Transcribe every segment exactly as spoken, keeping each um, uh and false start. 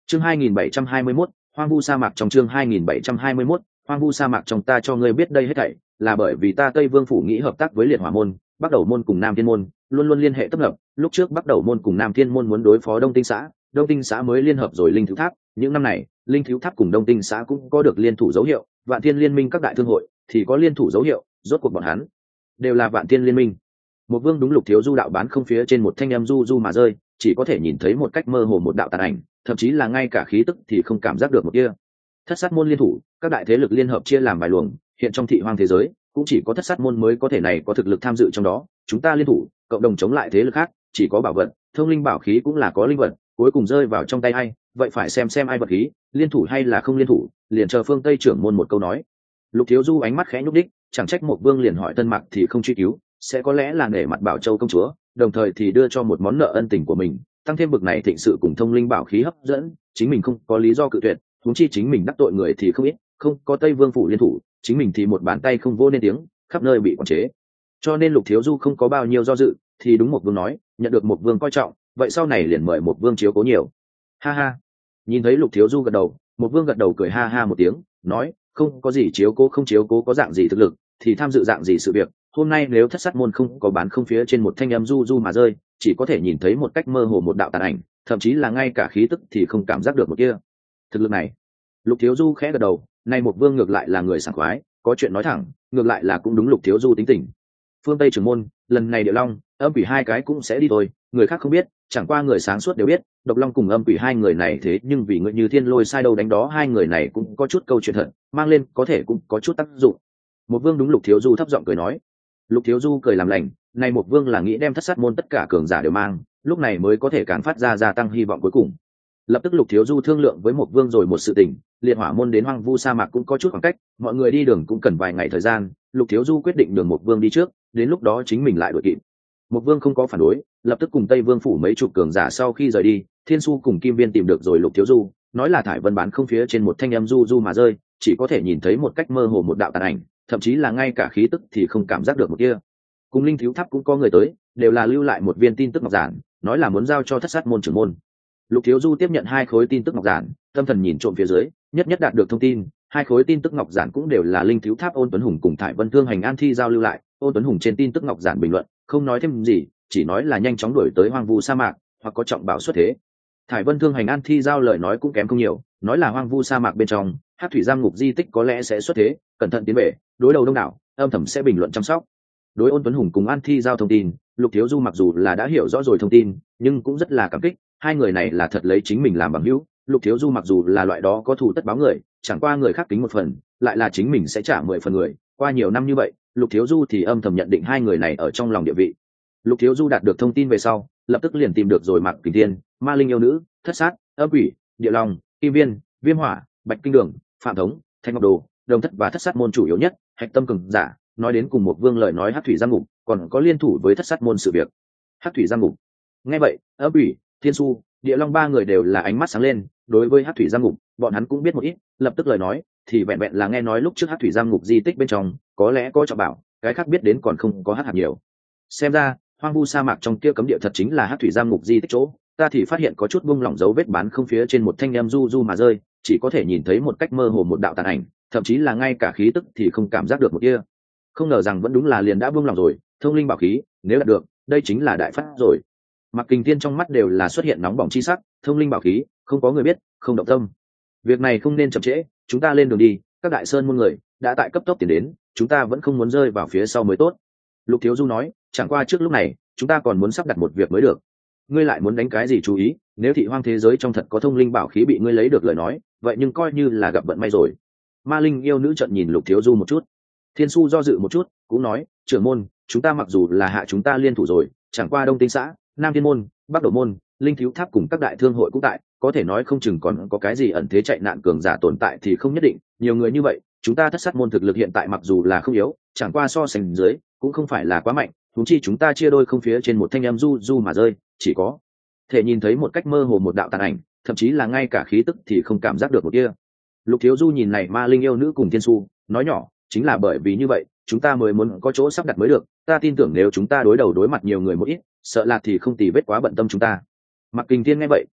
chương hai nghìn bảy trăm hai mươi mốt, hoang vu sa mạc. Trong chương hai nghìn bảy trăm hai mươi mốt, hoang vu sa mạc. Trong ta cho ngươi biết đây hết thảy là bởi vì ta Tây Vương phủ nghĩ hợp tác với Liệt Hỏa môn, Bắc Đầu môn cùng Nam Thiên môn luôn luôn liên hệ tấp nập. Lúc trước Bắc Đầu môn cùng Nam Thiên môn muốn đối phó Đông Tinh xã, Đông Tinh xã mới liên hợp rồi Linh Thiếu Tháp. Những năm này, Linh Thiếu Tháp cùng Đông Tinh xã cũng có được liên thủ dấu hiệu, Vạn Thiên liên minh các đại thương hội thì có liên thủ dấu hiệu, rốt cuộc bọn hắn đều là Vạn Thiên liên minh. Một Vương đúng Lục Thiếu Du đạo bán không phía trên một thanh âm du du mà rơi, chỉ có thể nhìn thấy một cách mơ hồ một đạo tàn ảnh, thậm chí là ngay cả khí tức thì không cảm giác được một kia. Thất sát môn liên thủ, các đại thế lực liên hợp chia làm vài luồng, hiện trong thị hoang thế giới cũng chỉ có thất sát môn mới có thể này có thực lực tham dự trong đó. Chúng ta liên thủ, cộng đồng chống lại thế lực khác, chỉ có bảo vật, thông linh bảo khí cũng là có linh vật, cuối cùng rơi vào trong tay ai, vậy phải xem xem ai vật khí, liên thủ hay là không liên thủ, liền chờ phương Tây trưởng môn một câu nói. Lục Thiếu Du ánh mắt khẽ nhúc đích, chẳng trách một Vương liền hỏi Tân Mặc thì không truy cứu, sẽ có lẽ là nể mặt Bảo Châu công chúa, đồng thời thì đưa cho một món nợ ân tình của mình, tăng thêm bực này thịnh sự cùng thông linh bảo khí hấp dẫn, chính mình không có lý do cự tuyệt, huống chi chính mình đắc tội người thì không ít, không có Tây Vương phủ liên thủ, chính mình thì một bàn tay không vô nên tiếng, khắp nơi bị quản chế. Cho nên Lục Thiếu Du không có bao nhiêu do dự, thì đúng một Vương nói, nhận được một Vương coi trọng, vậy sau này liền mời một Vương chiếu cố nhiều. Ha ha. Nhìn thấy Lục Thiếu Du gật đầu, một Vương gật đầu cười ha ha một tiếng, nói, không có gì chiếu cố không chiếu cố có dạng gì thực lực, thì tham dự dạng gì sự việc. Hôm nay nếu thất sát môn không có bán không phía trên một thanh âm du du mà rơi, chỉ có thể nhìn thấy một cách mơ hồ một đạo tàn ảnh, thậm chí là ngay cả khí tức thì không cảm giác được một kia. Thực lực này, Lục Thiếu Du khẽ gật đầu, nay một Vương ngược lại là người sảng khoái, có chuyện nói thẳng, ngược lại là cũng đúng Lục Thiếu Du tính tình. Phương Tây trưởng môn, lần này Địa Long, Âm Quỷ hai cái cũng sẽ đi thôi, người khác không biết, chẳng qua người sáng suốt đều biết, Độc Long cùng Âm Quỷ hai người này thế nhưng vì người như Thiên Lôi sai đâu đánh đó, hai người này cũng có chút câu chuyện thật, mang lên có thể cũng có chút tác dụng. Một Vương đúng Lục Thiếu Du thấp giọng cười nói. Lục Thiếu Du cười làm lành, nay một Vương là nghĩ đem thất sát môn tất cả cường giả đều mang, lúc này mới có thể càng phát ra gia tăng hy vọng cuối cùng. Lập tức Lục Thiếu Du thương lượng với một Vương rồi một sự tình, Liệt Hỏa môn đến hoang vu sa mạc cũng có chút khoảng cách, mọi người đi đường cũng cần vài ngày thời gian, Lục Thiếu Du quyết định đường một Vương đi trước, đến lúc đó chính mình lại đuổi kịp. Một Vương không có phản đối, lập tức cùng Tây Vương phủ mấy chục cường giả sau khi rời đi, Thiên Su cùng Kim Viên tìm được rồi Lục Thiếu Du, nói là thải vân bán không phía trên một thanh âm du du mà rơi, chỉ có thể nhìn thấy một cách mơ hồ một đạo tàn ảnh, thậm chí là ngay cả khí tức thì không cảm giác được một kia. Cùng Linh Thiếu Tháp cũng có người tới, đều là lưu lại một viên tin tức ngọc giản, nói là muốn giao cho thất sát môn trưởng môn. Lục Thiếu Du tiếp nhận hai khối tin tức ngọc giản, tâm thần nhìn trộm phía dưới, nhất nhất đạt được thông tin, hai khối tin tức ngọc giản cũng đều là Linh Thiếu Tháp Ôn Tuấn Hùng cùng Thải Vân Thương Hành An Thi giao lưu lại. Ôn Tuấn Hùng trên tin tức ngọc giản bình luận, không nói thêm gì, chỉ nói là nhanh chóng đuổi tới hoang vu sa mạc, hoặc có trọng bảo xuất thế. Thải Vân Thương Hành An Thi giao lời nói cũng kém không nhiều, nói là hoang vu sa mạc bên trong, Hắc Thủy Giam ngục di tích có lẽ sẽ xuất thế, cẩn thận tiến về, đối đầu đông đảo, âm thầm sẽ bình luận chăm sóc. Đối Ôn Tuấn Hùng cùng An Thi giao thông tin, Lục Thiếu Du mặc dù là đã hiểu rõ rồi thông tin, nhưng cũng rất là cảm kích, hai người này là thật lấy chính mình làm bằng hữu. Lục Thiếu Du mặc dù là loại đó có thù tất báo người, chẳng qua người khác tính một phần, lại là chính mình sẽ trả mười phần người. Qua nhiều năm như vậy, Lục Thiếu Du thì âm thầm nhận định hai người này ở trong lòng địa vị. Lục Thiếu Du đạt được thông tin về sau, lập tức liền tìm được rồi Mạc Kình Thiên, Ma Linh yêu nữ, Thất Sát, Âm Quỷ, Địa Long, Kim Viên, Viêm Hỏa, Bạch Kinh Đường, Phạm Thống, Thanh Ngọc Đồ, Đồng Thất và Thất Sát môn chủ yếu nhất, hạch tâm cường giả. Nói đến cùng một Vương lời nói Hắc Thủy Giam ngục, còn có liên thủ với Thất Sát môn sự việc. Hắc Thủy Giam ngục. Nghe vậy, Âm Quỷ, Thiên Su, Địa Long ba người đều là ánh mắt sáng lên, đối với Hắc Thủy Giam ngục, bọn hắn cũng biết một ít, lập tức lời nói, thì vẹn vẹn là nghe nói lúc trước Hắc Thủy Giam ngục di tích bên trong, có lẽ có trọng bảo, cái khác biết đến còn không có hắc hạt nhiều. Xem ra, hoang vu sa mạc trong kia cấm địa thật chính là Hắc Thủy Giam ngục di tích chỗ, ta thì phát hiện có chút buông lỏng dấu vết bán không phía trên một thanh em du du mà rơi, chỉ có thể nhìn thấy một cách mơ hồ một đạo tàn ảnh, thậm chí là ngay cả khí tức thì không cảm giác được một kia. Không ngờ rằng vẫn đúng là liền đã buông lỏng rồi, thông linh bảo khí, nếu đạt được, đây chính là đại phát rồi. Mặc Kình Thiên trong mắt đều là xuất hiện nóng bỏng chi sắc, thông linh bảo khí, không có người biết, không động tâm. Việc này không nên chậm trễ, chúng ta lên đường đi, các đại sơn môn người đã tại cấp tốc tiến đến, chúng ta vẫn không muốn rơi vào phía sau mới tốt. Lục Thiếu Du nói, chẳng qua trước lúc này, chúng ta còn muốn sắp đặt một việc mới được. Ngươi lại muốn đánh cái gì chú ý, nếu thị hoang thế giới trong thật có thông linh bảo khí bị ngươi lấy được lời nói, vậy nhưng coi như là gặp vận may rồi. Ma Linh yêu nữ trợn nhìn Lục Thiếu Du một chút. Thiên Su do dự một chút, cũng nói, trưởng môn, chúng ta mặc dù là hạ chúng ta liên thủ rồi, chẳng qua Đông Tinh xã, Nam Thiên môn, Bắc Độ môn, Linh Thiếu Tháp cùng các đại thương hội cũng tại, có thể nói không chừng còn có cái gì ẩn thế chạy nạn cường giả tồn tại thì không nhất định. Nhiều người như vậy, chúng ta Thất Sát môn thực lực hiện tại mặc dù là không yếu, chẳng qua so sánh dưới cũng không phải là quá mạnh, huống chi chúng ta chia đôi không phía trên một thanh âm du du mà rơi, chỉ có thể nhìn thấy một cách mơ hồ một đạo tàn ảnh, thậm chí là ngay cả khí tức thì không cảm giác được một kia. Lục Thiếu Du nhìn này Ma Linh yêu nữ cùng Thiên Su, nói nhỏ, chính là bởi vì như vậy, chúng ta mới muốn có chỗ sắp đặt mới được, ta tin tưởng nếu chúng ta đối đầu đối mặt nhiều người một ít, sợ là thì không tì vết quá bận tâm chúng ta. Mặc Kình Thiên nghe vậy,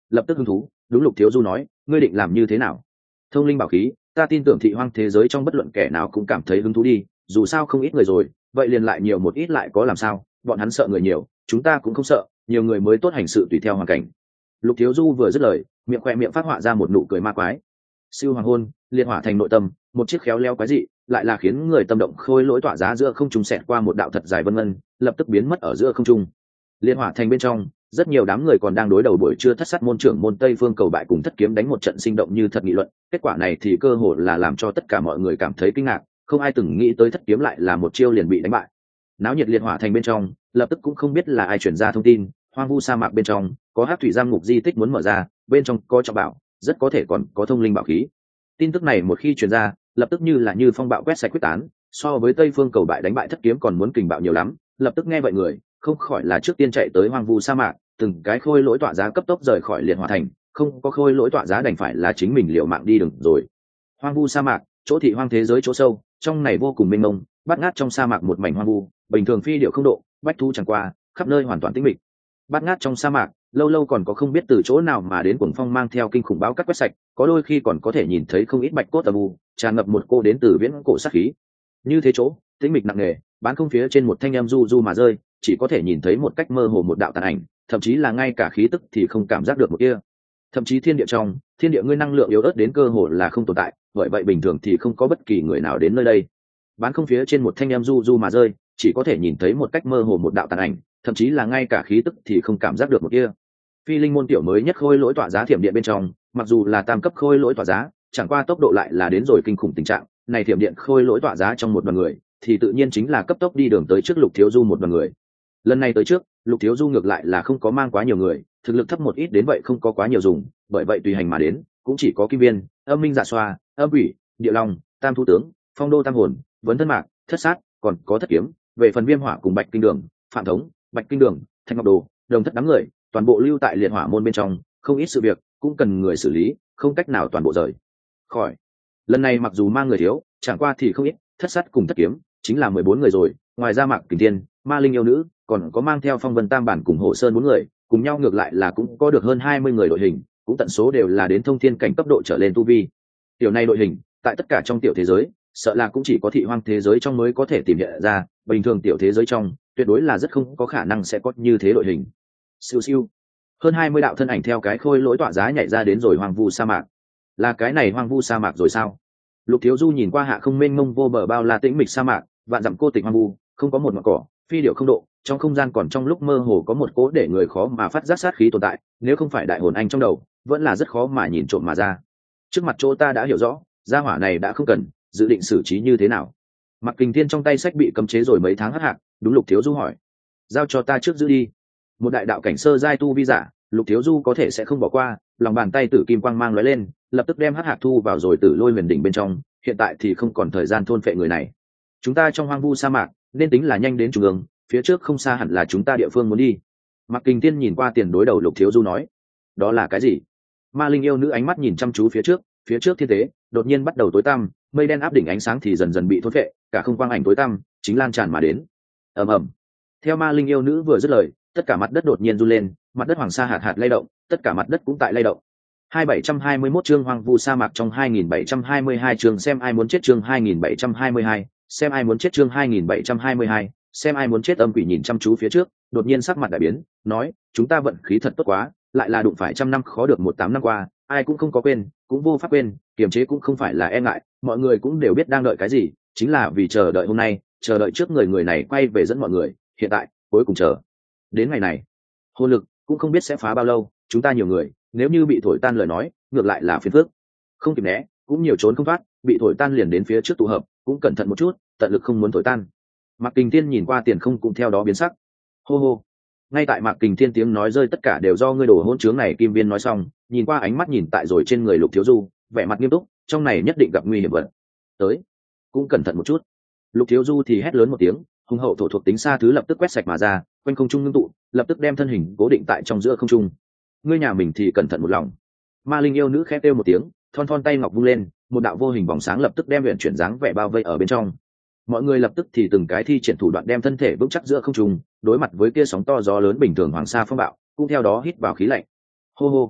lập tức hứng thú đúng Lục Thiếu Du nói, ngươi định làm như thế nào? Thông linh bảo khí, ta tin tưởng thị hoang thế giới trong bất luận kẻ nào cũng cảm thấy hứng thú đi, dù sao không ít người rồi, vậy liền lại nhiều một ít lại có làm sao, bọn hắn sợ người nhiều, chúng ta cũng không sợ, nhiều người mới tốt hành sự tùy theo hoàn cảnh. Lục Thiếu Du vừa dứt lời, miệng khoe miệng phát họa ra một nụ cười ma quái. Siêu hoàng hôn, liệt hỏa thành nội tâm, một chiếc khéo léo quái dị, lại là khiến người tâm động khôi lỗi tỏa giá giữa không trung xẹt qua một đạo thật dài vân ngân, lập tức biến mất ở giữa không trung. Liệt hỏa thành bên trong, rất nhiều đám người còn đang đối đầu buổi trưa thất sát môn trưởng môn Tây Phương Cầu bại cùng thất kiếm đánh một trận sinh động như thật nghị luận, kết quả này thì cơ hồ là làm cho tất cả mọi người cảm thấy kinh ngạc, không ai từng nghĩ tới thất kiếm lại là một chiêu liền bị đánh bại. Náo nhiệt liệt hỏa thành bên trong, lập tức cũng không biết là ai truyền ra thông tin, hoang vu sa mạc bên trong có hắc thủy giam ngục di tích muốn mở ra, bên trong có trọng bảo, rất có thể còn có thông linh bảo khí. Tin tức này một khi truyền ra, lập tức như là như phong bạo quét sạch quyết tán, so với Tây Phương Cầu bại đánh bại thất kiếm còn muốn kình bạo nhiều lắm, lập tức nghe vậy người không khỏi là trước tiên chạy tới hoang vu sa mạc, từng cái khôi lỗi tọa giá cấp tốc rời khỏi liệt hỏa thành, không có khôi lỗi tọa giá đành phải là chính mình liều mạng đi đừng rồi. Hoang vu sa mạc, chỗ thị hoang thế giới chỗ sâu, trong này vô cùng mênh mông, bát ngát trong sa mạc một mảnh hoang vu, bình thường phi điệu không độ, bách thú chẳng qua, khắp nơi hoàn toàn tĩnh mịch. Bát ngát trong sa mạc, lâu lâu còn có không biết từ chỗ nào mà đến cuồng phong mang theo kinh khủng bão cắt quét sạch, có đôi khi còn có thể nhìn thấy không ít bạch cốt âm u, tràn ngập một cô đến từ viễn cổ sát khí. Như thế chỗ, tĩnh mịch nặng nề, bán không phía trên một thanh âm du du mà rơi, chỉ có thể nhìn thấy một cách mơ hồ một đạo tàn ảnh, thậm chí là ngay cả khí tức thì không cảm giác được một kia. Thậm chí thiên địa trong, thiên địa ngươi năng lượng yếu ớt đến cơ hồ là không tồn tại, bởi vậy bình thường thì không có bất kỳ người nào đến nơi đây. Bán không phía trên một thanh âm du du mà rơi, chỉ có thể nhìn thấy một cách mơ hồ một đạo tàn ảnh, thậm chí là ngay cả khí tức thì không cảm giác được một kia. Phi linh môn tiểu mới nhất khôi lỗi tỏa giá thiểm điện bên trong, mặc dù là tam cấp khôi lỗi tỏa giá, chẳng qua tốc độ lại là đến rồi kinh khủng tình trạng, này thiểm điện khôi lỗi tỏa giá trong một đoàn người, thì tự nhiên chính là cấp tốc đi đường tới trước Lục Thiếu Du một đoàn người. Lần này tới trước, Lục Thiếu Du ngược lại là không có mang quá nhiều người, thực lực thấp một ít đến vậy không có quá nhiều dùng, bởi vậy tùy hành mà đến, cũng chỉ có Kim Viên, Âm Minh Dạ Xoa, Âm Quỷ, Địa Long, Tam Thu Tướng, Phong Đô Tam Hồn, Vấn Thân Mạc, Thất Sát, còn có Thất Kiếm, về phần Viêm Hỏa cùng Bạch Kinh Đường, Phạm Thống, Bạch Kinh Đường, Thanh Ngọc Đồ, Đồng Thất đám người, toàn bộ lưu tại liệt hỏa môn bên trong, không ít sự việc cũng cần người xử lý, không cách nào toàn bộ rời khỏi. Lần này mặc dù mang người thiếu, chẳng qua thì không ít, Thất Sát cùng Thất Kiếm chính là mười bốn người rồi, ngoài ra Mạc Kình Thiên, Ma Linh yêu nữ, còn có mang theo Phong Vân Tam bản cùng Hộ Sơn bốn người, cùng nhau ngược lại là cũng có được hơn hai mươi người đội hình, cũng tận số đều là đến thông thiên cảnh cấp độ trở lên tu vi. Tiểu này đội hình, tại tất cả trong tiểu thế giới, sợ là cũng chỉ có thị hoang thế giới trong mới có thể tìm nhận ra, bình thường tiểu thế giới trong, tuyệt đối là rất không có khả năng sẽ có như thế đội hình. Siêu siêu, hơn hai mươi đạo thân ảnh theo cái khôi lỗi tọa giá nhảy ra đến rồi hoang vu sa mạc. Là cái này hoang vu sa mạc rồi sao? Lục Thiếu Du nhìn qua hạ không mênh mông vô bờ bao la tĩnh mịch sa mạc, vạn dặm cô tịch hoang vu, không có một ngọn cỏ, phi điệu không độ, trong không gian còn trong lúc mơ hồ có một cố để người khó mà phát giác sát khí tồn tại, nếu không phải đại hồn anh trong đầu, vẫn là rất khó mà nhìn trộm mà ra. Trước mặt chỗ ta đã hiểu rõ, gia hỏa này đã không cần, dự định xử trí như thế nào? Mạc Kình Thiên trong tay sách bị cấm chế rồi mấy tháng hắc hạc, đúng Lục Thiếu Du hỏi. Giao cho ta trước giữ đi. Một đại đạo cảnh sơ giai tu vi giả, Lục Thiếu Du có thể sẽ không bỏ qua, lòng bàn tay tử kim quang mang lóe lên, lập tức đem hắc hạc thu vào rồi tử lôi huyền đỉnh bên trong, hiện tại thì không còn thời gian thôn phệ người này. Chúng ta trong hoang vu sa mạc, nên tính là nhanh đến trung ương, phía trước không xa hẳn là chúng ta địa phương muốn đi. Mạc Kình Thiên nhìn qua tiền đối đầu Lục Thiếu Du nói. Đó là cái gì? Ma Linh yêu nữ ánh mắt nhìn chăm chú phía trước, phía trước thiên tế đột nhiên bắt đầu tối tăm, mây đen áp đỉnh ánh sáng thì dần dần bị thôn phệ, cả không quang ảnh tối tăm chính lan tràn mà đến. Ầm ầm. Theo Ma Linh yêu nữ vừa dứt lời, tất cả mặt đất đột nhiên run lên, mặt đất hoàng sa hạt hạt lay động, tất cả mặt đất cũng tại lay động. Hai nghìn bảy trăm hai mươi mốt chương hoang vu sa mạc trong hai nghìn bảy trăm hai mươi hai chương xem ai muốn chết chương hai nghìn bảy trăm hai mươi hai, xem ai muốn chết chương hai nghìn bảy trăm hai mươi hai, xem ai muốn chết. Âm Quỷ nhìn chăm chú phía trước, đột nhiên sắc mặt đại biến, nói, chúng ta vận khí thật tốt quá, lại là đụng phải trăm năm khó được một tám năm qua, ai cũng không có quên, cũng vô pháp quên, kiềm chế cũng không phải là e ngại, mọi người cũng đều biết đang đợi cái gì, chính là vì chờ đợi hôm nay, chờ đợi trước người người này quay về dẫn mọi người, hiện tại, cuối cùng chờ đến ngày này. Hồn lực cũng không biết sẽ phá bao lâu, chúng ta nhiều người, nếu như bị thổi tan lời nói, ngược lại là phiền phức. Không kịp né, cũng nhiều trốn không thoát, bị thổi tan liền đến phía trước tụ hợp, cũng cẩn thận một chút, tận lực không muốn thổi tan. Mạc Kình Thiên nhìn qua tiền không cũng theo đó biến sắc. Hô hô. Ngay tại Mạc Kình Thiên tiếng nói rơi tất cả đều do ngươi đổ hỗn trướng này. Kim Viên nói xong, nhìn qua ánh mắt nhìn tại rồi trên người Lục Thiếu Du, vẻ mặt nghiêm túc, trong này nhất định gặp nguy hiểm vật. Tới, cũng cẩn thận một chút. Lục Thiếu Du thì hét lớn một tiếng, hùng hậu thổ thuộc tính xa thứ lập tức quét sạch mà ra, quanh không trung ngưng tụ, lập tức đem thân hình cố định tại trong giữa không trung. Ngươi nhà mình thì cẩn thận một lòng. Ma Linh yêu nữ khẽ kêu một tiếng, thon thon tay ngọc vung lên, một đạo vô hình vòng sáng lập tức đem luyện chuyển dáng vẻ bao vây ở bên trong. Mọi người lập tức thì từng cái thi triển thủ đoạn đem thân thể vững chắc giữa không trung, đối mặt với kia sóng to gió lớn bình thường hoàng sa phong bạo, cũng theo đó hít vào khí lạnh. Hô hô.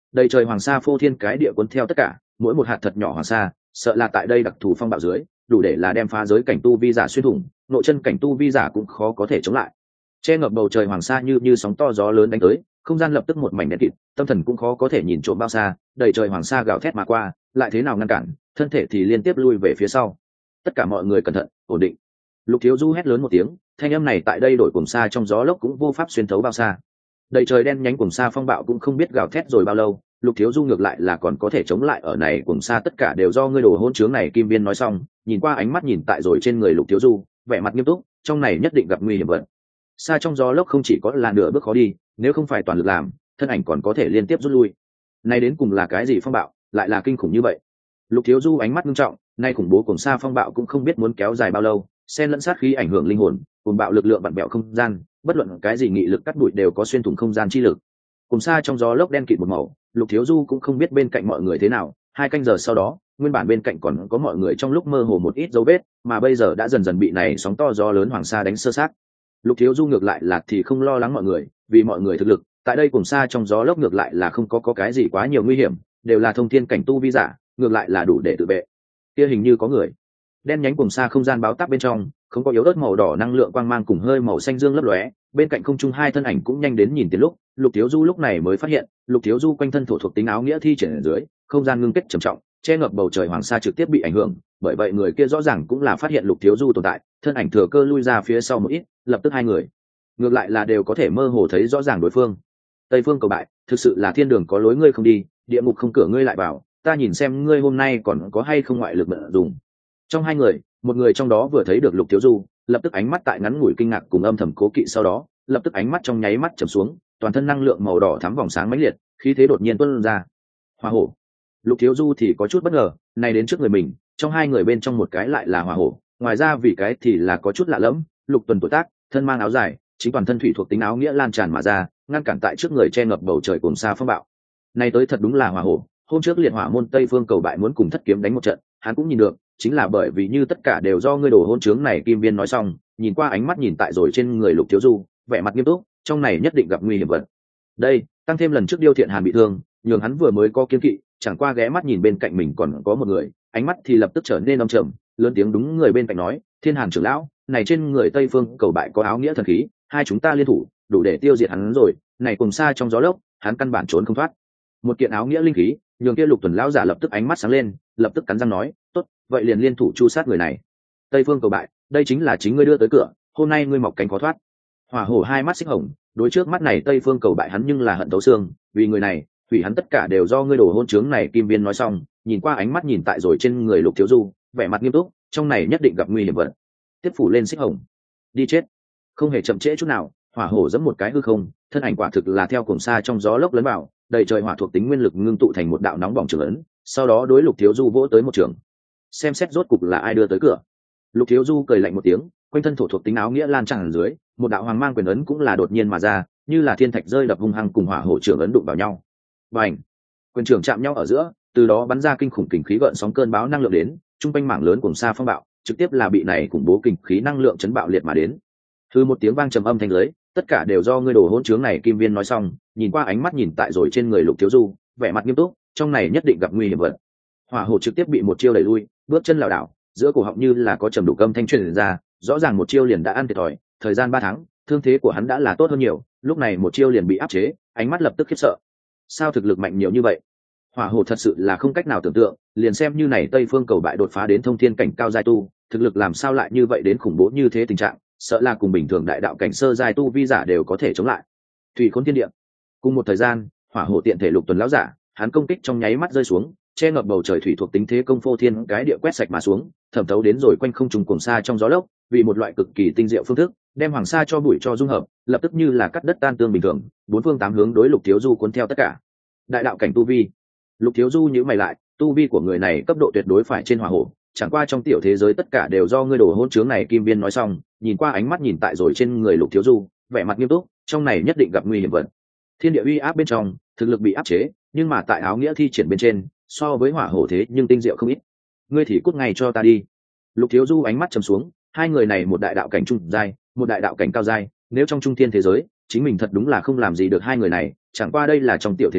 Đầy trời hoàng sa phô thiên cái địa cuốn theo tất cả, mỗi một hạt thật nhỏ hoàng sa sợ là tại đây đặc thù phong bạo dưới đủ để là đem phá giới cảnh tu vi giả xuyên thủng, nội chân cảnh tu vi giả cũng khó có thể chống lại. Che ngập bầu trời hoàng sa như như sóng to gió lớn đánh tới, không gian lập tức một mảnh đen kịt, tâm thần cũng khó có thể nhìn trộm bao xa. Đầy trời hoàng sa gào thét mà qua, lại thế nào ngăn cản, thân thể thì liên tiếp lui về phía sau. Tất cả mọi người cẩn thận, ổn định. Lục Thiếu Du hét lớn một tiếng, thanh âm này tại đây đổi cùng xa trong gió lốc cũng vô pháp xuyên thấu bao xa. Đầy trời đen nhánh cùng xa phong bạo cũng không biết gào thét rồi bao lâu, Lục Thiếu Du ngược lại là còn có thể chống lại ở này cùng xa tất cả đều do ngươi đồ hôn chướng này. Kim Viên nói xong, nhìn qua ánh mắt nhìn tại rồi trên người Lục Thiếu Du, vẻ mặt nghiêm túc, trong này nhất định gặp nguy hiểm vận. Xa trong gió lốc không chỉ có là nửa bước khó đi, nếu không phải toàn lực làm, thân ảnh còn có thể liên tiếp rút lui. Này đến cùng là cái gì phong bạo, lại là kinh khủng như vậy? Lục Thiếu Du ánh mắt nghiêm trọng, nay khủng bố cùng xa phong bạo cũng không biết muốn kéo dài bao lâu, xen lẫn sát khí ảnh hưởng linh hồn, cùng bạo lực lượng vặn bẹo không gian, bất luận cái gì nghị lực cắt bụi đều có xuyên thủng không gian chi lực. Cùng xa trong gió lốc đen kịt một màu, Lục Thiếu Du cũng không biết bên cạnh mọi người thế nào. Hai canh giờ sau đó, nguyên bản bên cạnh còn có mọi người trong lúc mơ hồ một ít dấu vết, mà bây giờ đã dần dần bị này sóng to gió lớn hoàng sa đánh sơ sát. Lục Thiếu Du ngược lại là thì không lo lắng mọi người, vì mọi người thực lực tại đây cùng xa trong gió lốc ngược lại là không có có cái gì quá nhiều nguy hiểm, đều là thông thiên cảnh tu vi giả, ngược lại là đủ để tự vệ. Kia hình như có người. Đen nhánh cùng xa không gian báo táp bên trong, không có yếu ớt màu đỏ năng lượng quang mang cùng hơi màu xanh dương lấp lóe, bên cạnh không trung hai thân ảnh cũng nhanh đến nhìn tiến lúc, Lục Thiếu Du lúc này mới phát hiện, Lục Thiếu Du quanh thân thổ thuộc tính áo nghĩa thi triển ở dưới, không gian ngưng kết trầm trọng, che ngập bầu trời hoàng sa trực tiếp bị ảnh hưởng, bởi vậy người kia rõ ràng cũng là phát hiện Lục Thiếu Du tồn tại, thân ảnh thừa cơ lui ra phía sau một ít, lập tức hai người ngược lại là đều có thể mơ hồ thấy rõ ràng đối phương. Tây Phương Cầu Bại, thực sự là thiên đường có lối ngươi không đi, địa ngục không cửa ngươi lại vào, ta nhìn xem ngươi hôm nay còn có hay không ngoại lực mượn dùng. Trong hai người, một người trong đó vừa thấy được Lục Thiếu Du, lập tức ánh mắt tại ngắn ngủi kinh ngạc cùng âm thầm cố kỵ, sau đó lập tức ánh mắt trong nháy mắt trầm xuống, toàn thân năng lượng màu đỏ thắm vòng sáng mãnh liệt, khí thế đột nhiên tuôn ra. Hỏa hổ. Lục Thiếu Du thì có chút bất ngờ, này đến trước người mình, trong hai người bên trong một cái lại là hỏa hổ, ngoài ra vì cái thì là có chút lạ lẫm. Lục Tuần tuổi tác, thân mang áo dài, chính toàn thân thủy thuộc tính áo nghĩa lan tràn mà ra, ngăn cản tại trước người che ngập bầu trời cùng xa phong bạo. Này tới thật đúng là hỏa hổ, hôm trước liệt hỏa môn Tây Phương Cầu Bại muốn cùng thất kiếm đánh một trận, hắn cũng nhìn được, chính là bởi vì như tất cả đều do ngươi đổ hôn chướng này. Kim Viên nói xong, nhìn qua ánh mắt nhìn tại rồi trên người Lục Thiếu Du, vẻ mặt nghiêm túc, trong này nhất định gặp nguy hiểm vật. Đây, tăng thêm lần trước Điêu Thiện Hàn bị thương, nhường hắn vừa mới có kiên kỵ, chẳng qua ghé mắt nhìn bên cạnh mình còn có một người, ánh mắt thì lập tức trở nên âm trầm, lớn tiếng đúng người bên cạnh nói, Thiên Hàn trưởng lão, này trên người Tây Phương Cầu Bại có áo nghĩa thần khí, hai chúng ta liên thủ, đủ để tiêu diệt hắn rồi, này cùng xa trong gió lốc, hắn căn bản trốn không thoát. Một kiện áo nghĩa linh khí, nhường kia Lục Tuần lão giả lập tức ánh mắt sáng lên, lập tức cắn răng nói, tốt, vậy liền liên thủ chu sát người này. Tây Phương Cầu Bại, đây chính là chính ngươi đưa tới cửa, hôm nay ngươi mọc cánh khó thoát. Hỏa hổ hai mắt xích hồng, đối trước mắt này Tây Phương Cầu Bại hắn nhưng là hận thấu xương, vì người này, hủy hắn tất cả đều do ngươi đổ hôn chướng này. Kim Viên nói xong, nhìn qua ánh mắt nhìn tại rồi trên người Lục Thiếu Du, vẻ mặt nghiêm túc, trong này nhất định gặp nguy hiểm vật. Tiếp phủ lên xích hồng, đi chết. Không hề chậm trễ chút nào, hỏa hổ giẫm một cái hư không, thân ảnh quả thực là theo cùng xa trong gió lốc lấn vào, đầy trời hỏa thuộc tính nguyên lực ngưng tụ thành một đạo nóng bỏng trường ấn, sau đó đối Lục Thiếu Du vỗ tới một trường. Xem xét rốt cục là ai đưa tới cửa. Lục Thiếu Du cười lạnh một tiếng, quanh thân thổ thuộc tính áo nghĩa lan tràn dưới, một đạo hoàng mang quyền ấn cũng là đột nhiên mà ra, như là thiên thạch rơi đập hung hăng cùng hỏa hổ trường ấn đụng vào nhau. Bành! Quyền trường chạm nhau ở giữa, từ đó bắn ra kinh khủng kình khí gợn sóng cơn bão năng lượng đến, trung quanh mảng lớn cùng xa phong bạo, trực tiếp là bị này khủng bố kình khí năng lượng chấn bạo liệt mà đến. Thư một tiếng vang trầm âm thanh lưới, tất cả đều do ngươi đổ hỗn chướng này. Kim Viên nói xong, nhìn qua ánh mắt nhìn tại rồi trên người Lục Thiếu Du, vẻ mặt nghiêm túc, trong này nhất định gặp nguy hiểm vật. Hỏa hổ trực tiếp bị một chiêu đẩy lui, bước chân lảo đảo, giữa cổ họng như là có trầm đủ âm thanh truyền ra, rõ ràng một chiêu liền đã ăn thiệt thòi. Thời gian ba tháng, thương thế của hắn đã là tốt hơn nhiều, lúc này một chiêu liền bị áp chế, ánh mắt lập tức khiếp sợ. Sao thực lực mạnh nhiều như vậy? Hỏa hổ thật sự là không cách nào tưởng tượng, liền xem như này Tây Phương Cầu Bại đột phá đến thông thiên cảnh cao giai tu, thực lực làm sao lại như vậy đến khủng bố như thế tình trạng, sợ là cùng bình thường đại đạo cảnh sơ giai tu vi giả đều có thể chống lại. Thủy Khôn Thiên Địa. Cùng một thời gian, hỏa hổ tiện thể Lục Tuần lão giả, hắn công kích trong nháy mắt rơi xuống, che ngập bầu trời thủy thuộc tính thế công phô thiên cái địa quét sạch mà xuống, thẩm thấu đến rồi quanh không trùng cuồng xa trong gió lốc, vì một loại cực kỳ tinh diệu phương thức, đem hoàng sa cho bụi cho dung hợp, lập tức như là cắt đất tan tương bình thường, bốn phương tám hướng đối Lục Thiếu Du cuốn theo tất cả. Đại đạo cảnh tu vi. Lục Thiếu Du nhíu mày lại, tu vi của người này cấp độ tuyệt đối phải trên hỏa hổ, chẳng qua trong tiểu thế giới tất cả đều do ngươi đổ hôn chướng này. Kim Viên nói xong, nhìn qua ánh mắt nhìn tại rồi trên người Lục Thiếu Du, vẻ mặt nghiêm túc, trong này nhất định gặp nguy hiểm vật. Thiên địa uy áp bên trong, thực lực bị áp chế, nhưng mà tại áo nghĩa thi triển bên trên, so với hỏa hổ thế nhưng tinh diệu không ít. Ngươi thì cút ngay cho ta đi. Lục Thiếu Du ánh mắt trầm xuống, hai người này một đại đạo cảnh trung giai, một đại đạo cảnh cao giai, nếu trong trung thiên thế giới, chính mình thật đúng là không làm gì được hai người này, chẳng qua đây là trong tiểu thế giới,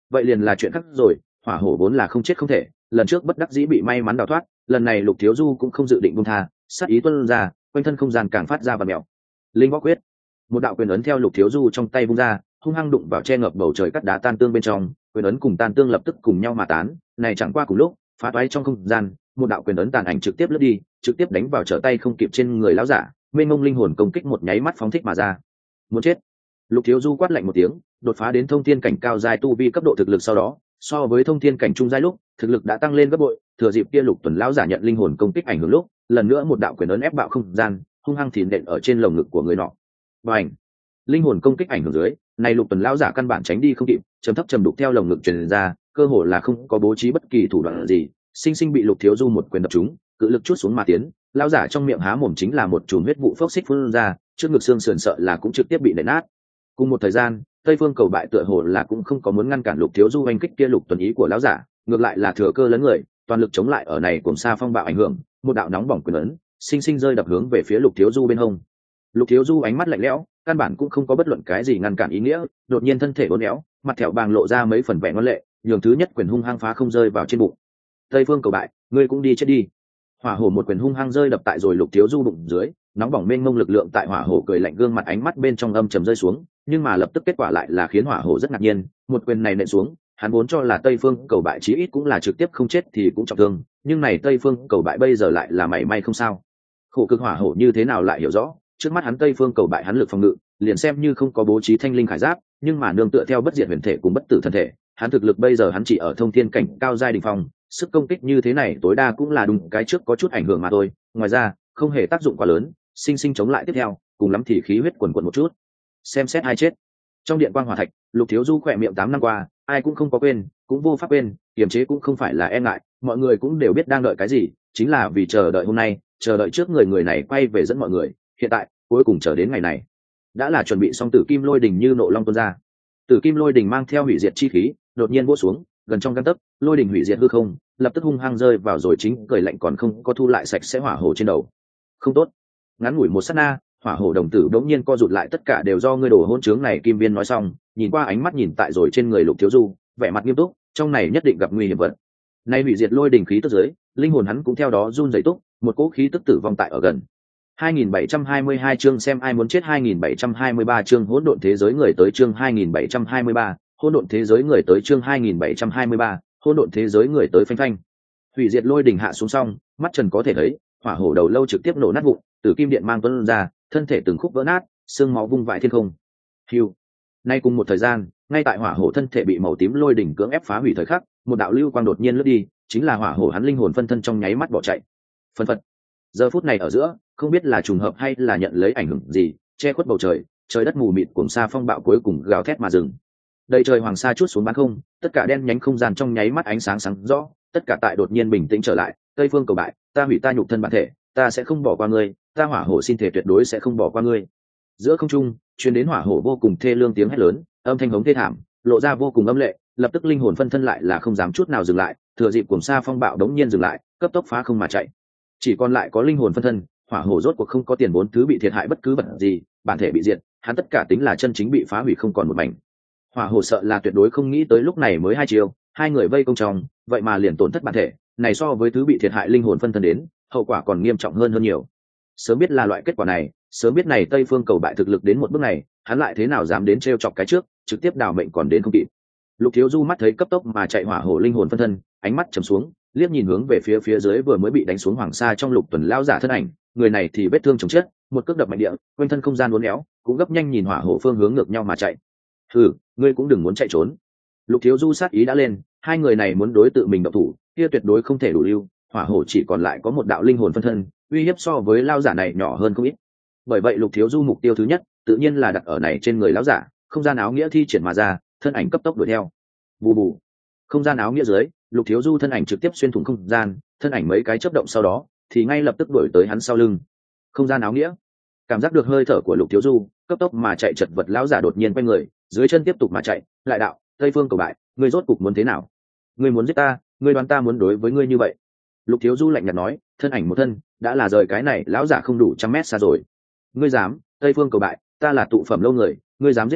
vậy liền là chuyện khác rồi. Hỏa hổ vốn là không chết không thể, lần trước bất đắc dĩ bị may mắn đào thoát, lần này Lục Thiếu Du cũng không dự định buông tha, sát ý tuôn ra, quanh thân không gian càng phát ra và mèo. Linh võ quyết, một đạo quyền ấn theo Lục Thiếu Du trong tay vung ra, hung hăng đụng vào che ngập bầu trời cắt đá tan tương bên trong, quyền ấn cùng tan tương lập tức cùng nhau mà tán, này chẳng qua cùng lúc, phá toái trong không gian, một đạo quyền ấn tàn ảnh trực tiếp lướt đi, trực tiếp đánh vào trở tay không kịp trên người lão giả, mênh mông linh hồn công kích một nháy mắt phóng thích mà ra. Muốn chết. Lục Thiếu Du quát lạnh một tiếng, đột phá đến thông thiên cảnh cao giai tu vi cấp độ thực lực sau đó, so với thông thiên cảnh trung giai lúc, thực lực đã tăng lên gấp bội, thừa dịp kia Lục Tuần lão giả nhận linh hồn công kích ảnh hưởng lúc, lần nữa một đạo quyền ấn ép bạo không gian, hung hăng thìn đện ở trên lồng ngực của người nọ. Bành! Linh hồn công kích ảnh hưởng dưới, này Lục Tuần lão giả căn bản tránh đi không kịp, trầm thấp trầm đục theo lồng ngực truyền ra, cơ hồ là không có bố trí bất kỳ thủ đoạn gì, sinh sinh bị Lục Thiếu Du một quyền đập trúng, cự lực chuốt xuống mà tiến, lão giả trong miệng há mồm chính là một chùm huyết vụ phốc xích phun ra, trước ngực xương sườn sợ là cũng trực tiếp bị nện nát. Cùng một thời gian, Tây Phương Cầu Bại tựa hồ là cũng không có muốn ngăn cản Lục Thiếu Du oanh kích kia Lục Tuần ý của lão giả, ngược lại là thừa cơ lấn người, toàn lực chống lại ở này cùng xa phong bạo ảnh hưởng, một đạo nóng bỏng quyền ấn, sinh sinh rơi đập hướng về phía Lục Thiếu Du bên hông. Lục Thiếu Du ánh mắt lạnh lẽo, căn bản cũng không có bất luận cái gì ngăn cản ý nghĩa, đột nhiên thân thể uốn éo, mặt thẹo bàng lộ ra mấy phần vẻ ngoan lệ, nhường thứ nhất quyền hung hăng phá không rơi vào trên bụng. Tây Phương Cầu Bại, ngươi cũng đi chết đi. Hỏa hổ một quyền hung hăng rơi đập tại rồi Lục Thiếu Du bụng dưới, nóng bỏng mênh mông lực lượng tại hỏa hổ cười lạnh gương mặt ánh mắt bên trong âm trầm rơi xuống, nhưng mà lập tức kết quả lại là khiến hỏa hổ rất ngạc nhiên, một quyền này nện xuống, hắn vốn cho là Tây Phương Cầu Bại chí ít cũng là trực tiếp không chết thì cũng trọng thương, nhưng này Tây Phương Cầu Bại bây giờ lại là mảy may không sao. Khổ cực hỏa hổ như thế nào lại hiểu rõ, trước mắt hắn Tây Phương Cầu Bại hắn lực phòng ngự, liền xem như không có bố trí thanh linh khải giáp, nhưng mà nương tựa theo bất diệt huyền thể cùng bất tử thân thể, hắn thực lực bây giờ hắn chỉ ở thông thiên cảnh cao giai đỉnh phong, sức công kích như thế này tối đa cũng là đúng cái trước có chút ảnh hưởng mà thôi, ngoài ra không hề tác dụng quá lớn, sinh sinh chống lại tiếp theo, cùng lắm thì khí huyết quần quần một chút. Xem xét ai chết. Trong điện quang hỏa thạch, Lục Thiếu Du khỏe miệng tám năm qua, ai cũng không có quên, cũng vô pháp quên, kiềm chế cũng không phải là e ngại, mọi người cũng đều biết đang đợi cái gì, chính là vì chờ đợi hôm nay, chờ đợi trước người người này quay về dẫn mọi người, hiện tại, cuối cùng chờ đến ngày này. Đã là chuẩn bị xong Tử Kim Lôi Đình như nộ long tuôn ra. Tử Kim Lôi Đình mang theo hủy diệt chi khí, đột nhiên vỗ xuống, gần trong gang tấc, lôi đỉnh hủy diệt hư không, lập tức hung hăng rơi vào rồi chính cười lạnh còn không có thu lại sạch sẽ hỏa hổ trên đầu. Không tốt. Ngắn ngủi một sát na, hỏa hổ đồng tử đống nhiên co rụt lại, tất cả đều do ngươi đổ hôn trướng này. Kim Viên nói xong, nhìn qua ánh mắt nhìn tại rồi trên người Lục Thiếu Du, vẻ mặt nghiêm túc, trong này nhất định gặp nguy hiểm vật. Nay hủy diệt lôi đỉnh khí tức dưới, linh hồn hắn cũng theo đó run rẩy túc, một cỗ khí tức tử vong tại ở gần. hai nghìn bảy trăm hai mươi hai chương xem ai muốn chết. Hai nghìn bảy trăm hai mươi ba chương hỗn độn thế giới người tới. Chương hai nghìn bảy trăm hai mươi ba hỗn độn thế giới người tới. Chương hai nghìn bảy trăm hai mươi ba hỗn độn thế giới người tới. Phanh phanh, hủy diệt lôi đỉnh hạ xuống xong, mắt trần có thể thấy, hỏa hổ đầu lâu trực tiếp nổ nát vụn, từ kim điện mang tuôn ra, thân thể từng khúc vỡ nát, xương máu vung vãi thiên không. Hiu. Nay cùng một thời gian, ngay tại hỏa hổ thân thể bị màu tím lôi đỉnh cưỡng ép phá hủy thời khắc, một đạo lưu quang đột nhiên lướt đi, chính là hỏa hổ hắn linh hồn phân thân trong nháy mắt bỏ chạy. Phân phật. Giờ phút này ở giữa, không biết là trùng hợp hay là nhận lấy ảnh hưởng gì, che khuất bầu trời, trời đất mù mịt cuồng sa phong bạo cuối cùng gào thét mà dừng. Đầy trời hoàng sa chút xuống bán không, tất cả đen nhánh không gian trong nháy mắt ánh sáng sáng rõ, tất cả tại đột nhiên bình tĩnh trở lại. Tây Phương Cầu Bại, ta hủy ta nhục thân bản thể, ta sẽ không bỏ qua ngươi, ta hỏa hổ xin thể tuyệt đối sẽ không bỏ qua ngươi. Giữa không trung truyền đến hỏa hổ vô cùng thê lương tiếng hét lớn, âm thanh hống thê thảm, lộ ra vô cùng âm lệ, lập tức linh hồn phân thân lại là không dám chút nào dừng lại, thừa dịp cuồng sa phong bạo đống nhiên dừng lại, cấp tốc phá không mà chạy. Chỉ còn lại có linh hồn phân thân, hỏa hổ rốt cuộc không có tiền vốn thứ bị thiệt hại bất cứ vật gì, bản thể bị diệt, hắn tất cả tính là chân chính bị phá hủy không còn một mảnh. Hỏa hổ sợ là tuyệt đối không nghĩ tới lúc này mới hai chiều, hai người vây công trong, vậy mà liền tổn thất bản thể, này so với thứ bị thiệt hại linh hồn phân thân đến, hậu quả còn nghiêm trọng hơn hơn nhiều. Sớm biết là loại kết quả này, sớm biết này Tây Phương Cầu Bại thực lực đến một bước này, hắn lại thế nào dám đến trêu chọc cái trước, trực tiếp đào mệnh còn đến không kịp. Lục Thiếu Du mắt thấy cấp tốc mà chạy hỏa hổ linh hồn phân thân, ánh mắt trầm xuống, liếc nhìn hướng về phía phía dưới vừa mới bị đánh xuống hoàng sa trong Lục Tuần lão giả thân ảnh, người này thì vết thương chồng chết, một cước đập mạnh địa, quanh thân không gian uốn éo, cũng gấp nhanh nhìn hỏa hổ phương hướng ngược nhau mà chạy. Hừ, ngươi cũng đừng muốn chạy trốn. Lục Thiếu Du sát ý đã lên, hai người này muốn đối tự mình động thủ, kia tuyệt đối không thể đủ lưu, hỏa hổ chỉ còn lại có một đạo linh hồn phân thân, uy hiếp so với lão giả này nhỏ hơn không ít. Bởi vậy Lục Thiếu Du mục tiêu thứ nhất, tự nhiên là đặt ở này trên người lão giả, không gian áo nghĩa thi triển mà ra, thân ảnh cấp tốc đuổi theo. Bù bù. Không gian áo nghĩa dưới, Lục Thiếu Du thân ảnh trực tiếp xuyên thủng không gian, thân ảnh mấy cái chớp động sau đó, thì ngay lập tức đuổi tới hắn sau lưng. Không gian áo nghĩa. Cảm giác được hơi thở của Lục Thiếu Du, cấp tốc mà chạy chật vật lão giả đột nhiên quay người, dưới chân tiếp tục mà chạy, lại đạo, Tây Phương Cầu Bại, ngươi rốt cục muốn thế nào? Ngươi muốn giết ta, ngươi đoán ta muốn đối với ngươi như vậy? Lục Thiếu Du lạnh nhạt nói, thân ảnh một thân, đã là rời cái này lão giả không đủ trăm mét xa rồi. Ngươi dám? Tây Phương Cầu Bại, ta là tụ phẩm lâu người, ngươi dám giết ta,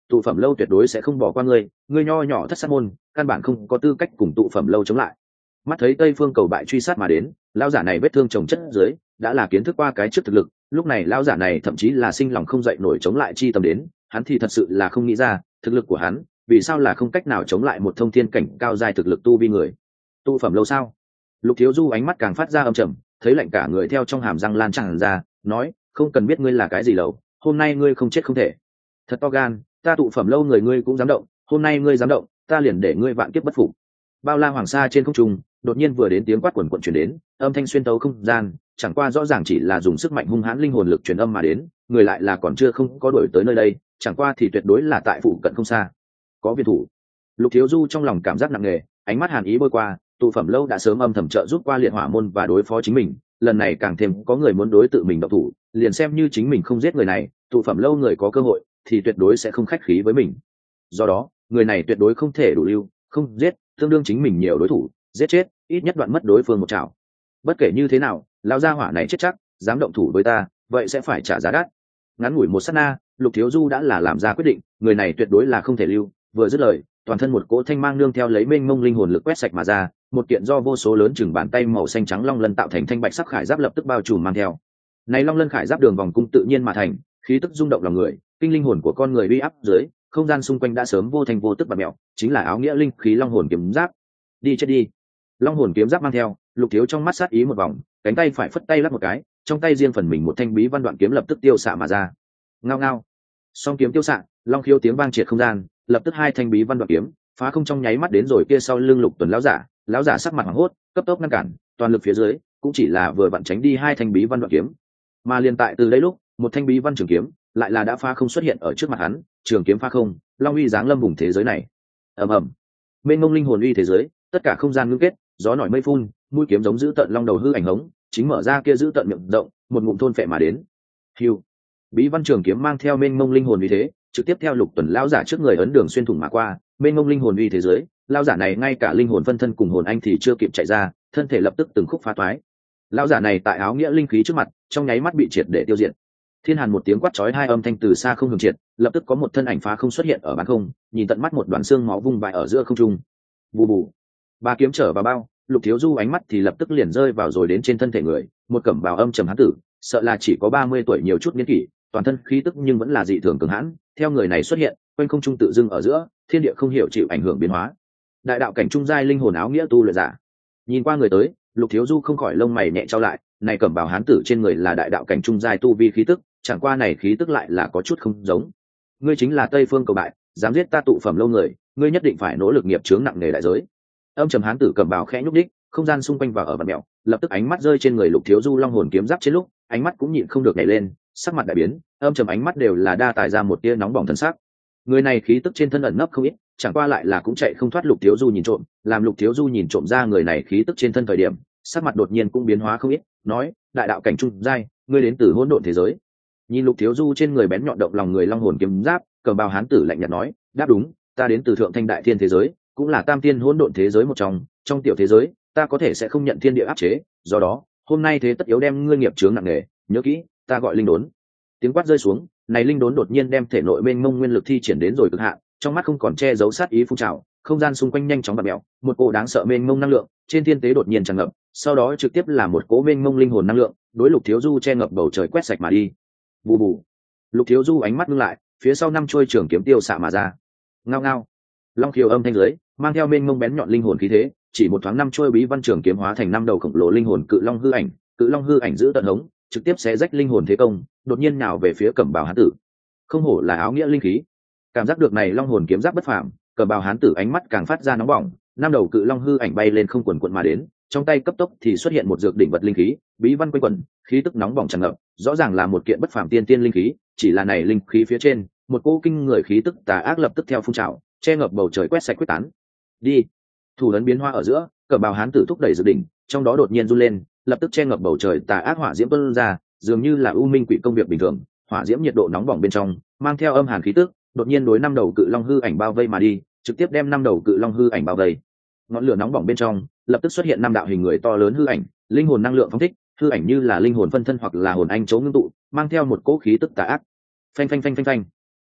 tụ phẩm lâu tuyệt đối sẽ không bỏ qua ngươi, ngươi nho nhỏ thất sát môn căn bản không có tư cách cùng tụ phẩm lâu chống lại. Mắt thấy tây phương cầu bại truy sát mà đến, lão giả này vết thương chồng chất dưới đã là kiến thức qua cái trước thực lực, lúc này lão giả này thậm chí là sinh lòng không dậy nổi chống lại chi tâm đến, hắn thì thật sự là không nghĩ ra thực lực của hắn vì sao là không cách nào chống lại một thông thiên cảnh cao giai thực lực tu vi người. Tụ phẩm lâu sao? Lục Thiếu Du ánh mắt càng phát ra âm trầm, thấy lạnh cả người theo trong hàm răng lan tràn ra, nói, không cần biết ngươi là cái gì lầu, hôm nay ngươi không chết không thể. Thật to gan, ta tụ phẩm lâu người ngươi cũng dám động, hôm nay ngươi dám động, ta liền để ngươi vạn kiếp bất phục. Bao la hoàng sa trên không trung, đột nhiên vừa đến tiếng quát quần quần truyền đến, âm thanh xuyên tấu không gian, chẳng qua rõ ràng chỉ là dùng sức mạnh hung hãn linh hồn lực truyền âm mà đến, người lại là còn chưa không có đuổi tới nơi đây, chẳng qua thì tuyệt đối là tại phụ cận không xa. Có viên thủ. Lục Thiếu Du trong lòng cảm giác nặng nề, ánh mắt hàn ý bôi qua, tụ phẩm lâu đã sớm âm thầm trợ giúp qua liệt hỏa môn và đối phó chính mình, lần này càng thêm có người muốn đối tự mình động thủ, liền xem như chính mình không giết người này, tụ phẩm lâu người có cơ hội thì tuyệt đối sẽ không khách khí với mình. Do đó, người này tuyệt đối không thể đủ lưu, không giết, tương đương chính mình nhiều đối thủ, giết chết, ít nhất đoạn mất đối phương một chảo. Bất kể như thế nào, lão gia hỏa này chết chắc, dám động thủ với ta, vậy sẽ phải trả giá đắt. Ngắn ngủi một sát na, Lục Thiếu Du đã là làm ra quyết định, người này tuyệt đối là không thể lưu, vừa dứt lời, toàn thân một cỗ thanh mang nương theo lấy mênh mông linh hồn lực quét sạch mà ra, một kiện do vô số lớn chừng bàn tay màu xanh trắng long lân tạo thành thanh bạch sắc khải giáp lập tức bao trùm mang theo. Này long lân khải giáp đường vòng cung tự nhiên mà thành, khí tức rung động lòng người, kinh linh hồn của con người uy áp dưới, không gian xung quanh đã sớm vô thành vô tức bạt mèo, chính là áo nghĩa linh khí long hồn kiếm giáp. Đi chết đi. Long hồn kiếm giáp mang theo, Lục Thiếu trong mắt sát ý một vòng, cánh tay phải phất tay lắc một cái, trong tay riêng phần mình một thanh bí văn đoạn kiếm lập tức tiêu xạ mà ra. Ngao ngao. Song kiếm tiêu xạ, long khiếu tiếng vang triệt không gian, lập tức hai thanh bí văn đoạn kiếm phá không trong nháy mắt đến rồi kia sau lưng Lục Tuần lão giả, lão giả sắc mặt hoảng hốt, cấp tốc ngăn cản, toàn lực phía dưới cũng chỉ là vừa vặn tránh đi hai thanh bí văn đoạn kiếm. Mà liền tại từ đây lúc, một thanh bí văn trường kiếm lại là đã phá không xuất hiện ở trước mặt hắn, trường kiếm phá không, long uy giáng lâm vùng thế giới này. Ầm ầm. Mênh mông linh hồn uy thế giới, tất cả không gian ngưng kết, gió nổi mây phun, mũi kiếm giống giữ tận long đầu hư ảnh hống, chính mở ra kia giữ tận miệng rộng, một ngụm thôn phệ mà đến. Hưu. Bí văn trường kiếm mang theo mênh mông linh hồn uy thế, trực tiếp theo Lục Tuần lão giả trước người ấn đường xuyên thủng mà qua, mênh mông linh hồn uy thế giới, lão giả này ngay cả linh hồn phân thân cùng hồn anh thì chưa kịp chạy ra, thân thể lập tức từng khúc phá toái. Lão giả này tại áo nghĩa linh khí trước mặt, trong nháy mắt bị triệt để tiêu diệt. Thiên Hàn một tiếng quát chói hai âm thanh từ xa không hưởng triệt, lập tức có một thân ảnh phá không xuất hiện ở bán không, nhìn tận mắt một đoàn xương máu vung vãi ở giữa không trung. Bù bù. Ba kiếm trở vào bao, Lục Thiếu Du ánh mắt thì lập tức liền rơi vào rồi đến trên thân thể người, một cẩm bào âm trầm hán tử, sợ là chỉ có ba mươi tuổi nhiều chút niên kỷ, toàn thân khí tức nhưng vẫn là dị thường cường hãn, theo người này xuất hiện, quanh không trung tự dưng ở giữa, thiên địa không hiểu chịu ảnh hưởng biến hóa. Đại đạo cảnh trung giai linh hồn áo nghĩa tu luyện giả. Nhìn qua người tới, Lục Thiếu Du không khỏi lông mày nhẹ trao lại, này cẩm bào hán tử trên người là đại đạo cảnh trung giai tu vi khí tức, chẳng qua này khí tức lại là có chút không giống. Ngươi chính là Tây Phương Cầu Bại, dám giết ta tụ phẩm lâu người, ngươi nhất định phải nỗ lực nghiệp chướng nặng nề đại giới. Âm trầm hán tử cẩm bào khẽ nhúc đích, không gian xung quanh vào ở vặn mèo, lập tức ánh mắt rơi trên người Lục Thiếu Du long hồn kiếm giáp trên lúc, ánh mắt cũng nhịn không được nhảy lên, sắc mặt đại biến, âm trầm ánh mắt đều là đa tài ra một tia nóng bỏng thân sắc. Người này khí tức trên thân ẩn nấp không ít, chẳng qua lại là cũng chạy không thoát Lục Thiếu Du nhìn trộm, làm Lục Thiếu Du nhìn trộm ra người này khí tức trên thân thời điểm, sắc mặt đột nhiên cũng biến hóa không ít, nói, đại đạo cảnh trung giai, ngươi đến từ hỗn độn thế giới. Nhìn Lục Thiếu Du trên người bén nhọn động lòng người long hồn kiếm giáp, cầm bào hán tử lạnh nhạt nói, đáp đúng, ta đến từ thượng thanh đại thiên thế giới, cũng là tam thiên hỗn độn thế giới một trong, trong tiểu thế giới, ta có thể sẽ không nhận thiên địa áp chế, do đó, hôm nay thế tất yếu đem ngươi nghiệp chướng nặng nề, nhớ kỹ, ta gọi linh đốn. Tiếng quát rơi xuống, này linh đốn đột nhiên đem thể nội mênh mông nguyên lực thi triển đến rồi cực hạn, trong mắt không còn che giấu sát ý phun trào, không gian xung quanh nhanh chóng bật mèo, một cỗ đáng sợ mênh mông năng lượng trên thiên tế đột nhiên tràn ngập, sau đó trực tiếp là một cỗ mênh mông linh hồn năng lượng, đối Lục Thiếu Du che ngập bầu trời quét sạch mà đi. Bù bù. Lục Thiếu Du ánh mắt ngưng lại, phía sau năm chuôi trường kiếm tiêu xạ mà ra. Ngao ngao. Long khiếu âm thanh dưới, mang theo mênh mông bén nhọn linh hồn khí thế, chỉ một thoáng năm chuôi bí văn trường kiếm hóa thành năm đầu khổng lồ linh hồn cự long hư ảnh, cự long hư ảnh giữ tận hống, trực tiếp xé rách linh hồn thế công, đột nhiên nhào về phía cẩm bào hán tử. Không hổ là áo nghĩa linh khí. Cảm giác được này long hồn kiếm giáp bất phàm, cẩm bào hán tử ánh mắt càng phát ra nóng bỏng, năm đầu cự long hư ảnh bay lên không quần quần mà đến, trong tay cấp tốc thì xuất hiện một dược đỉnh vật linh khí, bí văn quanh quẩn, khí tức nóng bỏng tràn ngập, rõ ràng là một kiện bất phàm tiên tiên linh khí, chỉ là này linh khí phía trên, một cỗ kinh người khí tức tà ác lập tức theo phun trào, che ngập bầu trời quét sạch quyết tán. Đi. Thủ ấn biến hoa ở giữa, cẩm bào hán tử thúc đẩy dược đỉnh, trong đó đột nhiên run lên, lập tức che ngập bầu trời tà ác hỏa diễm tuôn ra, dường như là u minh quỷ công việc bình thường, hỏa diễm nhiệt độ nóng bỏng bên trong, mang theo âm hàn khí tức, đột nhiên đối năm đầu cự long hư ảnh bao vây mà đi, trực tiếp đem năm đầu cự long hư ảnh bao vây. Ngọn lửa nóng bỏng bên trong, lập tức xuất hiện năm đạo hình người to lớn hư ảnh, linh hồn năng lượng phóng thích, hư ảnh như là linh hồn phân thân hoặc là hồn anh chấu ngưng tụ, mang theo một cỗ khí tức tà ác. Phanh phanh phanh phanh phanh.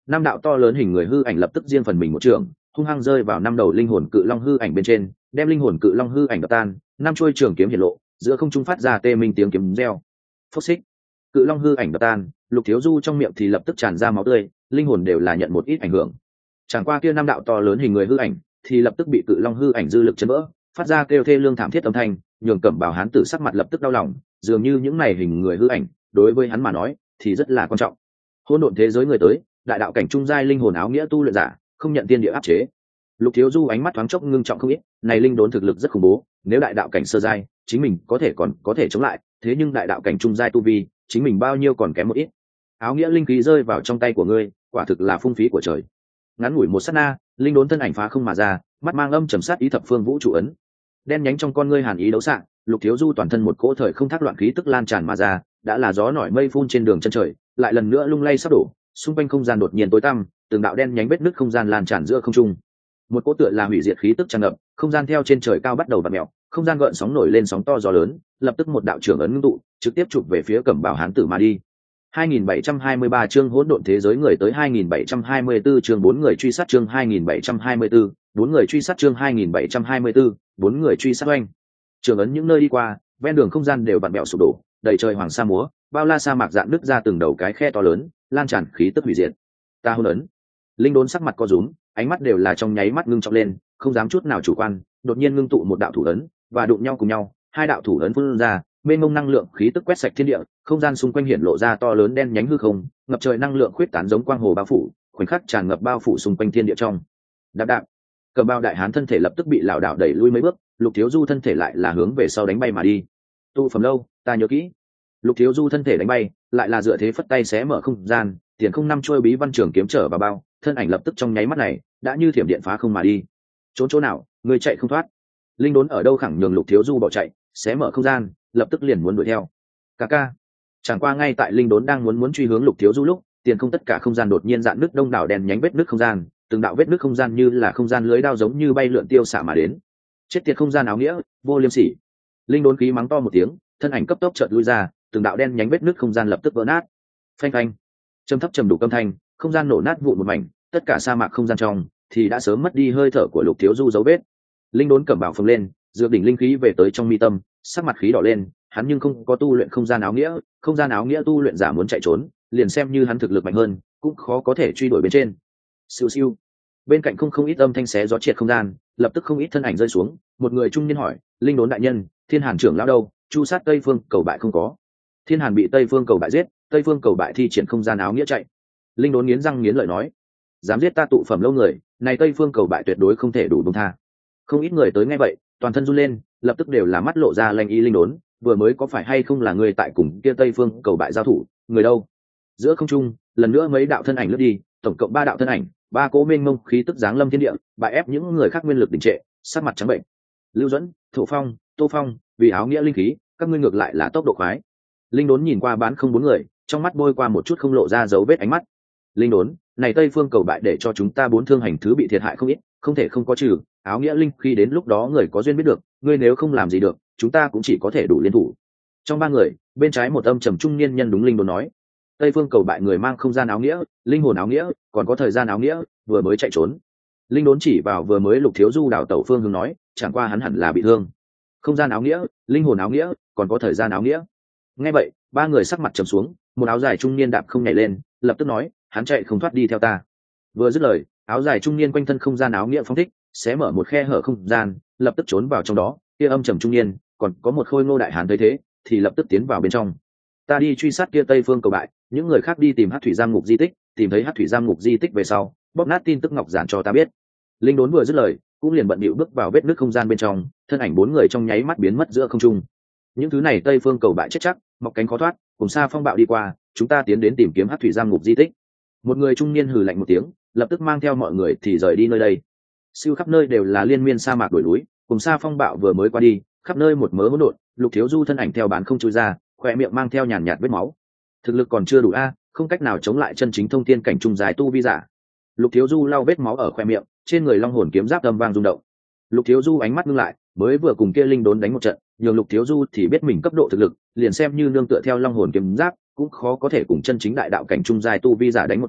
năm đạo to lớn hình người hư ảnh lập tức riêng phần mình một trường hung hăng rơi vào năm đầu linh hồn cự long hư ảnh bên trên, đem linh hồn cự long hư ảnh đập tan, năm chuôi trường kiếm hiển lộ, giữa không trung phát ra tê minh tiếng kiếm reo. Phốc xích, cự long hư ảnh đập tan, Lục Thiếu Du trong miệng thì lập tức tràn ra máu tươi, linh hồn đều là nhận một ít ảnh hưởng. Chẳng qua kia năm đạo to lớn hình người hư ảnh thì lập tức bị cự long hư ảnh dư lực chấn vỡ, phát ra kêu thê lương thảm thiết âm thanh, nhường Cẩm Bào hán tử sắc mặt lập tức đau lòng, dường như những này hình người hư ảnh đối với hắn mà nói thì rất là quan trọng. Hỗn độn thế giới người tới, đại đạo cảnh trung giai linh hồn áo nghĩa tu luyện giả, không nhận tiên địa áp chế. Lục Thiếu Du ánh mắt thoáng chốc ngưng trọng không ít, này linh đốn thực lực rất khủng bố, nếu đại đạo cảnh sơ giai, chính mình có thể còn có thể chống lại, thế nhưng đại đạo cảnh trung giai tu vi, chính mình bao nhiêu còn kém một ít. Áo nghĩa linh khí rơi vào trong tay của ngươi, quả thực là phung phí của trời. Ngắn ngủi một sát na, linh đốn thân ảnh phá không mà ra, mắt mang âm trầm sát ý thập phương vũ trụ ấn. Đen nhánh trong con ngươi hàn ý đấu xạ, Lục Thiếu Du toàn thân một cỗ thời không thác loạn khí tức lan tràn mà ra, đã là gió nổi mây phun trên đường chân trời, lại lần nữa lung lay sắp đổ, xung quanh không gian đột nhiên tối tăm, từng đạo đen nhánh vết nứt không gian lan tràn giữa không trung. Một cỗ tựa là hủy diệt khí tức tràn ngập, không gian theo trên trời cao bắt đầu vặn mèo, không gian gợn sóng nổi lên sóng to gió lớn, lập tức một đạo trưởng ấn ngưng tụ, trực tiếp chụp về phía Cẩm Bào hán tử mà đi. hai nghìn bảy trăm hai mươi ba chương hỗn độn thế giới người tới hai nghìn bảy trăm hai mươi tư chương bốn người truy sát chương hai nghìn bảy trăm hai mươi tư, bốn người truy sát chương hai nghìn bảy trăm hai mươi tư, bốn người truy sát oanh. Trưởng ấn những nơi đi qua, ven đường không gian đều vặn mèo sụp đổ, đầy trời hoàng sa múa, bao la sa mạc dạn nứt ra từng đầu cái khe to lớn, lan tràn khí tức hủy diệt. Ta hôn ấn. Linh đốn sắc mặt co rúm, ánh mắt đều là trong nháy mắt ngưng trọng lên, không dám chút nào chủ quan, đột nhiên ngưng tụ một đạo thủ ấn, và đụng nhau cùng nhau, hai đạo thủ ấn phun ra, mênh mông năng lượng khí tức quét sạch thiên địa, không gian xung quanh hiện lộ ra to lớn đen nhánh hư không, ngập trời năng lượng khuyết tán giống quang hồ bao phủ, khoảnh khắc tràn ngập bao phủ xung quanh thiên địa trong. Đạp đạp, Cẩm Bào đại hán thân thể lập tức bị lão đảo đẩy lui mấy bước, Lục Thiếu Du thân thể lại là hướng về sau đánh bay mà đi. Tu phẩm lâu, ta nhớ kỹ. Lục Thiếu Du thân thể đánh bay, lại là dựa thế phất tay xé mở không gian, tiền không năm trôi bí văn trường kiếm trở vào bao, thân ảnh lập tức trong nháy mắt này đã như thiểm điện phá không mà đi. Trốn chỗ nào, người chạy không thoát. Linh đốn ở đâu khẳng nhường Lục Thiếu Du bỏ chạy, xé mở không gian, lập tức liền muốn đuổi theo. Ca ca. Chẳng qua ngay tại Linh đốn đang muốn muốn truy hướng Lục Thiếu Du lúc, tiền không tất cả không gian đột nhiên dạn nước đông đảo đèn nhánh vết nước không gian, từng đạo vết nước không gian như là không gian lưới đao giống như bay lượn tiêu xạ mà đến. Chết tiệt không gian áo nghĩa, vô liêm sỉ. Linh đốn khí mắng to một tiếng, thân ảnh cấp tốc chợt lui ra, từng đạo đen nhánh vết nước không gian lập tức vỡ nát. Phanh phanh, trầm thấp trầm đủ âm thanh, không gian nổ nát vụn một mảnh, tất cả sa mạc không gian trong thì đã sớm mất đi hơi thở của Lục Thiếu Du dấu vết. Linh đốn Cẩm Bào phồng lên, dược đỉnh linh khí về tới trong mi tâm, sắc mặt khí đỏ lên, hắn nhưng không có tu luyện không gian áo nghĩa, không gian áo nghĩa tu luyện giả muốn chạy trốn, liền xem như hắn thực lực mạnh hơn, cũng khó có thể truy đuổi bên trên. Siêu siêu, bên cạnh không không ít âm thanh xé gió triệt không gian, lập tức không ít thân ảnh rơi xuống, một người trung niên hỏi, Linh đốn đại nhân, Thiên Hàn trưởng lão đâu, chu sát Tây Phương cầu bại không có. Thiên Hàn bị Tây Phương cầu bại giết, Tây Phương cầu bại thi triển không gian áo nghĩa chạy. Linh đốn nghiến răng nghiến lợi nói, dám giết ta tụ phẩm lâu người, này Tây Phương cầu bại tuyệt đối không thể đủ buông tha. Không ít người tới nghe vậy, toàn thân run lên, lập tức đều là mắt lộ ra lanh ý. Linh đốn, vừa mới có phải hay không là người tại cùng kia Tây Phương cầu bại giao thủ, người đâu? Giữa không trung, lần nữa mấy đạo thân ảnh lướt đi, tổng cộng ba đạo thân ảnh, ba cỗ mênh mông khí tức giáng lâm thiên địa, bại ép những người khác nguyên lực đình trệ, sắc mặt trắng bệnh. Lưu Duẫn, Thổ Phong, Tô Phong, vì áo nghĩa linh khí, các ngươi ngược lại là tốc độ khoái. Linh đốn nhìn qua bán không bốn người, trong mắt bôi qua một chút không lộ ra dấu vết ánh mắt. Linh đốn, này Tây Phương cầu bại để cho chúng ta bốn thương hành thứ bị thiệt hại không ít, không thể không có trừ áo nghĩa linh khi đến lúc đó người có duyên biết được, ngươi nếu không làm gì được, chúng ta cũng chỉ có thể đủ liên thủ. Trong ba người, bên trái một âm trầm trung niên nhân đúng Linh đốn nói, Tây Phương cầu bại người mang không gian áo nghĩa, linh hồn áo nghĩa, còn có thời gian áo nghĩa, vừa mới chạy trốn. Linh đốn chỉ vào vừa mới Lục Thiếu Du đảo tẩu phương hướng nói, chẳng qua hắn hẳn là bị thương. Không gian áo nghĩa, linh hồn áo nghĩa, còn có thời gian áo nghĩa. Nghe vậy, ba người sắc mặt trầm xuống, một áo dài trung niên đạp không nhảy lên, lập tức nói, hắn chạy không thoát đi theo ta. Vừa dứt lời, áo dài trung niên quanh thân không gian áo nghĩa phóng thích, xé mở một khe hở không gian, lập tức trốn vào trong đó. Kia âm trầm trung niên, còn có một khôi ngô đại hán thấy thế, thì lập tức tiến vào bên trong. Ta đi truy sát kia Tây Phương cầu bại, những người khác đi tìm Hắc thủy giam ngục di tích, tìm thấy Hắc thủy giam ngục di tích về sau, bóp nát tin tức ngọc giản cho ta biết. Linh đốn vừa dứt lời, cũng liền bận bịu bước vào vết nứt không gian bên trong, thân ảnh bốn người trong nháy mắt biến mất giữa không trung. Những thứ này Tây Phương cầu bại chết chắc, mọc cánh khó thoát, cùng xa phong bạo đi qua, chúng ta tiến đến tìm kiếm Hắc thủy giam ngục di tích. Một người trung niên hừ lạnh một tiếng, lập tức mang theo mọi người thì rời đi nơi đây. Siêu khắp nơi đều là liên miên sa mạc đồi núi, cùng xa phong bạo vừa mới qua đi, khắp nơi một mớ hỗn độn. Lục Thiếu Du thân ảnh theo bán không chui ra, khỏe miệng mang theo nhàn nhạt vết máu. Thực lực còn chưa đủ a, không cách nào chống lại chân chính thông thiên cảnh trung dài tu vi giả. Lục Thiếu Du lau vết máu ở khóe miệng, trên người long hồn kiếm giáp âm vang rung động. Lục Thiếu Du ánh mắt ngưng lại, mới vừa cùng kia linh đốn đánh một trận, nhường Lục Thiếu Du thì biết mình cấp độ thực lực, liền xem như nương tựa theo long hồn kiếm giáp, cũng khó có thể cùng chân chính đại đạo cảnh trung dài tu vi giả đánh một trận,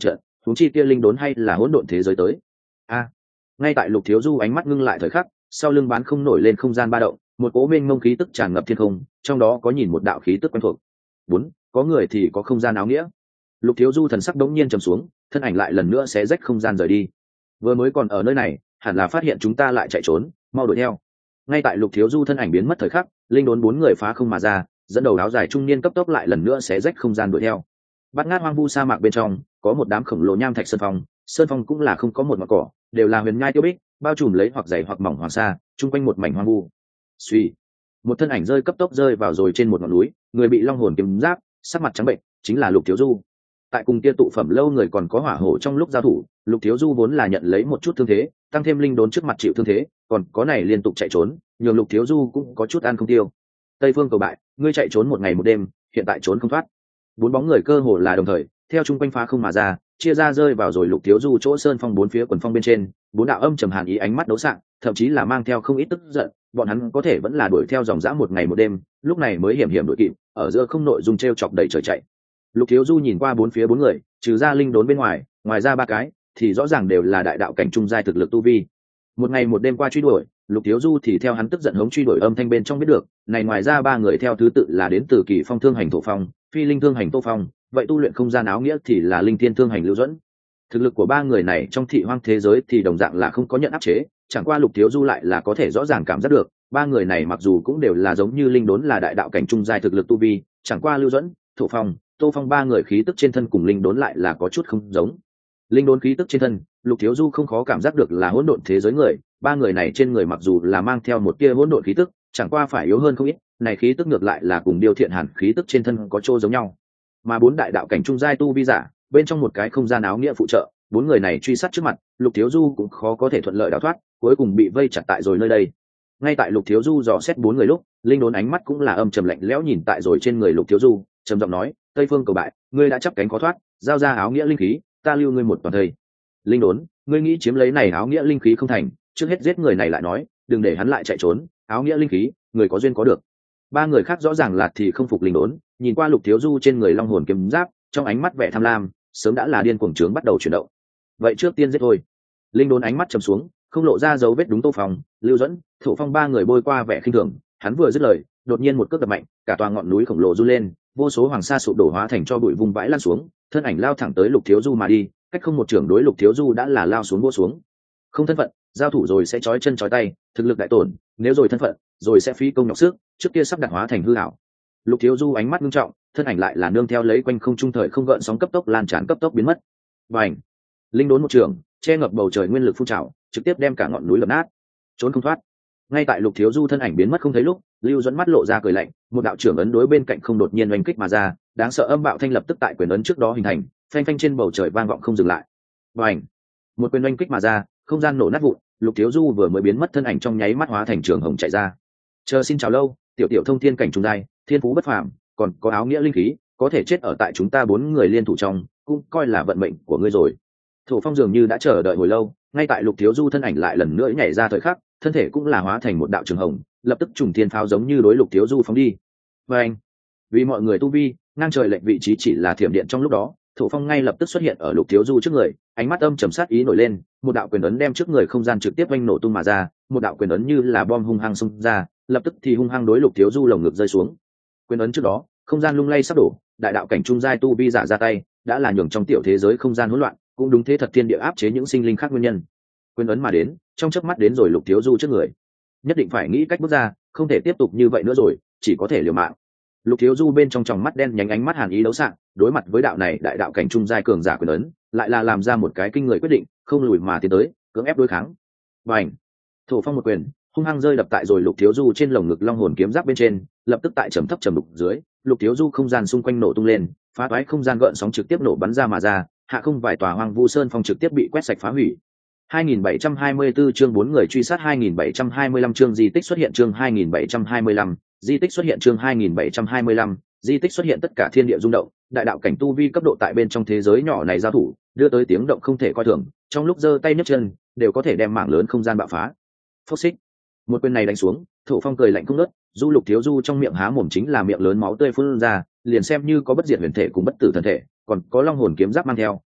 huống chi kia linh đốn hay là hỗn độn thế giới tới. A. Ngay tại Lục Thiếu Du ánh mắt ngưng lại thời khắc, sau lưng bán không nổi lên không gian ba động, một cỗ mênh mông khí tức tràn ngập thiên không, trong đó có nhìn một đạo khí tức quen thuộc. Bốn, có người thì có không gian áo nghĩa. Lục Thiếu Du thần sắc đống nhiên trầm xuống, thân ảnh lại lần nữa xé rách không gian rời đi. Vừa mới còn ở nơi này, hẳn là phát hiện chúng ta lại chạy trốn, mau đuổi theo. Ngay tại Lục Thiếu Du thân ảnh biến mất thời khắc, linh đốn bốn người phá không mà ra, dẫn đầu áo dài trung niên cấp tốc lại lần nữa xé rách không gian đuổi theo. Bát ngát hoang vu sa mạc bên trong, có một đám khổng lồ nham thạch sơn phong, sơn phong cũng là không có một ngọn cỏ, đều là huyền nhai tiêu bích, bao trùm lấy hoặc dày hoặc mỏng hoàng sa, chung quanh một mảnh hoang vu. Suy, một thân ảnh rơi cấp tốc rơi vào rồi trên một ngọn núi, người bị long hồn kiếm giáp, sắc mặt trắng bệnh, chính là Lục Thiếu Du. Tại cùng kia tụ phẩm lâu người còn có hỏa hổ trong lúc giao thủ, Lục Thiếu Du vốn là nhận lấy một chút thương thế, tăng thêm linh đốn trước mặt chịu thương thế, còn có này liên tục chạy trốn, nhường Lục Thiếu Du cũng có chút ăn không tiêu. Tây Phương Cầu Bại, ngươi chạy trốn một ngày một đêm, hiện tại trốn không thoát. Bốn bóng người cơ hồ là đồng thời, theo chung quanh phá không mà ra, chia ra rơi vào rồi Lục Thiếu Du chỗ sơn phong bốn phía quần phong bên trên, bốn đạo âm trầm hàn ý ánh mắt đấu sạng, thậm chí là mang theo không ít tức giận, bọn hắn có thể vẫn là đuổi theo dòng dã một ngày một đêm, lúc này mới hiểm hiểm đuổi kịp, ở giữa không nội dung treo chọc đẩy trời chạy. Lục Thiếu Du nhìn qua bốn phía bốn người, trừ ra linh đốn bên ngoài, ngoài ra ba cái thì rõ ràng đều là đại đạo cảnh trung giai thực lực tu vi. Một ngày một đêm qua truy đuổi, Lục Thiếu Du thì theo hắn tức giận hống truy đuổi âm thanh bên trong biết được, này ngoài ra ba người theo thứ tự là đến từ Kỳ Phong Thương Hành Thổ Phong, Phi Linh Thương Hành Tô Phong, vậy tu luyện không gian áo nghĩa thì là Linh Thiên Thương Hành Lưu Duẫn. Thực lực của ba người này trong thị hoang thế giới thì đồng dạng là không có nhận áp chế, chẳng qua Lục Thiếu Du lại là có thể rõ ràng cảm giác được, ba người này mặc dù cũng đều là giống như linh đốn là đại đạo cảnh trung giai thực lực tu vi, chẳng qua Lưu Duẫn, Thổ Phong, Tô Phong ba người khí tức trên thân cùng linh đốn lại là có chút không giống. Linh đốn khí tức trên thân, Lục Thiếu Du không khó cảm giác được là hỗn độn thế giới người, ba người này trên người mặc dù là mang theo một tia hỗn độn khí tức, chẳng qua phải yếu hơn không ít, này khí tức ngược lại là cùng Điêu Thiện Hàn khí tức trên thân có chỗ giống nhau. Mà bốn đại đạo cảnh trung giai tu vi giả, bên trong một cái không gian áo nghĩa phụ trợ, bốn người này truy sát trước mặt, Lục Thiếu Du cũng khó có thể thuận lợi đào thoát, cuối cùng bị vây chặt tại rồi nơi đây. Ngay tại Lục Thiếu Du dò xét bốn người lúc, linh đốn ánh mắt cũng là âm trầm lạnh lẽo nhìn tại rồi trên người Lục Thiếu Du, trầm giọng nói, Tây Phương Cầu Bại, ngươi đã chắp cánh khó thoát, giao ra áo nghĩa linh khí, ta lưu ngươi một toàn thây. Linh đốn, ngươi nghĩ chiếm lấy này áo nghĩa linh khí không thành, trước hết giết người này lại nói, đừng để hắn lại chạy trốn, áo nghĩa linh khí, người có duyên có được. Ba người khác rõ ràng là thì không phục linh đốn, nhìn qua Lục Thiếu Du trên người long hồn kiếm giáp, trong ánh mắt vẻ tham lam, sớm đã là điên cuồng trướng bắt đầu chuyển động. Vậy trước tiên giết thôi. Linh đốn ánh mắt trầm xuống, không lộ ra dấu vết đúng Tô Phong, Lưu Duẫn, Thổ Phong ba người bôi qua vẻ khinh thường, hắn vừa dứt lời, đột nhiên một cước đập mạnh, cả tòa ngọn núi khổng lồ du lên, vô số hoàng sa sụp đổ hóa thành cho bụi vung vãi lan xuống, thân ảnh lao thẳng tới Lục Thiếu Du mà đi, cách không một trưởng đối Lục Thiếu Du đã là lao xuống vô xuống. Không thân phận, giao thủ rồi sẽ chói chân chói tay, thực lực đại tổn, nếu rồi thân phận, rồi sẽ phí công nhọc sức, trước kia sắp đặt hóa thành hư ảo. Lục Thiếu Du ánh mắt nghiêm trọng, thân ảnh lại là nương theo lấy quanh không trung thời không gợn sóng cấp tốc lan tràn cấp tốc biến mất. Bành! Linh đốn một trường, che ngập bầu trời nguyên lực phun trào, trực tiếp đem cả ngọn núi lật nát. Trốn không thoát. Ngay tại Lục Thiếu Du thân ảnh biến mất không thấy lúc, Lưu Duẫn mắt lộ ra cười lạnh, một đạo trưởng ấn đối bên cạnh không đột nhiên oanh kích mà ra, đáng sợ âm bạo thanh lập tức tại quyền ấn trước đó hình thành, phanh phanh trên bầu trời vang vọng không dừng lại. Bành! Một quyền oanh kích mà ra, không gian nổ nát vụn, Lục Thiếu Du vừa mới biến mất thân ảnh trong nháy mắt hóa thành trường hồng chạy ra. Chờ xin chào lâu, tiểu tiểu thông thiên cảnh trung giai, thiên phú bất phàm, còn có áo nghĩa linh khí, có thể chết ở tại chúng ta bốn người liên thủ trong, cũng coi là vận mệnh của ngươi rồi. Thổ Phong dường như đã chờ đợi hồi lâu, ngay tại Lục Thiếu Du thân ảnh lại lần nữa nhảy ra thời khắc, thân thể cũng là hóa thành một đạo trường hồng, lập tức trùng thiên pháo giống như đối Lục Thiếu Du phóng đi. Và anh, vì mọi người tu vi, ngang trời lệnh vị trí chỉ là thiểm điện trong lúc đó, Thổ Phong ngay lập tức xuất hiện ở Lục Thiếu Du trước người, ánh mắt âm trầm sát ý nổi lên, một đạo quyền ấn đem trước người không gian trực tiếp oanh nổ tung mà ra, một đạo quyền ấn như là bom hung hăng xung ra, lập tức thì hung hăng đối Lục Thiếu Du lồng ngực rơi xuống. Quyền ấn trước đó, không gian lung lay sắp đổ, đại đạo cảnh trung giai tu vi giả ra tay, đã là nhường trong tiểu thế giới không gian hỗn loạn, cũng đúng thế thật thiên địa áp chế những sinh linh khác nguyên nhân. Quyền ấn mà đến, trong chớp mắt đến rồi Lục Thiếu Du trước người. Nhất định phải nghĩ cách bước ra, không thể tiếp tục như vậy nữa rồi, chỉ có thể liều mạng. Lục Thiếu Du bên trong tròng mắt đen nhánh ánh mắt hàn ý đấu sạng, đối mặt với đạo này đại đạo cảnh trung giai cường giả quyền ấn, lại là làm ra một cái kinh người quyết định, không lùi mà tiến tới, cưỡng ép đối kháng. Bành! Thổ Phong một quyền, hung hăng rơi đập tại rồi Lục Thiếu Du trên lồng ngực long hồn kiếm giáp bên trên, lập tức tại trầm thấp trầm đục dưới, Lục Thiếu Du không gian xung quanh nổ tung lên, phá toái không gian gợn sóng trực tiếp nổ bắn ra mà ra, hạ không vài tòa hoang vu sơn phong trực tiếp bị quét sạch phá hủy. hai nghìn bảy trăm hai mươi tư chương bốn người truy sát hai nghìn bảy trăm hai mươi lăm chương di tích xuất hiện chương hai nghìn bảy trăm hai mươi lăm, di tích xuất hiện chương hai nghìn bảy trăm hai mươi lăm, di tích xuất hiện tất cả thiên địa rung động, đại đạo cảnh tu vi cấp độ tại bên trong thế giới nhỏ này giao thủ, đưa tới tiếng động không thể coi thường, trong lúc giơ tay nhấc chân, đều có thể đem mảng lớn không gian bạo phá. Phốc xích. Một quyền này đánh xuống, Thổ Phong cười lạnh không ngớt, Du Lục Thiếu Du trong miệng há mồm chính là miệng lớn máu tươi phun ra, liền xem như có bất diệt huyền thể cùng bất tử thân thể, còn có long hồn kiếm giáp mang theo,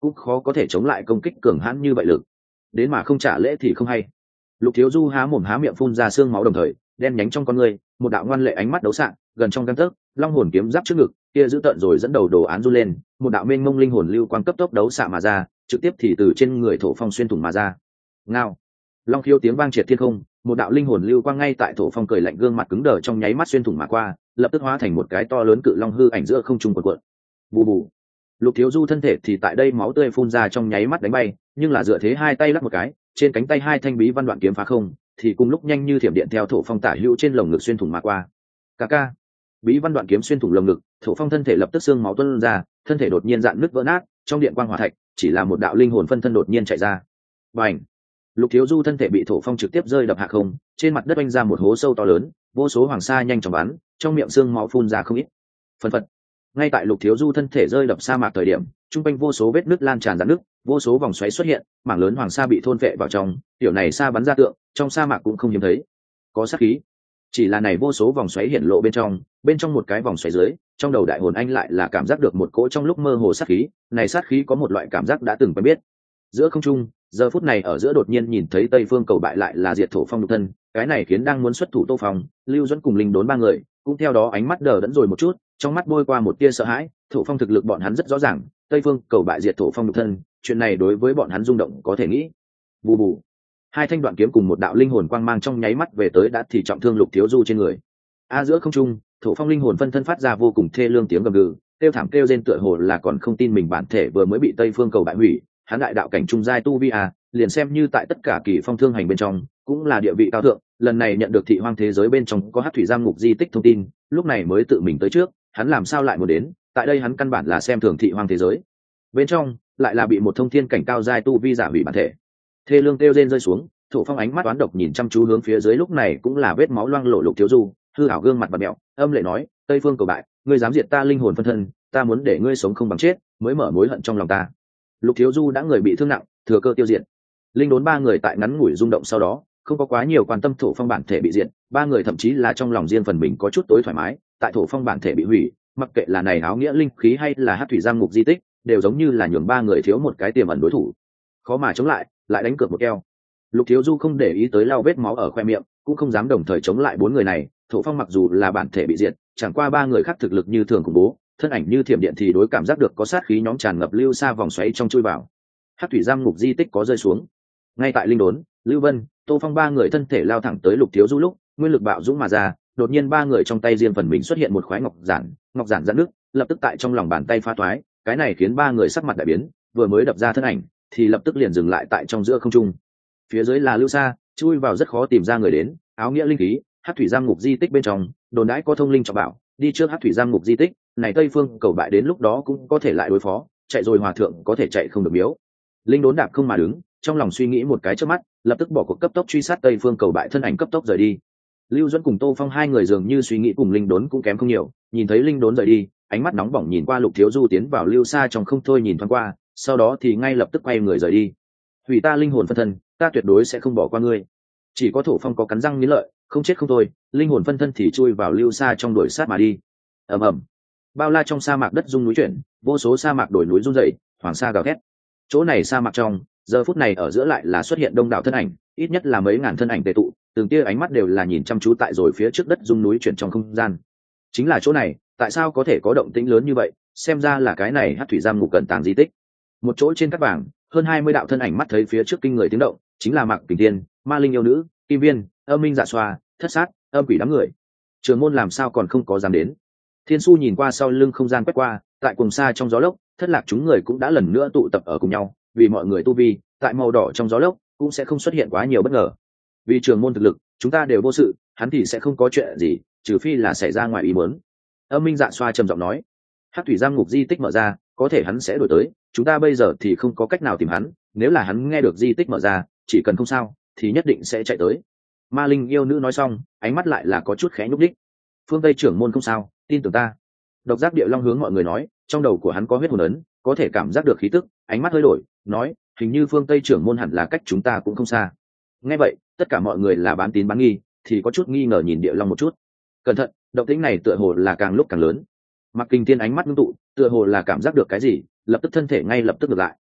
cũng khó có thể chống lại công kích cường hãn như vậy lực. Đến mà không trả lễ thì không hay. Lục Thiếu Du há mồm há miệng phun ra xương máu, đồng thời đen nhánh trong con người, một đạo ngoan lệ ánh mắt đấu sạng gần trong gang tấc, long hồn kiếm giáp trước ngực kia giữ tợn rồi dẫn đầu đồ án run lên, một đạo mênh mông linh hồn lưu quang cấp tốc đấu xạ mà ra, trực tiếp thì từ trên người Thổ Phong xuyên thủng mà ra. Ngao, long khiếu tiếng vang triệt thiên không, một đạo linh hồn lưu quang ngay tại Thổ Phong cười lạnh gương mặt cứng đờ trong nháy mắt xuyên thủng mà qua, lập tức hóa thành một cái to lớn cự long hư ảnh giữa không trung cuộn cuộn. Bù bù. Lục Thiếu Du thân thể thì tại đây máu tươi phun ra trong nháy mắt đánh bay, nhưng là dựa thế hai tay lắc một cái, trên cánh tay hai thanh bí văn đoạn kiếm phá không, thì cùng lúc nhanh như thiểm điện theo Thổ Phong tả hữu trên lồng ngực xuyên thủng mà qua. Ca ca. Bí văn đoạn kiếm xuyên thủng lồng ngực, Thổ Phong thân thể lập tức xương máu tuôn ra, thân thể đột nhiên dạn nứt vỡ nát, trong điện quang hỏa thạch, chỉ là một đạo linh hồn phân thân đột nhiên chạy ra. Bành! Lục Thiếu Du thân thể bị Thổ Phong trực tiếp rơi đập hạ không, trên mặt đất oanh ra một hố sâu to lớn, vô số hoàng sa nhanh chóng bắn, trong miệng xương máu phun ra không ít. Phần phật. Ngay tại Lục Thiếu Du thân thể rơi đập sa mạc thời điểm, trung quanh vô số vết nứt lan tràn ra nước, vô số vòng xoáy xuất hiện, mảng lớn hoàng sa bị thôn phệ vào trong, tiểu này sa bắn ra tượng, trong sa mạc cũng không hiếm thấy. Có sát khí. Chỉ là này vô số vòng xoáy hiện lộ bên trong, bên trong một cái vòng xoáy dưới, trong đầu đại hồn anh lại là cảm giác được một cỗ trong lúc mơ hồ sát khí, này sát khí có một loại cảm giác đã từng quen biết. Giữa không trung, giờ phút này ở giữa đột nhiên nhìn thấy Tây Phương Cầu Bại lại là Diệt Thổ Phong nhục thân, cái này khiến đang muốn xuất thủ Tô Phong, Lưu Duẫn cùng Linh Đốn ba người, cũng theo đó ánh mắt đờ đẫn rồi một chút, trong mắt bôi qua một tia sợ hãi, Thổ Phong thực lực bọn hắn rất rõ ràng, Tây Phương Cầu Bại Diệt Thổ Phong nhục thân, chuyện này đối với bọn hắn rung động có thể nghĩ. Bù bù. Hai thanh đoạn kiếm cùng một đạo linh hồn quang mang trong nháy mắt về tới đã thì trọng thương Lục Thiếu Du trên người. A giữa không trung, Thổ Phong linh hồn phân thân phát ra vô cùng thê lương tiếng gầm gừ, kêu thảm kêu rên tựa hồ là còn không tin mình bản thể vừa mới bị Tây Phương Cầu Bại hủy, hắn đại đạo cảnh trung giai tu vi à, liền xem như tại tất cả kỳ phong thương hành bên trong, cũng là địa vị cao thượng, lần này nhận được thị hoang thế giới bên trong có Hắc thủy giam ngục di tích thông tin, lúc này mới tự mình tới trước, hắn làm sao lại muốn đến, tại đây hắn căn bản là xem thường thị hoang thế giới. Bên trong, lại là bị một thông thiên cảnh cao giai tu vi giả hủy bản thể. Thê lương kêu rên rơi xuống, Thổ Phong ánh mắt toán độc nhìn chăm chú hướng phía dưới, lúc này cũng là vết máu loang lổ Lục Thiếu Du, hư ảo gương mặt bặm mẹo, âm lệ nói, Tây Phương Cầu Bại, ngươi dám diệt ta linh hồn phân thân, ta muốn để ngươi sống không bằng chết, mới mở mối hận trong lòng ta. Lục Thiếu Du đã người bị thương nặng, thừa cơ tiêu diệt. Linh Đốn ba người tại ngắn ngủi rung động sau đó, không có quá nhiều quan tâm Thổ Phong bản thể bị diệt, ba người thậm chí là trong lòng riêng phần mình có chút tối thoải mái, tại Thổ Phong bản thể bị hủy, mặc kệ là này áo nghĩa linh khí hay là Hắc thủy giam ngục di tích, đều giống như là nhường ba người thiếu một cái tiềm ẩn đối thủ, khó mà chống lại, lại đánh cược một keo. Lục Thiếu Du không để ý tới lau vết máu ở khoe miệng, cũng không dám đồng thời chống lại bốn người này. Thổ Phong mặc dù là bản thể bị diệt, chẳng qua ba người khác thực lực như thường khủng bố, thân ảnh như thiểm điện thì đối cảm giác được có sát khí nhóm tràn ngập lưu xa vòng xoáy trong chui vào. Hắc thủy giam ngục di tích có rơi xuống. Ngay tại Linh Đốn, Lưu Vân, Tô Phong ba người thân thể lao thẳng tới Lục Thiếu Du lúc, nguyên lực bạo dũng mà ra, đột nhiên ba người trong tay riêng phần mình xuất hiện một khoái ngọc giản, ngọc giản giãn nước, lập tức tại trong lòng bàn tay phá toái, cái này khiến ba người sắc mặt đại biến, vừa mới đập ra thân ảnh, thì lập tức liền dừng lại tại trong giữa không trung. Phía dưới là lưu xa, chui vào rất khó tìm ra người đến, áo nghĩa linh khí, Hắc thủy giam ngục di tích bên trong, đồn đãi có thông linh trọng bảo, đi trước Hắc thủy giam ngục di tích, này Tây Phương Cầu Bại đến lúc đó cũng có thể lại đối phó, chạy rồi hòa thượng có thể chạy không được miếu. Linh Đốn đạp không mà đứng, trong lòng suy nghĩ một cái trước mắt, lập tức bỏ cuộc cấp tốc truy sát Tây Phương Cầu Bại, thân ảnh cấp tốc rời đi. Lưu Duẫn cùng Tô Phong hai người dường như suy nghĩ cùng Linh Đốn cũng kém không nhiều, nhìn thấy Linh Đốn rời đi, ánh mắt nóng bỏng nhìn qua Lục Thiếu Du tiến vào lưu xa trong không thôi nhìn thoáng qua, sau đó thì ngay lập tức quay người rời đi. Hủy ta linh hồn phân thân, ta tuyệt đối sẽ không bỏ qua ngươi. Chỉ có Thổ Phong có cắn răng nghiến lợi, không chết không thôi, linh hồn phân thân thì chui vào lưu xa trong đuổi sát mà đi. Ầm ầm. Bao la trong sa mạc đất rung núi chuyển, vô số sa mạc đổi núi rung dậy, hoàng sa gào thét. Chỗ này sa mạc trong, giờ phút này ở giữa lại là xuất hiện đông đảo thân ảnh, ít nhất là mấy ngàn thân ảnh tề tụ, từng tia ánh mắt đều là nhìn chăm chú tại rồi phía trước đất rung núi chuyển trong không gian. Chính là chỗ này, tại sao có thể có động tĩnh lớn như vậy, xem ra là cái này Hắc thủy giam ngục cận tàng di tích. Một chỗ trên cát vàng, hơn hai mươi đạo thân ảnh mắt thấy phía trước kinh người tiếng động, chính là Mạc Kình Tiên, Ma Linh yêu nữ, Kim Viên, Âm Minh Dạ Xoa, Thất Sát, Âm Quỷ đám người. Trường môn làm sao còn không có dám đến. Thiên Su nhìn qua sau lưng không gian quét qua, tại cùng xa trong gió lốc, thất lạc chúng người cũng đã lần nữa tụ tập ở cùng nhau, vì mọi người tu vi, tại màu đỏ trong gió lốc cũng sẽ không xuất hiện quá nhiều bất ngờ. Vì trường môn thực lực, chúng ta đều vô sự, hắn thì sẽ không có chuyện gì, trừ phi là xảy ra ngoài ý muốn. Âm Minh Dạ Xoa trầm giọng nói. Hắc thủy giam ngục di tích mở ra, có thể hắn sẽ đổi tới, chúng ta bây giờ thì không có cách nào tìm hắn, nếu là hắn nghe được di tích mở ra, chỉ cần không sao, thì nhất định sẽ chạy tới. Ma Linh yêu nữ nói xong, ánh mắt lại là có chút khẽ nhúc đích. Phương Tây trưởng môn không sao, tin tưởng ta. Độc Giác Địa Long hướng mọi người nói, trong đầu của hắn có huyết hồn ấn, có thể cảm giác được khí tức, ánh mắt hơi đổi, nói, hình như Phương Tây trưởng môn hẳn là cách chúng ta cũng không xa. Nghe vậy, tất cả mọi người là bán tín bán nghi, thì có chút nghi ngờ nhìn Địa Long một chút. Cẩn thận, động tĩnh này tựa hồ là càng lúc càng lớn. Mạc Kình Tiên ánh mắt ngưng tụ, tựa hồ là cảm giác được cái gì, lập tức thân thể ngay lập tức ngược lại.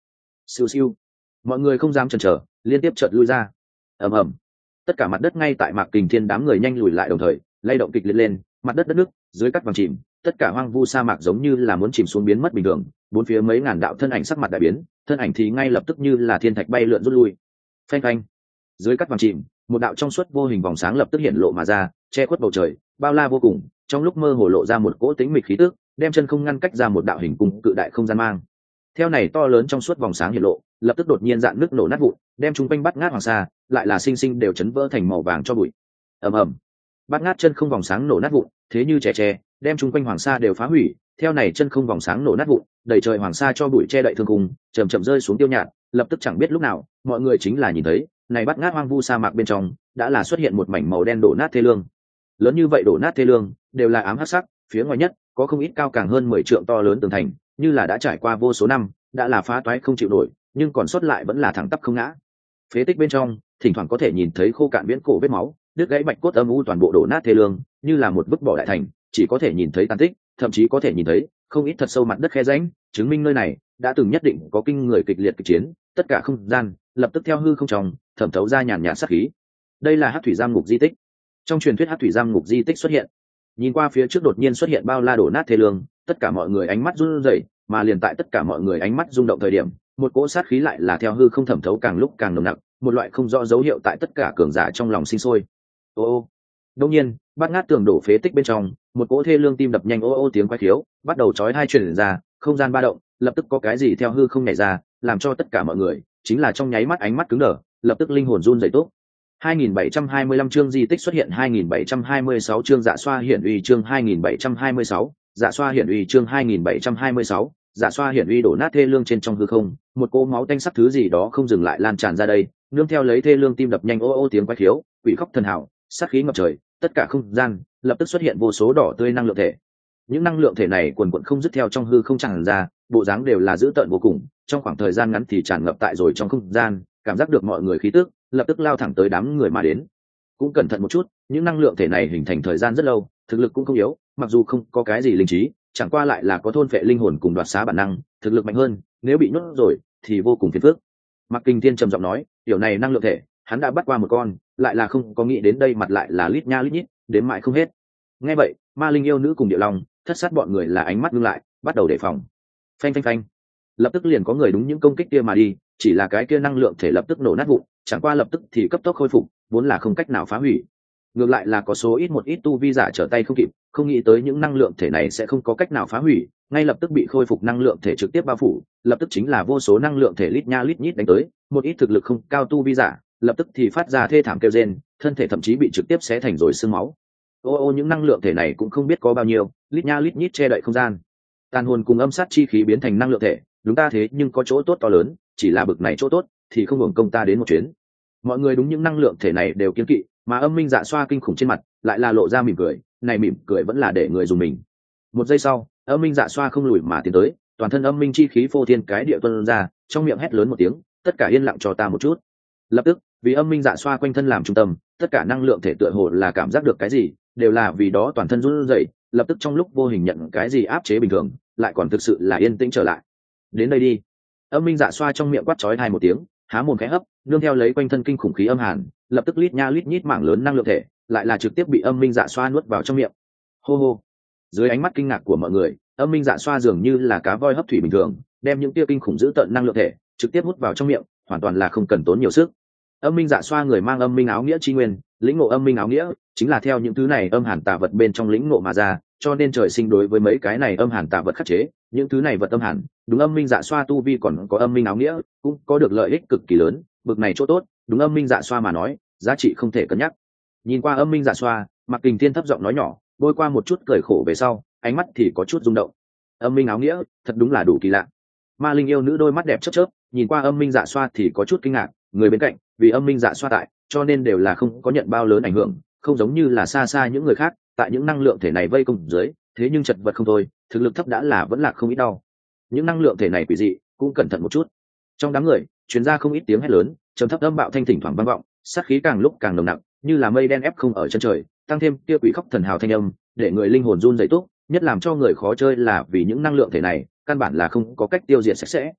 Siêu siêu, mọi người không dám chần chờ, liên tiếp chợt lui ra. Ầm ầm, tất cả mặt đất ngay tại Mạc Kình Thiên đám người nhanh lùi lại đồng thời, lay động kịch liệt lên, mặt đất đất nước dưới cắt vàng chìm, tất cả hoang vu sa mạc giống như là muốn chìm xuống biến mất bình thường, bốn phía mấy ngàn đạo thân ảnh sắc mặt đại biến, thân ảnh thì ngay lập tức như là thiên thạch bay lượn rút lui. Phanh phanh, dưới cắt vàng chìm, một đạo trong suốt vô hình vòng sáng lập tức hiện lộ mà ra, che khuất bầu trời, bao la vô cùng, trong lúc mơ hồ lộ ra một cỗ tĩnh mịch khí tức, đem chân không ngăn cách ra một đạo hình cung cự đại không gian mang. Theo này to lớn trong suốt vòng sáng hiện lộ, lập tức đột nhiên dạn nước nổ nát vụn, đem chúng quanh bắt ngát hoàng sa, lại là sinh sinh đều chấn vỡ thành màu vàng cho bụi. Ầm ầm, bắt ngát chân không vòng sáng nổ nát vụn, thế như chè chè, đem chúng quanh hoàng sa đều phá hủy. Theo này chân không vòng sáng nổ nát vụn, đầy trời hoàng sa cho bụi che đậy thương cung, chậm chậm rơi xuống tiêu nhạt, lập tức chẳng biết lúc nào, mọi người chính là nhìn thấy, này bắt ngát hoang vu sa mạc bên trong, đã là xuất hiện một mảnh màu đen đổ nát thê lương. Lớn như vậy đổ nát thê lương, đều là ám hắc sắc, phía ngoài nhất có không ít cao càng hơn mười trượng to lớn tường thành, như là đã trải qua vô số năm, đã là phá toái không chịu nổi, nhưng còn sót lại vẫn là thẳng tắp không ngã. Phế tích bên trong, thỉnh thoảng có thể nhìn thấy khô cạn viễn cổ vết máu, đứt gãy bạch cốt âm u toàn bộ đổ nát thê lương, như là một vứt bỏ đại thành, chỉ có thể nhìn thấy tàn tích, thậm chí có thể nhìn thấy không ít thật sâu mặt đất khe rãnh, chứng minh nơi này đã từng nhất định có kinh người kịch liệt kịch chiến, tất cả không gian lập tức theo hư không trong thẩm thấu ra nhàn nhạt sát khí. Đây là Hắc thủy giam ngục di tích. Trong truyền thuyết Hắc thủy giam ngục di tích xuất hiện. Nhìn qua phía trước đột nhiên xuất hiện bao la đổ nát thê lương, tất cả mọi người ánh mắt run rẩy, mà liền tại tất cả mọi người ánh mắt rung động thời điểm, một cỗ sát khí lại là theo hư không thẩm thấu càng lúc càng nồng nặc, một loại không rõ dấu hiệu tại tất cả cường giả trong lòng sinh sôi. Ô ô. Đột nhiên, bát ngát tường đổ phế tích bên trong, một cỗ thê lương tim đập nhanh ô ô tiếng quái khiếu, bắt đầu chói tai truyền ra, không gian ba động, lập tức có cái gì theo hư không nhảy ra, làm cho tất cả mọi người chính là trong nháy mắt ánh mắt cứng đờ, lập tức linh hồn run rẩy tốt. hai nghìn bảy trăm hai mươi lăm chương di tích xuất hiện hai nghìn bảy trăm hai mươi sáu chương dạ xoa hiển uy chương hai nghìn bảy trăm hai mươi sáu, dạ xoa hiển uy chương hai nghìn bảy trăm hai mươi sáu, dạ xoa hiển uy đổ nát thê lương trên trong hư không, một cỗ máu tanh sắc thứ gì đó không dừng lại lan tràn ra đây, nương theo lấy thê lương tim đập nhanh ô ô tiếng quái khiếu, quỷ khóc thần hào, sát khí ngập trời, tất cả không gian lập tức xuất hiện vô số đỏ tươi năng lượng thể. Những năng lượng thể này quần quần không dứt theo trong hư không tràn ra, bộ dáng đều là dữ tợn vô cùng, trong khoảng thời gian ngắn thì tràn ngập tại rồi trong không gian, cảm giác được mọi người khí tức, lập tức lao thẳng tới đám người mà đến. Cũng cẩn thận một chút, những năng lượng thể này hình thành thời gian rất lâu, thực lực cũng không yếu, mặc dù không có cái gì linh trí, chẳng qua lại là có thôn phệ linh hồn cùng đoạt xá bản năng, thực lực mạnh hơn, nếu bị nuốt rồi thì vô cùng phiền phức. Mạc Kình Thiên trầm giọng nói, điều này năng lượng thể, hắn đã bắt qua một con, lại là không có nghĩ đến đây mặt lại là lít nha lít nhít, đến mãi không hết. Nghe vậy, Ma Linh yêu nữ cùng Điệu Long, thất sát bọn người là ánh mắt ngưng lại, bắt đầu đề phòng. Phanh phanh phanh, lập tức liền có người đúng những công kích kia mà đi, chỉ là cái kia năng lượng thể lập tức nổ nát vụn, chẳng qua lập tức thì cấp tốc khôi phục, vốn là không cách nào phá hủy. Ngược lại là có số ít một ít tu vi giả trở tay không kịp, không nghĩ tới những năng lượng thể này sẽ không có cách nào phá hủy, ngay lập tức bị khôi phục năng lượng thể trực tiếp bao phủ, lập tức chính là vô số năng lượng thể lít nha lít nhít đánh tới, một ít thực lực không cao tu vi giả, lập tức thì phát ra thê thảm kêu rên, thân thể thậm chí bị trực tiếp xé thành rồi xương máu. Ô ô những năng lượng thể này cũng không biết có bao nhiêu, lít nha lít nhít che đậy không gian. Tàn hồn cùng âm sát chi khí biến thành năng lượng thể, đúng ta thế nhưng có chỗ tốt to lớn, chỉ là bực này chỗ tốt thì không hưởng công ta đến một chuyến. Mọi người đúng những năng lượng thể này đều kiêng kỵ, mà Âm Minh Dạ Xoa kinh khủng trên mặt lại là lộ ra mỉm cười, này mỉm cười vẫn là để người dùng mình. Một giây sau, Âm Minh Dạ Xoa không lùi mà tiến tới, toàn thân âm minh chi khí phô thiên cái địa tuôn ra, trong miệng hét lớn một tiếng, tất cả yên lặng cho ta một chút. Lập tức, vì Âm Minh Dạ Xoa quanh thân làm trung tâm, tất cả năng lượng thể tựa hồ là cảm giác được cái gì, đều là vì đó toàn thân run rẩy, lập tức trong lúc vô hình nhận cái gì áp chế bình thường, lại còn thực sự là yên tĩnh trở lại. Đến đây đi. Âm Minh Dạ Xoa trong miệng quát chói tai một tiếng, há mồm khẽ hấp, nương theo lấy quanh thân kinh khủng khí âm hàn, lập tức lít nha lít nhít mảng lớn năng lượng thể, lại là trực tiếp bị Âm Minh Dạ Xoa nuốt vào trong miệng. Hô hô. Dưới ánh mắt kinh ngạc của mọi người, Âm Minh Dạ Xoa dường như là cá voi hấp thủy bình thường, đem những tia kinh khủng dữ tợn năng lượng thể trực tiếp hút vào trong miệng, hoàn toàn là không cần tốn nhiều sức. Âm Minh Dạ Xoa người mang âm minh áo nghĩa chi nguyên, lĩnh ngộ âm minh áo nghĩa, chính là theo những thứ này âm hàn tà vật bên trong lĩnh ngộ mà ra, cho nên trời sinh đối với mấy cái này âm hàn tà vật khắc chế, những thứ này vật âm hàn, đúng Âm Minh Dạ Xoa tu vi còn có âm minh áo nghĩa, cũng có được lợi ích cực kỳ lớn, bực này chỗ tốt, đúng Âm Minh Dạ Xoa mà nói, giá trị không thể cân nhắc. Nhìn qua Âm Minh Dạ Xoa, Mạc Kình Thiên thấp giọng nói nhỏ, bôi qua một chút cười khổ về sau, ánh mắt thì có chút rung động. Âm minh áo nghĩa, thật đúng là đủ kỳ lạ. Ma Linh yêu nữ đôi mắt đẹp chớp chớp, nhìn qua Âm Minh Dạ Xoa thì có chút kinh ngạc, người bên cạnh, vì Âm Minh Dạ Xoa tại, cho nên đều là không có nhận bao lớn ảnh hưởng, không giống như là xa xa những người khác, tại những năng lượng thể này vây công dưới, thế nhưng chật vật không thôi, thực lực thấp đã là vẫn là không ít đau. Những năng lượng thể này quỷ dị, cũng cẩn thận một chút. Trong đám người, truyền ra không ít tiếng hét lớn, trầm thấp âm bạo thanh thỉnh thoảng vang vọng, sát khí càng lúc càng nồng nặc, như là mây đen ép không ở chân trời, tăng thêm kia quỷ khóc thần hào thanh âm, để người linh hồn run rẩy túc, nhất làm cho người khó chơi là vì những năng lượng thể này, căn bản là không có cách tiêu diệt sạch sẽ.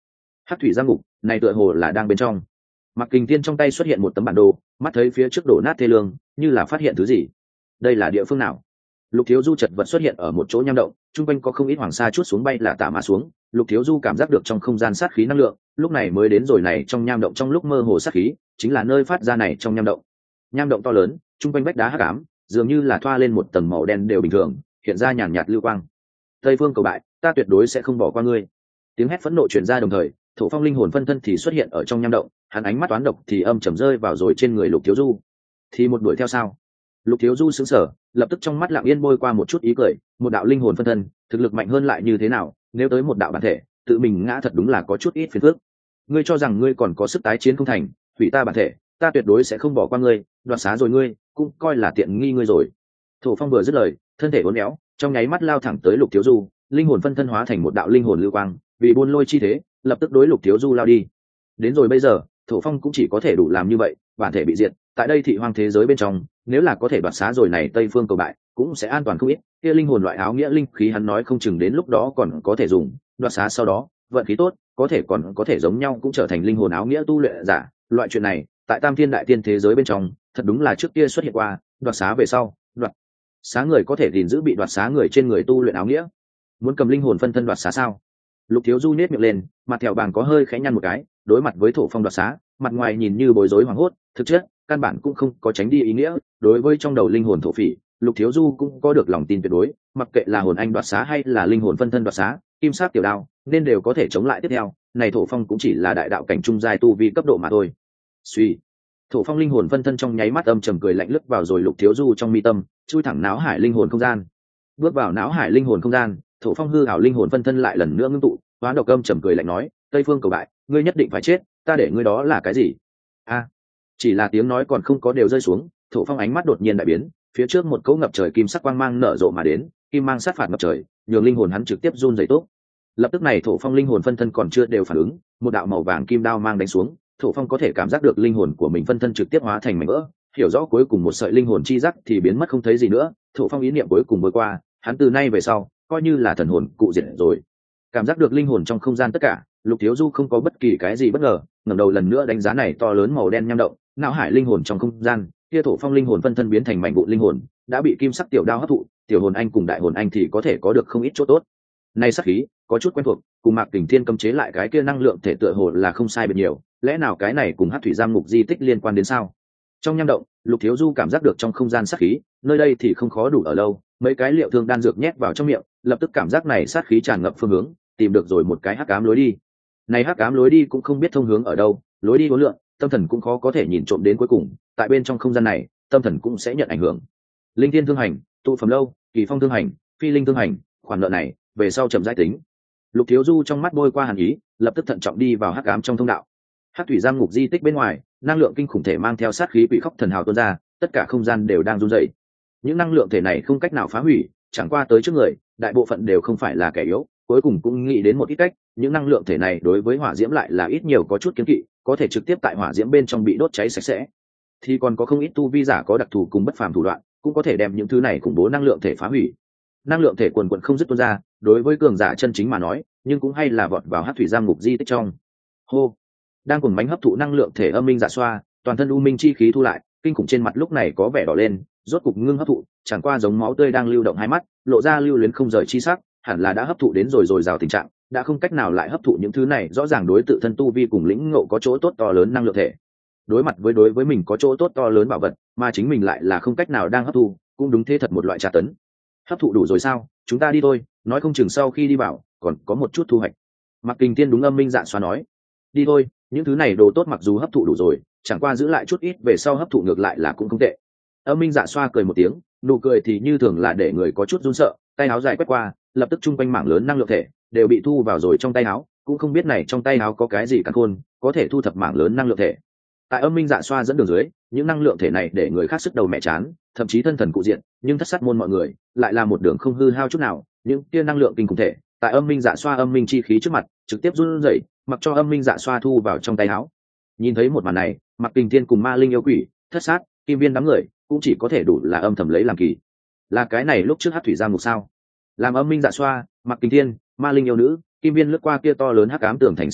Hắc thủy giang ngục này tựa hồ là đang bên trong. Mặc Kình Thiên trong tay xuất hiện một tấm bản đồ, mắt thấy phía trước đổ nát thê lương, như là phát hiện thứ gì. Đây là địa phương nào? Lục Thiếu Du chật vật xuất hiện ở một chỗ nham động, trung quanh có không ít hoàng sa chuốt xuống bay là tả mà xuống. Lục Thiếu Du cảm giác được trong không gian sát khí năng lượng, lúc này mới đến rồi này trong nham động trong lúc mơ hồ sát khí, chính là nơi phát ra này trong nham động. Nham động to lớn, trung quanh vách đá hắc ám, dường như là thoa lên một tầng màu đen đều bình thường, hiện ra nhàn nhạt lưu quang. Tây Phương Cầu Bại, ta tuyệt đối sẽ không bỏ qua ngươi. Tiếng hét phẫn nộ truyền ra đồng thời, Thổ Phong linh hồn phân thân thì xuất hiện ở trong nham động, hắn ánh mắt toán độc thì âm trầm rơi vào rồi trên người Lục Thiếu Du. Thì một đuổi theo sao? Lục Thiếu Du sững sờ, lập tức trong mắt lặng yên bôi qua một chút ý cười, một đạo linh hồn phân thân, thực lực mạnh hơn lại như thế nào, nếu tới một đạo bản thể, tự mình ngã thật đúng là có chút ít phiền phức. Ngươi cho rằng ngươi còn có sức tái chiến không thành, hủy ta bản thể, ta tuyệt đối sẽ không bỏ qua ngươi, đoạt xá rồi ngươi, cũng coi là tiện nghi ngươi rồi. Thổ Phong vừa dứt lời, thân thể uốn éo, trong nháy mắt lao thẳng tới Lục Thiếu Du, linh hồn phân thân hóa thành một đạo linh hồn lưu quang, vì buôn lôi chi thế, lập tức đối Lục Thiếu Du lao đi. Đến rồi bây giờ, Thổ Phong cũng chỉ có thể đủ làm như vậy, bản thể bị diệt, tại đây thị hoang thế giới bên trong, nếu là có thể đoạt xá rồi này Tây Phương Cầu Bại, cũng sẽ an toàn không ít. Kia linh hồn loại áo nghĩa linh khí hắn nói không chừng đến lúc đó còn có thể dùng, đoạt xá sau đó, vận khí tốt, có thể còn có thể giống nhau cũng trở thành linh hồn áo nghĩa tu luyện giả. Loại chuyện này, tại Tam Thiên Đại Tiên thế giới bên trong, thật đúng là trước kia xuất hiện qua, đoạt xá về sau, đoạt xá người có thể gìn giữ bị đoạt xá người trên người tu luyện áo nghĩa. Muốn cầm linh hồn phân thân đoạt xá sao? Lục Thiếu Du nhếch miệng lên, mặt thẹo bàng có hơi khẽ nhăn một cái, đối mặt với Thổ Phong đoạt xá, mặt ngoài nhìn như bối rối hoảng hốt, thực chất căn bản cũng không có tránh đi ý nghĩa. Đối với trong đầu linh hồn thổ phỉ, Lục Thiếu Du cũng có được lòng tin tuyệt đối, mặc kệ là hồn anh đoạt xá hay là linh hồn phân thân đoạt xá, kim sắc tiểu đao nên đều có thể chống lại tiếp theo. Này Thổ Phong cũng chỉ là đại đạo cảnh trung giai tu vi cấp độ mà thôi. Suy, Thổ Phong linh hồn phân thân trong nháy mắt âm trầm cười lạnh lướt vào rồi Lục Thiếu Du trong mi tâm, chui thẳng não hải linh hồn không gian. Bước vào não hải linh hồn không gian, Thổ Phong hư ảo linh hồn phân thân lại lần nữa ngưng tụ, hóa độc âm trầm cười lạnh nói, Tây Phương Cầu Bại, ngươi nhất định phải chết, ta để ngươi đó là cái gì? A, chỉ là tiếng nói còn không có đều rơi xuống, Thổ Phong ánh mắt đột nhiên đại biến, phía trước một cỗ ngập trời kim sắc quang mang nở rộ mà đến, kim mang sát phạt ngập trời, nhường linh hồn hắn trực tiếp run rẩy tốt. Lập tức này Thổ Phong linh hồn phân thân còn chưa đều phản ứng, một đạo màu vàng kim đao mang đánh xuống, Thổ Phong có thể cảm giác được linh hồn của mình phân thân trực tiếp hóa thành mảnh vỡ, hiểu rõ cuối cùng một sợi linh hồn chi giác thì biến mất không thấy gì nữa. Thổ Phong ý niệm cuối cùng vừa qua, hắn từ nay về sau coi như là thần hồn cụ diệt rồi. Cảm giác được linh hồn trong không gian tất cả, Lục Thiếu Du không có bất kỳ cái gì bất ngờ, ngẩng đầu lần nữa đánh giá này to lớn màu đen nham động, não hải linh hồn trong không gian, kia Thổ Phong linh hồn phân thân biến thành mảnh vụn linh hồn, đã bị kim sắc tiểu đao hấp thụ, tiểu hồn anh cùng đại hồn anh thì có thể có được không ít chỗ tốt. Này sát khí, có chút quen thuộc, cùng Mạc Kình Thiên cấm chế lại cái kia năng lượng thể tựa hồ là không sai biệt nhiều, lẽ nào cái này cùng Hắc thủy giam ngục di tích liên quan đến sao? Trong nham động, Lục Thiếu Du cảm giác được trong không gian sát khí, nơi đây thì không khó đủ ở lâu, mấy cái liệu thương đan dược nhét vào trong miệng, lập tức cảm giác này sát khí tràn ngập phương hướng, tìm được rồi một cái hắc ám lối đi. Này hắc ám lối đi cũng không biết thông hướng ở đâu, lối đi vô lượng, tâm thần cũng khó có thể nhìn trộm đến cuối cùng, tại bên trong không gian này, tâm thần cũng sẽ nhận ảnh hưởng. Linh thiên thương hành, tụ phẩm lâu, kỳ phong thương hành, phi linh thương hành, khoản nợ này, về sau chậm rãi tính. Lục Thiếu Du trong mắt bôi qua hàn ý, lập tức thận trọng đi vào hắc ám trong thông đạo. Hắc thủy giam ngục di tích bên ngoài, năng lượng kinh khủng thể mang theo sát khí quỷ khóc thần hào tuôn ra, tất cả không gian đều đang run rẩy. Những năng lượng thể này không cách nào phá hủy, chẳng qua tới trước người, đại bộ phận đều không phải là kẻ yếu, cuối cùng cũng nghĩ đến một ít cách, những năng lượng thể này đối với hỏa diễm lại là ít nhiều có chút kiêng kỵ, có thể trực tiếp tại hỏa diễm bên trong bị đốt cháy sạch sẽ. Thì còn có không ít tu vi giả có đặc thù cùng bất phàm thủ đoạn, cũng có thể đem những thứ này khủng bố năng lượng thể phá hủy. Năng lượng thể quần quần không dứt tuôn ra, đối với cường giả chân chính mà nói, nhưng cũng hay là vọt vào hắc thủy giam ngục di tích trong. Hô, đang cùng bánh hấp thụ năng lượng thể âm minh dạ xoa, toàn thân u minh chi khí thu lại, kinh khủng trên mặt lúc này có vẻ đỏ lên, rốt cục ngưng hấp thụ, chẳng qua giống máu tươi đang lưu động hai mắt, lộ ra lưu luyến không rời chi sắc, hẳn là đã hấp thụ đến rồi rồi rào tình trạng, đã không cách nào lại hấp thụ những thứ này, rõ ràng đối tự thân tu vi cùng lĩnh ngộ có chỗ tốt to lớn năng lượng thể. Đối mặt với đối với mình có chỗ tốt to lớn bảo vật, mà chính mình lại là không cách nào đang hấp thụ, cũng đúng thế thật một loại tra tấn. Hấp thụ đủ rồi sao? Chúng ta đi thôi, nói không chừng sau khi đi vào, còn có một chút thu hoạch. Mạc Kình Thiên đúng âm minh dạ xoa nói, đi thôi, những thứ này đồ tốt mặc dù hấp thụ đủ rồi, chẳng qua giữ lại chút ít về sau hấp thụ ngược lại là cũng không tệ. Âm minh dạ xoa cười một tiếng, nụ cười thì như thường là để người có chút run sợ, tay áo dài quét qua, lập tức trung quanh mảng lớn năng lượng thể đều bị thu vào rồi trong tay áo, cũng không biết này trong tay áo có cái gì cả khôn, có thể thu thập mảng lớn năng lượng thể. Tại âm minh dạ xoa dẫn đường dưới, những năng lượng thể này để người khác sức đầu mẹ chán, thậm chí thân thần cụ diện, nhưng thất sát môn mọi người lại là một đường không hư hao chút nào, những kia năng lượng kinh khủng thể tại âm minh dạ xoa âm minh chi khí trước mặt trực tiếp run rẩy, mặc cho âm minh dạ xoa thu vào trong tay áo. Nhìn thấy một màn này, Mạc Kình Thiên cùng ma linh yêu quỷ, thất sát, kim viên đám người cũng chỉ có thể đủ là âm thầm lấy làm kỳ. Là cái này lúc trước hắc thủy giam ngục sao? Làm âm minh dạ xoa, Mạc Kình Thiên, ma linh yêu nữ, kim viên lướt qua kia to lớn hắc ám tường thành sau đó,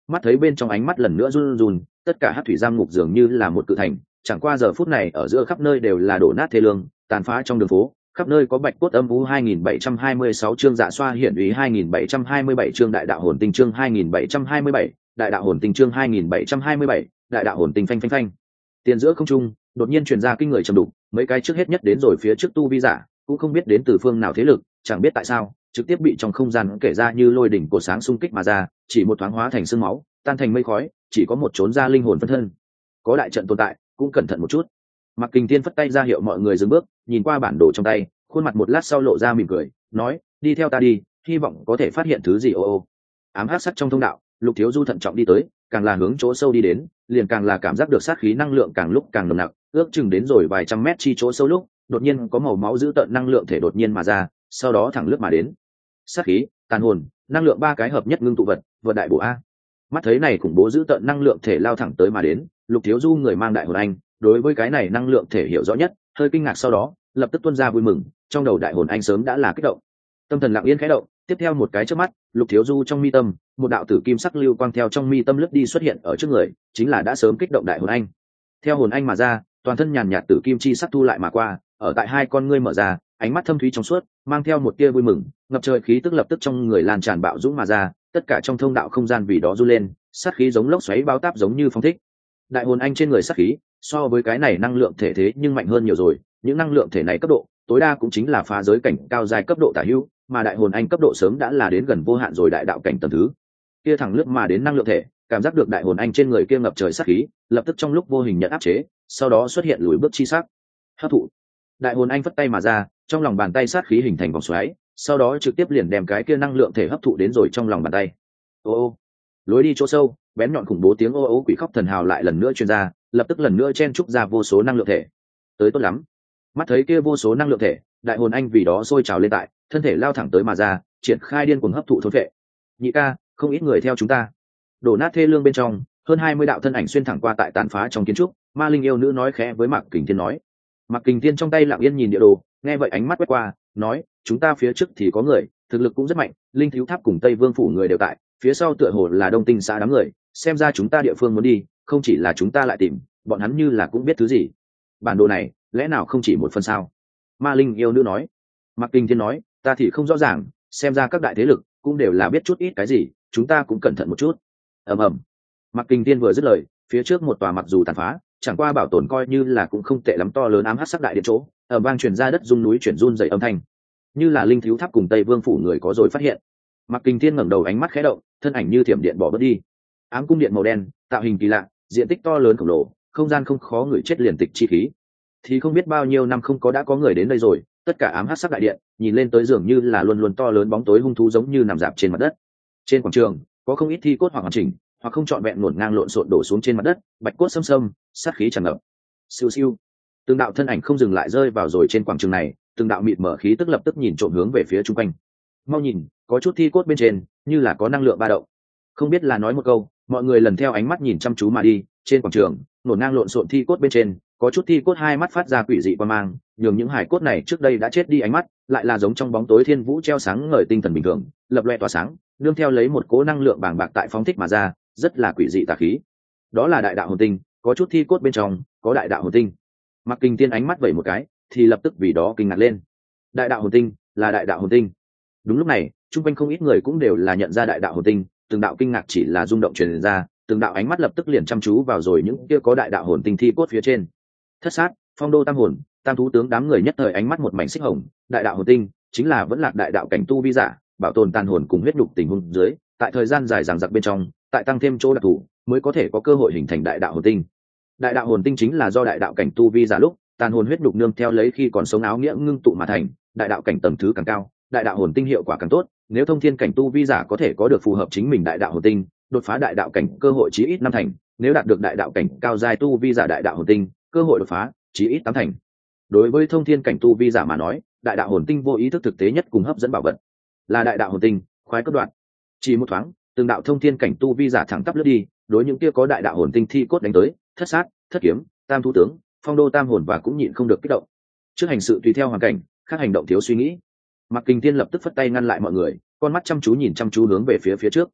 mắt thấy bên trong ánh mắt lần nữa run run, tất cả hắc thủy giam ngục dường như là một cự thành, chẳng qua giờ phút này ở giữa khắp nơi đều là đổ nát thê lương, tàn phá trong đường phố, khắp nơi có bạch cốt âm u. Hai nghìn bảy trăm hai mươi sáu chương dạ xoa hiển ý. Hai nghìn bảy trăm hai mươi bảy chương đại đạo hồn tinh. Chương hai nghìn bảy trăm hai mươi bảy đại đạo hồn tinh. Chương hai nghìn bảy trăm hai mươi bảy đại đạo hồn tinh. Phanh phanh phanh, tiền giữa không trung đột nhiên truyền ra kinh người trầm đục, mấy cái trước hết nhất đến rồi phía trước tu vi giả cũng không biết đến từ phương nào thế lực, chẳng biết tại sao trực tiếp bị trong không gian kể ra như lôi đỉnh cột sáng xung kích mà ra, chỉ một thoáng hóa thành sương máu, tan thành mây khói, chỉ có một trốn ra linh hồn phân thân. Có đại trận tồn tại, cũng cẩn thận một chút. Mặc Kình Thiên phất tay ra hiệu mọi người dừng bước, nhìn qua bản đồ trong tay, khuôn mặt một lát sau lộ ra mỉm cười, nói: đi theo ta đi, hy vọng có thể phát hiện thứ gì. Ô ô, ám hắc sắc trong thông đạo, Lục Thiếu Du thận trọng đi tới, càng là hướng chỗ sâu đi đến, liền càng là cảm giác được sát khí năng lượng càng lúc càng nồng nặc, ước chừng đến rồi vài trăm mét chi chỗ sâu lúc, đột nhiên có màu máu dữ tợn năng lượng thể đột nhiên mà ra, sau đó thẳng lướt mà đến. Sát khí, tàn hồn, năng lượng ba cái hợp nhất ngưng tụ vật, vật đại bổ a. Mắt thấy này khủng bố dữ tợn năng lượng thể lao thẳng tới mà đến, Lục Thiếu Du người mang đại hồn anh, đối với cái này năng lượng thể hiểu rõ nhất, hơi kinh ngạc sau đó, lập tức tuôn ra vui mừng, trong đầu đại hồn anh sớm đã là kích động. Tâm thần lặng yên khẽ động, tiếp theo một cái chớp mắt, Lục Thiếu Du trong mi tâm, một đạo tử kim sắc lưu quang theo trong mi tâm lướt đi xuất hiện ở trước người, chính là đã sớm kích động đại hồn anh. Theo hồn anh mà ra, toàn thân nhàn nhạt tử kim chi sắc thu lại mà qua, ở tại hai con ngươi mở ra, ánh mắt thâm thúy trong suốt, mang theo một tia vui mừng, ngập trời khí tức lập tức trong người lan tràn bạo dũng mà ra, tất cả trong thông đạo không gian vì đó du lên, sát khí giống lốc xoáy bao táp giống như phong thích. Đại hồn anh trên người sát khí, so với cái này năng lượng thể thế nhưng mạnh hơn nhiều rồi, những năng lượng thể này cấp độ tối đa cũng chính là phá giới cảnh cao dài cấp độ tả hữu, mà đại hồn anh cấp độ sớm đã là đến gần vô hạn rồi, đại đạo cảnh tầng thứ. Kia thẳng lướt mà đến năng lượng thể, cảm giác được đại hồn anh trên người kia ngập trời sát khí, lập tức trong lúc vô hình nhận áp chế, sau đó xuất hiện lùi bước chi sắc. Hấp thụ. Đại hồn anh phất tay mà ra, trong lòng bàn tay sát khí hình thành vòng xoáy, sau đó trực tiếp liền đem cái kia năng lượng thể hấp thụ đến rồi trong lòng bàn tay. Ô ô, lối đi chỗ sâu, bén nhọn khủng bố tiếng ô ô quỷ khóc thần hào lại lần nữa truyền ra, lập tức lần nữa chen trúc ra vô số năng lượng thể. Tới tốt lắm. Mắt thấy kia vô số năng lượng thể, đại hồn anh vì đó sôi trào lên tại, thân thể lao thẳng tới mà ra, triển khai điên cuồng hấp thụ thôn vệ. Nhị ca, không ít người theo chúng ta. Đổ nát thê lương bên trong, hơn hai mươi đạo thân ảnh xuyên thẳng qua tại tàn phá trong kiến trúc, ma linh yêu nữ nói khẽ với Mạc Kình Thiên nói. Mạc Kình Thiên trong tay lặng yên nhìn địa đồ, nghe vậy ánh mắt quét qua, nói: chúng ta phía trước thì có người, thực lực cũng rất mạnh, linh thiếu tháp cùng Tây Vương phủ người đều tại, phía sau tựa hồ là Đông Tinh xã đám người, xem ra chúng ta địa phương muốn đi, không chỉ là chúng ta lại tìm, bọn hắn như là cũng biết thứ gì. Bản đồ này, lẽ nào không chỉ một phần sao? Ma linh yêu nữ nói. Mạc Kình Thiên nói: ta thì không rõ ràng, xem ra các đại thế lực cũng đều là biết chút ít cái gì, chúng ta cũng cẩn thận một chút. Ầm ầm. Mạc Kình Thiên vừa dứt lời, phía trước một tòa mặc dù tàn phá, chẳng qua bảo tồn coi như là cũng không tệ lắm to lớn ám hắc sắc đại điện chỗ, ở vang truyền ra đất rung núi chuyển run dày âm thanh, như là linh thiếu tháp cùng Tây Vương phủ người có rồi phát hiện. Mạc Kình Thiên ngẩng đầu ánh mắt khẽ động, thân ảnh như thiểm điện bỏ bớt đi. Ám cung điện màu đen, tạo hình kỳ lạ, diện tích to lớn khổng lồ, không gian không khó người chết liền tịch chi khí. Thì không biết bao nhiêu năm không có đã có người đến đây rồi, tất cả ám hắc sắc đại điện, nhìn lên tới dường như là luôn luôn to lớn bóng tối hung thú giống như nằm rạp trên mặt đất. Trên quảng trường, có không ít thi cốt hoặc hoàn chỉnh, hoặc không trọn vẹn ngổn ngang lộn xộn đổ xuống trên mặt đất, bạch cốt xâm xâm, sát khí tràn ngập. Siêu siêu, từng đạo thân ảnh không dừng lại rơi vào rồi trên quảng trường này, từng đạo mịt mở khí tức lập tức nhìn trộm hướng về phía chung quanh. Mau nhìn, có chút thi cốt bên trên, như là có năng lượng ba động. Không biết là nói một câu, mọi người lần theo ánh mắt nhìn chăm chú mà đi, trên quảng trường, ngổn ngang lộn xộn thi cốt bên trên, có chút thi cốt hai mắt phát ra quỷ dị qua mang, nhường những hải cốt này trước đây đã chết đi ánh mắt, lại là giống trong bóng tối thiên vũ treo sáng ngời tinh thần bình thường, lập loè tỏa sáng, nương theo lấy một cỗ năng lượng bàng bạc tại phóng thích mà ra, rất là quỷ dị tà khí. Đó là đại đạo hồn tinh, có chút thi cốt bên trong có đại đạo hồn tinh. Mạc Kình Thiên ánh mắt vẩy một cái, thì lập tức vì đó kinh ngạc lên. Đại đạo hồn tinh, là đại đạo hồn tinh. Đúng lúc này, chung quanh không ít người cũng đều là nhận ra đại đạo hồn tinh, từng đạo kinh ngạc chỉ là rung động truyền ra, từng đạo ánh mắt lập tức liền chăm chú vào rồi những kia có đại đạo hồn tinh thi cốt phía trên. Thất sát, phong đô tam hồn, tam thú tướng đám người nhất thời ánh mắt một mảnh xích hồng, đại đạo hồn tinh chính là vẫn lạc đại đạo cảnh tu vi giả, bảo tồn tàn hồn cùng huyết nhục tình huống dưới, tại thời gian dài dằng dặc bên trong, tại tăng thêm chỗ đặc thù, mới có thể có cơ hội hình thành đại đạo hồn tinh. Đại đạo hồn tinh chính là do đại đạo cảnh tu vi giả lúc, tàn hồn huyết nhục nương theo lấy khi còn sống áo nghĩa ngưng tụ mà thành, đại đạo cảnh tầng thứ càng cao, đại đạo hồn tinh hiệu quả càng tốt, nếu thông thiên cảnh tu vi giả có thể có được phù hợp chính mình đại đạo hồn tinh, đột phá đại đạo cảnh cơ hội chí ít năm thành, nếu đạt được đại đạo cảnh cao giai tu vi giả đại đạo hồn tinh, cơ hội đột phá chí ít tám thành. Đối với thông thiên cảnh tu vi giả mà nói, đại đạo hồn tinh vô ý thức thực tế nhất cùng hấp dẫn bảo vật là đại đạo hồn tinh, khoái cấp đoạn. Chỉ một thoáng, từng đạo thông thiên cảnh tu vi giả thẳng tắp lướt đi, đối những kia có đại đạo hồn tinh thi cốt đánh tới, thất sát, thất kiếm, tam thú tướng, phong đô tam hồn và cũng nhịn không được kích động. Trước hành sự tùy theo hoàn cảnh, khác hành động thiếu suy nghĩ. Mạc Kình Thiên lập tức phất tay ngăn lại mọi người, con mắt chăm chú nhìn chăm chú hướng về phía phía trước.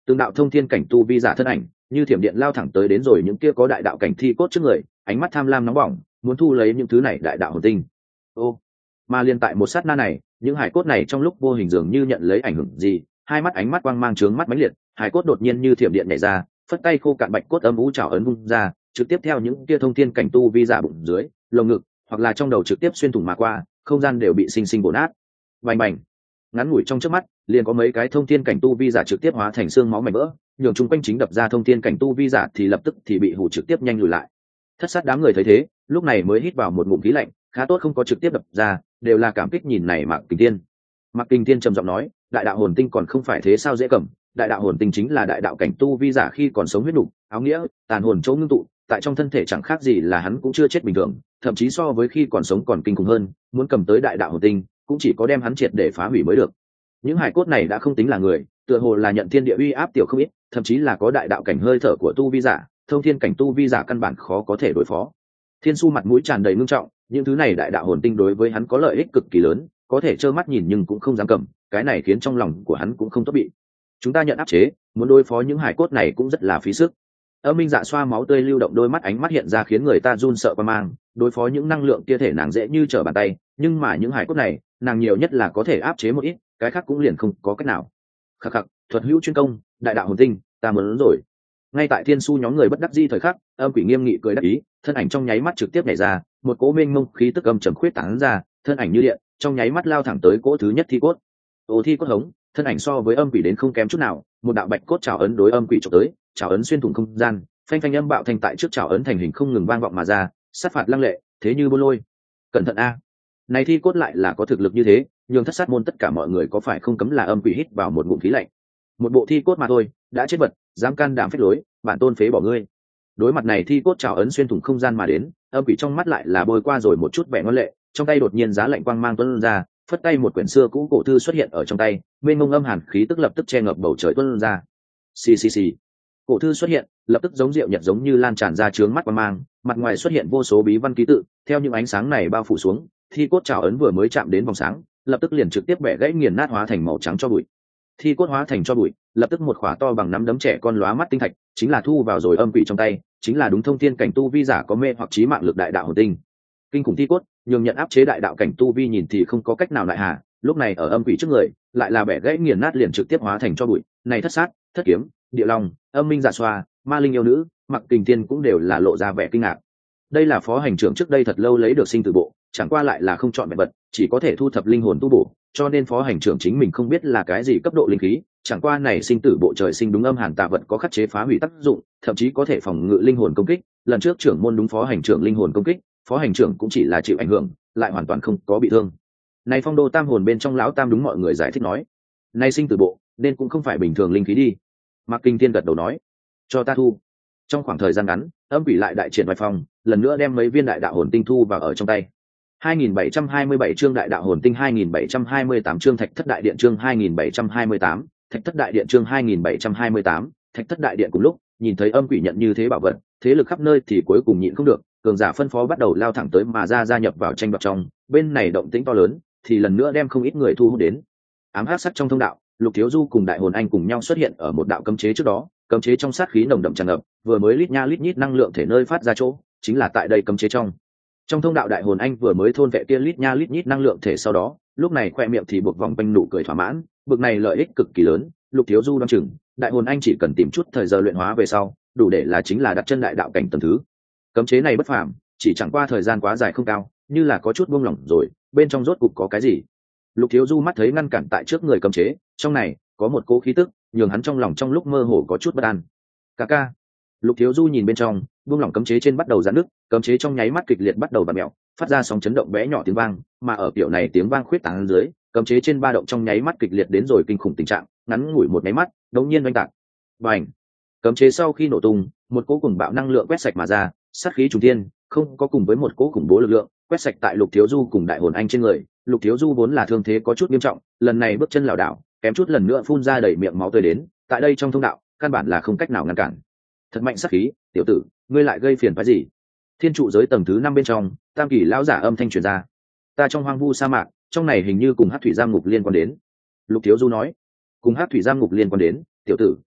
từng đạo thông thiên cảnh tu vi giả thân ảnh như thiểm điện lao thẳng tới đến rồi những kia có đại đạo cảnh thi cốt trước người, ánh mắt tham lam nóng bỏng, muốn thu lấy những thứ này đại đạo hồn tinh. Ô, mà liên tại một sát na này, những hải cốt này trong lúc vô hình dường như nhận lấy ảnh hưởng gì, hai mắt ánh mắt quang mang trướng mắt mãnh liệt, hải cốt đột nhiên như thiểm điện nhảy ra, phất tay khô cạn bạch cốt âm u trảo ấn vung ra, trực tiếp theo những kia thông thiên cảnh tu vi giả bụng dưới, lồng ngực, hoặc là trong đầu trực tiếp xuyên thủng mà qua, không gian đều bị sinh sinh bổ nát. Bành bành, ngắn ngủi trong chớp mắt, liền có mấy cái thông thiên cảnh tu vi giả trực tiếp hóa thành xương máu mảnh vỡ, nhường chung quanh chính đập ra thông thiên cảnh tu vi giả thì lập tức thì bị hủ trực tiếp nhanh lùi lại. Thất sát đám người thấy thế, lúc này mới hít vào một ngụm khí lạnh, khá tốt không có trực tiếp đập ra, đều là cảm kích nhìn này Mạc Kình Thiên. Mạc Kình Thiên trầm giọng nói, đại đạo hồn tinh còn không phải thế sao dễ cầm, đại đạo hồn tinh chính là đại đạo cảnh tu vi giả khi còn sống huyết đủ, áo nghĩa, tàn hồn chỗ ngưng tụ, tại trong thân thể chẳng khác gì là hắn cũng chưa chết bình thường, thậm chí so với khi còn sống còn kinh khủng hơn, muốn cầm tới đại đạo hồn tinh, cũng chỉ có đem hắn triệt để phá hủy mới được. Những hải cốt này đã không tính là người, tựa hồ là nhận thiên địa uy áp tiểu không ít, thậm chí là có đại đạo cảnh hơi thở của tu vi giả, thông thiên cảnh tu vi giả căn bản khó có thể đối phó. Thiên Su mặt mũi tràn đầy ngưng trọng, những thứ này đại đạo hồn tinh đối với hắn có lợi ích cực kỳ lớn, có thể trơ mắt nhìn nhưng cũng không dám cầm, cái này khiến trong lòng của hắn cũng không tốt bị. Chúng ta nhận áp chế, muốn đối phó những hải cốt này cũng rất là phí sức. Âm Minh Dạ xoa máu tươi lưu động đôi mắt ánh mắt hiện ra khiến người ta run sợ qua mang, đối phó những năng lượng kia thể nàng dễ như trở bàn tay, nhưng mà những hải cốt này, nàng nhiều nhất là có thể áp chế một ít, cái khác cũng liền không có cách nào. Khắc khắc, thuật hữu chuyên công, đại đạo hồn tinh, ta muốn rồi. Ngay tại Thiên Su nhóm người bất đắc dĩ thời khắc, Âm Quỷ nghiêm nghị cười đắc ý, thân ảnh trong nháy mắt trực tiếp nhảy ra, một cỗ mênh mông khí tức âm trầm khuyết tán ra, thân ảnh như điện, trong nháy mắt lao thẳng tới cỗ thứ nhất thi cốt. Ô thi cốt hống, thân ảnh so với Âm Quỷ đến không kém chút nào, một đạo bạch cốt trảo ấn đối Âm Quỷ chụp tới, trảo ấn xuyên thủng không gian, phanh phanh âm bạo thành tại trước trảo ấn thành hình không ngừng vang vọng mà ra, sát phạt lăng lệ, thế như buôn lôi. Cẩn thận a, này thi cốt lại là có thực lực như thế, nhưng thất sát môn tất cả mọi người có phải không cấm là Âm Quỷ hít vào một ngụm khí lạnh. Một bộ thi cốt mà thôi, đã chết vật, dám can đảm phách lối, bản tôn phế bỏ ngươi. Đối mặt này thi cốt trảo ấn xuyên thủng không gian mà đến, Âm Quỷ trong mắt lại là bôi qua rồi một chút vẻ ngoan lệ, trong tay đột nhiên giá lạnh quang mang tuôn ra, phất tay một quyển xưa cũ cổ thư xuất hiện ở trong tay, mênh mông âm hàn khí tức lập tức che ngập bầu trời tuôn ra. Xì xì xì. Cổ thư xuất hiện, lập tức giống rượu nhật giống như lan tràn ra trướng mắt quang mang, mặt ngoài xuất hiện vô số bí văn ký tự, theo những ánh sáng này bao phủ xuống, thi cốt trảo ấn vừa mới chạm đến vòng sáng, lập tức liền trực tiếp bẻ gãy nghiền nát hóa thành màu trắng cho bụi. Thi cốt hóa thành cho bụi, lập tức một khỏa to bằng nắm đấm trẻ con lóa mắt tinh thạch, chính là thu vào rồi Âm Quỷ trong tay, chính là đúng thông thiên cảnh tu vi giả có mê hoặc chí mạng lực đại đạo hồn tinh. Kinh khủng thi cốt, nhường nhận áp chế đại đạo cảnh tu vi nhìn thì không có cách nào lại hà, lúc này ở Âm Quỷ trước người, lại là bẻ gãy nghiền nát liền trực tiếp hóa thành cho bụi, này thất sát, thất kiếm, địa long, Âm Minh Dạ xoa, ma linh yêu nữ, Mặc Kình Thiên cũng đều là lộ ra vẻ kinh ngạc. Đây là phó hành trưởng trước đây thật lâu lấy được sinh tử bộ, chẳng qua lại là không chọn mẹ vật, chỉ có thể thu thập linh hồn tu bổ, cho nên phó hành trưởng chính mình không biết là cái gì cấp độ linh khí, chẳng qua này sinh tử bộ trời sinh đúng âm hàn tà vật có khắc chế phá hủy tác dụng, thậm chí có thể phòng ngự linh hồn công kích. Lần trước trưởng môn đúng phó hành trưởng linh hồn công kích, phó hành trưởng cũng chỉ là chịu ảnh hưởng, lại hoàn toàn không có bị thương. Này phong đô tam hồn bên trong lão tam đúng mọi người giải thích nói, này sinh tử bộ nên cũng không phải bình thường linh khí đi. Mạc Kinh Thiên gật đầu nói, cho ta thu. Trong khoảng thời gian ngắn, Âm Quỷ lại đại triển vài phong, lần nữa đem mấy viên đại đạo hồn tinh thu vào ở trong tay. hai nghìn bảy trăm hai mươi bảy chương đại đạo hồn tinh, hai nghìn bảy trăm hai mươi tám chương thạch thất đại điện, chương hai nghìn bảy trăm hai mươi tám, thạch thất đại điện, chương hai nghìn bảy trăm hai mươi tám, thạch thất đại điện. Cùng lúc nhìn thấy Âm Quỷ nhận như thế bảo vật, thế lực khắp nơi thì cuối cùng nhịn không được, cường giả phân phó bắt đầu lao thẳng tới mà ra gia nhập vào tranh đoạt trong, bên này động tĩnh to lớn, thì lần nữa đem không ít người thu hút đến. Ám hắc sắc trong thông đạo, Lục Thiếu Du cùng Đại Hồn Anh cùng nhau xuất hiện ở một đạo cấm chế trước đó, cấm chế trong sát khí nồng đậm tràn ngập, vừa mới lít nha lít nhít năng lượng thể nơi phát ra chỗ, chính là tại đây cấm chế trong. Trong thông đạo Đại Hồn Anh vừa mới thôn vệ kia lít nha lít nhít năng lượng thể sau đó, lúc này khoe miệng thì buộc vòng quanh nụ cười thỏa mãn, bực này lợi ích cực kỳ lớn, Lục Thiếu Du đoán chừng, Đại Hồn Anh chỉ cần tìm chút thời giờ luyện hóa về sau, đủ để là chính là đặt chân đại đạo cảnh tầng thứ. Cấm chế này bất phàm, chỉ chẳng qua thời gian quá dài không cao, như là có chút buông lỏng rồi, bên trong rốt cục có cái gì? Lục Thiếu Du mắt thấy ngăn cản tại trước người cấm chế, trong này có một cỗ khí tức, nhường hắn trong lòng trong lúc mơ hồ có chút bất an. Ca ca. Lục Thiếu Du nhìn bên trong, buông lỏng cấm chế trên bắt đầu giãn nước, cấm chế trong nháy mắt kịch liệt bắt đầu bật mèo, phát ra sóng chấn động bé nhỏ tiếng vang, mà ở kiểu này tiếng vang khuyết tán dưới, cấm chế trên ba động trong nháy mắt kịch liệt đến rồi kinh khủng tình trạng, ngắn ngủi một nháy mắt, đột nhiên oanh tạc. Bành! Cấm chế sau khi nổ tung, một cỗ cuồng bạo năng lượng quét sạch mà ra, sát khí trùng thiên, không có cùng với một cỗ khủng bố lực lượng, quét sạch tại Lục Thiếu Du cùng Đại Hồn Anh trên người. Lục Thiếu Du vốn là thương thế có chút nghiêm trọng, lần này bước chân lảo đảo, kém chút lần nữa phun ra đầy miệng máu tươi đến, tại đây trong thông đạo, căn bản là không cách nào ngăn cản. Thật mạnh sát khí, tiểu tử, ngươi lại gây phiền phức gì? Thiên trụ giới tầng thứ năm bên trong, Tam Kỳ lão giả âm thanh truyền ra. Ta trong hoang vu sa mạc, trong này hình như cùng Hắc thủy giam ngục liên quan đến. Lục Thiếu Du nói, cùng Hắc thủy giam ngục liên quan đến, tiểu tử,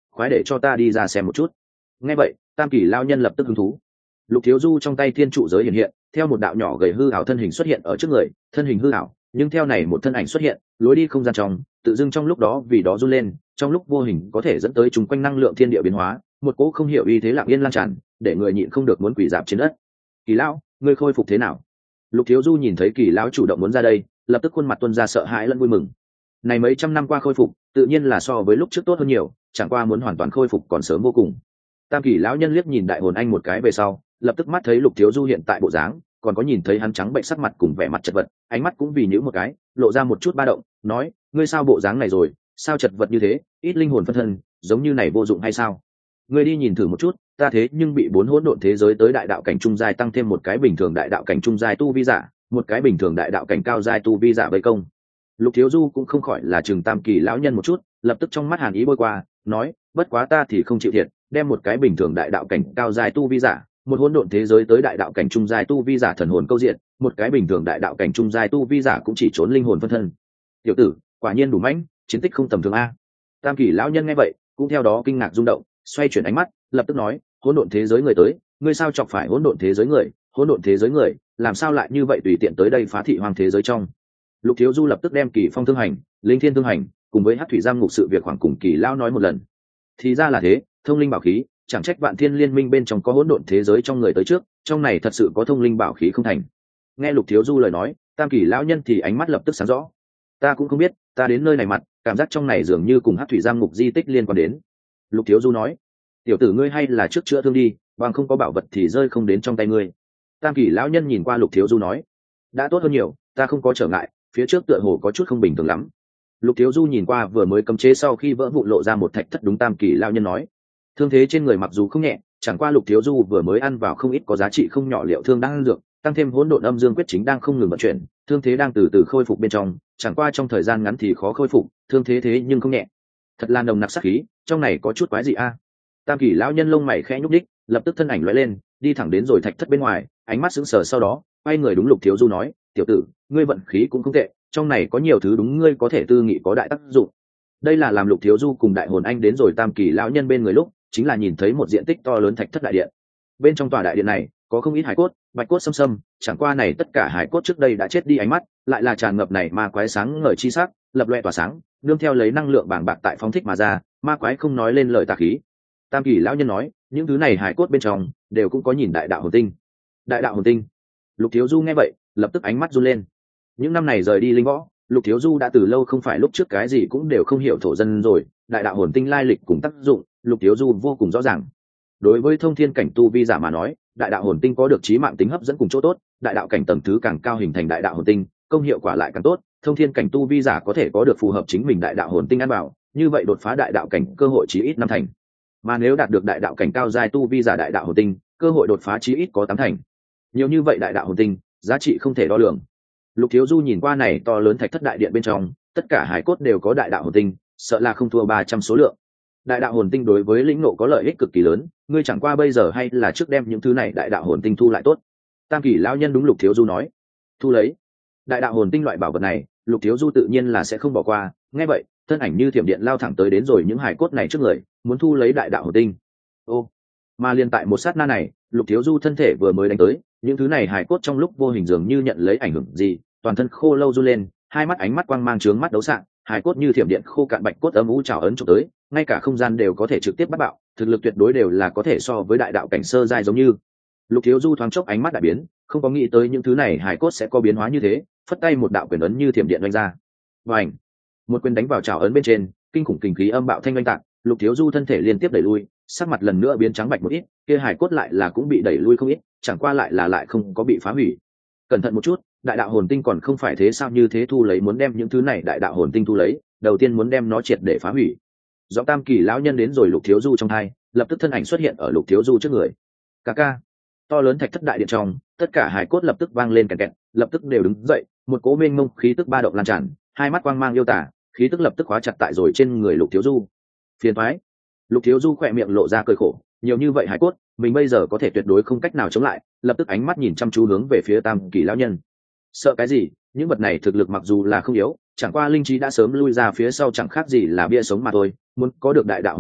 khoái để cho ta đi ra xem một chút. Nghe vậy tam kỳ lao nhân lập tức hứng thú. Lục Thiếu Du trong tay thiên trụ giới hiện hiện, theo một đạo nhỏ gầy hư ảo thân hình xuất hiện ở trước người, thân hình hư ảo, nhưng theo này một thân ảnh xuất hiện, lối đi không gian trong, tự dưng trong lúc đó vì đó run lên, trong lúc vô hình có thể dẫn tới chúng quanh năng lượng thiên địa biến hóa, một cỗ không hiểu uy thế lặng yên lan tràn, để người nhịn không được muốn quỳ rạp trên đất. Kỳ lão, ngươi khôi phục thế nào? Lục Thiếu Du nhìn thấy Kỳ lão chủ động muốn ra đây, lập tức khuôn mặt tuôn ra sợ hãi lẫn vui mừng. Này mấy trăm năm qua khôi phục, tự nhiên là so với lúc trước tốt hơn nhiều, chẳng qua muốn hoàn toàn khôi phục còn sớm vô cùng. Tam Kỳ lão nhân liếc nhìn Đại Hồn Anh một cái về sau, lập tức mắt thấy Lục Thiếu Du hiện tại bộ dáng, còn có nhìn thấy hắn trắng bệnh sắc mặt cùng vẻ mặt chật vật, ánh mắt cũng vì nhíu một cái, lộ ra một chút ba động, nói: "Ngươi sao bộ dáng này rồi, sao chật vật như thế, ít linh hồn phân thân, giống như này vô dụng hay sao? Ngươi đi nhìn thử một chút, ta thế nhưng bị bốn hỗn độn thế giới tới đại đạo cảnh trung giai tăng thêm một cái bình thường đại đạo cảnh trung giai tu vi giả, một cái bình thường đại đạo cảnh cao giai tu vi giả vây công." Lục Thiếu Du cũng không khỏi là chừng Tam Kỳ lão nhân một chút, lập tức trong mắt hàn ý bôi qua, nói: "Bất quá ta thì không chịu thiệt, đem một cái bình thường đại đạo cảnh cao giai tu vi giả, một hỗn độn thế giới tới đại đạo cảnh trung giai tu vi giả thần hồn câu diện, một cái bình thường đại đạo cảnh trung giai tu vi giả cũng chỉ trốn linh hồn phân thân. Tiểu tử, quả nhiên đủ mãnh, chiến tích không tầm thường a." Tam Kỳ lão nhân nghe vậy, cũng theo đó kinh ngạc rung động, xoay chuyển ánh mắt, lập tức nói: "Hỗn độn thế giới người tới, ngươi sao chọc phải hỗn độn thế giới người? Hỗn độn thế giới người, làm sao lại như vậy tùy tiện tới đây phá thị hoang thế giới trong?" Lục Thiếu Du lập tức đem Kỳ Phong thương hành, Linh Thiên thương hành, cùng với Hắc Thủy giam ngục sự việc khoảng cùng Kỳ lão nói một lần. Thì ra là thế, thông linh bảo khí, chẳng trách Vạn Thiên Liên Minh bên trong có hỗn độn thế giới trong người tới trước, trong này thật sự có thông linh bảo khí không thành. Nghe Lục Thiếu Du lời nói, Tam Kỳ lão nhân thì ánh mắt lập tức sáng rõ. Ta cũng không biết, ta đến nơi này mặt, cảm giác trong này dường như cùng Hắc Thủy giam ngục di tích liên quan đến. Lục Thiếu Du nói: "Tiểu tử ngươi hay là trước chữa thương đi, bằng không có bảo vật thì rơi không đến trong tay ngươi." Tam Kỳ lão nhân nhìn qua Lục Thiếu Du nói: "Đã tốt hơn nhiều, ta không có trở ngại, phía trước tựa hồ có chút không bình thường lắm." Lục Thiếu Du nhìn qua vừa mới cấm chế sau khi vỡ vụn lộ ra một thạch thất, đúng Tam Kỳ lão nhân nói: "Thương thế trên người mặc dù không nhẹ, chẳng qua Lục Thiếu Du vừa mới ăn vào không ít có giá trị không nhỏ liệu thương đang ăn dược, tăng thêm hỗn độn âm dương quyết chính đang không ngừng vận chuyển, thương thế đang từ từ khôi phục bên trong, chẳng qua trong thời gian ngắn thì khó khôi phục, thương thế thế nhưng không nhẹ. Thật là nồng nặc sát khí, trong này có chút quái gì a?" Tam Kỳ lão nhân lông mày khẽ nhúc đích, lập tức thân ảnh lóe lên, đi thẳng đến rồi thạch thất bên ngoài, ánh mắt sững sờ, sau đó quay người đúng Lục Thiếu Du nói: "Tiểu tử, ngươi vận khí cũng không tệ, trong này có nhiều thứ đúng ngươi có thể tư nghị có đại tác dụng." Đây là làm Lục Thiếu Du cùng Đại Hồn Anh đến rồi Tam Kỳ lão nhân bên người lúc, chính là nhìn thấy một diện tích to lớn thạch thất đại điện. Bên trong tòa đại điện này có không ít hải cốt, bạch cốt xâm xâm, chẳng qua này tất cả hải cốt trước đây đã chết đi, ánh mắt lại là tràn ngập này ma quái sáng ngời chi sắc, lập loè tỏa sáng, nương theo lấy năng lượng bàng bạc tại phóng thích mà ra, ma quái không nói lên lời tà khí. Tam Kỳ lão nhân nói: "Những thứ này hải cốt bên trong đều cũng có nhìn đại đạo hồn tinh." Đại đạo hồn tinh? Lục Thiếu Du nghe vậy, lập tức ánh mắt run lên. Những năm này rời đi linh võ, Lục Thiếu Du đã từ lâu không phải lúc trước cái gì cũng đều không hiểu thổ dân rồi, đại đạo hồn tinh lai lịch cùng tác dụng, Lục Thiếu Du vô cùng rõ ràng. Đối với thông thiên cảnh tu vi giả mà nói, đại đạo hồn tinh có được chí mạng tính hấp dẫn cùng chỗ tốt, đại đạo cảnh tầng thứ càng cao hình thành đại đạo hồn tinh, công hiệu quả lại càng tốt, thông thiên cảnh tu vi giả có thể có được phù hợp chính mình đại đạo hồn tinh ăn bảo, như vậy đột phá đại đạo cảnh cơ hội chí ít năm thành. Mà nếu đạt được đại đạo cảnh cao giai tu vi giả đại đạo hồn tinh, cơ hội đột phá chí ít có tám thành. Nhiều như vậy đại đạo hồn tinh, giá trị không thể đo lường. Lục Thiếu Du nhìn qua này to lớn thạch thất đại điện bên trong, tất cả hải cốt đều có đại đạo hồn tinh, sợ là không thua ba trăm số lượng. Đại đạo hồn tinh đối với lĩnh ngộ có lợi ích cực kỳ lớn, ngươi chẳng qua bây giờ hay là trước đem những thứ này đại đạo hồn tinh thu lại tốt. Tam Kỳ lão nhân đúng Lục Thiếu Du nói: "Thu lấy." Đại đạo hồn tinh loại bảo vật này, Lục Thiếu Du tự nhiên là sẽ không bỏ qua, nghe vậy, thân ảnh như thiểm điện lao thẳng tới đến rồi những hải cốt này trước người, muốn thu lấy đại đạo hồn tinh. Ô, mà liên tại một sát na này, Lục Thiếu Du thân thể vừa mới đánh tới, những thứ này hải cốt trong lúc vô hình dường như nhận lấy ảnh hưởng gì, toàn thân khô lâu run lên, hai mắt ánh mắt quang mang trướng mắt đấu sạng, hải cốt như thiểm điện khô cạn bạch cốt âm u trào ấn chụp tới, ngay cả không gian đều có thể trực tiếp bắt bạo, thực lực tuyệt đối đều là có thể so với đại đạo cảnh sơ giai giống như. Lục Thiếu Du thoáng chốc ánh mắt đại biến, không có nghĩ tới những thứ này hải cốt sẽ có biến hóa như thế, phất tay một đạo quyền ấn như thiểm điện đánh ra. Vành, một quyền đánh vào trào ấn bên trên, kinh khủng kình khí âm bạo thanh oanh tạc, Lục Thiếu Du thân thể liên tiếp đẩy lui, sắc mặt lần nữa biến trắng bạch một ít, kia hải cốt lại là cũng bị đẩy lui không ít, chẳng qua lại là lại không có bị phá hủy. Cẩn thận một chút, đại đạo hồn tinh còn không phải thế sao như thế thu lấy, muốn đem những thứ này đại đạo hồn tinh thu lấy, đầu tiên muốn đem nó triệt để phá hủy. Giọng Tam Kỳ lão nhân đến rồi Lục Thiếu Du trong hai, lập tức thân ảnh xuất hiện ở Lục Thiếu Du trước người. Ca ca. To lớn thạch thất đại điện trong, tất cả hải cốt lập tức vang lên kèn kẹt, lập tức đều đứng dậy, một cỗ mênh mông khí tức ba động lan tràn, hai mắt quang mang yêu tả, khí tức lập tức khóa chặt tại rồi trên người Lục Thiếu Du. Phiền toái. Lục Thiếu Du khỏe miệng lộ ra cười khổ, nhiều như vậy hải cốt, mình bây giờ có thể tuyệt đối không cách nào chống lại, lập tức ánh mắt nhìn chăm chú hướng về phía Tam Kỳ lão nhân. Sợ cái gì, những vật này thực lực mặc dù là không yếu, chẳng qua linh trí đã sớm lui ra phía sau, chẳng khác gì là bia sống mà thôi, muốn có được đại đạo hồn tinh,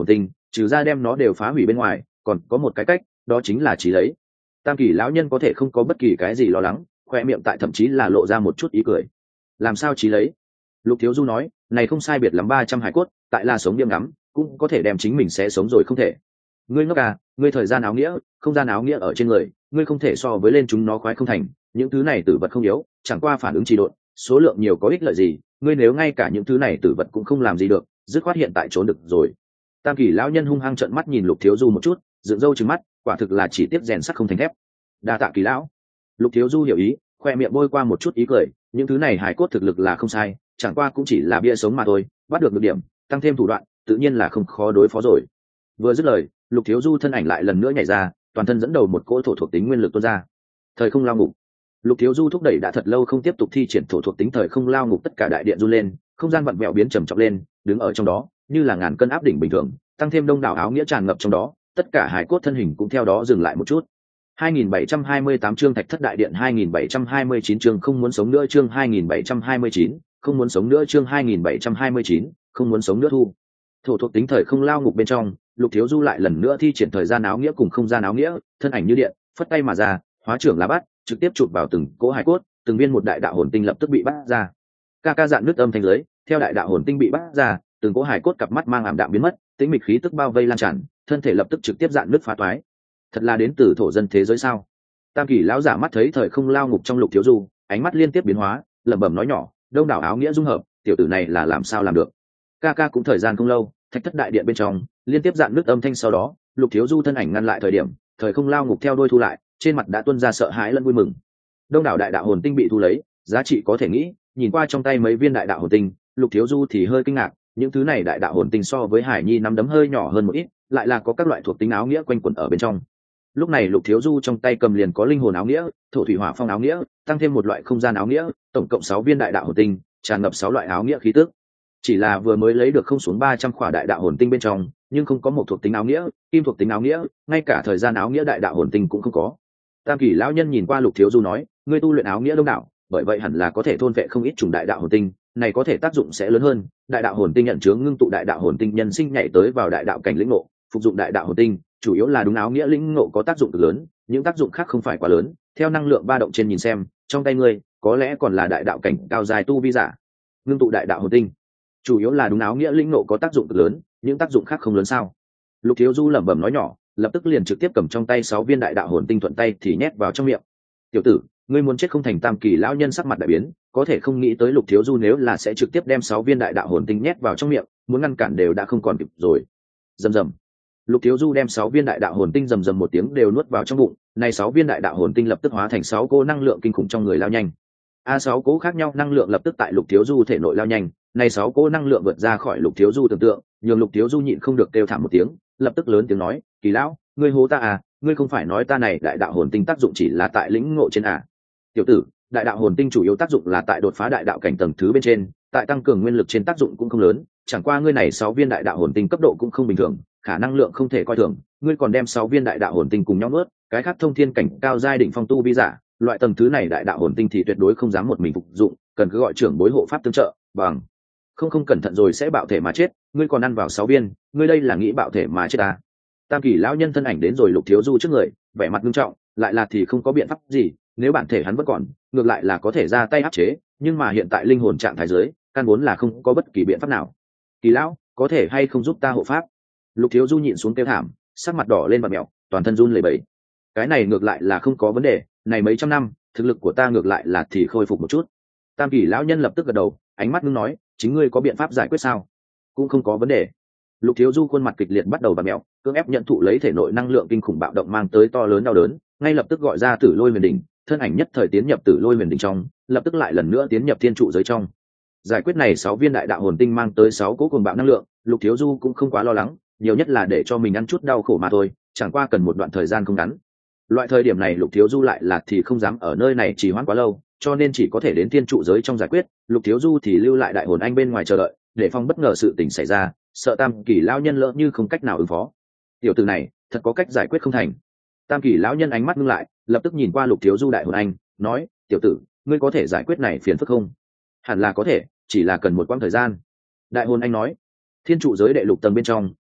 trừ ra đem nó đều phá hủy bên ngoài, còn có một cái cách, đó chính là trí lấy. Tam kỳ lão nhân có thể không có bất kỳ cái gì lo lắng, khoe miệng tại thậm chí là lộ ra một chút ý cười. Làm sao trí lấy? Lục Thiếu Du nói, này không sai biệt lắm ba trăm hải cốt, tại là sống điềm ngắm, cũng có thể đem chính mình sẽ sống rồi không thể. Ngươi ngốc à, ngươi thời gian áo nghĩa, không gian áo nghĩa ở trên người, ngươi không thể so với lên chúng nó khoái không thành, những thứ này tử vật không yếu, chẳng qua phản ứng trì độn, số lượng nhiều có ích lợi gì, ngươi nếu ngay cả những thứ này tử vật cũng không làm gì được, dứt khoát hiện tại trốn được rồi. Tam kỳ lão nhân hung hăng trợn mắt nhìn Lục Thiếu Du một chút, dựng râu trừng mắt, quả thực là chỉ tiếp rèn sắt không thành thép. Đa tạ kỳ lão. Lục Thiếu Du hiểu ý, khoe miệng bôi qua một chút ý cười, những thứ này hải cốt thực lực là không sai, chẳng qua cũng chỉ là bia sống mà thôi, bắt được được điểm, tăng thêm thủ đoạn, tự nhiên là không khó đối phó rồi. Vừa dứt lời, Lục Thiếu Du thân ảnh lại lần nữa nhảy ra, toàn thân dẫn đầu một cỗ thổ thuộc tính nguyên lực tuôn ra. Thời không lao ngục. Lục Thiếu Du thúc đẩy đã thật lâu không tiếp tục thi triển thổ thuộc tính thời không lao ngục, tất cả đại điện run lên, không gian vặn vẹo biến trầm trọng lên, đứng ở trong đó, như là ngàn cân áp đỉnh bình thường, tăng thêm đông đảo áo nghĩa tràn ngập trong đó, tất cả hải cốt thân hình cũng theo đó dừng lại một chút. hai nghìn bảy trăm hai mươi tám chương Thạch Thất Đại Điện, hai nghìn bảy trăm hai mươi chín chương không muốn sống nữa, chương hai nghìn bảy trăm hai mươi chín, không muốn sống nữa, chương hai nghìn bảy trăm hai mươi chín, không muốn sống nữa thu. Thổ thuộc tính thời không lao ngục bên trong, Lục Thiếu Du lại lần nữa thi triển thời gian áo nghĩa cùng không gian áo nghĩa, thân ảnh như điện, phất tay mà ra, hóa trưởng lá bát, trực tiếp chụp vào từng cỗ hải cốt, từng viên một đại đạo hồn tinh lập tức bị bắt ra. Ca ca dạn nước âm thanh lưới, theo đại đạo hồn tinh bị bắt ra, từng cỗ hải cốt cặp mắt mang ảm đạm biến mất, tĩnh mịch khí tức bao vây lan tràn, thân thể lập tức trực tiếp dạn nước phá toái. Thật là đến từ thổ dân thế giới sao? Tam kỳ lão giả mắt thấy thời không lao ngục trong Lục Thiếu Du, ánh mắt liên tiếp biến hóa, lẩm bẩm nói nhỏ, đông đảo áo nghĩa dung hợp, tiểu tử này là làm sao làm được? Ca ca cũng thời gian không lâu, Thạch Thất Đại Điện bên trong liên tiếp dạn nước âm thanh, sau đó Lục Thiếu Du thân ảnh ngăn lại thời điểm, thời không lao ngục theo đôi thu lại, trên mặt đã tuôn ra sợ hãi lẫn vui mừng. Đông đảo đại đạo hồn tinh bị thu lấy, giá trị có thể nghĩ, nhìn qua trong tay mấy viên đại đạo hồn tinh, Lục Thiếu Du thì hơi kinh ngạc, những thứ này đại đạo hồn tinh so với Hải Nhi nắm đấm hơi nhỏ hơn một ít, lại là có các loại thuộc tính áo nghĩa quanh quẩn ở bên trong. Lúc này Lục Thiếu Du trong tay cầm liền có linh hồn áo nghĩa, thổ thủy hỏa phong áo nghĩa, tăng thêm một loại không gian áo nghĩa, tổng cộng sáu viên đại đạo hồn tinh, tràn ngập sáu loại áo nghĩa khí tức. Chỉ là vừa mới lấy được không xuống ba trăm khỏa đại đạo hồn tinh bên trong, nhưng không có một thuộc tính áo nghĩa, kim thuộc tính áo nghĩa, ngay cả thời gian áo nghĩa đại đạo hồn tinh cũng không có. Tam kỳ lão nhân nhìn qua Lục Thiếu Du nói, ngươi tu luyện áo nghĩa đông đảo, bởi vậy hẳn là có thể thôn vệ không ít chủng đại đạo hồn tinh, này có thể tác dụng sẽ lớn hơn. Đại đạo hồn tinh nhận chứa ngưng tụ đại đạo hồn tinh nhân sinh nhảy tới vào đại đạo cảnh lĩnh ngộ, phục dụng đại đạo hồn tinh, chủ yếu là đúng áo nghĩa lĩnh ngộ có tác dụng cực lớn, những tác dụng khác không phải quá lớn. Theo năng lượng ba động trên nhìn xem, trong tay ngươi có lẽ còn là đại đạo cảnh cao dài tu vi giả. Ngưng tụ đại đạo hồn tinh, chủ yếu là đúng áo nghĩa lĩnh ngộ có tác dụng cực lớn, những tác dụng khác không lớn sao? Lục Thiếu Du lẩm bẩm nói nhỏ, lập tức liền trực tiếp cầm trong tay sáu viên đại đạo hồn tinh thuận tay thì nhét vào trong miệng. Tiểu tử, ngươi muốn chết không thành? Tam kỳ lão nhân sắc mặt đại biến, có thể không nghĩ tới Lục Thiếu Du nếu là sẽ trực tiếp đem sáu viên đại đạo hồn tinh nhét vào trong miệng, muốn ngăn cản đều đã không còn kịp rồi. Rầm rầm. Lục Thiếu Du đem sáu viên đại đạo hồn tinh rầm rầm một tiếng đều nuốt vào trong bụng, này sáu viên đại đạo hồn tinh lập tức hóa thành sáu cỗ năng lượng kinh khủng trong người lao nhanh. A sáu cỗ khác nhau năng lượng lập tức tại Lục Thiếu Du thể nội lao nhanh, này sáu cỗ năng lượng vượt ra khỏi Lục Thiếu Du tưởng tượng, nhường Lục Thiếu Du nhịn không được kêu thảm một tiếng, lập tức lớn tiếng nói, kỳ lão, ngươi hố ta à, ngươi không phải nói ta này đại đạo hồn tinh tác dụng chỉ là tại lĩnh ngộ trên à? Tiểu tử, đại đạo hồn tinh chủ yếu tác dụng là tại đột phá đại đạo cảnh tầng thứ bên trên, tại tăng cường nguyên lực trên tác dụng cũng không lớn, chẳng qua ngươi này sáu viên đại đạo hồn tinh cấp độ cũng không bình thường, khả năng lượng không thể coi thường, ngươi còn đem sáu viên đại đạo hồn tinh cùng nhau nuốt, cái khác thông thiên cảnh cao giai đỉnh phong tu vi giả, loại tầng thứ này đại đạo hồn tinh thì tuyệt đối không dám một mình phục dụng, cần cứ gọi trưởng bối hộ pháp tương trợ, bằng không không cẩn thận rồi sẽ bạo thể mà chết. Ngươi còn ăn vào sáu viên, ngươi đây là nghĩ bạo thể mà chết à? Tam kỳ lão nhân thân ảnh đến rồi Lục Thiếu Du trước người, vẻ mặt nghiêm trọng, lại là thì không có biện pháp gì, nếu bản thể hắn vẫn còn, ngược lại là có thể ra tay áp chế, nhưng mà hiện tại linh hồn trạng thái dưới, căn vốn là không có bất kỳ biện pháp nào. Kỳ lão, có thể hay không giúp ta hộ pháp? Lục Thiếu Du nhịn xuống kêu thảm, sắc mặt đỏ lên và mèo, toàn thân run lẩy bẩy. Cái này ngược lại là không có vấn đề, này mấy trăm năm, thực lực của ta ngược lại là thì khôi phục một chút. Tam kỳ lão nhân lập tức gật đầu, ánh mắt ngưng nói, chính ngươi có biện pháp giải quyết sao? Cũng không có vấn đề. Lục Thiếu Du khuôn mặt kịch liệt bắt đầu và mèo, cưỡng ép nhận thụ lấy thể nội năng lượng kinh khủng bạo động mang tới to lớn đau đớn, ngay lập tức gọi ra Tử Lôi Huyền Đỉnh, thân ảnh nhất thời tiến nhập Tử Lôi Huyền Đỉnh trong, lập tức lại lần nữa tiến nhập thiên trụ giới trong. Giải quyết này sáu viên đại đạo hồn tinh mang tới sáu cỗ cuồng bạo năng lượng, Lục Thiếu Du cũng không quá lo lắng, nhiều nhất là để cho mình ăn chút đau khổ mà thôi, chẳng qua cần một đoạn thời gian không ngắn. Loại thời điểm này Lục Thiếu Du lại là thì không dám ở nơi này trì hoãn quá lâu, cho nên chỉ có thể đến thiên trụ giới trong giải quyết. Lục Thiếu Du thì lưu lại đại hồn anh bên ngoài chờ đợi, để phòng bất ngờ sự tình xảy ra, sợ Tam kỳ lão nhân lỡ như không cách nào ứng phó. Tiểu tử này thật có cách giải quyết không thành? Tam kỳ lão nhân ánh mắt ngưng lại, lập tức nhìn qua Lục Thiếu Du đại hồn anh, nói, tiểu tử, ngươi có thể giải quyết này phiền phức không? Hẳn là có thể, chỉ là cần một quãng thời gian. Đại hồn anh nói, thiên trụ giới đệ lục tầng bên trong,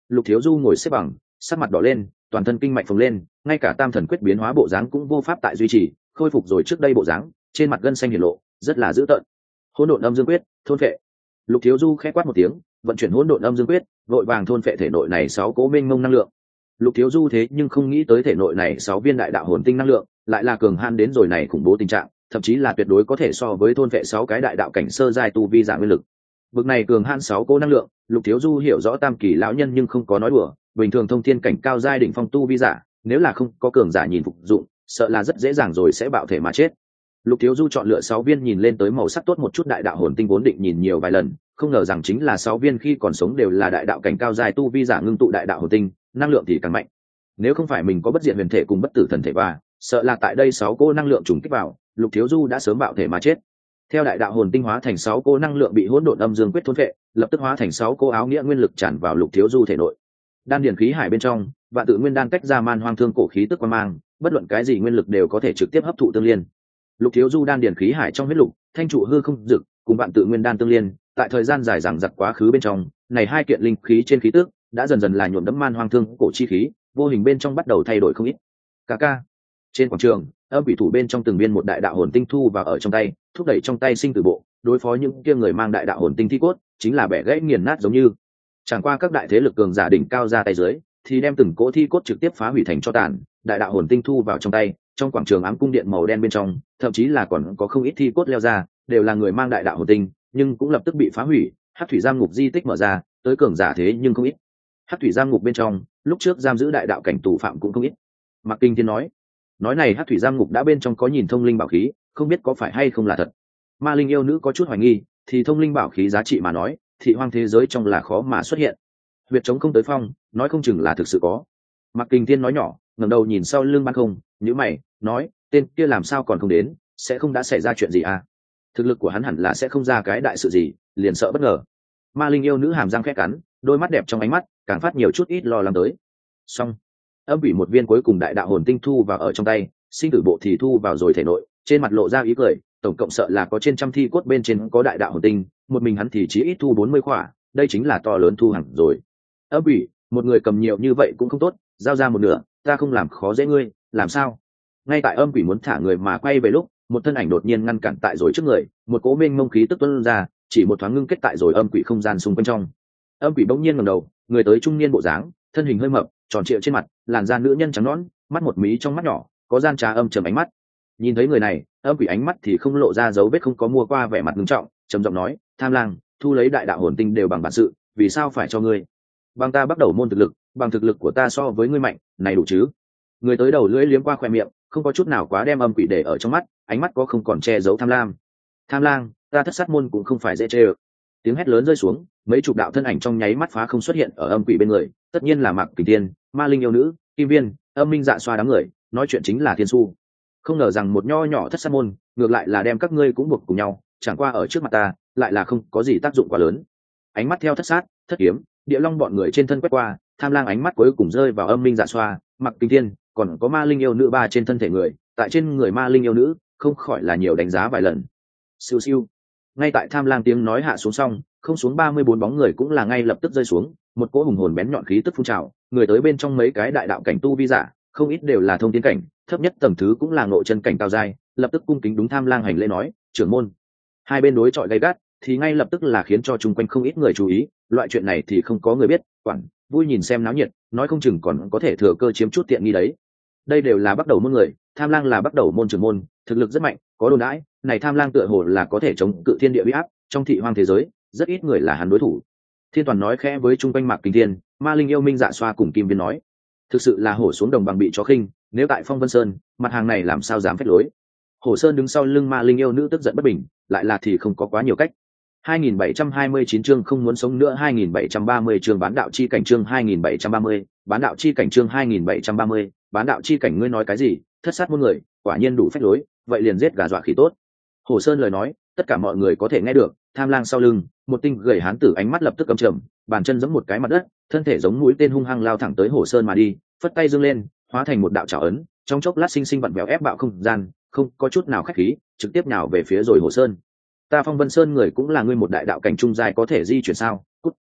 Lục Thiếu Du ngồi xếp bằng, sắc mặt đỏ lên, toàn thân kinh mạch phồng lên, ngay cả tam thần quyết biến hóa bộ dáng cũng vô pháp tại duy trì, khôi phục rồi trước đây bộ dáng, trên mặt gân xanh hiển lộ, rất là dữ tợn. Hỗn độn âm dương quyết, thôn phệ. Lục Thiếu Du khẽ quát một tiếng, vận chuyển hỗn độn âm dương quyết, vội vàng thôn phệ thể nội này sáu cố mênh mông năng lượng. Lục Thiếu Du thế nhưng không nghĩ tới thể nội này sáu viên đại đạo hồn tinh năng lượng, lại là cường han đến rồi này khủng bố tình trạng, thậm chí là tuyệt đối có thể so với thôn phệ sáu cái đại đạo cảnh sơ giai tu vi dạng nguyên lực. Bực này cường han sáu cố năng lượng, Lục Thiếu Du hiểu rõ tam kỳ lão nhân nhưng không có nói đùa, bình thường thông thiên cảnh cao giai đỉnh phong tu vi giả, nếu là không có cường giả nhìn phục dụng, sợ là rất dễ dàng rồi sẽ bạo thể mà chết. Lục Thiếu Du chọn lựa sáu viên nhìn lên tới màu sắc tốt một chút đại đạo hồn tinh vốn định nhìn nhiều vài lần, không ngờ rằng chính là sáu viên khi còn sống đều là đại đạo cảnh cao giai tu vi giả ngưng tụ đại đạo hồn tinh, năng lượng thì càng mạnh. Nếu không phải mình có bất diệt huyền thể cùng bất tử thần thể và, sợ là tại đây sáu cô năng lượng trùng kích vào, Lục Thiếu Du đã sớm bạo thể mà chết. Theo đại đạo hồn tinh hóa thành sáu cô năng lượng bị hỗn độn âm dương quyết thôn phệ, lập tức hóa thành sáu cô áo nghĩa nguyên lực tràn vào Lục Thiếu Du thể nội. Đan điền khí hải bên trong, vạn tự nguyên đan cách ra man hoang thương cổ khí tức quan mang, bất luận cái gì nguyên lực đều có thể trực tiếp hấp thụ tương liên. Lục Thiếu Du đan điền khí hải trong huyết lục, thanh trụ hư không dực, cùng vạn tự nguyên đan tương liên, tại thời gian dài dằng dặc quá khứ bên trong, này hai kiện linh khí trên khí tức đã dần dần là nhuộm đẫm man hoang thương cổ chi khí, vô hình bên trong bắt đầu thay đổi không ít. Ca ca. Trên quảng trường, âm quỷ thủ bên trong từng viên một đại đạo hồn tinh thu vào ở trong tay, thúc đẩy trong tay sinh tử bộ, đối phó những kia người mang đại đạo hồn tinh thi cốt, chính là bẻ gãy nghiền nát giống như. Chẳng qua các đại thế lực cường giả đỉnh cao ra tay dưới, thì đem từng cỗ thi cốt trực tiếp phá hủy thành cho tàn, đại đạo hồn tinh thu vào trong tay, trong quảng trường ám cung điện màu đen bên trong, thậm chí là còn có không ít thi cốt leo ra, đều là người mang đại đạo hồn tinh, nhưng cũng lập tức bị phá hủy, hắc thủy giam ngục di tích mở ra, tới cường giả thế nhưng không ít. Hắc thủy giam ngục bên trong, lúc trước giam giữ đại đạo cảnh tù phạm cũng không ít. Mạc Kinh Thiên nói, nói này hắc thủy giam ngục đã bên trong có nhìn thông linh bảo khí, không biết có phải hay không là thật. Ma linh yêu nữ có chút hoài nghi, thì thông linh bảo khí giá trị mà nói, thị hoang thế giới trong là khó mà xuất hiện. Huyệt chống không tới phong, nói không chừng là thực sự có. Mạc Kinh Thiên nói nhỏ, ngẩng đầu nhìn sau lưng ban không, nhíu mày, nói, tên kia làm sao còn không đến, sẽ không đã xảy ra chuyện gì à? Thực lực của hắn hẳn là sẽ không ra cái đại sự gì, liền sợ bất ngờ. Ma linh yêu nữ hàm răng khẽ cắn, đôi mắt đẹp trong ánh mắt càng phát nhiều chút ít lo lắng tới. Xong, âm bị một viên cuối cùng đại đạo hồn tinh thu vào ở trong tay, sinh tử bộ thì thu vào rồi thể nội, trên mặt lộ ra ý cười, tổng cộng sợ là có trên trăm thi cốt bên trên có đại đạo hồn tinh, một mình hắn thì chỉ ít thu bốn mươi khỏa, đây chính là to lớn thu hẳn rồi. Âm bị, một người cầm nhiều như vậy cũng không tốt, giao ra một nửa, ta không làm khó dễ ngươi, làm sao? Ngay tại âm quỷ muốn thả người mà quay về lúc, một thân ảnh đột nhiên ngăn cản tại rồi trước người, một cỗ mênh mông khí tức tuôn ra, chỉ một thoáng ngưng kết tại rồi âm quỷ không gian xung quanh trong. Âm quỷ bỗng nhiên ngẩng đầu, người tới trung niên bộ dáng, thân hình hơi mập, tròn trịa trên mặt, làn da nữ nhân trắng nõn, mắt một mí trong mắt nhỏ, có gian trá âm trầm ánh mắt. Nhìn thấy người này, âm quỷ ánh mắt thì không lộ ra dấu vết không có mua qua vẻ mặt nghiêm trọng, trầm giọng nói, Tham Lang, thu lấy đại đạo hồn tinh đều bằng bản sự, vì sao phải cho ngươi? Bằng ta bắt đầu môn thực lực, bằng thực lực của ta so với ngươi mạnh, này đủ chứ? Người tới đầu lưỡi liếm qua khoe miệng, không có chút nào quá đem âm quỷ để ở trong mắt, ánh mắt có không còn che giấu tham lam. Tham Lang, ta thất sát môn cũng không phải dễ chê ơ. Tiếng hét lớn rơi xuống, mấy chục đạo thân ảnh trong nháy mắt phá không xuất hiện ở âm quỷ bên người, tất nhiên là Mạc Kình Thiên, Ma Linh yêu nữ, Kim Viên, Âm Minh Dạ Xoa đám người, nói chuyện chính là Thiên Su. Không ngờ rằng một nho nhỏ thất sát môn, ngược lại là đem các ngươi cũng buộc cùng nhau, chẳng qua ở trước mặt ta, lại là không có gì tác dụng quá lớn. Ánh mắt theo thất sát, thất kiếm, địa long bọn người trên thân quét qua, Tham Lang ánh mắt cuối cùng rơi vào Âm Minh Dạ Xoa, Mạc Kình Thiên, còn có Ma Linh yêu nữ ba trên thân thể người, tại trên người Ma Linh yêu nữ, không khỏi là nhiều đánh giá vài lần. Siêu siêu. Ngay tại Tham Lang tiếng nói hạ xuống xong, không xuống ba mươi bốn bóng người cũng là ngay lập tức rơi xuống, một cỗ hùng hồn bén nhọn khí tức phun trào, người tới bên trong mấy cái đại đạo cảnh tu vi giả, không ít đều là thông tiến cảnh, thấp nhất tầng thứ cũng là ngộ chân cảnh cao giai, lập tức cung kính đúng Tham Lang hành lễ nói, trưởng môn. Hai bên đối chọi gay gắt, thì ngay lập tức là khiến cho chung quanh không ít người chú ý, loại chuyện này thì không có người biết, quản, vui nhìn xem náo nhiệt, nói không chừng còn có thể thừa cơ chiếm chút tiện nghi đấy. Đây đều là bắt đầu môn người, Tham Lang là bắt đầu môn trưởng môn, thực lực rất mạnh, có đồn đãi, này Tham Lang tựa hồ là có thể chống cự thiên địa uy áp, trong thị hoang thế giới, rất ít người là hắn đối thủ. Thiên Toàn nói khẽ với chung quanh Mạc Kình Thiên, Ma Linh yêu Minh Dạ Xoa cùng Kim Viên nói, thực sự là hổ xuống đồng bằng bị chó khinh, nếu tại Phong Vân Sơn, mặt hàng này làm sao dám phách lối. Hổ Sơn đứng sau lưng Ma Linh yêu nữ tức giận bất bình, lại là thì không có quá nhiều cách. hai nghìn bảy trăm hai mươi chín chương không muốn sống nữa, hai nghìn bảy trăm ba mươi chương bán đạo chi cảnh, chương hai nghìn bảy trăm ba mươi, bán đạo chi cảnh, chương hai nghìn bảy trăm ba mươi, bán đạo chi cảnh. Ngươi nói cái gì? Thất sát muôn người, quả nhiên đủ phách lối, vậy liền giết gà dọa khỉ tốt. Hổ Sơn lời nói, tất cả mọi người có thể nghe được. Tham Lang sau lưng, một tinh gầy hán tử ánh mắt lập tức căm trầm, bàn chân giẫm một cái mặt đất, thân thể giống mũi tên hung hăng lao thẳng tới Hổ Sơn mà đi, phất tay giương lên, hóa thành một đạo trảo ấn, trong chốc lát sinh sinh vặn vẹo ép bạo không gian, không có chút nào khách khí, trực tiếp nào về phía rồi Hổ Sơn. Ta Phong Vân Sơn người cũng là ngươi một đại đạo cảnh trung giai có thể di chuyển sao? Cút.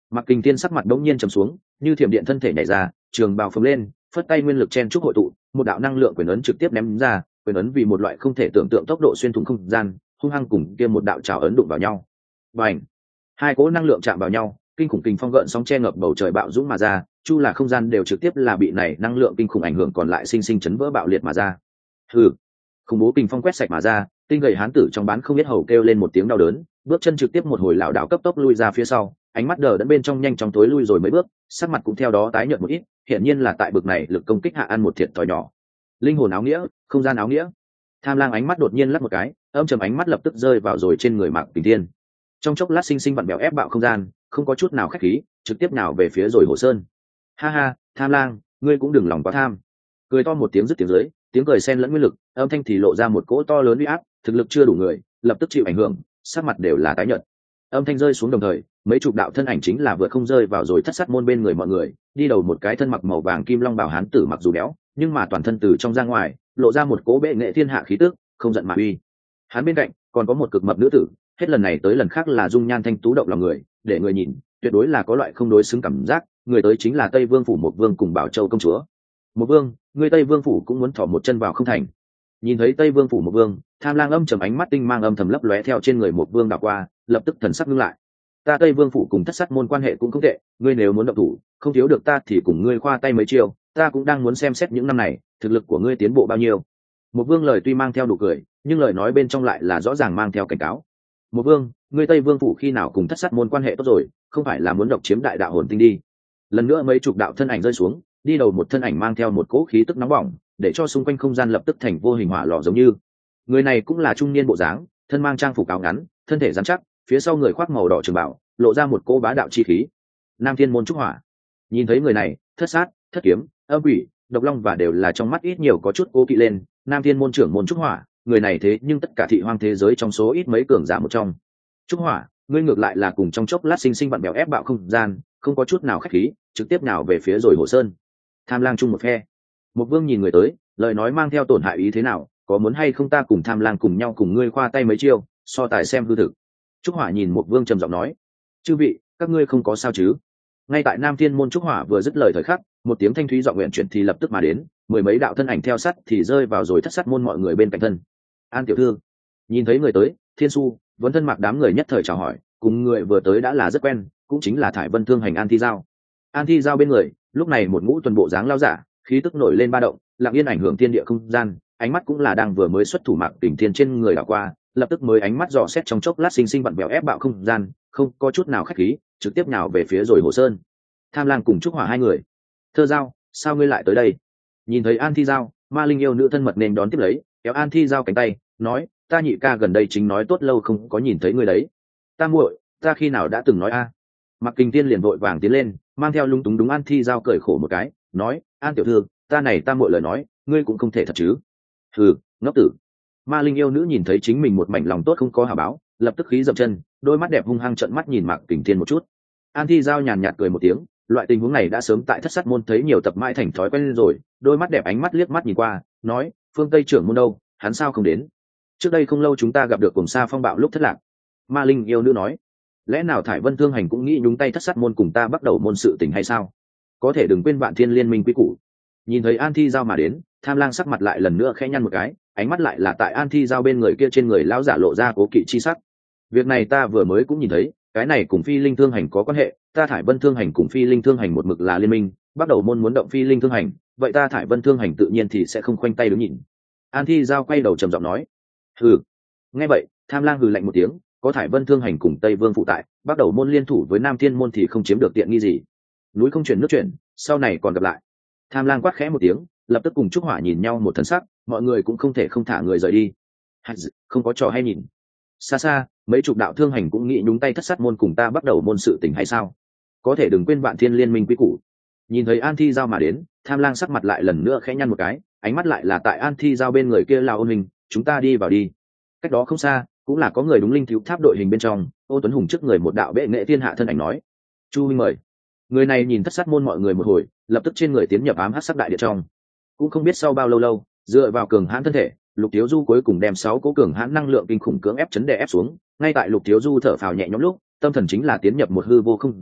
Mặc Kình Thiên sắc mặt đống nhiên trầm xuống, như thiểm điện thân thể nhảy ra, trường bào phồng lên, phất tay nguyên lực chen chúc hội tụ, một đạo năng lượng quyền ấn trực tiếp ném ra, quyền ấn vì một loại không thể tưởng tượng tốc độ xuyên thủng không gian, hung hăng cùng kia một đạo trào ấn đụng vào nhau. Bành! Hai cỗ năng lượng chạm vào nhau, kinh khủng kình phong gợn sóng che ngập bầu trời bạo dũng mà ra, chu là không gian đều trực tiếp là bị này năng lượng kinh khủng ảnh hưởng còn lại sinh sinh chấn vỡ bạo liệt mà ra. Hừ! Khủng bố kình phong quét sạch mà ra, tinh gầy hán tử trong bán không biết hầu kêu lên một tiếng đau đớn, bước chân trực tiếp một hồi lảo đảo cấp tốc lui ra phía sau, ánh mắt đờ đẫn bên trong nhanh chóng tối lui rồi mấy bước, sắc mặt cũng theo đó tái nhợt một ít, hiển nhiên là tại bực này lực công kích hạ ăn một thiệt thòi nhỏ. Linh hồn áo nghĩa, không gian áo nghĩa. Tham Lang ánh mắt đột nhiên lắc một cái, âm trầm ánh mắt lập tức rơi vào rồi trên người Mạc Kình Thiên. Trong chốc lát sinh sinh vặn bèo ép bạo không gian, không có chút nào khách khí, trực tiếp nào về phía rồi Hồ Sơn. Ha ha, Tham Lang, ngươi cũng đừng lòng quá tham. Cười to một tiếng dứt tiếng dưới, tiếng cười xen lẫn nguyên lực, âm thanh thì lộ ra một cỗ to lớn uy áp, thực lực chưa đủ người, lập tức chịu ảnh hưởng, sắc mặt đều là tái nhợt. Âm thanh rơi xuống đồng thời, mấy chục đạo thân ảnh chính là vượt không rơi vào rồi thất sát môn bên người mọi người, đi đầu một cái thân mặc màu vàng kim long bào hán tử mặc dù béo, nhưng mà toàn thân từ trong ra ngoài, lộ ra một cỗ bệ nghệ thiên hạ khí tức, không giận mà uy. Hắn bên cạnh còn có một cực mập nữ tử, hết lần này tới lần khác là dung nhan thanh tú động lòng người, để người nhìn, tuyệt đối là có loại không đối xứng cảm giác, người tới chính là Tây Vương phủ một vương cùng Bảo Châu công chúa. Một vương, người Tây Vương phủ cũng muốn thỏ một chân vào không thành. Nhìn thấy Tây Vương phủ một vương, Tham Lang âm trầm ánh mắt tinh mang âm thầm lấp lóe theo trên người một vương đảo qua, lập tức thần sắc ngưng lại. Ta Tây Vương phủ cùng thất sát môn quan hệ cũng không tệ, ngươi nếu muốn động thủ, không thiếu được ta thì cùng ngươi khoa tay mấy chiêu, ta cũng đang muốn xem xét những năm này, thực lực của ngươi tiến bộ bao nhiêu. Một vương lời tuy mang theo nụ cười, nhưng lời nói bên trong lại là rõ ràng mang theo cảnh cáo. Một vương, ngươi Tây Vương phủ khi nào cùng thất sát môn quan hệ tốt rồi, không phải là muốn độc chiếm đại đạo hồn tinh đi. Lần nữa mấy chục đạo thân ảnh rơi xuống, đi đầu một thân ảnh mang theo một cỗ khí tức nóng bỏng, để cho xung quanh không gian lập tức thành vô hình hỏa lò giống như. Người này cũng là trung niên bộ dáng, thân mang trang phục áo ngắn, thân thể rắn chắc, phía sau người khoác màu đỏ trường bảo, lộ ra một cỗ bá đạo chi khí. Nam Thiên môn trúc hỏa. Nhìn thấy người này, thất sát, thất kiếm, âm quỷ, độc long và đều là trong mắt ít nhiều có chút cố kỵ lên. Nam Thiên môn trưởng môn trúc hỏa, người này thế nhưng tất cả thị hoang thế giới trong số ít mấy cường giả một trong. Trúc hỏa, ngươi ngược lại là cùng trong chốc lát sinh sinh vặn bèo ép bạo không gian, không có chút nào khách khí, trực tiếp nào về phía rồi Hồ Sơn. Tham Lang chung một phe. Một vương nhìn người tới, lời nói mang theo tổn hại ý thế nào, có muốn hay không ta cùng Tham Lang cùng nhau cùng ngươi khoa tay mấy chiêu, so tài xem hư thực. Trúc hỏa nhìn một vương trầm giọng nói, chư vị, các ngươi không có sao chứ? Ngay tại Nam Thiên môn Trúc hỏa vừa dứt lời thời khắc, một tiếng thanh thúy giọng nguyện chuyển thì lập tức mà đến, mười mấy đạo thân ảnh theo sát thì rơi vào rồi thất sát môn mọi người bên cạnh thân. An tiểu thư, nhìn thấy người tới, Thiên Su vẫn thân mặc đám người nhất thời chào hỏi, cùng người vừa tới đã là rất quen, cũng chính là Thải Vân Thương hành An Thi Giao. An Thi Giao bên người, lúc này một ngũ tuần bộ dáng lao giả, khí tức nổi lên ba động, lặng yên ảnh hưởng thiên địa không gian, ánh mắt cũng là đang vừa mới xuất thủ Mạc Kình Thiên trên người đảo qua, lập tức mới ánh mắt dò xét trong chốc lát sinh sinh vặn bèo ép bạo không gian, không có chút nào khách khí, trực tiếp nhào về phía rồi Hồ Sơn. Tham Lang cùng Trúc hỏa hai người. Thơ Giao, sao ngươi lại tới đây? Nhìn thấy An Thi Giao, Ma Linh yêu nữ thân mật nên đón tiếp lấy, kéo An Thi Giao cánh tay, nói, ta nhị ca gần đây chính nói tốt lâu không có nhìn thấy ngươi đấy. Ta muội, ta khi nào đã từng nói a? À? Mạc Kình Thiên liền vội vàng tiến lên, mang theo lung túng đúng An Thi Giao cười khổ một cái, nói, An tiểu thư, ta này ta muội lời nói, ngươi cũng không thể thật chứ? Hừ, ngốc tử. Ma Linh yêu nữ nhìn thấy chính mình một mảnh lòng tốt không có hảo báo, lập tức khí dậm chân, đôi mắt đẹp hung hăng trợn mắt nhìn Mạc Kình Thiên một chút. An Thi Giao nhàn nhạt cười một tiếng, loại tình huống này đã sớm tại thất sát môn thấy nhiều tập mãi thành thói quen rồi, đôi mắt đẹp ánh mắt liếc mắt nhìn qua, nói, Phương Tây trưởng môn đâu, hắn sao không đến? Trước đây không lâu chúng ta gặp được cùng xa phong bạo lúc thất lạc. Ma Linh yêu nữ nói, lẽ nào Thải Vân Thương hành cũng nghĩ nhúng tay thất sát môn cùng ta bắt đầu môn sự tình hay sao? Có thể đừng quên Vạn Thiên liên minh quý củ. Nhìn thấy An Thi Giao mà đến, Tham Lang sắc mặt lại lần nữa khẽ nhăn một cái, ánh mắt lại là tại An Thi Giao bên người kia trên người lão giả lộ ra cố kỵ chi sắc. Việc này ta vừa mới cũng nhìn thấy, cái này cùng Phi Linh Thương hành có quan hệ, ta Thải Vân Thương hành cùng Phi Linh Thương hành một mực là liên minh, bắt đầu môn muốn động Phi Linh Thương hành, vậy ta Thải Vân Thương hành tự nhiên thì sẽ không khoanh tay đứng nhìn. An Thi Giao quay đầu trầm giọng nói, hừ. Nghe vậy, Tham Lang hừ lạnh một tiếng, có Thải Vân Thương hành cùng Tây Vương phụ tại, bắt đầu môn liên thủ với Nam Thiên môn thì không chiếm được tiện nghi gì. Núi không chuyển nước chuyển, sau này còn gặp lại. Tham Lang quát khẽ một tiếng, lập tức cùng Trúc hỏa nhìn nhau một thần sắc, mọi người cũng không thể không thả người rời đi. Không có trò hay nhìn. Xa xa, mấy chục đạo thương hành cũng nghĩ nhúng tay thất sát môn cùng ta bắt đầu môn sự tình hay sao? Có thể đừng quên Vạn Thiên liên minh quý củ. Nhìn thấy An Thi Giao mà đến, Tham Lang sắc mặt lại lần nữa khẽ nhăn một cái, ánh mắt lại là tại An Thi Giao bên người kia là Ôn Hình, chúng ta đi vào đi. Cách đó không xa, cũng là có người đúng linh thiếu tháp đội hình bên trong, Ô Tuấn Hùng trước người một đạo bệ nghệ thiên hạ thân ảnh nói, Chu huynh mời. Người này nhìn thất sát môn mọi người một hồi, lập tức trên người tiến nhập ám hắc sắc đại địa trong. Cũng không biết sau bao lâu lâu, dựa vào cường hãn thân thể, Lục Tiếu Du cuối cùng đem sáu cố cường hãn năng lượng kinh khủng cưỡng ép chấn đè ép xuống. Ngay tại Lục Tiếu Du thở phào nhẹ nhõm lúc, tâm thần chính là tiến nhập một hư vô không gian,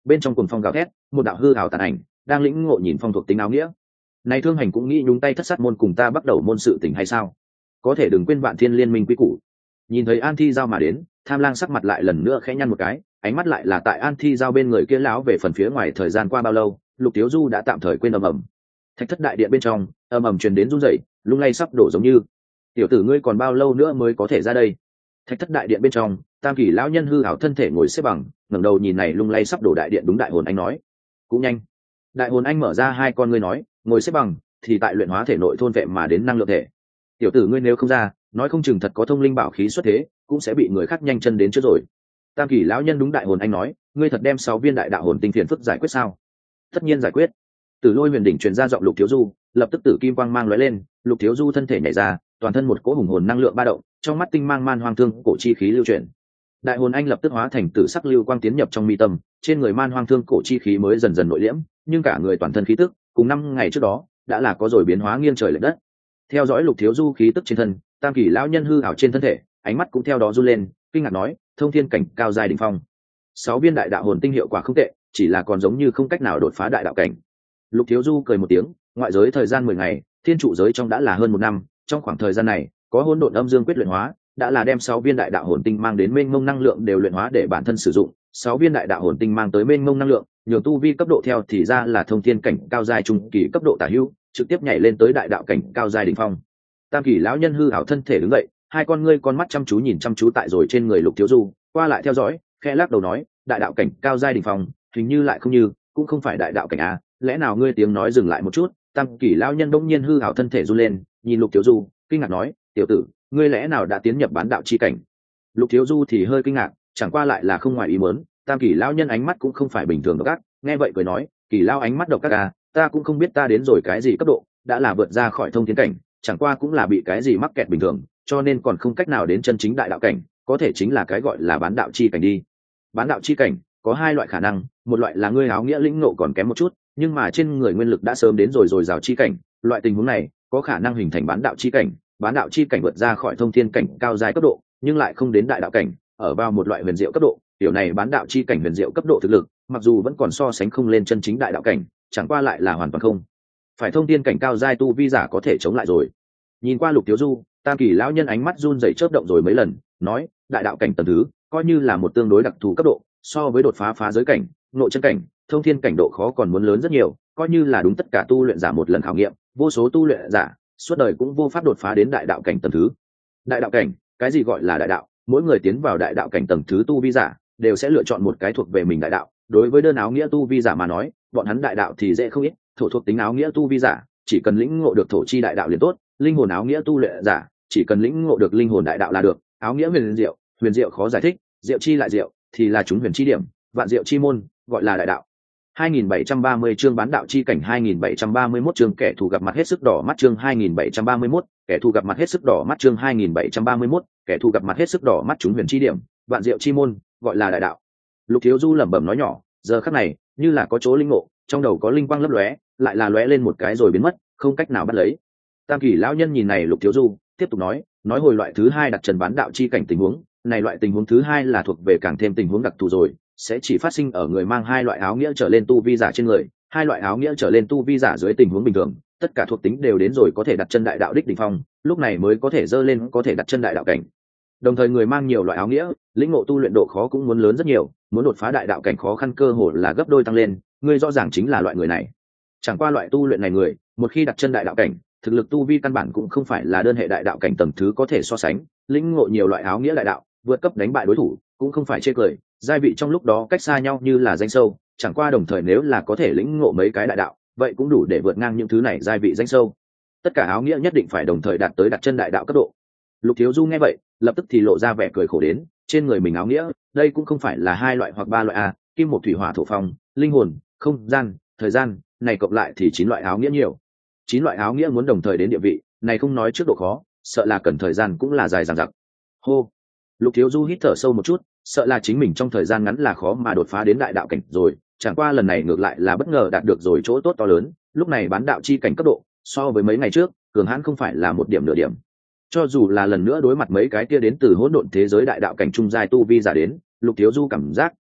bên trong cuồng phong gào thét, một đạo hư ảo tàn ảnh đang lĩnh ngộ nhìn phong thuộc tính áo nghĩa. Này Thương Hành cũng nghĩ nhúng tay thất sát môn cùng ta bắt đầu môn sự tình hay sao? Có thể đừng quên Vạn Thiên Liên Minh quý củ. Nhìn thấy An Thi Giao mà đến, Tham Lang sắc mặt lại lần nữa khẽ nhăn một cái, ánh mắt lại là tại An Thi Giao bên người kia lão về phần phía ngoài thời gian qua bao lâu, Lục Tiếu Du đã tạm thời quên ầm ầm. Thạch thất đại điện bên trong, ầm ầm truyền đến rung rẩy, lung lay sắp đổ giống như. Tiểu tử ngươi còn bao lâu nữa mới có thể ra đây? Thạch thất đại điện bên trong, Tam Kỳ lão nhân hư ảo thân thể ngồi xếp bằng, ngẩng đầu nhìn này lung lay sắp đổ đại điện đúng Đại Hồn Anh nói. Cũng nhanh. Đại Hồn Anh mở ra hai con ngươi nói, ngồi xếp bằng, thì tại luyện hóa thể nội thôn vệ mà đến năng lượng thể. Tiểu tử ngươi nếu không ra, nói không chừng thật có thông linh bảo khí xuất thế, cũng sẽ bị người khác nhanh chân đến trước rồi. Tam Kỳ lão nhân đúng Đại Hồn Anh nói, ngươi thật đem sáu viên đại đạo hồn tinh phiền phức giải quyết sao? Tất nhiên giải quyết. Từ Lôi Huyền đỉnh truyền ra giọng Lục Thiếu Du, lập tức tử kim quang mang lóe lên, Lục Thiếu Du thân thể nhảy ra, toàn thân một cỗ hùng hồn năng lượng ba động, trong mắt tinh mang man hoang thương cổ chi khí lưu chuyển. Đại Hồn Anh lập tức hóa thành tử sắc lưu quang tiến nhập trong mi tâm, trên người man hoang thương cổ chi khí mới dần dần nội liễm, nhưng cả người toàn thân khí tức, cùng năm ngày trước đó, đã là có rồi biến hóa nghiêng trời lệch đất. Theo dõi Lục Thiếu Du khí tức trên thân, Tam Kỳ lão nhân hư ảo trên thân thể, ánh mắt cũng theo đó run lên, kinh ngạc nói, thông thiên cảnh cao giai đỉnh phong. Sáu viên đại đạo hồn tinh hiệu quả không tệ, chỉ là còn giống như không cách nào đột phá đại đạo cảnh. Lục Thiếu Du cười một tiếng, ngoại giới thời gian mười ngày, thiên trụ giới trong đã là hơn một năm, trong khoảng thời gian này, có hỗn độn âm dương quyết luyện hóa, đã là đem sáu viên đại đạo hồn tinh mang đến mênh mông năng lượng đều luyện hóa để bản thân sử dụng, sáu viên đại đạo hồn tinh mang tới mênh mông năng lượng, nhường tu vi cấp độ theo thì ra là thông thiên cảnh cao giai trung kỳ cấp độ tả hữu, trực tiếp nhảy lên tới đại đạo cảnh cao giai đỉnh phong. Tam Kỳ lão nhân hư ảo thân thể đứng dậy, hai con ngươi con mắt chăm chú nhìn chăm chú tại rồi trên người Lục Thiếu Du, qua lại theo dõi, khẽ lắc đầu nói, đại đạo cảnh cao giai đỉnh phong, hình như lại không như, cũng không phải đại đạo cảnh a, lẽ nào ngươi tiếng nói dừng lại một chút? Tam Kỳ lão nhân bỗng nhiên hư ảo thân thể run lên, nhìn Lục Thiếu Du, kinh ngạc nói, tiểu tử, ngươi lẽ nào đã tiến nhập bán đạo chi cảnh? Lục Thiếu Du thì hơi kinh ngạc, chẳng qua lại là không ngoài ý muốn, Tam Kỳ lão nhân ánh mắt cũng không phải bình thường độc ác, nghe vậy cười nói, Kỳ lão ánh mắt độc ác à, ta cũng không biết ta đến rồi cái gì cấp độ, đã là vượt ra khỏi thông thiên cảnh, chẳng qua cũng là bị cái gì mắc kẹt bình thường, cho nên còn không cách nào đến chân chính đại đạo cảnh, có thể chính là cái gọi là bán đạo chi cảnh đi. Bán đạo chi cảnh có hai loại khả năng, một loại là ngươi áo nghĩa lĩnh ngộ còn kém một chút, nhưng mà trên người nguyên lực đã sớm đến rồi rồi rào chi cảnh, loại tình huống này có khả năng hình thành bán đạo chi cảnh. Bán đạo chi cảnh vượt ra khỏi thông thiên cảnh cao giai cấp độ, nhưng lại không đến đại đạo cảnh, ở vào một loại huyền diệu cấp độ. Điều này bán đạo chi cảnh huyền diệu cấp độ thực lực, mặc dù vẫn còn so sánh không lên chân chính đại đạo cảnh, chẳng qua lại là hoàn toàn không phải thông thiên cảnh cao giai tu vi giả có thể chống lại rồi. Nhìn qua Lục Thiếu Du, Tam Kỳ lão nhân ánh mắt run rẩy chớp động rồi mấy lần, nói, đại đạo cảnh tầng thứ, coi như là một tương đối đặc thù cấp độ, so với đột phá phá giới cảnh, nội chân cảnh, thông thiên cảnh độ khó còn muốn lớn rất nhiều, coi như là đúng tất cả tu luyện giả một lần khảo nghiệm, vô số tu luyện giả suốt đời cũng vô pháp đột phá đến đại đạo cảnh tầng thứ. Đại đạo cảnh, cái gì gọi là đại đạo? Mỗi người tiến vào đại đạo cảnh tầng thứ tu vi giả đều sẽ lựa chọn một cái thuộc về mình đại đạo. Đối với đơn áo nghĩa tu vi giả mà nói, bọn hắn đại đạo thì dễ không ít, thổ thuộc tính áo nghĩa tu vi giả chỉ cần lĩnh ngộ được thổ chi đại đạo liền tốt, linh hồn áo nghĩa tu luyện giả chỉ cần lĩnh ngộ được linh hồn đại đạo là được. Áo nghĩa huyền diệu, huyền diệu khó giải thích, diệu chi lại diệu, thì là chúng huyền chi điểm, vạn diệu chi môn, gọi là đại đạo. hai nghìn bảy trăm ba mươi chương bán đạo chi cảnh, hai nghìn bảy trăm ba mươi mốt chương kẻ thù gặp mặt hết sức đỏ mắt, chương hai nghìn bảy trăm ba mươi mốt kẻ thù gặp mặt hết sức đỏ mắt, chương hai nghìn bảy trăm ba mươi mốt kẻ thù gặp mặt hết sức đỏ mắt, chúng huyền chi điểm, vạn diệu chi môn, gọi là đại đạo. Lục Thiếu Du lẩm bẩm nói nhỏ, giờ khắc này như là có chỗ linh ngộ, trong đầu có linh quang lấp lóe, lại là lóe lên một cái rồi biến mất, không cách nào bắt lấy. Tam Kỳ lão nhân nhìn này Lục Thiếu Du, tiếp tục nói, nói hồi loại thứ hai đặt trần bán đạo chi cảnh tình huống, này loại tình huống thứ hai là thuộc về càng thêm tình huống đặc thù rồi, sẽ chỉ phát sinh ở người mang hai loại áo nghĩa trở lên tu vi giả trên người, hai loại áo nghĩa trở lên tu vi giả dưới tình huống bình thường, tất cả thuộc tính đều đến rồi có thể đặt chân đại đạo đích đỉnh phong, lúc này mới có thể dơ lên có thể đặt chân đại đạo cảnh. Đồng thời người mang nhiều loại áo nghĩa, lĩnh ngộ tu luyện độ khó cũng muốn lớn rất nhiều, muốn đột phá đại đạo cảnh khó khăn cơ hồ là gấp đôi tăng lên, ngươi rõ ràng chính là loại người này. Chẳng qua loại tu luyện này người, một khi đặt chân đại đạo cảnh, thực lực tu vi căn bản cũng không phải là đơn hệ đại đạo cảnh tầng thứ có thể so sánh, lĩnh ngộ nhiều loại áo nghĩa đại đạo, vượt cấp đánh bại đối thủ, cũng không phải chê cười, giai vị trong lúc đó cách xa nhau như là danh sâu, chẳng qua đồng thời nếu là có thể lĩnh ngộ mấy cái đại đạo, vậy cũng đủ để vượt ngang những thứ này giai vị danh sâu. Tất cả áo nghĩa nhất định phải đồng thời đạt tới đặt chân đại đạo cấp độ. Lục Thiếu Du nghe vậy, lập tức thì lộ ra vẻ cười khổ đến, trên người mình áo nghĩa, đây cũng không phải là hai loại hoặc ba loại a, kim một thủy hỏa thổ phong, linh hồn, không gian, thời gian, này cộng lại thì chín loại áo nghĩa nhiều. Chín loại áo nghĩa muốn đồng thời đến địa vị, này không nói trước độ khó, sợ là cần thời gian cũng là dài dằng dặc. Hô. Lục Thiếu Du hít thở sâu một chút, sợ là chính mình trong thời gian ngắn là khó mà đột phá đến đại đạo cảnh rồi, chẳng qua lần này ngược lại là bất ngờ đạt được rồi chỗ tốt to lớn, lúc này bán đạo chi cảnh cấp độ, so với mấy ngày trước, cường hãn không phải là một điểm nửa điểm. Cho dù là lần nữa đối mặt mấy cái kia đến từ hỗn độn thế giới đại đạo cảnh trung giai tu vi giả đến, Lục Thiếu Du cảm giác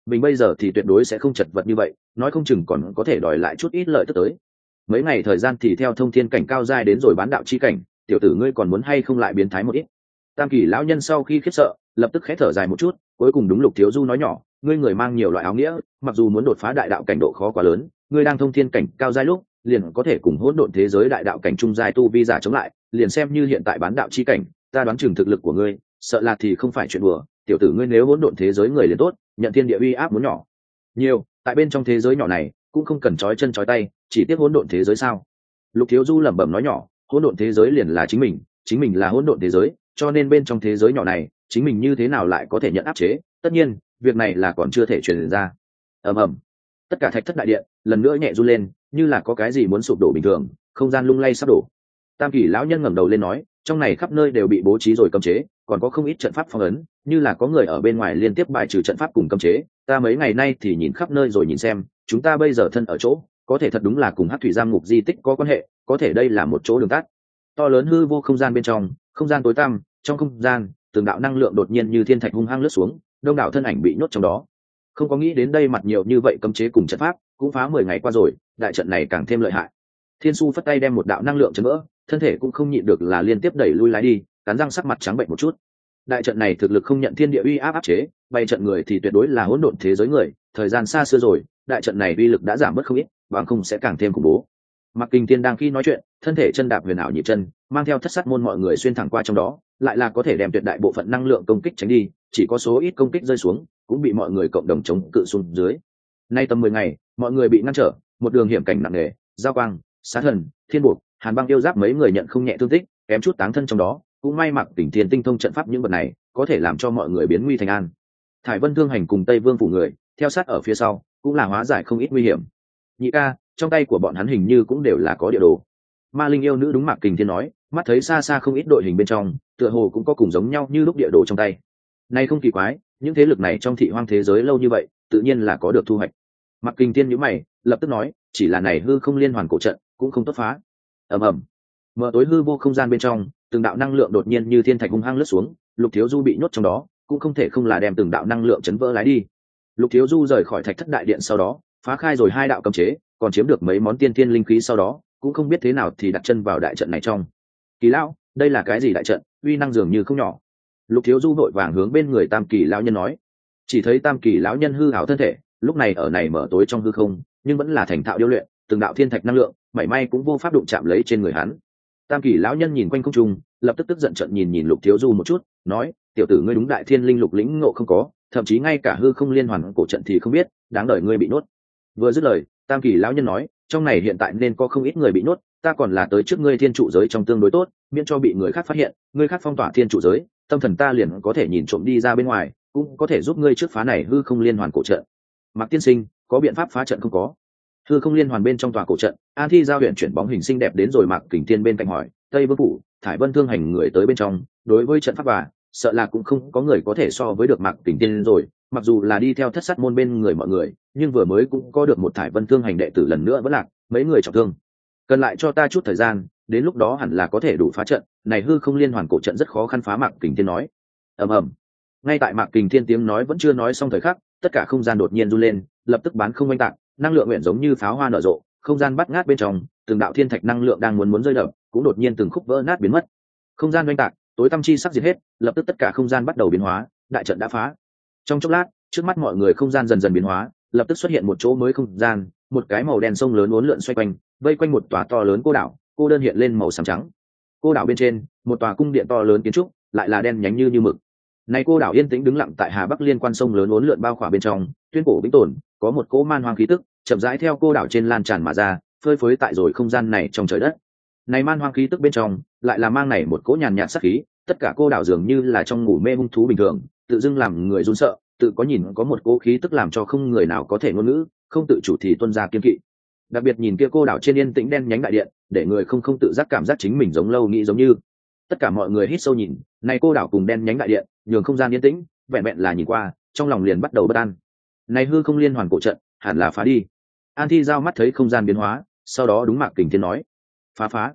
mình bây giờ thì tuyệt đối sẽ không chật vật như vậy, nói không chừng còn có thể đòi lại chút ít lợi tức tới. Mấy ngày thời gian thì theo thông thiên cảnh cao giai đến rồi bán đạo chi cảnh, tiểu tử ngươi còn muốn hay không lại biến thái một ít. Tam kỳ lão nhân sau khi khiếp sợ lập tức khẽ thở dài một chút, cuối cùng đúng Lục Thiếu Du nói nhỏ, ngươi người mang nhiều loại áo nghĩa, mặc dù muốn đột phá đại đạo cảnh độ khó quá lớn, ngươi đang thông thiên cảnh cao giai lúc liền có thể cùng hỗn độn thế giới đại đạo cảnh trung giai tu vi giả chống lại, liền xem như hiện tại bán đạo chi cảnh, ta đoán chừng thực lực của ngươi sợ là thì không phải chuyện đùa. Tiểu tử ngươi nếu hỗn độn thế giới người liền tốt, nhận thiên địa uy áp muốn nhỏ nhiều, tại bên trong thế giới nhỏ này cũng không cần trói chân trói tay, chỉ tiếc hỗn độn thế giới sao? Lục Thiếu Du lẩm bẩm nói nhỏ, hỗn độn thế giới liền là chính mình, chính mình là hỗn độn thế giới, cho nên bên trong thế giới nhỏ này chính mình như thế nào lại có thể nhận áp chế? Tất nhiên việc này là còn chưa thể truyền ra. Ầm ầm, tất cả thạch thất đại điện lần nữa nhẹ run lên, như là có cái gì muốn sụp đổ bình thường, không gian lung lay sắp đổ. Tam kỳ lão nhân ngẩng đầu lên nói, trong này khắp nơi đều bị bố trí rồi cấm chế, còn có không ít trận pháp phong ấn, như là có người ở bên ngoài liên tiếp bài trừ trận pháp cùng cấm chế. Ta mấy ngày nay thì nhìn khắp nơi rồi nhìn xem, chúng ta bây giờ thân ở chỗ có thể thật đúng là cùng Hắc thủy giam ngục di tích có quan hệ, có thể đây là một chỗ đường tắt. To lớn hư vô không gian bên trong, không gian tối tăm, trong không gian từng đạo năng lượng đột nhiên như thiên thạch hung hăng lướt xuống, đông đảo thân ảnh bị nhốt trong đó. Không có nghĩ đến đây mặt nhiều như vậy cấm chế cùng trận pháp, cũng phá mười ngày qua rồi, đại trận này càng thêm lợi hại. Thiên Su phất tay đem một đạo năng lượng chấn vỡ, thân thể cũng không nhịn được là liên tiếp đẩy lui lái đi, cắn răng sắc mặt trắng bệnh một chút. Đại trận này thực lực không nhận thiên địa uy áp áp chế, bày trận người thì tuyệt đối là hỗn độn thế giới người, thời gian xa xưa rồi, đại trận này uy lực đã giảm bớt không ít, bằng không sẽ càng thêm khủng bố. Mặc Kình Thiên đang khi nói chuyện, thân thể chân đạp huyền ảo nhịp chân, mang theo thất sát môn mọi người xuyên thẳng qua trong đó, lại là có thể đem tuyệt đại bộ phận năng lượng công kích tránh đi, chỉ có số ít công kích rơi xuống, cũng bị mọi người cộng đồng chống cự xuống dưới. Nay tầm mười ngày, mọi người bị ngăn trở, một đường hiểm cảnh nặng nề, giao quang, sát thần, thiên buộc, hàn băng yêu giáp mấy người nhận không nhẹ thương tích, kém chút táng thân trong đó, cũng may Mặc Kình Thiên tinh thông trận pháp những vật này, có thể làm cho mọi người biến nguy thành an. Thải Vân Thương Hành cùng Tây Vương phủ người theo sát ở phía sau, cũng là hóa giải không ít nguy hiểm. Nhị ca, trong tay của bọn hắn hình như cũng đều là có địa đồ. Ma Linh yêu nữ đúng Mạc Kình Thiên nói, mắt thấy xa xa không ít đội hình bên trong, tựa hồ cũng có cùng giống nhau như lúc địa đồ trong tay. Nay không kỳ quái, những thế lực này trong thị hoang thế giới lâu như vậy, tự nhiên là có được thu hoạch. Mạc Kình Thiên nhíu mày, lập tức nói, chỉ là này hư không liên hoàn cổ trận, cũng không tốt phá. Ầm ầm, mở tối hư vô không gian bên trong, từng đạo năng lượng đột nhiên như thiên thạch hung hăng lướt xuống, Lục Thiếu Du bị nhốt trong đó, cũng không thể không là đem từng đạo năng lượng chấn vỡ lái đi. Lục Thiếu Du rời khỏi thạch thất đại điện sau đó, phá khai rồi hai đạo cấm chế, còn chiếm được mấy món tiên thiên linh khí sau đó, cũng không biết thế nào thì đặt chân vào đại trận này trong. Kỳ lão, đây là cái gì đại trận, uy năng dường như không nhỏ. Lục Thiếu Du vội vàng hướng bên người Tam Kỳ lão nhân nói. Chỉ thấy Tam Kỳ lão nhân hư ảo thân thể, lúc này ở này mở tối trong hư không, nhưng vẫn là thành thạo điêu luyện, từng đạo thiên thạch năng lượng, mảy may cũng vô pháp đụng chạm lấy trên người hắn. Tam Kỳ lão nhân nhìn quanh không trung, lập tức tức giận trận nhìn nhìn Lục Thiếu Du một chút, nói, tiểu tử ngươi đúng đại thiên linh lục lĩnh ngộ không có, thậm chí ngay cả hư không liên hoàn cổ trận thì không biết, đáng đời ngươi bị nuốt. Vừa dứt lời, Tam Kỳ lão nhân nói, trong này hiện tại nên có không ít người bị nuốt, ta còn là tới trước ngươi thiên trụ giới trong tương đối tốt, miễn cho bị người khác phát hiện, ngươi khác phong tỏa thiên trụ giới, tâm thần ta liền có thể nhìn trộm đi ra bên ngoài, cũng có thể giúp ngươi trước phá này hư không liên hoàn cổ trận. Mạc tiên sinh, có biện pháp phá trận không có? Hư không liên hoàn bên trong tòa cổ trận, An Thi giao huyện chuyển bóng hình xinh đẹp đến rồi Mạc Kình Thiên bên cạnh hỏi, Tây Vương phủ, Thải Vân Thương Hành người tới bên trong, đối với trận pháp và sợ là cũng không có người có thể so với được Mạc Kình Thiên rồi, mặc dù là đi theo thất sát môn bên người mọi người, nhưng vừa mới cũng có được một Thải Vân Thương Hành đệ tử lần nữa vẫn lạc, mấy người trọng thương. Cần lại cho ta chút thời gian, đến lúc đó hẳn là có thể đủ phá trận, này hư không liên hoàn cổ trận rất khó khăn phá. Mạc Kình Thiên nói. Ầm ầm. Ngay tại Mạc Kình Thiên tiếng nói vẫn chưa nói xong thời khắc, tất cả không gian đột nhiên run lên, lập tức bán không oanh tạc, năng lượng nguyện giống như pháo hoa nở rộ, không gian bắt ngát bên trong, từng đạo thiên thạch năng lượng đang muốn muốn rơi đập, cũng đột nhiên từng khúc vỡ nát biến mất. Không gian oanh tạc, tối tăm chi sắc diệt hết, lập tức tất cả không gian bắt đầu biến hóa, đại trận đã phá. Trong chốc lát, trước mắt mọi người không gian dần dần biến hóa, lập tức xuất hiện một chỗ mới không gian, một cái màu đen sông lớn uốn lượn xoay quanh, vây quanh một tòa to lớn cô đảo, cô đơn hiện lên màu xám trắng. Cô đảo bên trên, một tòa cung điện to lớn kiến trúc, lại là đen nhánh như như mực. Này cô đảo yên tĩnh đứng lặng tại Hà Bắc liên quan sông lớn uốn lượn bao khỏa bên trong, tuyên cổ vĩnh tồn, có một cỗ man hoang khí tức, chậm rãi theo cô đảo trên lan tràn mà ra, phơi phới tại rồi không gian này trong trời đất. Này man hoang khí tức bên trong, lại là mang này một cỗ nhàn nhạt sát khí, tất cả cô đảo dường như là trong ngủ mê hung thú bình thường, tự dưng làm người run sợ, tự có nhìn có một cỗ khí tức làm cho không người nào có thể ngôn ngữ, không tự chủ thì tuân ra kiên kỵ. Đặc biệt nhìn kia cô đảo trên yên tĩnh đen nhánh đại điện, để người không không tự giác cảm giác chính mình giống lâu nghĩ giống như. Tất cả mọi người hít sâu nhìn, này cô đảo cùng đen nhánh đại điện, nhường không gian yên tĩnh, vẹn vẹn là nhìn qua, trong lòng liền bắt đầu bất an. Này hư không liên hoàn cổ trận, hẳn là phá đi. An Thi giao mắt thấy không gian biến hóa, sau đó đúng Mạc Kình Thiên nói, phá phá.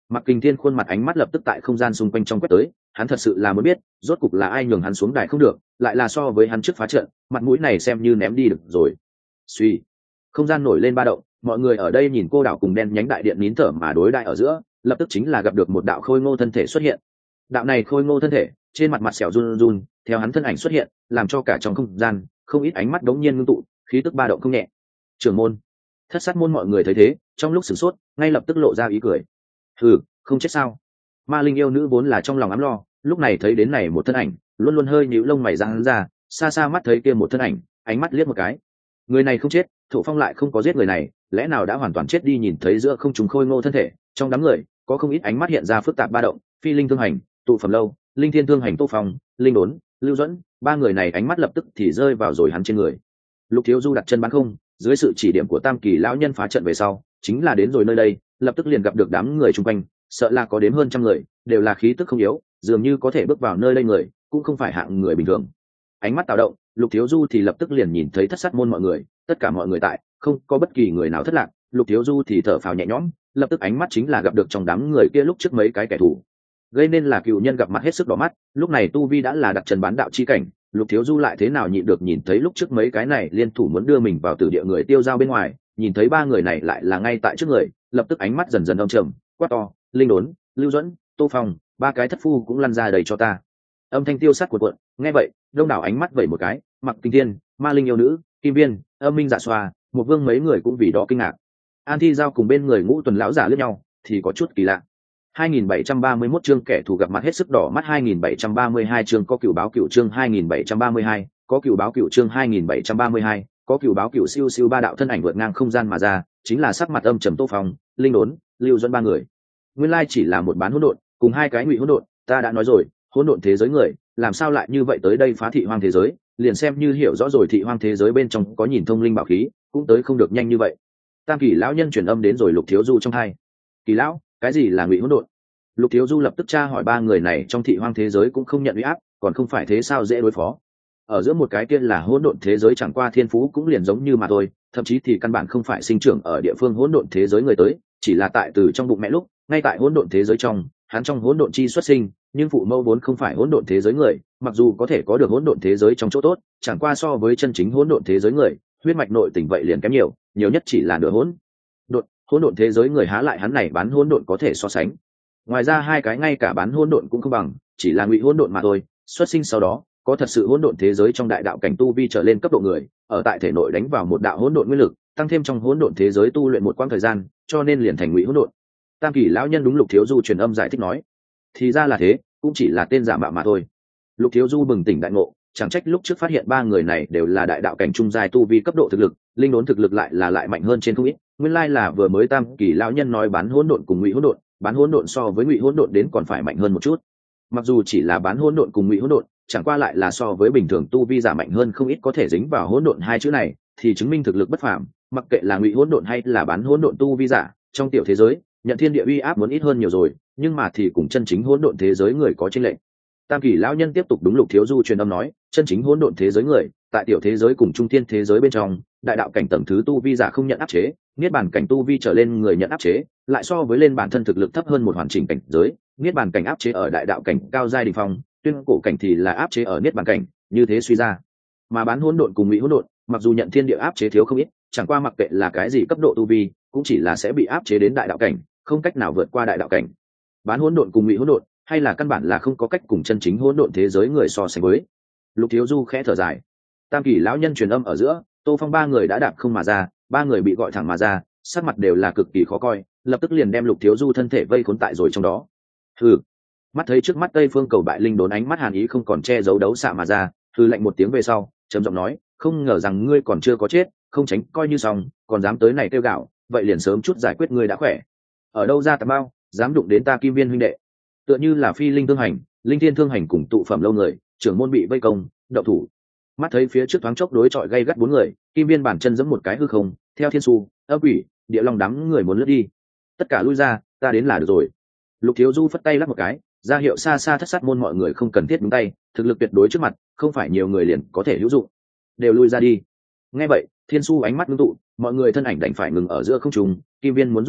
Mặc Kình Thiên khuôn mặt ánh mắt lập tức tại không gian xung quanh trong quét tới, hắn thật sự là muốn biết rốt cục là ai nhường hắn xuống đài không được, lại là so với hắn trước phá trận, mặt mũi này xem như ném đi được rồi. Suy, không gian nổi lên ba động, mọi người ở đây nhìn cô đảo cùng đen nhánh đại điện nín thở mà đối đại ở giữa, lập tức chính là gặp được một đạo khôi ngô thân thể xuất hiện. Đạo này khôi ngô thân thể, trên mặt mặt sẹo run run, theo hắn thân ảnh xuất hiện, làm cho cả trong không gian không ít ánh mắt đống nhiên ngưng tụ, khí tức ba động không nhẹ. Trưởng môn, Thất Sát môn mọi người thấy thế, trong lúc sửng sốt, ngay lập tức lộ ra ý cười. Hừ, không chết sao? Ma Linh yêu nữ vốn là trong lòng ám lo, lúc này thấy đến này một thân ảnh, luôn luôn hơi nhíu lông mày ra hắn ra, xa xa mắt thấy kia một thân ảnh, ánh mắt liếc một cái. Người này không chết, Thổ Phong lại không có giết người này, lẽ nào đã hoàn toàn chết đi? Nhìn thấy giữa không trung khôi ngô thân thể, trong đám người có không ít ánh mắt hiện ra phức tạp ba động, Phi Linh Thương Hành, Tụ Phẩm Lâu, Linh Thiên Thương Hành, Tô Phong, Linh Đốn, Lưu Duẫn, ba người này ánh mắt lập tức thì rơi vào rồi hắn trên người. Lục Thiếu Du đặt chân bán không, dưới sự chỉ điểm của Tam Kỳ lão nhân phá trận về sau, chính là đến rồi nơi đây, lập tức liền gặp được đám người xung quanh, sợ là có đến hơn trăm người, đều là khí tức không yếu, dường như có thể bước vào nơi đây người, cũng không phải hạng người bình thường. Ánh mắt tạo động, Lục Thiếu Du thì lập tức liền nhìn thấy Thất Sát môn mọi người, tất cả mọi người tại, không có bất kỳ người nào thất lạc. Lục Thiếu Du thì thở phào nhẹ nhõm, lập tức ánh mắt chính là gặp được trong đám người kia lúc trước mấy cái kẻ thù, gây nên là cựu nhân gặp mặt hết sức đỏ mắt. Lúc này tu vi đã là đặt chân bán đạo chi cảnh, Lục Thiếu Du lại thế nào nhịn được nhìn thấy lúc trước mấy cái này liên thủ muốn đưa mình vào tử địa người tiêu dao bên ngoài, nhìn thấy ba người này lại là ngay tại trước người, lập tức ánh mắt dần dần âm trầm, quát to: Linh Đốn, Lưu Duẫn, Tô Phong, ba cái thất phu cũng lăn ra đầy cho ta. Âm thanh tiêu sát của cuộn, nghe vậy đông đảo ánh mắt vẩy một cái, Mặc Kình Thiên, Ma Linh yêu nữ, Kim Viên, Âm Minh Dạ Xoa, một vương mấy người cũng vì đó kinh ngạc. An Thi Giao cùng bên người Ngũ Tuần lão giả liếc nhau, thì có chút kỳ lạ. hai nghìn bảy trăm ba mươi mốt chương kẻ thù gặp mặt hết sức đỏ mắt. Hai nghìn bảy trăm ba mươi hai chương có cửu báo cửu chương. Hai nghìn bảy trăm ba mươi hai có cửu báo cửu chương. Hai nghìn bảy trăm ba mươi hai có cửu báo cửu. Siêu siêu ba đạo thân ảnh vượt ngang không gian mà ra, chính là sắc mặt âm trầm Tô Phong, Linh Đốn, Lưu Duẫn ba người. Nguyên lai chỉ là một bán hỗn độn cùng hai cái ngụy hỗn độn, ta đã nói rồi, hỗn độn thế giới người làm sao lại như vậy tới đây phá thị hoang thế giới, liền xem như hiểu rõ rồi thị hoang thế giới bên trong có nhìn thông linh bảo khí, cũng tới không được nhanh như vậy. Tam Kỳ lão nhân truyền âm đến rồi Lục Thiếu Du trong hai. Kỳ lão, cái gì là ngụy hỗn độn? Lục Thiếu Du lập tức tra hỏi. Ba người này trong thị hoang thế giới cũng không nhận uy áp, còn không phải thế sao dễ đối phó. Ở giữa một cái kia là hỗn độn thế giới, chẳng qua thiên phú cũng liền giống như mà thôi, thậm chí thì căn bản không phải sinh trưởng ở địa phương hỗn độn thế giới người tới, chỉ là tại từ trong bụng mẹ lúc, ngay tại hỗn độn thế giới trong, hắn trong hỗn độn chi xuất sinh, nhưng phụ mẫu vốn không phải hỗn độn thế giới người, mặc dù có thể có được hỗn độn thế giới trong chỗ tốt, chẳng qua so với chân chính hỗn độn thế giới người, huyết mạch nội tình vậy liền kém nhiều, nhiều nhất chỉ là nửa hỗn độn, hỗn độn thế giới người há lại hắn này bán hỗn độn có thể so sánh. Ngoài ra hai cái ngay cả bán hỗn độn cũng không bằng, chỉ là ngụy hỗn độn mà thôi. Xuất sinh sau đó có thật sự hỗn độn thế giới trong đại đạo cảnh tu vi trở lên cấp độ người, ở tại thể nội đánh vào một đạo hỗn độn nguyên lực, tăng thêm trong hỗn độn thế giới tu luyện một quãng thời gian, cho nên liền thành ngụy hỗn độn. Tam Kỳ lão nhân đúng Lục Thiếu Du truyền âm giải thích nói, thì ra là thế, cũng chỉ là tên giả mạo mà thôi. Lục Thiếu Du bừng tỉnh đại ngộ, chẳng trách lúc trước phát hiện ba người này đều là đại đạo cảnh trung giai tu vi cấp độ thực lực, Linh Đốn thực lực lại là lại mạnh hơn trên không ít. Nguyên lai là vừa mới Tam Kỳ lão nhân nói bán hỗn độn cùng ngụy hỗn độn, bán hỗn độn so với ngụy hỗn độn đến còn phải mạnh hơn một chút. Mặc dù chỉ là bán hỗn độn cùng ngụy hỗn độn, chẳng qua lại là so với bình thường tu vi giả mạnh hơn không ít, có thể dính vào hỗn độn hai chữ này thì chứng minh thực lực bất phàm. Mặc kệ là ngụy hỗn độn hay là bán hỗn độn tu vi giả, trong tiểu thế giới nhận thiên địa uy áp muốn ít hơn nhiều rồi, nhưng mà thì cùng chân chính hỗn độn thế giới người có chênh lệch. Tam Kỳ lão nhân tiếp tục đúng Lục Thiếu Du truyền âm nói, chân chính hỗn độn thế giới người, tại tiểu thế giới cùng trung thiên thế giới bên trong, đại đạo cảnh tầng thứ tu vi giả không nhận áp chế, niết bàn cảnh tu vi trở lên người nhận áp chế, lại so với lên bản thân thực lực thấp hơn một hoàn chỉnh cảnh giới, niết bàn cảnh áp chế ở đại đạo cảnh cao giai đỉnh phong, tuyên cổ cảnh thì là áp chế ở niết bàn cảnh, như thế suy ra. Mà bán hỗn độn cùng ngụy hỗn độn, mặc dù nhận thiên địa áp chế thiếu không ít, chẳng qua mặc kệ là cái gì cấp độ tu vi, cũng chỉ là sẽ bị áp chế đến đại đạo cảnh, không cách nào vượt qua đại đạo cảnh. Bán hỗn độn cùng ngụy hỗn độn, hay là căn bản là không có cách cùng chân chính hỗn độn thế giới người so sánh với. Lục Thiếu Du khẽ thở dài. Tam Kỳ lão nhân truyền âm ở giữa, Tô Phong ba người đã đạp không mà ra, ba người bị gọi thẳng mà ra, sắc mặt đều là cực kỳ khó coi, lập tức liền đem Lục Thiếu Du thân thể vây khốn tại rồi trong đó. Hừ. Mắt thấy trước mắt Tây Phương Cầu Bại Linh Đốn ánh mắt hàn ý không còn che giấu đấu xạ mà ra, hừ lạnh một tiếng về sau, trầm giọng nói, không ngờ rằng ngươi còn chưa có chết, không tránh coi như xong, còn dám tới này kêu gạo, vậy liền sớm chút giải quyết ngươi đã khỏe. Ở đâu ra tà bao, dám đụng đến ta Kim Viên huynh đệ? Tựa như là Phi Linh Thương Hành, Linh Thiên Thương Hành cùng Tụ Phẩm Lâu người, trưởng môn bị vây công, động thủ. Mắt thấy phía trước thoáng chốc đối chọi gay gắt bốn người, Kim Viên bản chân giẫm một cái hư không, theo thiên su, ấp quỷ, địa long đám người muốn lướt đi. Tất cả lui ra, ta đến là được rồi. Lục Thiếu Du phất tay lắc một cái, ra hiệu xa xa Thất Sát môn mọi người không cần thiết đúng tay, thực lực tuyệt đối trước mặt, không phải nhiều người liền có thể hữu dụng. Đều lui ra đi. Nghe vậy, thiên su ánh mắt ngưng tụ, mọi người thân ảnh đành phải ngừng ở giữa không trung. Kim Viên muốn giúp đỡ,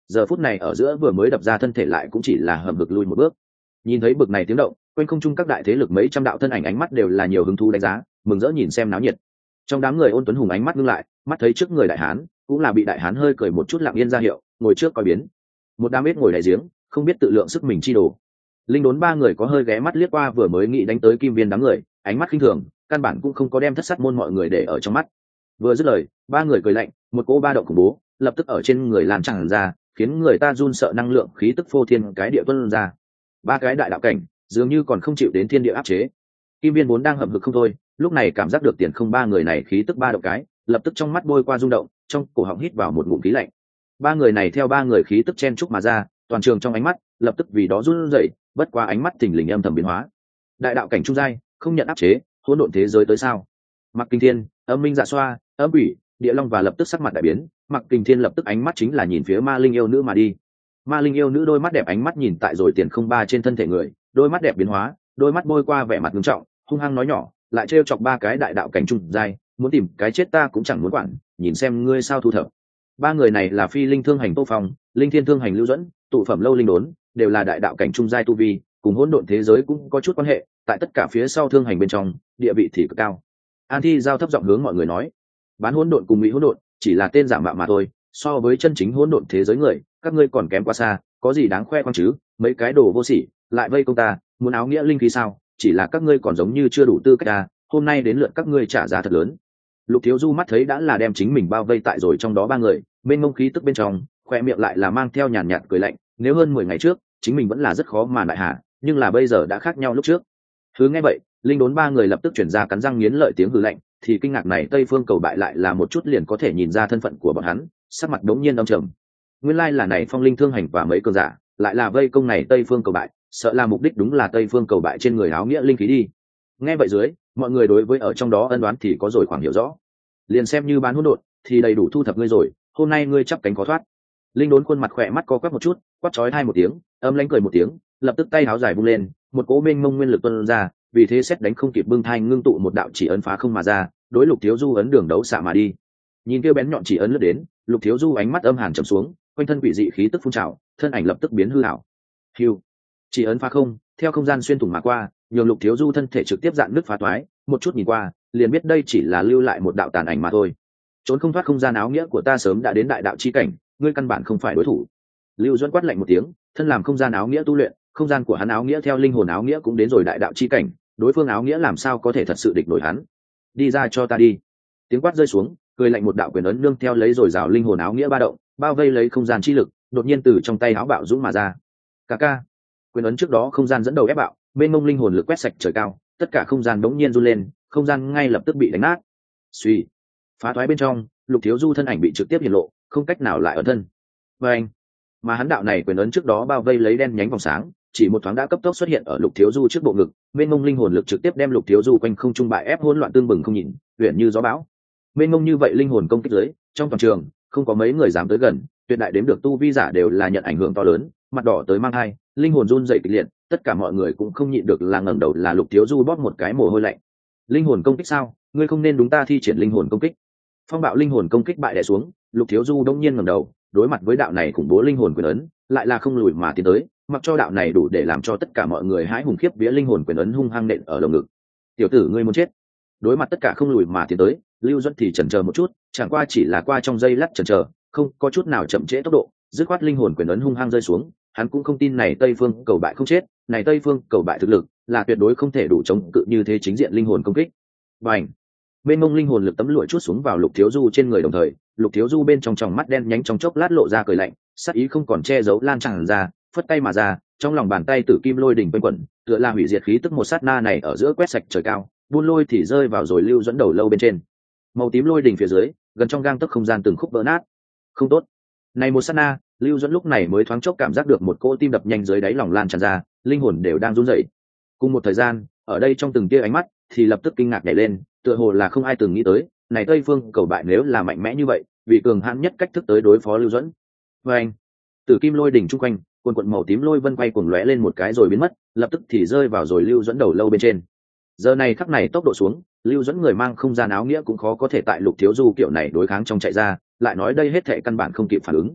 giờ phút này ở giữa vừa mới đập ra thân thể lại cũng chỉ là hầm hực lui một bước. Nhìn thấy bực này tiếng động, quanh không trung các đại thế lực mấy trăm đạo thân ảnh ánh mắt đều là nhiều hứng thú đánh giá, mừng rỡ nhìn xem náo nhiệt. Trong đám người Ôn Tuấn Hùng ánh mắt ngưng lại, mắt thấy trước người đại hán, cũng là bị đại hán hơi cười một chút lặng yên ra hiệu, ngồi trước coi biến. Một đám ít ngồi đại giếng, không biết tự lượng sức mình chi đồ. Linh Đốn ba người có hơi ghé mắt liếc qua vừa mới nghĩ đánh tới Kim Viên đám người, ánh mắt khinh thường, căn bản cũng không có đem thất sát môn mọi người để ở trong mắt. Vừa dứt lời, ba người cười lạnh, một cỗ ba động khủng bố lập tức ở trên người lan tràn ra, khiến người ta run sợ, năng lượng khí tức phô thiên cái địa tuôn ra. Ba cái đại đạo cảnh dường như còn không chịu đến thiên địa áp chế. Kim Viên vốn đang hậm hực không thôi, lúc này cảm giác được tiền không ba người này khí tức ba động cái, lập tức trong mắt bôi qua rung động, trong cổ họng hít vào một ngụm khí lạnh. Ba người này theo ba người khí tức chen chúc mà ra, toàn trường trong ánh mắt lập tức vì đó run rẩy, bất qua ánh mắt thình lình âm thầm biến hóa. Đại đạo cảnh trung giai, không nhận áp chế, hỗn độn thế giới tới sao? Mặc Kinh Thiên, Âm Minh Dạ Xoa, Âm Quỷ, Địa Long và lập tức sắc mặt đại biến, Mặc Kinh Thiên lập tức ánh mắt chính là nhìn phía Ma Linh yêu nữ mà đi. Ma Linh yêu nữ đôi mắt đẹp ánh mắt nhìn tại rồi tiền không ba trên thân thể người, đôi mắt đẹp biến hóa, đôi mắt bôi qua vẻ mặt nghiêm trọng, hung hăng nói nhỏ, lại trêu chọc ba cái đại đạo cảnh trung giai, muốn tìm cái chết ta cũng chẳng muốn quản, nhìn xem ngươi sao thu thập. Ba người này là Phi Linh Thương Hành Tô Phong, Linh Thiên Thương Hành Lưu Duẫn, tụ phẩm lâu Linh Đốn, đều là đại đạo cảnh trung giai tu vi, cùng hỗn độn thế giới cũng có chút quan hệ, tại tất cả phía sau thương hành bên trong, địa vị thì cực cao. An Thi giao thấp giọng hướng mọi người nói, bán hỗn độn cùng mỹ hỗn độn chỉ là tên giả mạo mà thôi, so với chân chính hỗn độn thế giới người, các ngươi còn kém quá xa, có gì đáng khoe khoang chứ? Mấy cái đồ vô sỉ, lại vây công ta, muốn áo nghĩa linh khí sao? Chỉ là các ngươi còn giống như chưa đủ tư cách ta, hôm nay đến lượt các ngươi trả giá thật lớn. Lục Thiếu Du mắt thấy đã là đem chính mình bao vây tại rồi trong đó ba người, bên ngông khí tức bên trong, khoe miệng lại là mang theo nhàn nhạt cười lạnh, nếu hơn mười ngày trước, chính mình vẫn là rất khó mà đại hạ, nhưng là bây giờ đã khác nhau lúc trước. Thứ nghe vậy, Linh Đốn ba người lập tức chuyển ra cắn răng nghiến lợi tiếng hừ lạnh, thì kinh ngạc này Tây Phương Cầu Bại lại là một chút liền có thể nhìn ra thân phận của bọn hắn, sắc mặt đống nhiên âm trầm. Nguyên lai là này Phong Linh Thương Hành và mấy cường giả, lại là vây công này Tây Phương Cầu Bại, sợ là mục đích đúng là Tây Phương Cầu Bại trên người áo nghĩa linh khí đi. Nghe vậy dưới, mọi người đối với ở trong đó ân đoán thì có rồi khoảng hiểu rõ. Liền xem như bán hỗn độn, thì đầy đủ thu thập ngươi rồi, hôm nay ngươi chắp cánh khó thoát. Linh Đốn khuôn mặt khỏe mắt co quắp một chút, quát chói hai một tiếng, âm lãnh cười một tiếng, lập tức tay áo dài vung lên, một cỗ mênh mông nguyên lực tuôn ra, vì thế xét đánh không kịp bưng thai ngưng tụ một đạo chỉ ấn phá không mà ra, đối Lục Thiếu Du ấn đường đấu xạ mà đi. Nhìn kêu bén nhọn chỉ ấn lướt đến, Lục Thiếu Du ánh mắt âm hàn trầm xuống, quanh thân quỷ dị khí tức phun trào, thân ảnh lập tức biến hư ảo. Hưu, chỉ ấn phá không, theo không gian xuyên thủng mà qua, nhường Lục Thiếu Du thân thể trực tiếp dạn nứt phá toái, một chút nhìn qua, liền biết đây chỉ là lưu lại một đạo tàn ảnh mà thôi. Trốn không thoát không gian áo nghĩa của ta sớm đã đến đại đạo chi cảnh, ngươi căn bản không phải đối thủ. Lưu Duẫn quát lạnh một tiếng, thân làm không gian áo nghĩa tu luyện, không gian của hắn áo nghĩa theo linh hồn áo nghĩa cũng đến rồi đại đạo chi cảnh, đối phương áo nghĩa làm sao có thể thật sự địch nổi hắn. Đi ra cho ta đi. Tiếng quát rơi xuống, cười lạnh một đạo quyền ấn nương theo lấy rồi rào linh hồn áo nghĩa ba động, bao vây lấy không gian chi lực, đột nhiên từ trong tay áo bạo dũng mà ra. Ca ca. Quyền ấn trước đó không gian dẫn đầu ép bạo, bên mông linh hồn lực quét sạch trời cao, tất cả không gian đống nhiên run lên, không gian ngay lập tức bị đánh nát. Suy, phá thoái bên trong, Lục Thiếu Du thân ảnh bị trực tiếp hiện lộ, không cách nào lại ở thân. Và anh, mà hắn đạo này quyền ấn trước đó bao vây lấy đen nhánh vòng sáng, chỉ một thoáng đã cấp tốc xuất hiện ở Lục Thiếu Du trước bộ ngực, bên mông linh hồn lực trực tiếp đem Lục Thiếu Du quanh không trung bại ép hỗn loạn tương bừng không nhìn, huyền như gió bão. Bên mông như vậy linh hồn công kích dưới, trong toàn trường không có mấy người dám tới gần, tuyệt đại đếm được tu vi giả đều là nhận ảnh hưởng to lớn, mặt đỏ tới mang hai, linh hồn run rẩy kịch liệt, tất cả mọi người cũng không nhịn được là ngẩng đầu là Lục Thiếu Du bóp một cái mồ hôi lạnh. Linh hồn công kích sao? Ngươi không nên đúng ta thi triển linh hồn công kích. Phong bạo linh hồn công kích bại đè xuống, Lục Thiếu Du đông nhiên ngẩng đầu, đối mặt với đạo này khủng bố linh hồn quyền ấn, lại là không lùi mà tiến tới, mặc cho đạo này đủ để làm cho tất cả mọi người hãi hùng khiếp vía linh hồn quyền ấn hung hăng nện ở lồng ngực. Tiểu tử ngươi muốn chết. Đối mặt tất cả không lùi mà tiến tới, Lưu Duẫn thì chần chờ một chút, chẳng qua chỉ là qua trong giây lát chần chờ, không có chút nào chậm trễ tốc độ, dứt khoát linh hồn quyền ấn hung hăng rơi xuống, hắn cũng không tin này Tây Phương Cầu Bại không chết, này Tây Phương Cầu Bại thực lực là tuyệt đối không thể đủ chống cự như thế chính diện linh hồn công kích. Bành! Bên mông linh hồn lực tấm lụa chuốt xuống vào Lục Thiếu Du trên người đồng thời, Lục Thiếu Du bên trong tròng mắt đen nhánh trong chốc lát lộ ra cười lạnh, sát ý không còn che giấu lan tràn ra, phất tay mà ra, trong lòng bàn tay tử kim lôi đỉnh quanh quẩn, tựa là hủy diệt khí tức một sát na này ở giữa quét sạch trời cao, buôn lôi thì rơi vào rồi Lưu Duẫn đầu lâu bên trên. Màu tím lôi đỉnh phía dưới, gần trong gang tấc không gian từng khúc vỡ nát. Không tốt. Này một sát na, Lưu Duẫn lúc này mới thoáng chốc cảm giác được một cỗ tim đập nhanh dưới đáy lòng lan tràn ra, linh hồn đều đang run rẩy. Cùng một thời gian, ở đây trong từng tia ánh mắt thì lập tức kinh ngạc nhảy lên, tựa hồ là không ai từng nghĩ tới, này Tây Phương Cầu Bại nếu là mạnh mẽ như vậy, vì cường hãn nhất cách thức tới đối phó Lưu Duẫn. Và anh, tử kim lôi đỉnh trung quanh, cuồn cuộn màu tím lôi vân quay cuồng lóe lên một cái rồi biến mất, lập tức thì rơi vào rồi Lưu Duẫn đầu lâu bên trên. Giờ này khắc này tốc độ xuống, Lưu Duẫn người mang không gian áo nghĩa cũng khó có thể tại Lục Thiếu Du kiểu này đối kháng trong chạy ra, lại nói đây hết thệ căn bản không kịp phản ứng.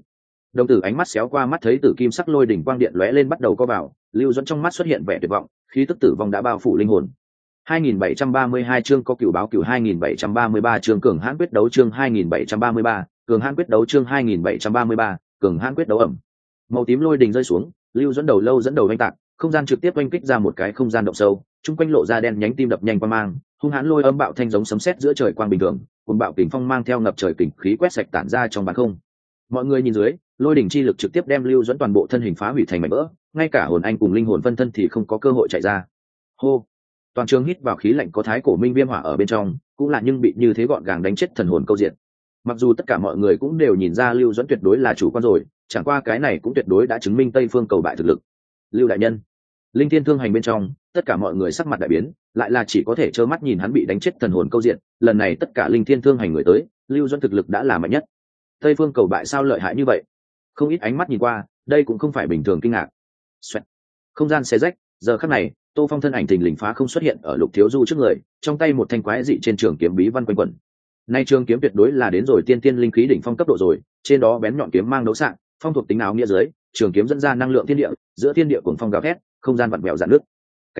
Đồng tử ánh mắt xéo qua mắt thấy tử kim sắc lôi đỉnh quang điện lóe lên bắt đầu co vào, Lưu Dẫn trong mắt xuất hiện vẻ tuyệt vọng, khí tức tử vong đã bao phủ linh hồn. hai nghìn bảy trăm ba mươi hai chương có cửu báo cửu hai nghìn bảy trăm ba mươi ba chương cường hãn quyết đấu chương hai nghìn bảy trăm ba mươi ba, cường hãn quyết đấu chương hai nghìn bảy trăm ba mươi ba, cường hãn quyết đấu ẩm. Màu tím lôi đỉnh rơi xuống, Lưu Dẫn đầu lâu dẫn đầu vành tạc, không gian trực tiếp oanh kích ra một cái không gian động sâu, trung quanh lộ ra đen nhánh tim đập nhanh qua mang, hung hãn lôi âm bạo thanh giống sấm sét giữa trời quang bình thường, cuồng bạo kình phong mang theo ngập trời kình khí quét sạch tản ra trong bán không. Mọi người nhìn dưới, lôi đỉnh chi lực trực tiếp đem Lưu Dẫn toàn bộ thân hình phá hủy thành mảnh vỡ, ngay cả hồn anh cùng linh hồn phân thân thì không có cơ hội chạy ra. Hô, toàn trường hít vào khí lạnh có thái cổ minh viêm hỏa ở bên trong, cũng là nhưng bị như thế gọn gàng đánh chết thần hồn câu diện. Mặc dù tất cả mọi người cũng đều nhìn ra Lưu Dẫn tuyệt đối là chủ quan rồi, chẳng qua cái này cũng tuyệt đối đã chứng minh Tây Phương cầu bại thực lực. Lưu đại nhân, linh thiên thương hành bên trong, tất cả mọi người sắc mặt đại biến, lại là chỉ có thể trơ mắt nhìn hắn bị đánh chết thần hồn câu diện. Lần này tất cả linh thiên thương hành người tới, Lưu Dẫn thực lực đã là mạnh nhất. Tây Phương cầu bại sao lợi hại như vậy? Không ít ánh mắt nhìn qua, đây cũng không phải bình thường kinh ngạc. Xoẹt. Không gian xé rách, giờ khắc này, Tô Phong thân ảnh thình lình phá không xuất hiện ở Lục Thiếu Du trước người, trong tay một thanh quái dị trên trường kiếm bí văn quanh quẩn. Nay trường kiếm tuyệt đối là đến rồi tiên tiên linh khí đỉnh phong cấp độ rồi, trên đó bén nhọn kiếm mang đấu sạng, phong thuộc tính áo nghĩa dưới, trường kiếm dẫn ra năng lượng thiên địa, giữa thiên địa cuồng phong gào thét, không gian vặn vẹo rạn nước.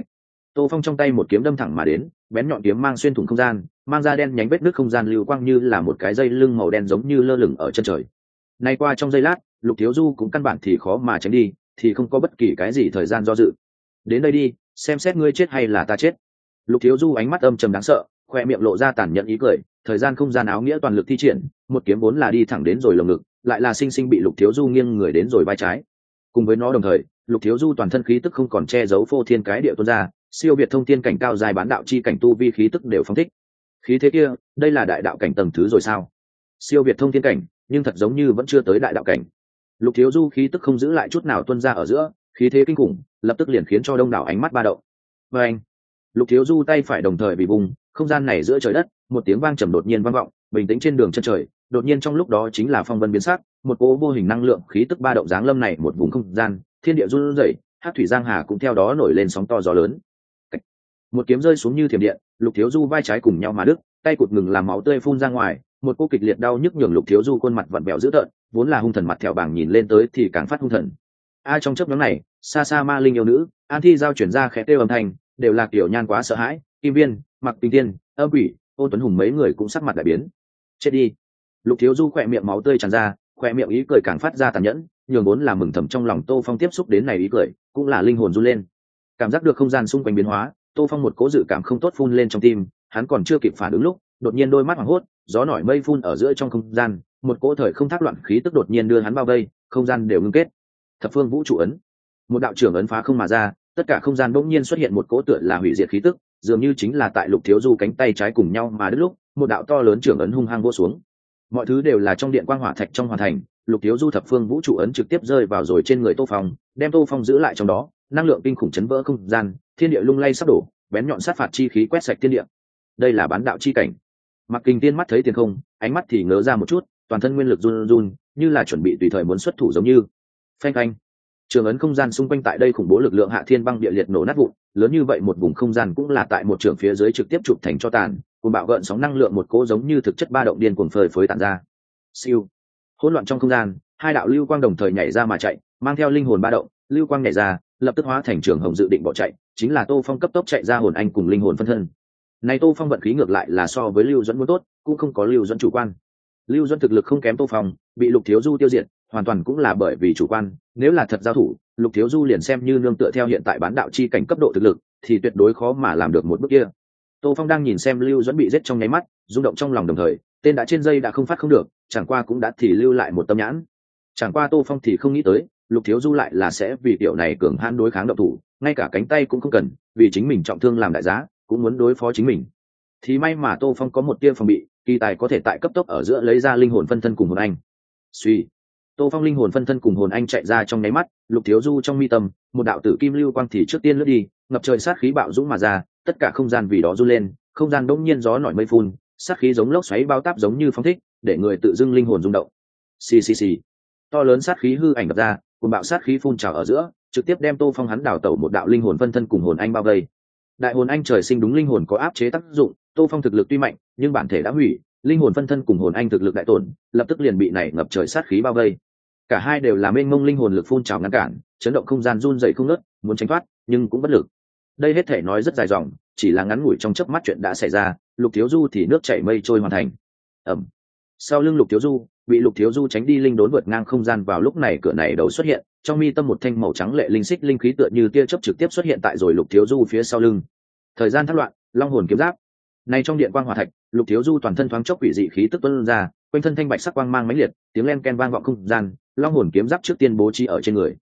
Tô Phong trong tay một kiếm đâm thẳng mà đến, bén nhọn kiếm mang xuyên thủng không gian, mang ra đen nhánh vết nước không gian lưu quang như là một cái dây lưng màu đen giống như lơ lửng ở chân trời. Nay qua trong giây lát, Lục Thiếu Du cũng căn bản thì khó mà tránh đi, thì không có bất kỳ cái gì thời gian do dự. Đến đây đi, xem xét ngươi chết hay là ta chết. Lục Thiếu Du ánh mắt âm trầm đáng sợ, khoe miệng lộ ra tàn nhẫn ý cười, thời gian không gian áo nghĩa toàn lực thi triển, một kiếm vốn là đi thẳng đến rồi lồng ngực, lại là sinh sinh bị Lục Thiếu Du nghiêng người đến rồi vai trái. Cùng với nó đồng thời, Lục Thiếu Du toàn thân khí tức không còn che giấu phô thiên cái địa tuôn ra, siêu việt thông thiên cảnh cao dài bán đạo chi cảnh tu vi khí tức đều phóng thích. Khí thế kia, đây là đại đạo cảnh tầng thứ rồi sao? Siêu việt thông thiên cảnh, nhưng thật giống như vẫn chưa tới đại đạo cảnh. Lục Thiếu Du khí tức không giữ lại chút nào tuôn ra ở giữa, khí thế kinh khủng, lập tức liền khiến cho đông đảo ánh mắt ba động. Và anh, Lục Thiếu Du tay phải đồng thời bị vùng, không gian này giữa trời đất, một tiếng vang trầm đột nhiên vang vọng, bình tĩnh trên đường chân trời, đột nhiên trong lúc đó chính là phong vân biến sắc, một cỗ vô hình năng lượng khí tức ba động giáng lâm này một vùng không gian, thiên địa run rẩy, Hắc thủy giang hà cũng theo đó nổi lên sóng to gió lớn. Một kiếm rơi xuống như thiểm điện, Lục Thiếu Du vai trái cùng nhau mà đứt, tay cụt ngừng làm máu tươi phun ra ngoài, một cô kịch liệt đau nhức nhường Lục Thiếu Du khuôn mặt vặn vẹo dữ tợn, vốn là hung thần mặt thẹo bảng nhìn lên tới thì càng phát hung thần. A trong chớp nhoáng này, xa xa ma linh yêu nữ, An Thi giao chuyển ra khẽ kêu âm thanh, đều là kiểu nhan quá sợ hãi, Kim Viên, Mặc Tinh Tiên, Âm Quỷ, Ôn Tuấn Hùng mấy người cũng sắc mặt đại biến. Chết đi. Lục Thiếu Du khỏe miệng máu tươi tràn ra, khỏe miệng ý cười càng phát ra tàn nhẫn, nhường vốn là mừng thầm trong lòng Tô Phong tiếp xúc đến này ý cười, cũng là linh hồn run lên. Cảm giác được không gian xung quanh biến hóa, Tô Phong một cố dự cảm không tốt phun lên trong tim, hắn còn chưa kịp phản ứng lúc, đột nhiên đôi mắt hoảng hốt, gió nổi mây phun ở giữa trong không gian, một cỗ thời không thác loạn khí tức đột nhiên đưa hắn bao vây, không gian đều ngưng kết. Thập phương vũ trụ ấn, một đạo trưởng ấn phá không mà ra, tất cả không gian bỗng nhiên xuất hiện một cỗ tựa là hủy diệt khí tức, dường như chính là tại Lục Thiếu Du cánh tay trái cùng nhau mà đứt lúc, một đạo to lớn trưởng ấn hung hăng vỗ xuống. Mọi thứ đều là trong điện quang hỏa thạch trong hoàn thành, Lục Thiếu Du thập phương vũ trụ ấn trực tiếp rơi vào rồi trên người Tô Phong, đem Tô Phong giữ lại trong đó, năng lượng kinh khủng chấn vỡ không gian, thiên địa lung lay sắp đổ, bén nhọn sát phạt chi khí quét sạch thiên địa. Đây là bán đạo chi cảnh. Mặc Kình Tiên mắt thấy tiền không, ánh mắt thì ngớ ra một chút, toàn thân nguyên lực run run, như là chuẩn bị tùy thời muốn xuất thủ giống như. Phanh phanh. Trường ấn không gian xung quanh tại đây khủng bố lực lượng hạ thiên băng địa liệt nổ nát vụn, lớn như vậy một vùng không gian cũng là tại một trường phía dưới trực tiếp chụp thành cho tàn, cùng bạo gợn sóng năng lượng một cỗ giống như thực chất ba động điên cuồng phơi phới tản ra. Siêu. Hỗn loạn trong không gian, hai đạo lưu quang đồng thời nhảy ra mà chạy, mang theo linh hồn ba động, lưu quang nhảy ra, lập tức hóa thành trường hồng dự định bỏ chạy, chính là Tô Phong cấp tốc chạy ra hồn anh cùng linh hồn phân thân. Này Tô Phong vận khí ngược lại là so với Lưu Dẫn muốn tốt, cũng không có Lưu Dẫn chủ quan. Lưu Dẫn thực lực không kém Tô Phong, bị Lục Thiếu Du tiêu diệt, hoàn toàn cũng là bởi vì chủ quan, nếu là thật giao thủ, Lục Thiếu Du liền xem như nương tựa theo hiện tại bán đạo chi cảnh cấp độ thực lực, thì tuyệt đối khó mà làm được một bước kia. Tô Phong đang nhìn xem Lưu Dẫn bị giết trong nháy mắt, rung động trong lòng đồng thời, tên đã trên dây đã không phát không được, chẳng qua cũng đã thì lưu lại một tâm nhãn. Chẳng qua Tô Phong thì không nghĩ tới, Lục Thiếu Du lại là sẽ vì tiểu này cường hãn đối kháng động thủ, ngay cả cánh tay cũng không cần, vì chính mình trọng thương làm đại giá, cũng muốn đối phó chính mình. Thì may mà Tô Phong có một tia phòng bị, kỳ tài có thể tại cấp tốc ở giữa lấy ra linh hồn phân thân cùng hồn anh. Suy, Tô Phong linh hồn phân thân cùng hồn anh chạy ra trong nháy mắt, Lục Thiếu Du trong mi tâm, một đạo tử kim lưu quang thì trước tiên lướt đi, ngập trời sát khí bạo dũng mà ra, tất cả không gian vì đó run lên, không gian đột nhiên gió nổi mây phun, sát khí giống lốc xoáy bao táp giống như phóng thích, để người tự dưng linh hồn rung động. Xì xì xì. To lớn sát khí hư ảnh đập ra, cùng bạo sát khí phun trào ở giữa, trực tiếp đem Tô Phong hắn đào tẩu một đạo linh hồn phân thân cùng hồn anh bao vây. Đại hồn anh trời sinh đúng linh hồn có áp chế tác dụng, Tô Phong thực lực tuy mạnh, nhưng bản thể đã hủy, linh hồn phân thân cùng hồn anh thực lực đại tổn, lập tức liền bị này ngập trời sát khí bao vây. cả hai đều là mênh mông linh hồn lực phun trào ngăn cản, chấn động không gian run dậy không ngớt, muốn tránh thoát nhưng cũng bất lực. Đây hết thể nói rất dài dòng, chỉ là ngắn ngủi trong chớp mắt chuyện đã xảy ra, Lục Thiếu Du thì nước chảy mây trôi hoàn thành. Ẩm. Sau lưng Lục Thiếu Du, bị Lục Thiếu Du tránh đi linh đốn vượt ngang không gian, vào lúc này cửa này đầu xuất hiện, trong mi tâm một thanh màu trắng lệ linh xích linh khí tựa như tia chớp trực tiếp xuất hiện tại rồi Lục Thiếu Du phía sau lưng. Thời gian thác loạn, long hồn kiếm giáp. Này trong điện quang hỏa thạch, Lục Thiếu Du toàn thân thoáng chốc quỷ dị khí tức tuôn ra, quanh thân thanh bạch sắc quang mang mãnh liệt, tiếng len ken vang vọng không gian, long hồn kiếm giáp trước tiên bố trí ở trên người.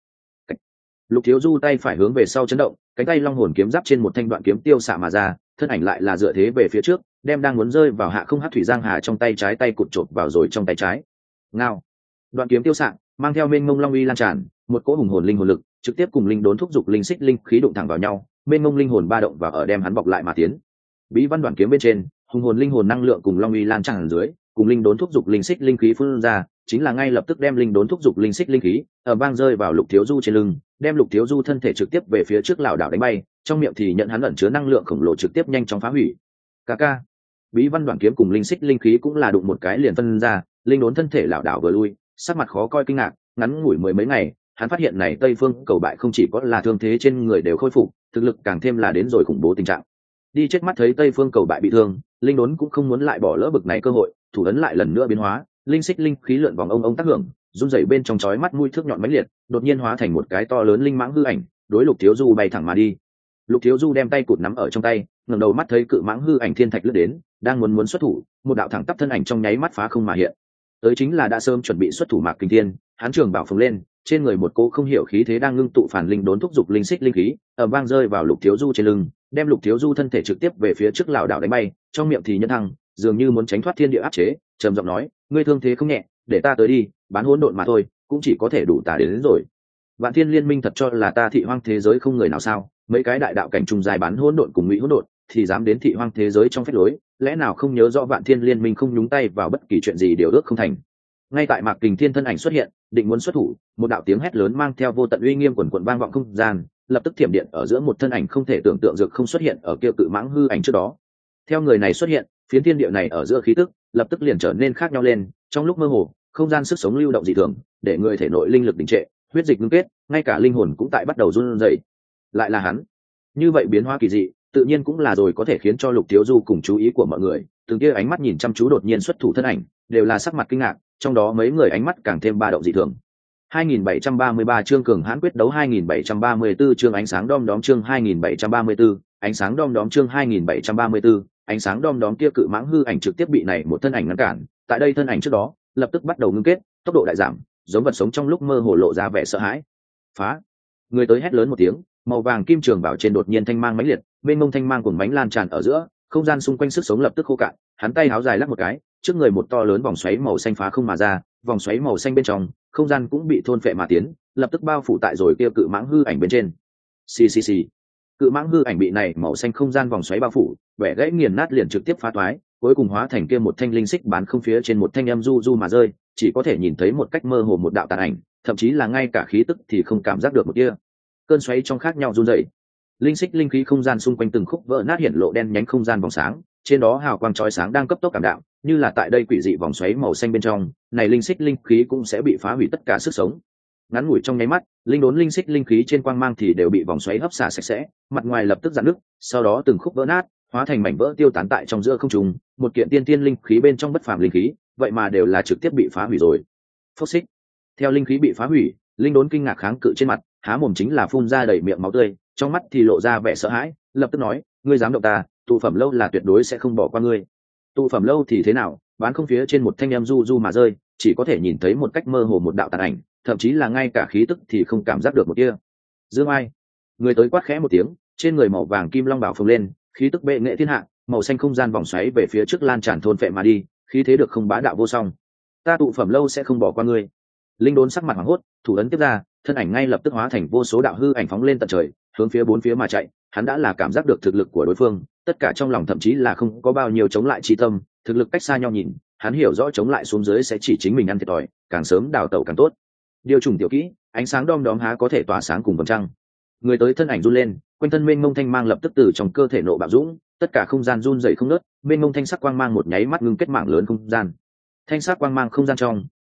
Lục Thiếu Du tay phải hướng về sau chấn động, cánh tay long hồn kiếm giáp trên một thanh đoạn kiếm tiêu xạ mà ra, thân ảnh lại là dựa thế về phía trước, đem đang muốn rơi vào hạ không hắc thủy giang hà trong tay trái tay cụt chộp vào rồi trong tay trái. Ngao. Đoạn kiếm tiêu xạ, mang theo mênh mông long uy lan tràn, một cỗ hùng hồn linh hồn lực, trực tiếp cùng linh đốn thúc dục linh xích linh khí đụng thẳng vào nhau, mênh mông linh hồn ba động và ở đem hắn bọc lại mà tiến. Bí văn đoạn kiếm bên trên, hùng hồn linh hồn năng lượng cùng long uy lan tràn dưới, cùng linh đốn thúc dục linh xích linh khí phun ra, chính là ngay lập tức đem linh đốn thúc dục linh xích linh khí ở bang rơi vào Lục Thiếu Du trên lưng, đem Lục Thiếu Du thân thể trực tiếp về phía trước lảo đảo đánh bay, trong miệng thì nhận hắn ẩn chứa năng lượng khổng lồ trực tiếp nhanh chóng phá hủy. Ca ca. Bí văn đoạn kiếm cùng linh xích linh khí cũng là đụng một cái liền phân ra, linh đốn thân thể lảo đảo vừa lui, sắc mặt khó coi kinh ngạc, ngắn ngủi mười mấy ngày, hắn phát hiện này Tây Phương cầu bại không chỉ có là thương thế trên người đều khôi phục, thực lực càng thêm là đến rồi khủng bố tình trạng. Đi chết mắt thấy Tây Phương cầu bại bị thương, linh đốn cũng không muốn lại bỏ lỡ bực này cơ hội, thủ ấn lại lần nữa biến hóa, linh xích linh khí lượn vòng ông ông tác hưởng, run rẩy bên trong chói mắt mũi thước nhọn mãnh liệt, đột nhiên hóa thành một cái to lớn linh mãng hư ảnh, đối Lục Thiếu Du bay thẳng mà đi. Lục Thiếu Du đem tay cụt nắm ở trong tay, ngẩng đầu mắt thấy cự mãng hư ảnh thiên thạch lướt đến, đang muốn muốn xuất thủ, một đạo thẳng tắp thân ảnh trong nháy mắt phá không mà hiện. Tới chính là đã sớm chuẩn bị xuất thủ Mạc Kình Thiên, hắn trường bảo phồng lên, trên người một cỗ không hiểu khí thế đang ngưng tụ phản linh đốn thúc dục linh xích linh khí, ở vang rơi vào Lục Thiếu Du trên lưng, đem Lục Thiếu Du thân thể trực tiếp về phía trước lảo đảo đánh bay, trong miệng thì nhân thăng, dường như muốn tránh thoát thiên địa áp chế, trầm giọng nói, ngươi thương thế không nhẹ, để ta tới đi, bán hỗn độn mà thôi, cũng chỉ có thể đủ tả đến, đến rồi. Vạn Thiên Liên Minh thật cho là ta thị hoang thế giới không người nào sao? Mấy cái đại đạo cảnh trùng dài bán hỗn độn cùng ngụy hỗn độn, thì dám đến thị hoang thế giới trong phép lối, lẽ nào không nhớ rõ Vạn Thiên Liên Minh không nhúng tay vào bất kỳ chuyện gì điều ước không thành? Ngay tại Mạc Kình Thiên thân ảnh xuất hiện, định muốn xuất thủ, một đạo tiếng hét lớn mang theo vô tận uy nghiêm quần quần vang vọng không gian, lập tức thiểm điện ở giữa một thân ảnh không thể tưởng tượng được không xuất hiện ở kia cự mãng hư ảnh trước đó. Theo người này xuất hiện, phiến thiên địa này ở giữa khí tức lập tức liền trở nên khác nhau lên, trong lúc mơ hồ, không gian sức sống lưu động dị thường, để người thể nội linh lực đình trệ, huyết dịch ngưng kết, ngay cả linh hồn cũng tại bắt đầu run rẩy. Lại là hắn. Như vậy biến hóa kỳ dị, tự nhiên cũng là rồi có thể khiến cho Lục Thiếu Du cùng chú ý của mọi người, từng kia ánh mắt nhìn chăm chú đột nhiên xuất thủ thân ảnh, đều là sắc mặt kinh ngạc, trong đó mấy người ánh mắt càng thêm ba động dị thường. hai nghìn bảy trăm ba mươi ba chương cường hãn quyết đấu, hai nghìn bảy trăm ba mươi tư chương ánh sáng đom đóm, chương hai nghìn bảy trăm ba mươi tư, ánh sáng đom đóm, chương hai nghìn bảy trăm ba mươi tư, ánh sáng đom đóm kia cự mãng hư ảnh trực tiếp bị này một thân ảnh ngăn cản, tại đây thân ảnh trước đó, lập tức bắt đầu ngưng kết, tốc độ đại giảm, giống vật sống trong lúc mơ hồ lộ ra vẻ sợ hãi. Phá! Người tới hét lớn một tiếng, màu vàng kim trường bảo trên đột nhiên thanh mang mãnh liệt, bên mông thanh mang cuồng bánh lan tràn ở giữa, không gian xung quanh sức sống lập tức khô cạn, hắn tay háo dài lắc một cái, trước người một to lớn vòng xoáy màu xanh phá không mà ra, vòng xoáy màu xanh bên trong, không gian cũng bị thôn phệ mà tiến, lập tức bao phủ tại rồi kia cự mãng hư ảnh bên trên. Xì xì xì. Cự mãng hư ảnh bị này màu xanh không gian vòng xoáy bao phủ, bẻ gãy nghiền nát liền trực tiếp phá toái, cuối cùng hóa thành kia một thanh linh xích bán không phía trên một thanh âm du du mà rơi, chỉ có thể nhìn thấy một cách mơ hồ một đạo tàn ảnh, thậm chí là ngay cả khí tức thì không cảm giác được một tia. Cơn xoáy trong khác nhau run rẩy. Linh xích linh khí không gian xung quanh từng khúc vỡ nát hiện lộ đen nhánh không gian vòng sáng, trên đó hào quang chói sáng đang cấp tốc cảm đạo, như là tại đây quỷ dị vòng xoáy màu xanh bên trong, này linh xích linh khí cũng sẽ bị phá hủy tất cả sức sống. Ngắn ngủi trong nháy mắt, linh đốn linh xích linh khí trên quang mang thì đều bị vòng xoáy hấp xả sạch sẽ, mặt ngoài lập tức rạn nứt, sau đó từng khúc vỡ nát, hóa thành mảnh vỡ tiêu tán tại trong giữa không trung, một kiện tiên tiên linh khí bên trong bất phàm linh khí, vậy mà đều là trực tiếp bị phá hủy rồi. Phốc xích. Theo linh khí bị phá hủy, linh đốn kinh ngạc kháng cự trên mặt, há mồm chính là phun ra đầy miệng máu tươi, trong mắt thì lộ ra vẻ sợ hãi, lập tức nói, ngươi dám động ta, tụ phẩm lâu là tuyệt đối sẽ không bỏ qua ngươi. Tụ phẩm lâu thì thế nào, bán không phía trên một thanh em du du mà rơi, chỉ có thể nhìn thấy một cách mơ hồ một đạo tàn ảnh, thậm chí là ngay cả khí tức thì không cảm giác được một tia. Dương Ai, người tới quát khẽ một tiếng, trên người màu vàng kim long bảo phồng lên, khí tức bệ nghệ thiên hạ, màu xanh không gian vòng xoáy về phía trước lan tràn thôn phệ mà đi, khí thế được không bá đạo vô song. Ta tụ phẩm lâu sẽ không bỏ qua ngươi. Linh đốn sắc mặt hoảng hốt, thủ ấn tiếp ra, thân ảnh ngay lập tức hóa thành vô số đạo hư ảnh phóng lên tận trời, hướng phía bốn phía mà chạy. Hắn đã là cảm giác được thực lực của đối phương, tất cả trong lòng thậm chí là không có bao nhiêu chống lại chi tâm, thực lực cách xa nhau nhìn, hắn hiểu rõ chống lại xuống dưới sẽ chỉ chính mình ăn thiệt thòi, càng sớm đào tẩu càng tốt. Điều trùng tiểu kỹ, ánh sáng đom đóm há có thể tỏa sáng cùng vầng trăng. Người tới thân ảnh run lên, quanh thân mênh mông thanh mang lập tức từ trong cơ thể nộ bạo dũng, tất cả không gian run rẩy không ngớt, mênh mông thanh sắc quang mang một nháy mắt ngưng kết mạng lớn không gian. Thanh sắc quang mang không gian trong,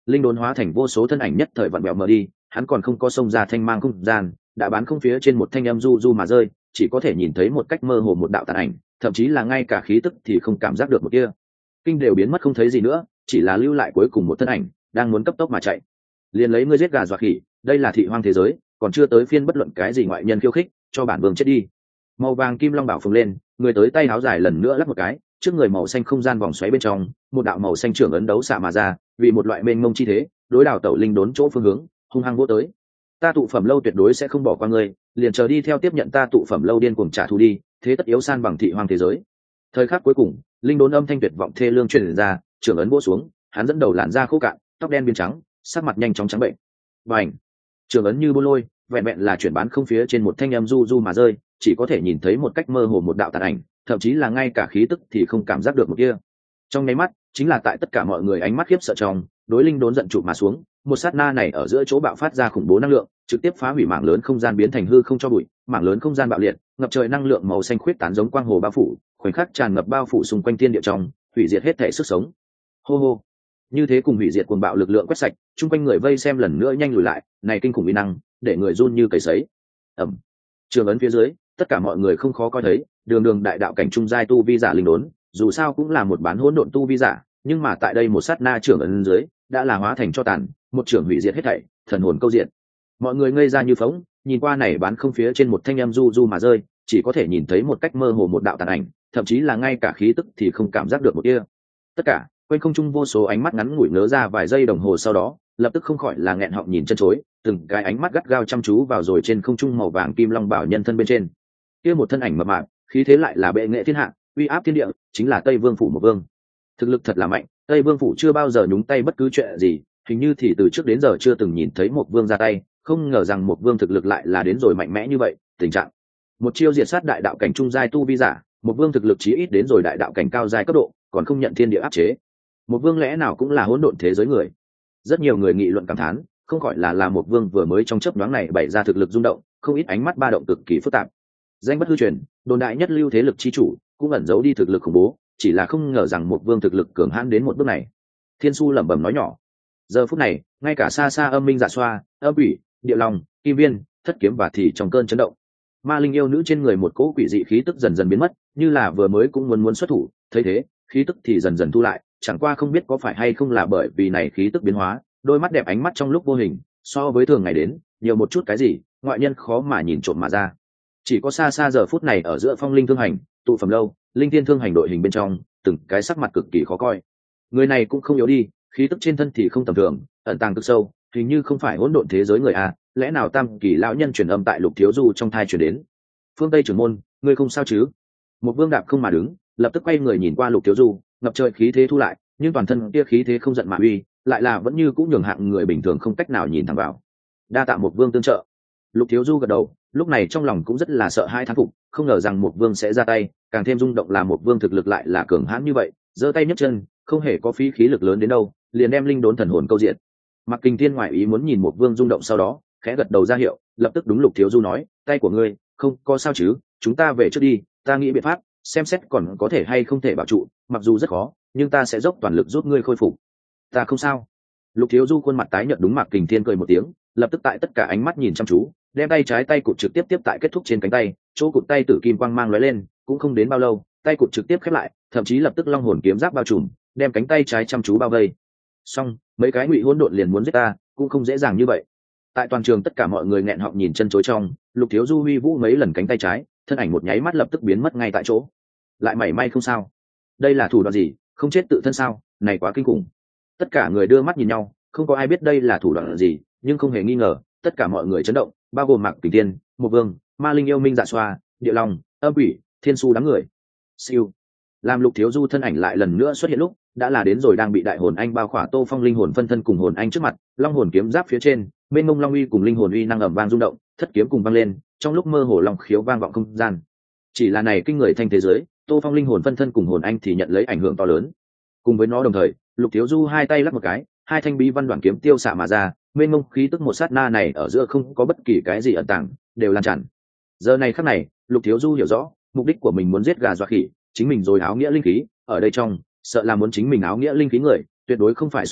linh đốn hóa thành vô số thân ảnh nhất thời vặn vẹo mở đi, hắn còn không có xông ra thanh mang không gian, đã bán không phía trên một thanh âm du du mà rơi, chỉ có thể nhìn thấy một cách mơ hồ một đạo tàn ảnh, thậm chí là ngay cả khí tức thì không cảm giác được một kia kinh đều biến mất không thấy gì nữa, chỉ là lưu lại cuối cùng một thân ảnh đang muốn cấp tốc mà chạy. Liền lấy ngươi giết gà dọa khỉ, đây là thị hoang thế giới, còn chưa tới phiên bất luận cái gì ngoại nhân khiêu khích, cho bản vương chết đi. Màu vàng kim long bảo phồng lên, người tới tay áo dài lần nữa lắc một cái, trước người màu xanh không gian vòng xoáy bên trong, một đạo màu xanh trưởng ấn đấu xạ mà ra, vì một loại mênh mông chi thế, đối đảo tẩu linh đốn chỗ phương hướng, hung hăng vô tới. Ta tụ phẩm lâu tuyệt đối sẽ không bỏ qua ngươi, liền chờ đi theo tiếp nhận ta tụ phẩm lâu điên cuồng trả thù đi, thế tất yếu san bằng thị hoang thế giới. Thời khắc cuối cùng, linh đốn âm thanh tuyệt vọng thê lương truyền ra, trưởng ấn vỗ xuống, hắn dẫn đầu làn da khô cạn, tóc đen biến trắng, sắc mặt nhanh chóng trắng bệnh. Bành! Trưởng ấn như bô lôi, vẹn vẹn là chuyển bán không phía trên một thanh âm du du mà rơi, chỉ có thể nhìn thấy một cách mơ hồ một đạo tàn ảnh, thậm chí là ngay cả khí tức thì không cảm giác được một kia. Trong nháy mắt, chính là tại tất cả mọi người ánh mắt khiếp sợ trong, đối linh đốn giận chụp mà xuống, một sát na này ở giữa chỗ bạo phát ra khủng bố năng lượng, trực tiếp phá hủy mảng lớn không gian biến thành hư không cho bụi, mảng lớn không gian bạo liệt, ngập trời năng lượng màu xanh khuyết tán giống quang hồ bao phủ, khoảnh khắc tràn ngập bao phủ xung quanh thiên địa trong, hủy diệt hết thể sức sống. Hô hô! Như thế cùng hủy diệt cuồng bạo lực lượng quét sạch, chung quanh người vây xem lần nữa nhanh lùi lại, này kinh khủng uy năng, để người run như cầy sấy. Ầm. Trường ấn phía dưới, tất cả mọi người không khó coi thấy, đường đường đại đạo cảnh trung giai tu vi giả linh đốn, dù sao cũng là một bán hỗn độn tu vi giả, nhưng mà tại đây một sát na trưởng ấn dưới, đã là hóa thành cho tàn, một trưởng hủy diệt hết thảy, thần hồn câu diện. Mọi người ngây ra như phỗng, nhìn qua này bán không phía trên một thanh âm du du mà rơi, chỉ có thể nhìn thấy một cách mơ hồ một đạo tàn ảnh, thậm chí là ngay cả khí tức thì không cảm giác được một tia. Tất cả quanh không trung vô số ánh mắt ngắn ngủi ngớ ra vài giây đồng hồ sau đó, lập tức không khỏi là nghẹn họng nhìn chân chối, từng cái ánh mắt gắt gao chăm chú vào rồi trên không trung màu vàng kim long bảo nhân thân bên trên. Kia một thân ảnh mập mạp, khí thế lại là bệ nghệ thiên hạ, uy áp thiên địa, chính là Tây Vương phủ một vương. Thực lực thật là mạnh, Tây Vương phủ chưa bao giờ nhúng tay bất cứ chuyện gì, hình như thì từ trước đến giờ chưa từng nhìn thấy một vương ra tay, không ngờ rằng một vương thực lực lại là đến rồi mạnh mẽ như vậy. Tình trạng một chiêu diệt sát đại đạo cảnh trung giai tu vi giả, một vương thực lực chí ít đến rồi đại đạo cảnh cao giai cấp độ, còn không nhận thiên địa áp chế. Một vương lẽ nào cũng là hỗn độn thế giới người? Rất nhiều người nghị luận cảm thán, không khỏi là là một vương vừa mới trong chớp nhoáng này bày ra thực lực rung động, không ít ánh mắt ba động cực kỳ phức tạp. Danh bất hư truyền, đồn đại nhất lưu thế lực chi chủ, cũng ẩn giấu đi thực lực khủng bố, chỉ là không ngờ rằng một vương thực lực cường hãn đến một bước này. Thiên Su lẩm bẩm nói nhỏ. Giờ phút này, ngay cả xa xa âm minh dạ xoa, âm quỷ, địa long, kim viên, thất kiếm và thì trong cơn chấn động. Ma linh yêu nữ trên người một cỗ quỷ dị khí tức dần dần biến mất, như là vừa mới cũng muốn muốn xuất thủ, thấy thế, khí tức thì dần dần thu lại, chẳng qua không biết có phải hay không là bởi vì này khí tức biến hóa, đôi mắt đẹp ánh mắt trong lúc vô hình, so với thường ngày đến, nhiều một chút cái gì, ngoại nhân khó mà nhìn trộm mà ra. Chỉ có xa xa giờ phút này ở giữa Phong Linh Thương Hành, tụ phẩm lâu, Linh Thiên Thương Hành đội hình bên trong, từng cái sắc mặt cực kỳ khó coi. Người này cũng không yếu đi, khí tức trên thân thì không tầm thường, ẩn tàng cực sâu, hình như không phải hỗn độn thế giới người à, lẽ nào Tam Kỳ lão nhân truyền âm tại Lục Thiếu Du trong thai truyền đến. Phương Tây trưởng môn, ngươi không sao chứ? Một vương đạp không mà đứng, lập tức quay người nhìn qua Lục Thiếu Du, ngập trời khí thế thu lại, nhưng toàn thân kia khí thế không giận mà uy, lại là vẫn như cũng nhường hạng người bình thường không cách nào nhìn thẳng vào. Đa tạ một vương tương trợ. Lục Thiếu Du gật đầu, lúc này trong lòng cũng rất là sợ hai thán phục, không ngờ rằng một vương sẽ ra tay, càng thêm rung động là một vương thực lực lại là cường hãn như vậy, giơ tay nhấc chân, không hề có phí khí lực lớn đến đâu, liền đem linh đốn thần hồn câu diện. Mặc Kình Thiên ngoại ý muốn nhìn một vương rung động sau đó, khẽ gật đầu ra hiệu, lập tức đúng Lục Thiếu Du nói, tay của ngươi, không có sao chứ? Chúng ta về trước đi, ta nghĩ biện pháp, xem xét còn có thể hay không thể bảo trụ, mặc dù rất khó, nhưng ta sẽ dốc toàn lực giúp ngươi khôi phục. Ta không sao. Lục Thiếu Du khuôn mặt tái nhợt đúng Mạc Kình Thiên cười một tiếng, lập tức tại tất cả ánh mắt nhìn chăm chú, đem tay trái tay cụt trực tiếp tiếp tại kết thúc trên cánh tay, chỗ cụt tay tử kim quang mang lóe lên, cũng không đến bao lâu, tay cụt trực tiếp khép lại, thậm chí lập tức long hồn kiếm giáp bao trùm, đem cánh tay trái chăm chú bao vây. Xong, mấy cái ngụy hỗn độn liền muốn giết ta, cũng không dễ dàng như vậy. Tại toàn trường tất cả mọi người nghẹn họng nhìn chân chối trong, Lục Thiếu Du huy vũ mấy lần cánh tay trái, thân ảnh một nháy mắt lập tức biến mất ngay tại chỗ. Lại mảy may không sao. Đây là thủ đoạn gì, không chết tự thân sao? Này quá kinh khủng. Tất cả người đưa mắt nhìn nhau, không có ai biết đây là thủ đoạn gì, nhưng không hề nghi ngờ, tất cả mọi người chấn động, bao gồm Mạc Kình Thiên, Một Vương, Ma Linh yêu minh dạ xoa, Địa Long, Âm Quỷ, Thiên Su đám người. Siêu. Làm Lục Thiếu Du thân ảnh lại lần nữa xuất hiện lúc, đã là đến rồi đang bị đại hồn anh bao khỏa Tô Phong linh hồn phân thân cùng hồn anh trước mặt, long hồn kiếm giáp phía trên, bên mông long uy cùng linh hồn uy năng ầm vang rung động, thất kiếm cùng vang lên, trong lúc mơ hồ long khiếu vang vọng không gian. Chỉ là này kinh người thanh thế giới, Tô Phong linh hồn phân thân cùng hồn anh thì nhận lấy ảnh hưởng to lớn. Cùng với nó đồng thời, Lục Thiếu Du hai tay lắc một cái, hai thanh bí văn đoạn kiếm tiêu xạ mà ra, mênh mông khí tức một sát na này ở giữa không có bất kỳ cái gì ẩn tàng, đều lan tràn. Giờ này khắc này, Lục Thiếu Du hiểu rõ, mục đích của mình muốn giết gà dọa khỉ, chính mình rồi áo nghĩa linh khí, ở đây trong, sợ là muốn chính mình áo nghĩa linh khí người, tuyệt đối không phải số ít,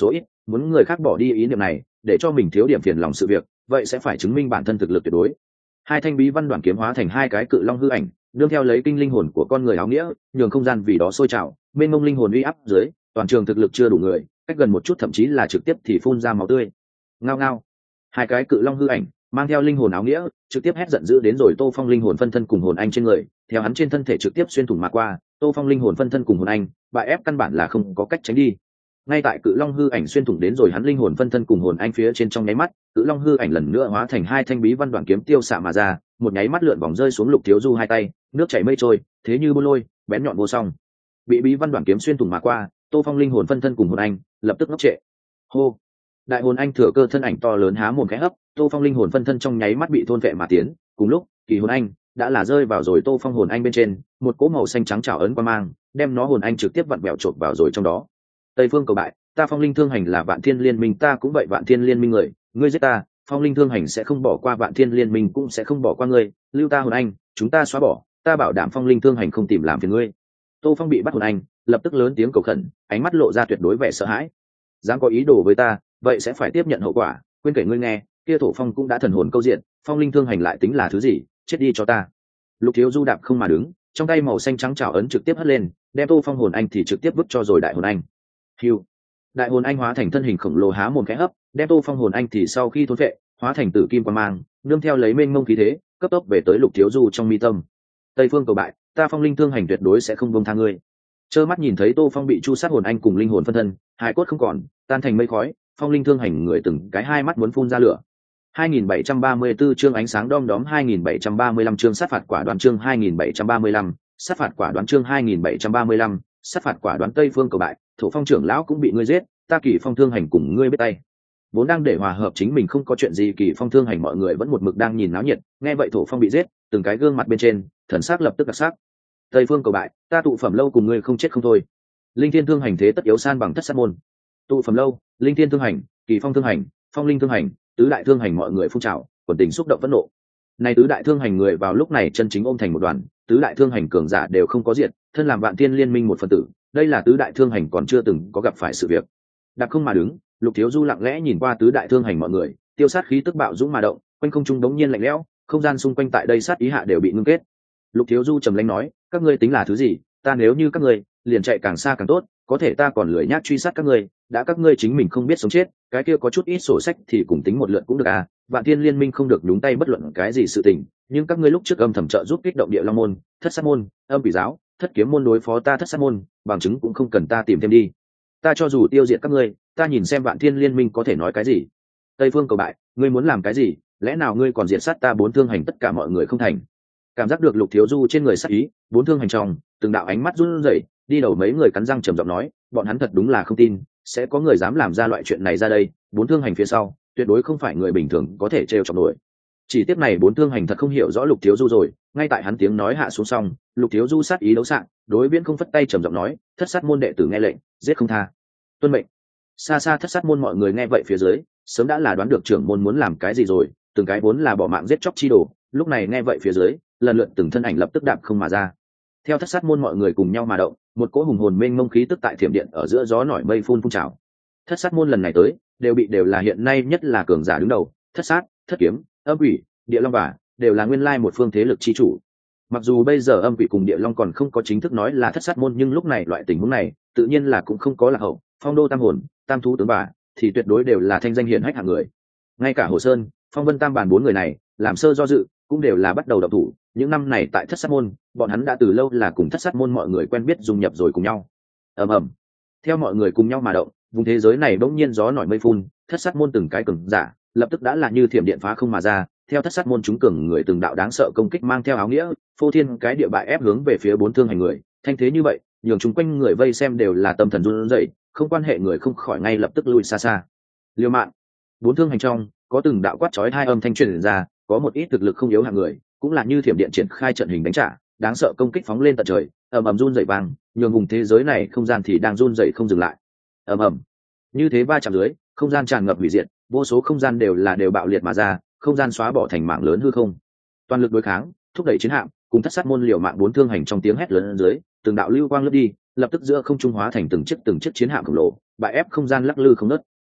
muốn người khác bỏ đi ý niệm này để cho mình thiếu điểm phiền lòng sự việc, vậy sẽ phải chứng minh bản thân thực lực tuyệt đối. Hai thanh bí văn đoàn kiếm hóa thành hai cái cự long hư ảnh, đương theo lấy kinh linh hồn của con người áo nghĩa, nhường không gian vì đó sôi trào, bên mông linh hồn uy áp dưới, toàn trường thực lực chưa đủ người, cách gần một chút thậm chí là trực tiếp thì phun ra máu tươi. Ngao ngao. Hai cái cự long hư ảnh mang theo linh hồn áo nghĩa, trực tiếp hét giận dữ đến rồi Tô Phong linh hồn phân thân cùng hồn anh trên người, theo hắn trên thân thể trực tiếp xuyên thủng mà qua, Tô Phong linh hồn phân thân cùng hồn anh, bại ép căn bản là không có cách tránh đi. Ngay tại cự long hư ảnh xuyên thủng đến rồi hắn linh hồn phân thân cùng hồn anh phía trên trong nháy mắt, cự long hư ảnh lần nữa hóa thành hai thanh bí văn đoạn kiếm tiêu xạ mà ra, một nháy mắt lượn vòng rơi xuống Lục Thiếu Du hai tay, nước chảy mây trôi, thế như bôn lôi, bén nhọn vô song. Bị bí văn đoạn kiếm xuyên thủng mà qua, Tô Phong linh hồn phân thân cùng hồn anh lập tức ngốc trệ. Hô. Đại hồn anh thừa cơ thân ảnh to lớn há mồm khẽ hấp, Tô Phong linh hồn phân thân trong nháy mắt bị thôn vệ mà tiến, cùng lúc, kỳ hồn anh đã là rơi vào rồi Tô Phong hồn anh bên trên, một cỗ màu xanh trắng trảo ấn qua mang, đem nó hồn anh trực tiếp vặn bẹo trộn vào rồi trong đó. Tây Phương cầu bại, ta Phong Linh Thương Hành là Vạn Thiên Liên Minh, ta cũng vậy Vạn Thiên Liên Minh người, ngươi giết ta, Phong Linh Thương Hành sẽ không bỏ qua, Vạn Thiên Liên Minh cũng sẽ không bỏ qua ngươi, lưu ta hồn anh, chúng ta xóa bỏ, ta bảo đảm Phong Linh Thương Hành không tìm làm phiền ngươi. Tô Phong bị bắt hồn anh, lập tức lớn tiếng cầu khẩn, ánh mắt lộ ra tuyệt đối vẻ sợ hãi. Dám có ý đồ với ta, vậy sẽ phải tiếp nhận hậu quả, quên kể ngươi nghe, kia Thổ Phong cũng đã thần hồn câu diện, Phong Linh Thương Hành lại tính là thứ gì, chết đi cho ta. Lục Thiếu Du đạp không mà đứng, trong tay màu xanh trắng trảo ấn trực tiếp hất lên, đem Tô Phong hồn anh thì trực tiếp vứt cho rồi đại hồn anh. Hưu. Đại hồn anh hóa thành thân hình khổng lồ há mồm khẽ hấp, đem Tô Phong hồn anh thì sau khi thốn vệ, hóa thành tử kim quang mang, nương theo lấy mênh mông khí thế, cấp tốc về tới Lục Thiếu Du trong mi tâm. Tây Phương cầu bại, ta Phong Linh Thương Hành tuyệt đối sẽ không buông tha ngươi. Trơ mắt nhìn thấy Tô Phong bị chu sát hồn anh cùng linh hồn phân thân, hài cốt không còn, tan thành mây khói, Phong Linh Thương Hành người từng cái hai mắt muốn phun ra lửa. hai nghìn bảy trăm ba mươi tư chương ánh sáng đom đóm, hai nghìn bảy trăm ba mươi lăm chương sát phạt quả đoán, chương hai nghìn bảy trăm ba mươi lăm, sát phạt quả đoán, chương hai nghìn bảy trăm ba mươi lăm, sát phạt quả đoán. Tây Phương cầu bại, Thổ Phong trưởng lão cũng bị ngươi giết, ta Kỳ Phong Thương Hành cùng ngươi biết tay. Vốn đang để hòa hợp chính mình không có chuyện gì, Kỳ Phong Thương Hành mọi người vẫn một mực đang nhìn náo nhiệt, nghe vậy Thổ Phong bị giết, từng cái gương mặt bên trên, thần sắc lập tức đặc sắc. Tây Phương cầu bại, ta tụ phẩm lâu cùng ngươi không chết không thôi. Linh Thiên Thương Hành thế tất yếu san bằng Thất Sát môn. Tụ phẩm lâu, Linh Thiên Thương Hành, Kỳ Phong Thương Hành, Phong Linh Thương Hành, tứ đại thương hành mọi người phun trào, quần tình xúc động phẫn nộ. Này tứ đại thương hành người vào lúc này chân chính ôm thành một đoàn, tứ đại thương hành cường giả đều không có diệt, thân làm Vạn Thiên Liên Minh một phần tử, đây là tứ đại thương hành còn chưa từng có gặp phải sự việc. Đạp không mà đứng, Lục Thiếu Du lặng lẽ nhìn qua tứ đại thương hành mọi người, tiêu sát khí tức bạo dũng mà động, quanh không trung đống nhiên lạnh lẽo, không gian xung quanh tại đây sát ý hạ đều bị ngưng kết. Lục Thiếu Du trầm lãnh nói, các ngươi tính là thứ gì, ta nếu như các ngươi, liền chạy càng xa càng tốt, có thể ta còn lười nhác truy sát các ngươi, đã các ngươi chính mình không biết sống chết, cái kia có chút ít sổ sách thì cùng tính một lượt cũng được à. Vạn Thiên Liên Minh không được nhúng tay bất luận cái gì sự tình, nhưng các ngươi lúc trước âm thầm trợ giúp kích động Địa Long môn, Thất Sát môn, Âm Quỷ giáo, Thất Kiếm môn đối phó ta Thất Sát môn, bằng chứng cũng không cần ta tìm thêm đi. Ta cho dù tiêu diệt các ngươi, ta nhìn xem Vạn Thiên Liên Minh có thể nói cái gì. Tây Phương cầu bại, ngươi muốn làm cái gì, lẽ nào ngươi còn diệt sát ta bốn thương hành tất cả mọi người không thành? Cảm giác được Lục Thiếu Du trên người sát ý, bốn thương hành trong, từng đạo ánh mắt run rẩy, đi đầu mấy người cắn răng trầm giọng nói, bọn hắn thật đúng là không tin sẽ có người dám làm ra loại chuyện này ra đây, bốn thương hành phía sau tuyệt đối không phải người bình thường có thể trêu chọc nổi. Chỉ tiếc này bốn thương hành thật không hiểu rõ Lục Thiếu Du rồi, ngay tại hắn tiếng nói hạ xuống xong, Lục Thiếu Du sát ý đấu sạng, đối Viễn không phất tay trầm giọng nói, Thất Sát môn đệ tử nghe lệnh, giết không tha. Tuân mệnh. Xa xa Thất Sát môn mọi người nghe vậy phía dưới, sớm đã là đoán được trưởng môn muốn làm cái gì rồi, từng cái vốn là bỏ mạng giết chóc chi đồ, lúc này nghe vậy phía dưới, lần lượt từng thân ảnh lập tức đạp không mà ra. Theo Thất Sát môn mọi người cùng nhau mà động, một cỗ hùng hồn mênh mông khí tức tại thiểm điện ở giữa gió nổi mây phun phun trào. Thất Sát môn lần này tới, đều bị đều là hiện nay nhất là cường giả đứng đầu, Thất Sát, Thất Kiếm, Âm Quỷ, Địa Long và đều là nguyên lai một phương thế lực chi chủ. Mặc dù bây giờ Âm Quỷ cùng Địa Long còn không có chính thức nói là Thất Sát môn, nhưng lúc này loại tình huống này, tự nhiên là cũng không có lạc hậu, Phong Đô Tam Hồn, Tam Thú tướng bà, thì tuyệt đối đều là thanh danh hiển hách hạng người. Ngay cả Hồ Sơn, Phong Vân Tam Bản bốn người này, làm sơ do dự, cũng đều là bắt đầu động thủ. Những năm này tại Thất Sát môn, bọn hắn đã từ lâu là cùng Thất Sát môn mọi người quen biết dung nhập rồi cùng nhau. Ầm ầm. Theo mọi người cùng nhau mà động, vùng thế giới này bỗng nhiên gió nổi mây phun, Thất Sát môn từng cái cường giả, lập tức đã là như thiểm điện phá không mà ra, theo Thất Sát môn chúng cường người từng đạo đáng sợ công kích mang theo áo nghĩa, phô thiên cái địa bại ép hướng về phía bốn thương hành người, thanh thế như vậy, nhường chúng quanh người vây xem đều là tâm thần run rẩy, không quan hệ người không khỏi ngay lập tức lui xa xa. Liêu mạng. Bốn thương hành trong, có từng đạo quát chói hai âm thanh truyền ra, có một ít thực lực không yếu hạng người, cũng là như thiểm điện triển khai trận hình đánh trả, đáng sợ công kích phóng lên tận trời, ầm ầm run rẩy vang, nhường vùng thế giới này không gian thì đang run rẩy không dừng lại. Ầm ầm. Như thế va chạm dưới, không gian tràn ngập hủy diệt, vô số không gian đều là đều bạo liệt mà ra, không gian xóa bỏ thành mảng lớn hư không. Toàn lực đối kháng, thúc đẩy chiến hạm, cùng Thất Sát môn liều mạng bốn thương hành trong tiếng hét lớn dưới, từng đạo lưu quang lướt đi, lập tức giữa không trung hóa thành từng chiếc từng chiếc chiến hạm khổng lồ, bại ép không gian lắc lư không ngớt.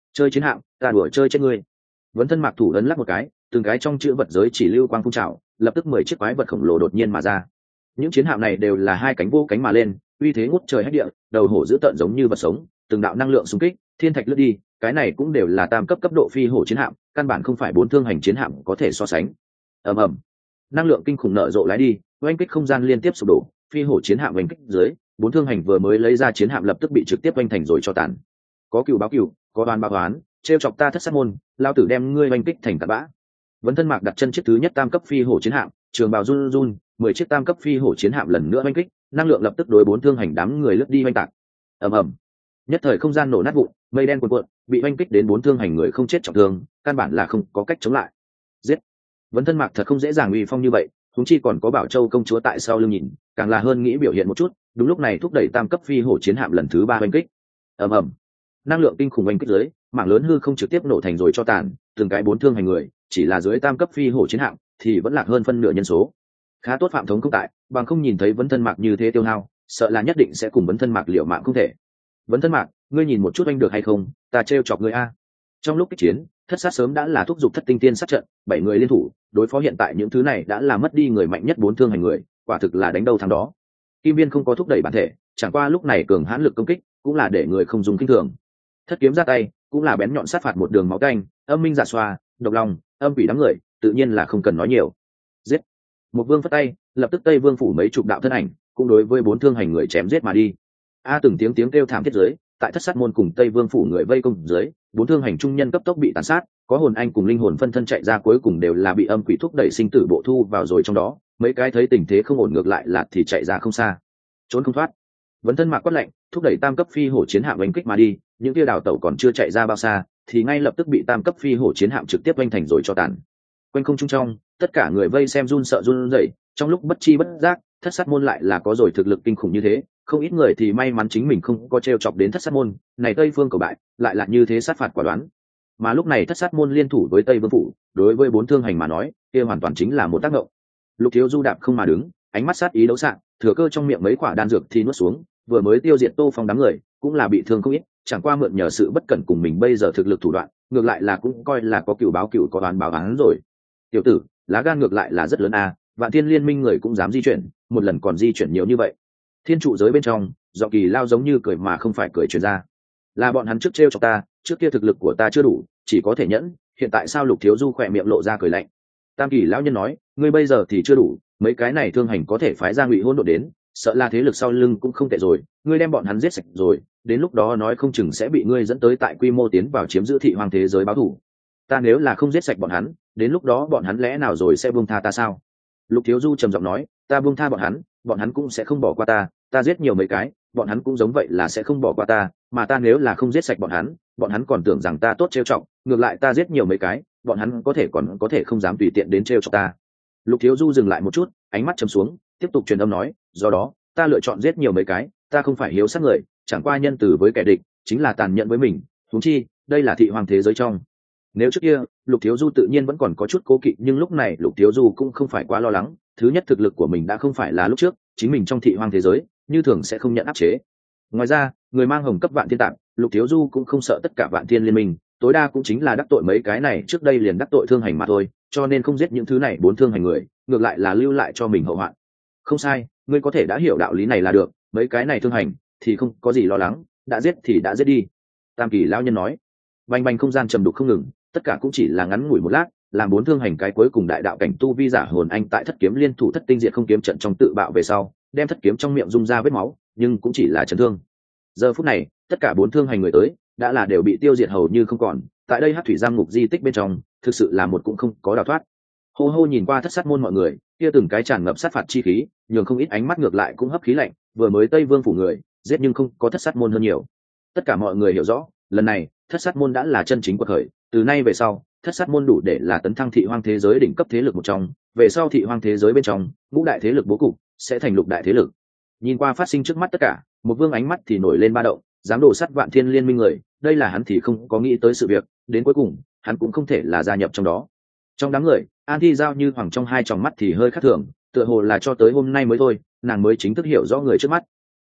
Chơi chiến hạm, ta đùa chơi chết ngươi. Vấn thân mạc thủ ấn lắc một cái, từng cái trong chữ vật giới chỉ lưu quang phun trào, lập tức mười chiếc quái vật khổng lồ đột nhiên mà ra. Những chiến hạm này đều là hai cánh vô cánh mà lên, uy thế ngút trời hách địa, đầu hổ dữ tợn giống như vật sống, từng đạo năng lượng xung kích, thiên thạch lướt đi, cái này cũng đều là tam cấp cấp độ phi hổ chiến hạm, căn bản không phải bốn thương hành chiến hạm có thể so sánh. Ầm ầm, năng lượng kinh khủng nở rộ lái đi, oanh kích không gian liên tiếp sụp đổ, phi hổ chiến hạm oanh kích dưới, bốn thương hành vừa mới lấy ra chiến hạm lập tức bị trực tiếp oanh thành rồi cho tàn. Có cừu báo cừu, có đoan báo đoán, trêu chọc ta thất sát môn, lao tử đem ngươi oanh kích thành tạt bã. Vấn thân mạc đặt chân chiếc thứ nhất tam cấp phi hổ chiến hạm, trường bào run run, mười chiếc tam cấp phi hổ chiến hạm lần nữa oanh kích, năng lượng lập tức đối bốn thương hành đám người lướt đi oanh tạc. Ầm ầm, nhất thời không gian nổ nát vụn, mây đen cuộn cuộn, bị oanh kích đến bốn thương hành người không chết trọng thương, căn bản là không có cách chống lại. Giết! Vấn thân mạc thật không dễ dàng uy phong như vậy, chúng chi còn có Bảo Châu công chúa tại sau lưng nhìn, càng là hơn nghĩ biểu hiện một chút. Đúng lúc này thúc đẩy tam cấp phi hổ chiến hạm lần thứ ba oanh kích. Ầm ầm, năng lượng kinh khủng oanh kích dưới, mảng lớn hư không trực tiếp nổ thành rồi cho tàn, từng cái bốn thương hành người, chỉ là dưới tam cấp phi hổ chiến hạm thì vẫn lạc hơn phân nửa nhân số. Khá tốt Phạm Thống công tại, bằng không nhìn thấy Vấn thân mạc như thế tiêu hao, sợ là nhất định sẽ cùng Vấn thân mạc liều mạng không thể. Vấn thân mạc, ngươi nhìn một chút anh được hay không, ta trêu chọc ngươi a. Trong lúc kích chiến, thất sát sớm đã là thúc giục thất tinh tiên sát trận, bảy người liên thủ đối phó hiện tại những thứ này đã là mất đi người mạnh nhất bốn thương hành người, quả thực là đánh đâu thắng đó. Kim Viên không có thúc đẩy bản thể, chẳng qua lúc này cường hãn lực công kích cũng là để người không dùng kinh thường. Thất kiếm ra tay cũng là bén nhọn sát phạt một đường máu canh, âm minh dạ xoa, độc lòng, âm quỷ đám người, tự nhiên là không cần nói nhiều. Giết! Một vương phất tay, lập tức Tây Vương phủ mấy chục đạo thân ảnh cũng đối với bốn thương hành người chém giết mà đi. A từng tiếng tiếng kêu thảm thiết dưới, tại thất sát môn cùng Tây Vương phủ người vây công dưới, bốn thương hành trung nhân cấp tốc bị tàn sát, có hồn anh cùng linh hồn phân thân chạy ra, cuối cùng đều là bị âm quỷ thúc đẩy sinh tử bộ thu vào rồi trong đó. Mấy cái thấy tình thế không ổn ngược lại là thì chạy ra không xa, trốn không thoát. Vấn thân mạc quát lạnh, thúc đẩy tam cấp phi hổ chiến hạm đánh kích mà đi, những kia đào tẩu còn chưa chạy ra bao xa thì ngay lập tức bị tam cấp phi hổ chiến hạm trực tiếp oanh thành rồi cho tàn. Quanh không trung trong, tất cả người vây xem run sợ run rẩy, trong lúc bất chi bất giác, thất sát môn lại là có rồi thực lực kinh khủng như thế, không ít người thì may mắn chính mình không có trêu chọc đến thất sát môn, này Tây Phương cầu bại, lại là như thế sát phạt quả đoán. Mà lúc này thất sát môn liên thủ với Tây Vương phủ, đối với bốn thương hành mà nói, kia hoàn toàn chính là một tác động. Lục Thiếu Du đạp không mà đứng, ánh mắt sát ý đấu sạng, thừa cơ trong miệng mấy quả đan dược thì nuốt xuống, vừa mới tiêu diệt Tô Phong đám người, cũng là bị thương không ít, chẳng qua mượn nhờ sự bất cẩn cùng mình bây giờ thực lực thủ đoạn, ngược lại là cũng coi là có cừu báo cừu, có oán báo oán rồi. Tiểu tử, lá gan ngược lại là rất lớn a, Vạn Thiên Liên Minh người cũng dám di chuyển, một lần còn di chuyển nhiều như vậy. Thiên trụ giới bên trong, Giọng Kỳ Lao giống như cười mà không phải cười truyền ra. Là bọn hắn trước trêu cho ta, trước kia thực lực của ta chưa đủ, chỉ có thể nhẫn, hiện tại sao Lục Thiếu Du khỏe miệng lộ ra cười lạnh. Tam Kỳ lão nhân nói, ngươi bây giờ thì chưa đủ, mấy cái này thương hành có thể phái ra Ngụy Hỗn Độn đến, sợ là thế lực sau lưng cũng không tệ rồi, ngươi đem bọn hắn giết sạch rồi, đến lúc đó nói không chừng sẽ bị ngươi dẫn tới tại quy mô tiến vào chiếm giữ thị hoàng thế giới báo thù. Ta nếu là không giết sạch bọn hắn, đến lúc đó bọn hắn lẽ nào rồi sẽ buông tha ta sao? Lục Thiếu Du trầm giọng nói, ta buông tha bọn hắn, bọn hắn cũng sẽ không bỏ qua ta, ta giết nhiều mấy cái, bọn hắn cũng giống vậy là sẽ không bỏ qua ta, mà ta nếu là không giết sạch bọn hắn, bọn hắn còn tưởng rằng ta tốt trêu chọc, ngược lại ta giết nhiều mấy cái, bọn hắn có thể còn có thể không dám tùy tiện đến trêu chọc ta. Lục Thiếu Du dừng lại một chút, ánh mắt trầm xuống, tiếp tục truyền âm nói, do đó ta lựa chọn giết nhiều mấy cái, ta không phải hiếu sát người, chẳng qua nhân từ với kẻ địch chính là tàn nhẫn với mình, huống chi đây là thị hoàng thế giới trong. Nếu trước kia Lục Thiếu Du tự nhiên vẫn còn có chút cố kỵ, nhưng lúc này Lục Thiếu Du cũng không phải quá lo lắng, thứ nhất thực lực của mình đã không phải là lúc trước, chính mình trong thị hoàng thế giới như thường sẽ không nhận áp chế. Ngoài ra người mang hồng cấp Vạn Thiên Tạng, Lục Thiếu Du cũng không sợ tất cả Vạn Thiên Liên Minh, tối đa cũng chính là đắc tội mấy cái này trước đây liền đắc tội thương hành mà thôi, cho nên không giết những thứ này bốn thương hành người, ngược lại là lưu lại cho mình hậu hoạn. Không sai, ngươi có thể đã hiểu đạo lý này là được, mấy cái này thương hành thì không có gì lo lắng, đã giết thì đã giết đi. Tam Kỳ lão nhân nói. Bành bành không gian trầm đục không ngừng, tất cả cũng chỉ là ngắn ngủi một lát, làm bốn thương hành cái cuối cùng đại đạo cảnh tu vi giả hồn anh tại thất kiếm liên thủ thất tinh diệt không kiếm trận trong tự bạo về sau, đem thất kiếm trong miệng rung ra vết máu, nhưng cũng chỉ là chấn thương. Giờ phút này, tất cả bốn thương hành người tới đã là đều bị tiêu diệt hầu như không còn, tại đây Hắc Thủy Giang ngục di tích bên trong, thực sự là một cũng không có đào thoát. Hô hô nhìn qua thất sát môn mọi người, kia từng cái tràn ngập sát phạt chi khí, nhường không ít ánh mắt ngược lại cũng hấp khí lạnh, vừa mới Tây Vương phủ người, giết nhưng không có thất sát môn hơn nhiều. Tất cả mọi người hiểu rõ, lần này, thất sát môn đã là chân chính quật khởi, từ nay về sau, thất sát môn đủ để là tấn thăng thị hoang thế giới đỉnh cấp thế lực một trong, về sau thị hoang thế giới bên trong, ngũ đại thế lực bố cục sẽ thành lục đại thế lực. Nhìn qua phát sinh trước mắt tất cả, một vương ánh mắt thì nổi lên ba động, dám đổ sắt Vạn Thiên Liên Minh người, đây là hắn thì không có nghĩ tới sự việc, đến cuối cùng, hắn cũng không thể là gia nhập trong đó. Trong đám người, An Thi Giao như hoàng trong hai tròng mắt thì hơi khác thường, tựa hồ là cho tới hôm nay mới thôi, nàng mới chính thức hiểu rõ người trước mắt.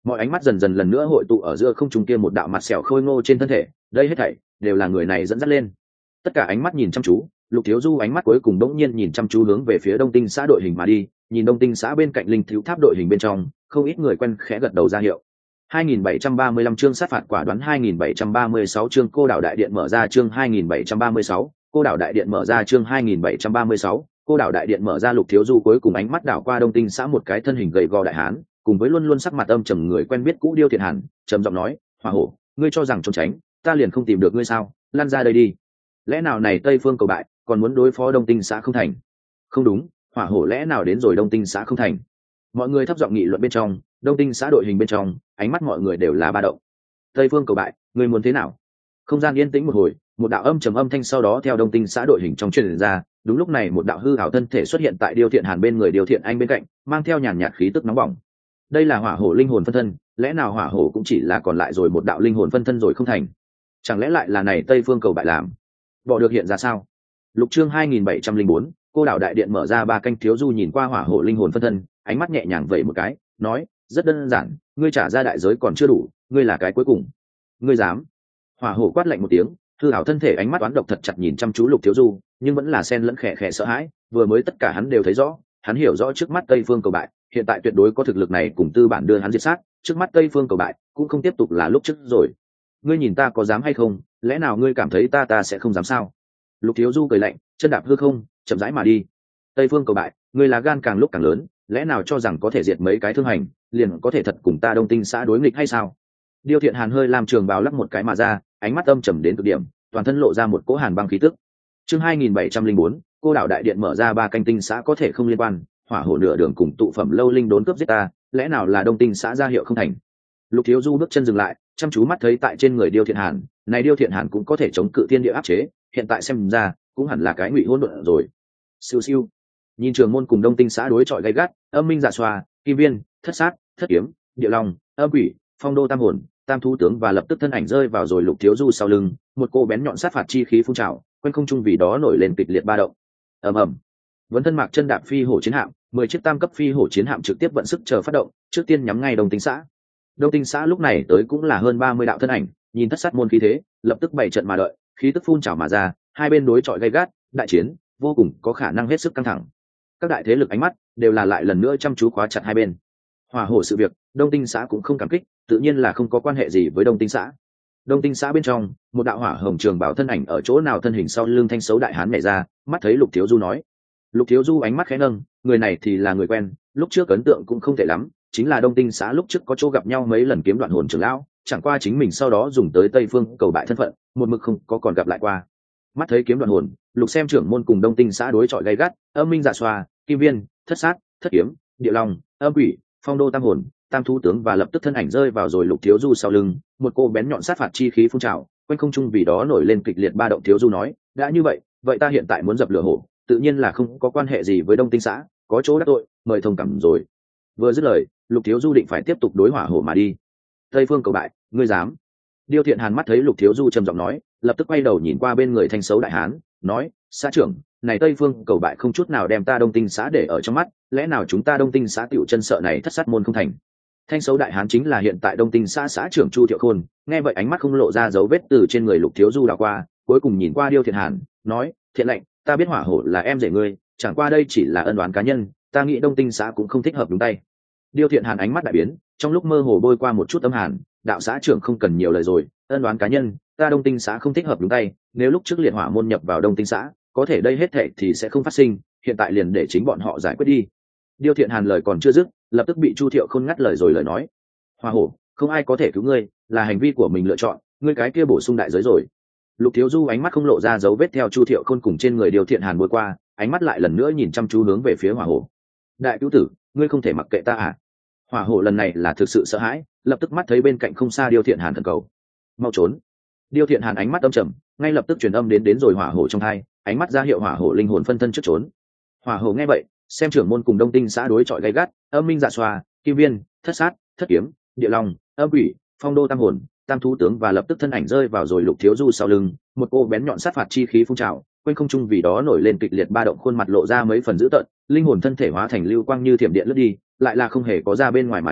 Mọi ánh mắt dần dần lần nữa hội tụ ở giữa không trung kia một đạo mặt sẹo khôi ngô trên thân thể, đây hết thảy đều là người này dẫn dắt lên. Tất cả ánh mắt nhìn chăm chú, Lục Thiếu Du ánh mắt cuối cùng đống nhiên nhìn chăm chú hướng về phía Đông Tinh xã đội hình mà đi, nhìn Đông Tinh xã bên cạnh linh thiếu tháp đội hình bên trong, không ít người quen khẽ gật đầu ra hiệu. hai nghìn bảy trăm ba mươi lăm chương sát phạt quả đoán hai nghìn bảy trăm ba mươi sáu chương cô đảo đại điện mở ra chương hai nghìn bảy trăm ba mươi sáu, cô đảo đại điện mở ra chương hai nghìn bảy trăm ba mươi sáu, cô đảo đại điện mở ra. Lục Thiếu Du cuối cùng ánh mắt đảo qua Đông Tinh xã một cái thân hình gầy gò đại hán, cùng với luôn luôn sắc mặt âm trầm người quen biết cũ Điêu Thiện Hàn, trầm giọng nói, Hỏa Hổ, ngươi cho rằng trốn tránh, ta liền không tìm được ngươi sao? Lan ra đây đi. Lẽ nào này Tây Phương cầu bại, còn muốn đối phó Đông Tinh xã không thành? Không đúng, Hỏa Hổ lẽ nào đến rồi Đông Tinh xã không thành? Mọi người thấp giọng nghị luận bên trong, Đông Tinh xã đội hình bên trong, ánh mắt mọi người đều là ba động. Tây Phương cầu bại, ngươi muốn thế nào? Không gian yên tĩnh một hồi, một đạo âm trầm âm thanh sau đó theo Đông Tinh xã đội hình trong truyền ra, đúng lúc này một đạo hư ảo thân thể xuất hiện tại Điêu Thiện Hàn bên người Điêu Thiện Anh bên cạnh, mang theo nhàn nhạt khí tức nóng bỏng. Đây là Hỏa Hổ linh hồn phân thân, lẽ nào Hỏa Hổ cũng chỉ là còn lại rồi một đạo linh hồn phân thân rồi không thành? Chẳng lẽ lại là này Tây Phương cầu bại làm? Bỏ được hiện ra sao? Lục chương hai nghìn bảy trăm lẻ bốn, cô đảo đại điện mở ra. Ba canh Thiếu Du nhìn qua Hỏa Hổ linh hồn phân thân, ánh mắt nhẹ nhàng vẩy một cái, nói, rất đơn giản, ngươi trả ra đại giới còn chưa đủ, ngươi là cái cuối cùng. Ngươi dám? Hỏa Hổ quát lạnh một tiếng, hư ảo thân thể ánh mắt toán độc thật chặt nhìn chăm chú Lục Thiếu Du, nhưng vẫn là xen lẫn khẽ khẽ sợ hãi, vừa mới tất cả hắn đều thấy rõ, hắn hiểu rõ trước mắt Tây Phương cầu bại, hiện tại tuyệt đối có thực lực này cùng tư bản đưa hắn diệt sát, trước mắt Tây Phương cầu bại cũng không tiếp tục là lúc trước rồi. Ngươi nhìn ta có dám hay không, lẽ nào ngươi cảm thấy ta ta sẽ không dám sao? Lục Thiếu Du cười lạnh, chân đạp hư không, chậm rãi mà đi. Tây Phương cầu bại, ngươi là gan càng lúc càng lớn, lẽ nào cho rằng có thể diệt mấy cái thương hành, liền có thể thật cùng ta Đông Tinh xã đối nghịch hay sao? Điêu Thiện Hàn hơi làm trường bào lắc một cái mà ra, ánh mắt âm trầm đến cực điểm, toàn thân lộ ra một cỗ hàn băng khí tức. Chương hai nghìn bảy trăm lẻ bốn, cô đảo đại điện mở ra. Ba canh Tinh xã có thể không liên quan, Hỏa Hổ nửa đường cùng tụ phẩm lâu linh đốn cướp giết ta, lẽ nào là Đông Tinh xã ra hiệu không thành? Lục Thiếu Du bước chân dừng lại, chăm chú mắt thấy tại trên người Điêu Thiện Hàn, này Điêu Thiện Hàn cũng có thể chống cự thiên địa áp chế, hiện tại xem ra cũng hẳn là cái ngụy hỗn độn rồi. Siêu siêu. Nhìn Trường Môn cùng Đông Tinh xã đối chọi gay gắt, Âm Minh Dạ Xoa, Kim Viên, Thất Sát, Thất Kiếm, Địa Long, Âm Quỷ, Phong Đô Tam Hồn, Tam Thú tướng và lập tức thân ảnh rơi vào rồi Lục Thiếu Du sau lưng, một cô bén nhọn sát phạt chi khí phun trào, quanh không trung vì đó nổi lên kịch liệt ba động. Ầm ầm. Vấn thân mạc chân đạp phi hổ chiến hạm, mười chiếc tam cấp phi hổ chiến hạm trực tiếp vận sức chờ phát động, trước tiên nhắm ngay Đông Tinh xã. Đông Tinh xã lúc này tới cũng là hơn ba mươi đạo thân ảnh, nhìn Thất Sát môn khí thế, lập tức bày trận mà đợi, khí tức phun trào mà ra, hai bên đối chọi gay gắt, đại chiến vô cùng có khả năng hết sức căng thẳng. Các đại thế lực ánh mắt đều là lại lần nữa chăm chú khóa chặt hai bên. Hỏa Hổ sự việc, Đông Tinh xã cũng không cảm kích, tự nhiên là không có quan hệ gì với Đông Tinh xã. Đông Tinh xã bên trong, một đạo hỏa hồng trường bảo thân ảnh ở chỗ nào thân hình sau lưng thanh xấu đại hán nhảy ra, mắt thấy Lục Thiếu Du nói. Lục Thiếu Du ánh mắt khẽ nâng, người này thì là người quen, lúc trước ấn tượng cũng không tệ lắm, chính là Đông Tinh xã lúc trước có chỗ gặp nhau mấy lần kiếm đoạn hồn trưởng lão, chẳng qua chính mình sau đó dùng tới Tây Phương cầu bại thân phận, một mực không có còn gặp lại qua. Mắt thấy kiếm đoạn hồn, Lục xem trưởng môn cùng Đông Tinh xã đối chọi gay gắt, Âm Minh Dạ Xoa, Kim Viên, Thất Sát, Thất Kiếm, Địa Long, Âm Quỷ, Phong Đô Tam Hồn, Tam Thú tướng và lập tức thân ảnh rơi vào rồi Lục Thiếu Du sau lưng, một cô bén nhọn sát phạt chi khí phun trào, quanh không trung vì đó nổi lên kịch liệt ba động. Thiếu Du nói, đã như vậy, vậy ta hiện tại muốn dập lửa hổ, tự nhiên là không có quan hệ gì với Đông Tinh xã, có chỗ đắc tội, mời thông cảm rồi. Vừa dứt lời, Lục Thiếu Du định phải tiếp tục đối hỏa hổ mà đi. Tây Phương cầu bại, ngươi dám? Điêu Thiện Hàn mắt thấy Lục Thiếu Du trầm giọng nói, lập tức quay đầu nhìn qua bên người thanh xấu đại hán, nói, xã trưởng, này Tây Phương cầu bại không chút nào đem ta Đông Tinh xã để ở trong mắt, lẽ nào chúng ta Đông Tinh xã tiểu chân sợ này Thất Sát môn không thành? Thanh xấu đại hán chính là hiện tại Đông Tinh xã xã trưởng Chu Thiệu Khôn, nghe vậy ánh mắt không lộ ra dấu vết từ trên người Lục Thiếu Du đảo qua, cuối cùng nhìn qua Điêu Thiện Hàn, nói, Thiện lệnh, ta biết Hỏa Hổ là em rể ngươi, chẳng qua đây chỉ là ân oán cá nhân, ta nghĩ Đông Tinh xã cũng không thích hợp đúng tay. Điêu Thiện Hàn ánh mắt đại biến, trong lúc mơ hồ bôi qua một chút âm hàn, đạo xã trưởng không cần nhiều lời rồi, ân oán cá nhân, ta Đông Tinh xã không thích hợp đúng tay, nếu lúc trước liệt hỏa môn nhập vào Đông Tinh xã, có thể đây hết thệ thì sẽ không phát sinh, hiện tại liền để chính bọn họ giải quyết đi. Điêu Thiện Hàn lời còn chưa dứt, lập tức bị Chu Thiệu Khôn ngắt lời rồi lời nói, Hỏa Hổ, không ai có thể cứu ngươi, là hành vi của mình lựa chọn, ngươi cái kia bổ sung đại giới rồi. Lục Thiếu Du ánh mắt không lộ ra dấu vết theo Chu Thiệu Khôn cùng trên người Điêu Thiện Hàn bôi qua, ánh mắt lại lần nữa nhìn chăm chú hướng về phía Hỏa Hổ. Đại cứu tử, ngươi không thể mặc kệ ta à? Hỏa Hổ lần này là thực sự sợ hãi, lập tức mắt thấy bên cạnh không xa Điêu Thiện Hàn thần cầu, mau trốn. Điêu Thiện Hàn ánh mắt âm trầm, ngay lập tức truyền âm đến đến rồi Hỏa Hổ trong hai, ánh mắt ra hiệu Hỏa Hổ linh hồn phân thân trước trốn. Hỏa Hổ nghe vậy, xem trưởng môn cùng Đông Tinh xã đối chọi gay gắt, Âm Minh Dạ Xoa, Kim Viên, Thất Sát, Thất Kiếm, Địa Long, Âm Quỷ, Phong Đô Tam Hồn, Tam Thú tướng và lập tức thân ảnh rơi vào rồi Lục Thiếu Du sau lưng, một cô bén nhọn sát phạt chi khí phun trào, quanh không trung vì đó nổi lên kịch liệt ba động, khuôn mặt lộ ra mấy phần dữ tợn, linh hồn thân thể hóa thành lưu quang như thiểm điện lướt đi, lại là không hề có ra bên ngoài mà chạy,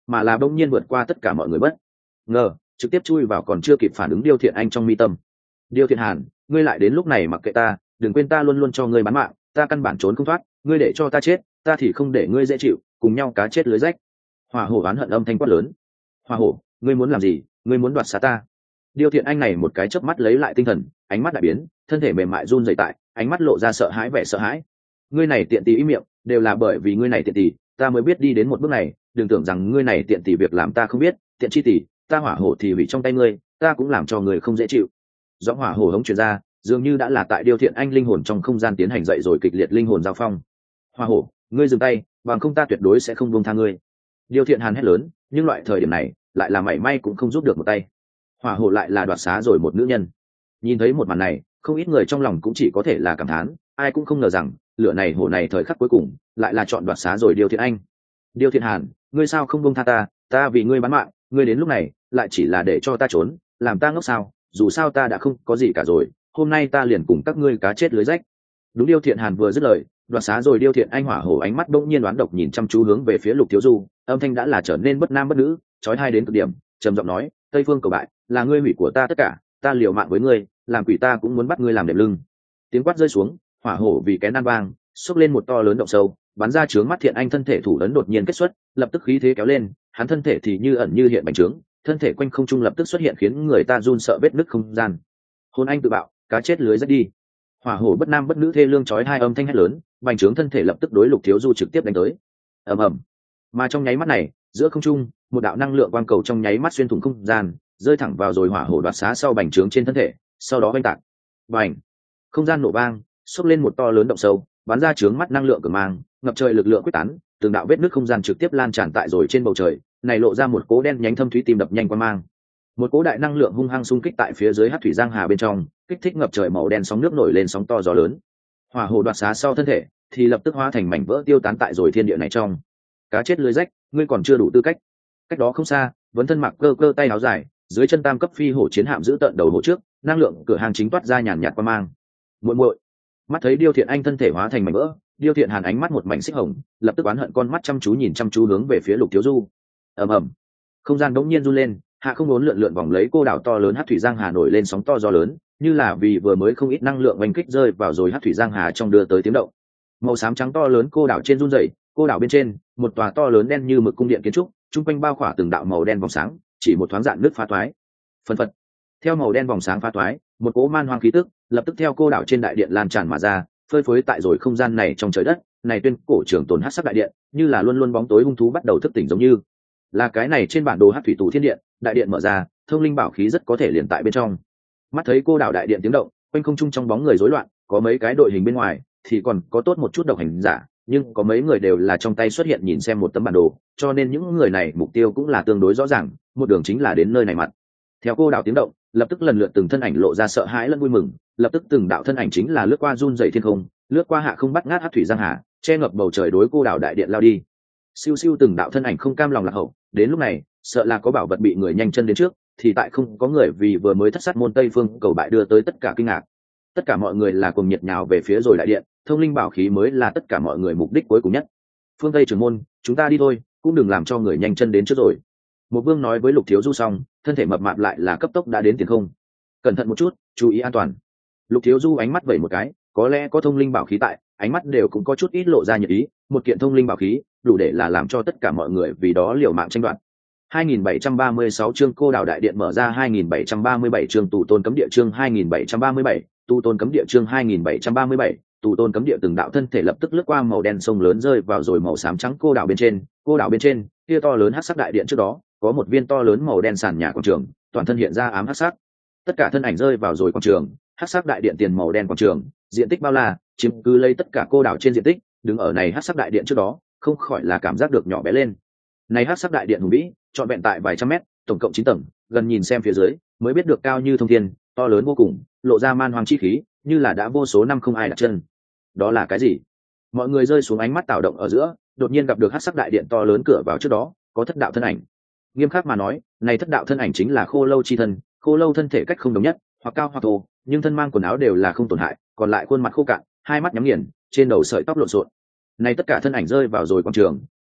mà là bỗng nhiên vượt qua tất cả mọi người bất ngờ, trực tiếp chui vào còn chưa kịp phản ứng Điêu Thiện Anh trong mi tâm. Điêu Thiện Hàn, ngươi lại đến lúc này mặc kệ ta, đừng quên ta luôn luôn cho ngươi bán mạng, ta căn bản trốn không thoát, ngươi để cho ta chết, ta thì không để ngươi dễ chịu, cùng nhau cá chết lưới rách. Hỏa Hổ oán hận âm thanh quát lớn. Hỏa Hổ, ngươi muốn làm gì? Ngươi muốn đoạt xá ta? Điêu Thiện Anh này một cái chớp mắt lấy lại tinh thần, ánh mắt đại biến, thân thể mềm mại run rẩy tại, ánh mắt lộ ra sợ hãi vẻ sợ hãi. Ngươi này tiện tỷ ý miệng, đều là bởi vì ngươi này tiện tỷ, ta mới biết đi đến một bước này, đừng tưởng rằng ngươi này tiện tỷ việc làm ta không biết, tiện chi tỷ, ta Hỏa Hổ thì hủy trong tay ngươi, ta cũng làm cho người không dễ chịu. Giọng Hỏa Hổ hống truyền ra, dường như đã là tại Điêu Thiện Anh linh hồn trong không gian tiến hành dậy rồi kịch liệt linh hồn giao phong. Hỏa Hổ, ngươi dừng tay, bằng không ta tuyệt đối sẽ không buông tha ngươi. Điêu Thiện Hàn hét lớn, nhưng loại thời điểm này, lại là mảy may cũng không giúp được một tay. Hỏa Hổ lại là đoạt xá rồi một nữ nhân. Nhìn thấy một màn này, không ít người trong lòng cũng chỉ có thể là cảm thán, ai cũng không ngờ rằng, lửa này hổ này thời khắc cuối cùng, lại là chọn đoạt xá rồi Điêu Thiện Anh. Điêu Thiện Hàn, ngươi sao không buông tha ta, ta vì ngươi bán mạng, ngươi đến lúc này, lại chỉ là để cho ta trốn, làm ta ngốc sao? Dù sao ta đã không có gì cả rồi, hôm nay ta liền cùng các ngươi cá chết lưới rách. Đúng. Điêu Thiện Hàn vừa dứt lời, đoạt xá rồi Điêu Thiện Anh Hỏa Hổ ánh mắt bỗng nhiên đoán độc nhìn chăm chú hướng về phía Lục Thiếu Du, âm thanh đã là trở nên bất nam bất nữ, chói tai đến cực điểm, trầm giọng nói, Tây Phương cầu bại, là ngươi hủy của ta tất cả, ta liều mạng với ngươi, làm quỷ ta cũng muốn bắt ngươi làm đệm lưng. Tiếng quát rơi xuống, Hỏa Hổ vì kén ăn vang, xốc lên một to lớn động sâu, bắn ra trướng mắt Thiện Anh thân thể thủ ấn đột nhiên kết xuất, lập tức khí thế kéo lên, hắn thân thể thì như ẩn như hiện bành trướng, thân thể quanh không trung lập tức xuất hiện khiến người ta run sợ vết nứt không gian. Hồn anh tự bạo, cá chết lưới rách đi. Hỏa Hổ bất nam bất nữ thê lương chói hai âm thanh hét lớn, bành trướng thân thể lập tức đối Lục Thiếu Du trực tiếp đánh tới. Ầm ầm. Mà trong nháy mắt này, giữa không trung, một đạo năng lượng quang cầu trong nháy mắt xuyên thủng không gian, rơi thẳng vào rồi Hỏa Hổ đoạt xá sau bành trướng trên thân thể, sau đó vang tạc. Bành. Không gian nổ vang, xốc lên một to lớn động sâu, bắn ra trướng mắt năng lượng cường mang, ngập trời lực lượng quyết tán, từng đạo vết nứt không gian trực tiếp lan tràn tại rồi trên bầu trời, này lộ ra một cố đen nhánh thâm thúy tim đập nhanh quan mang. Một cố đại năng lượng hung hăng xung kích tại phía dưới Hắc thủy giang hà bên trong, kích thích ngập trời màu đen sóng nước nổi lên sóng to gió lớn. Hỏa Hổ đoạt xá sau thân thể thì lập tức hóa thành mảnh vỡ tiêu tán tại rồi thiên địa này trong. Cá chết lưới rách, ngươi còn chưa đủ tư cách. Cách đó không xa, vấn thân mặc cơ cơ tay áo dài, dưới chân tam cấp phi hổ chiến hạm giữ tận đầu hổ trước, năng lượng cửa hàng chính toát ra nhàn nhạt qua mang. Muội muội. Mắt thấy Điêu Thiện Anh thân thể hóa thành mảnh vỡ, Điêu Thiện Hàn ánh mắt một mảnh xích hồng, lập tức oán hận con mắt chăm chú nhìn chăm chú hướng về phía Lục Thiếu Du. Ầm ầm. Không gian đống nhiên run lên, hạ không muốn lượn lượn vòng lấy cô đảo to lớn Hắc thủy giang hà nổi lên sóng to gió lớn, như là vì vừa mới không ít năng lượng oanh kích rơi vào rồi Hắc thủy giang hà trong đưa tới tiếng động. Màu xám trắng to lớn cô đảo trên run rẩy, cô đảo bên trên, một tòa to lớn đen như mực cung điện kiến trúc, trung quanh bao khỏa từng đạo màu đen vòng sáng, chỉ một thoáng dạn nước phá thoái. Phần phật. Theo màu đen vòng sáng phá thoái, một cỗ man hoang khí tức lập tức theo cô đảo trên đại điện lan tràn mà ra, phơi phới tại rồi không gian này trong trời đất, này tuyên cổ trường tồn hắc sắc đại điện, như là luôn luôn bóng tối hung thú bắt đầu thức tỉnh giống như. Là cái này trên bản đồ Hắc thủy tụ thiên điện, đại điện mở ra, thông linh bảo khí rất có thể liền tại bên trong. Mắt thấy cô đảo đại điện tiếng động, quanh không trung trong bóng người rối loạn, có mấy cái đội hình bên ngoài, thì còn có tốt một chút độc hành giả, nhưng có mấy người đều là trong tay xuất hiện nhìn xem một tấm bản đồ, cho nên những người này mục tiêu cũng là tương đối rõ ràng, một đường chính là đến nơi này mặt. Theo cô đảo tiếng động, lập tức lần lượt từng thân ảnh lộ ra sợ hãi lẫn vui mừng, lập tức từng đạo thân ảnh chính là lướt qua run rẩy thiên không, lướt qua hạ không bắt ngát Hắc thủy giang hà, che ngập bầu trời đối cô đảo đại điện lao đi. Siêu siêu từng đạo thân ảnh không cam lòng lạc hậu, đến lúc này, sợ là có bảo vật bị người nhanh chân đến trước, thì tại không có người vì vừa mới thất sát môn Tây Phương cầu bại đưa tới tất cả kinh ngạc. Tất cả mọi người là cùng nhiệt nhào về phía rồi đại điện, thông linh bảo khí mới là tất cả mọi người mục đích cuối cùng nhất. Phương Tây trưởng môn, chúng ta đi thôi, cũng đừng làm cho người nhanh chân đến trước rồi. Một vương nói với Lục Thiếu Du xong, thân thể mập mạp lại là cấp tốc đã đến tiền không. Cẩn thận một chút, chú ý an toàn. Lục Thiếu Du ánh mắt vẩy một cái, có lẽ có thông linh bảo khí tại, ánh mắt đều cũng có chút ít lộ ra nhiệt ý, một kiện thông linh bảo khí, đủ để là làm cho tất cả mọi người vì đó liều mạng tranh đoạt. hai nghìn bảy trăm ba mươi sáu chương cô đảo đại điện mở ra hai nghìn bảy trăm ba mươi bảy chương tù tôn cấm địa chương hai nghìn bảy trăm ba mươi bảy, tu tôn cấm địa chương hai nghìn bảy trăm ba mươi bảy, tù tôn cấm địa từng đạo thân thể lập tức lướt qua màu đen sông lớn rơi vào rồi màu xám trắng cô đảo bên trên, cô đảo bên trên, kia to lớn hắc sắc đại điện trước đó, có một viên to lớn màu đen sàn nhà quảng trường, toàn thân hiện ra ám hắc sắc. Tất cả thân ảnh rơi vào rồi quảng trường, hắc sắc đại điện tiền màu đen quảng trường, diện tích bao la, chiếm cứ lấy tất cả cô đảo trên diện tích, đứng ở này hắc sắc đại điện trước đó, không khỏi là cảm giác được nhỏ bé lên. Này hắc sắc đại điện hùng vĩ, trọn vẹn tại vài trăm mét, tổng cộng chín tầng, gần nhìn xem phía dưới, mới biết được cao như thông thiên, to lớn vô cùng, lộ ra man hoang chi khí, như là đã vô số năm không ai đặt chân. Đó là cái gì? Mọi người rơi xuống ánh mắt tạo động ở giữa, đột nhiên gặp được hắc sắc đại điện to lớn cửa vào trước đó, có thất đạo thân ảnh. Nghiêm khắc mà nói, này thất đạo thân ảnh chính là Khô Lâu chi thân, Khô Lâu thân thể cách không đồng nhất, hoặc cao hoặc thô, nhưng thân mang quần áo đều là không tổn hại, còn lại khuôn mặt khô cạn, hai mắt nhắm nghiền, trên đầu sợi tóc lộn xộn. Này tất cả thân ảnh rơi vào rồi quảng trường,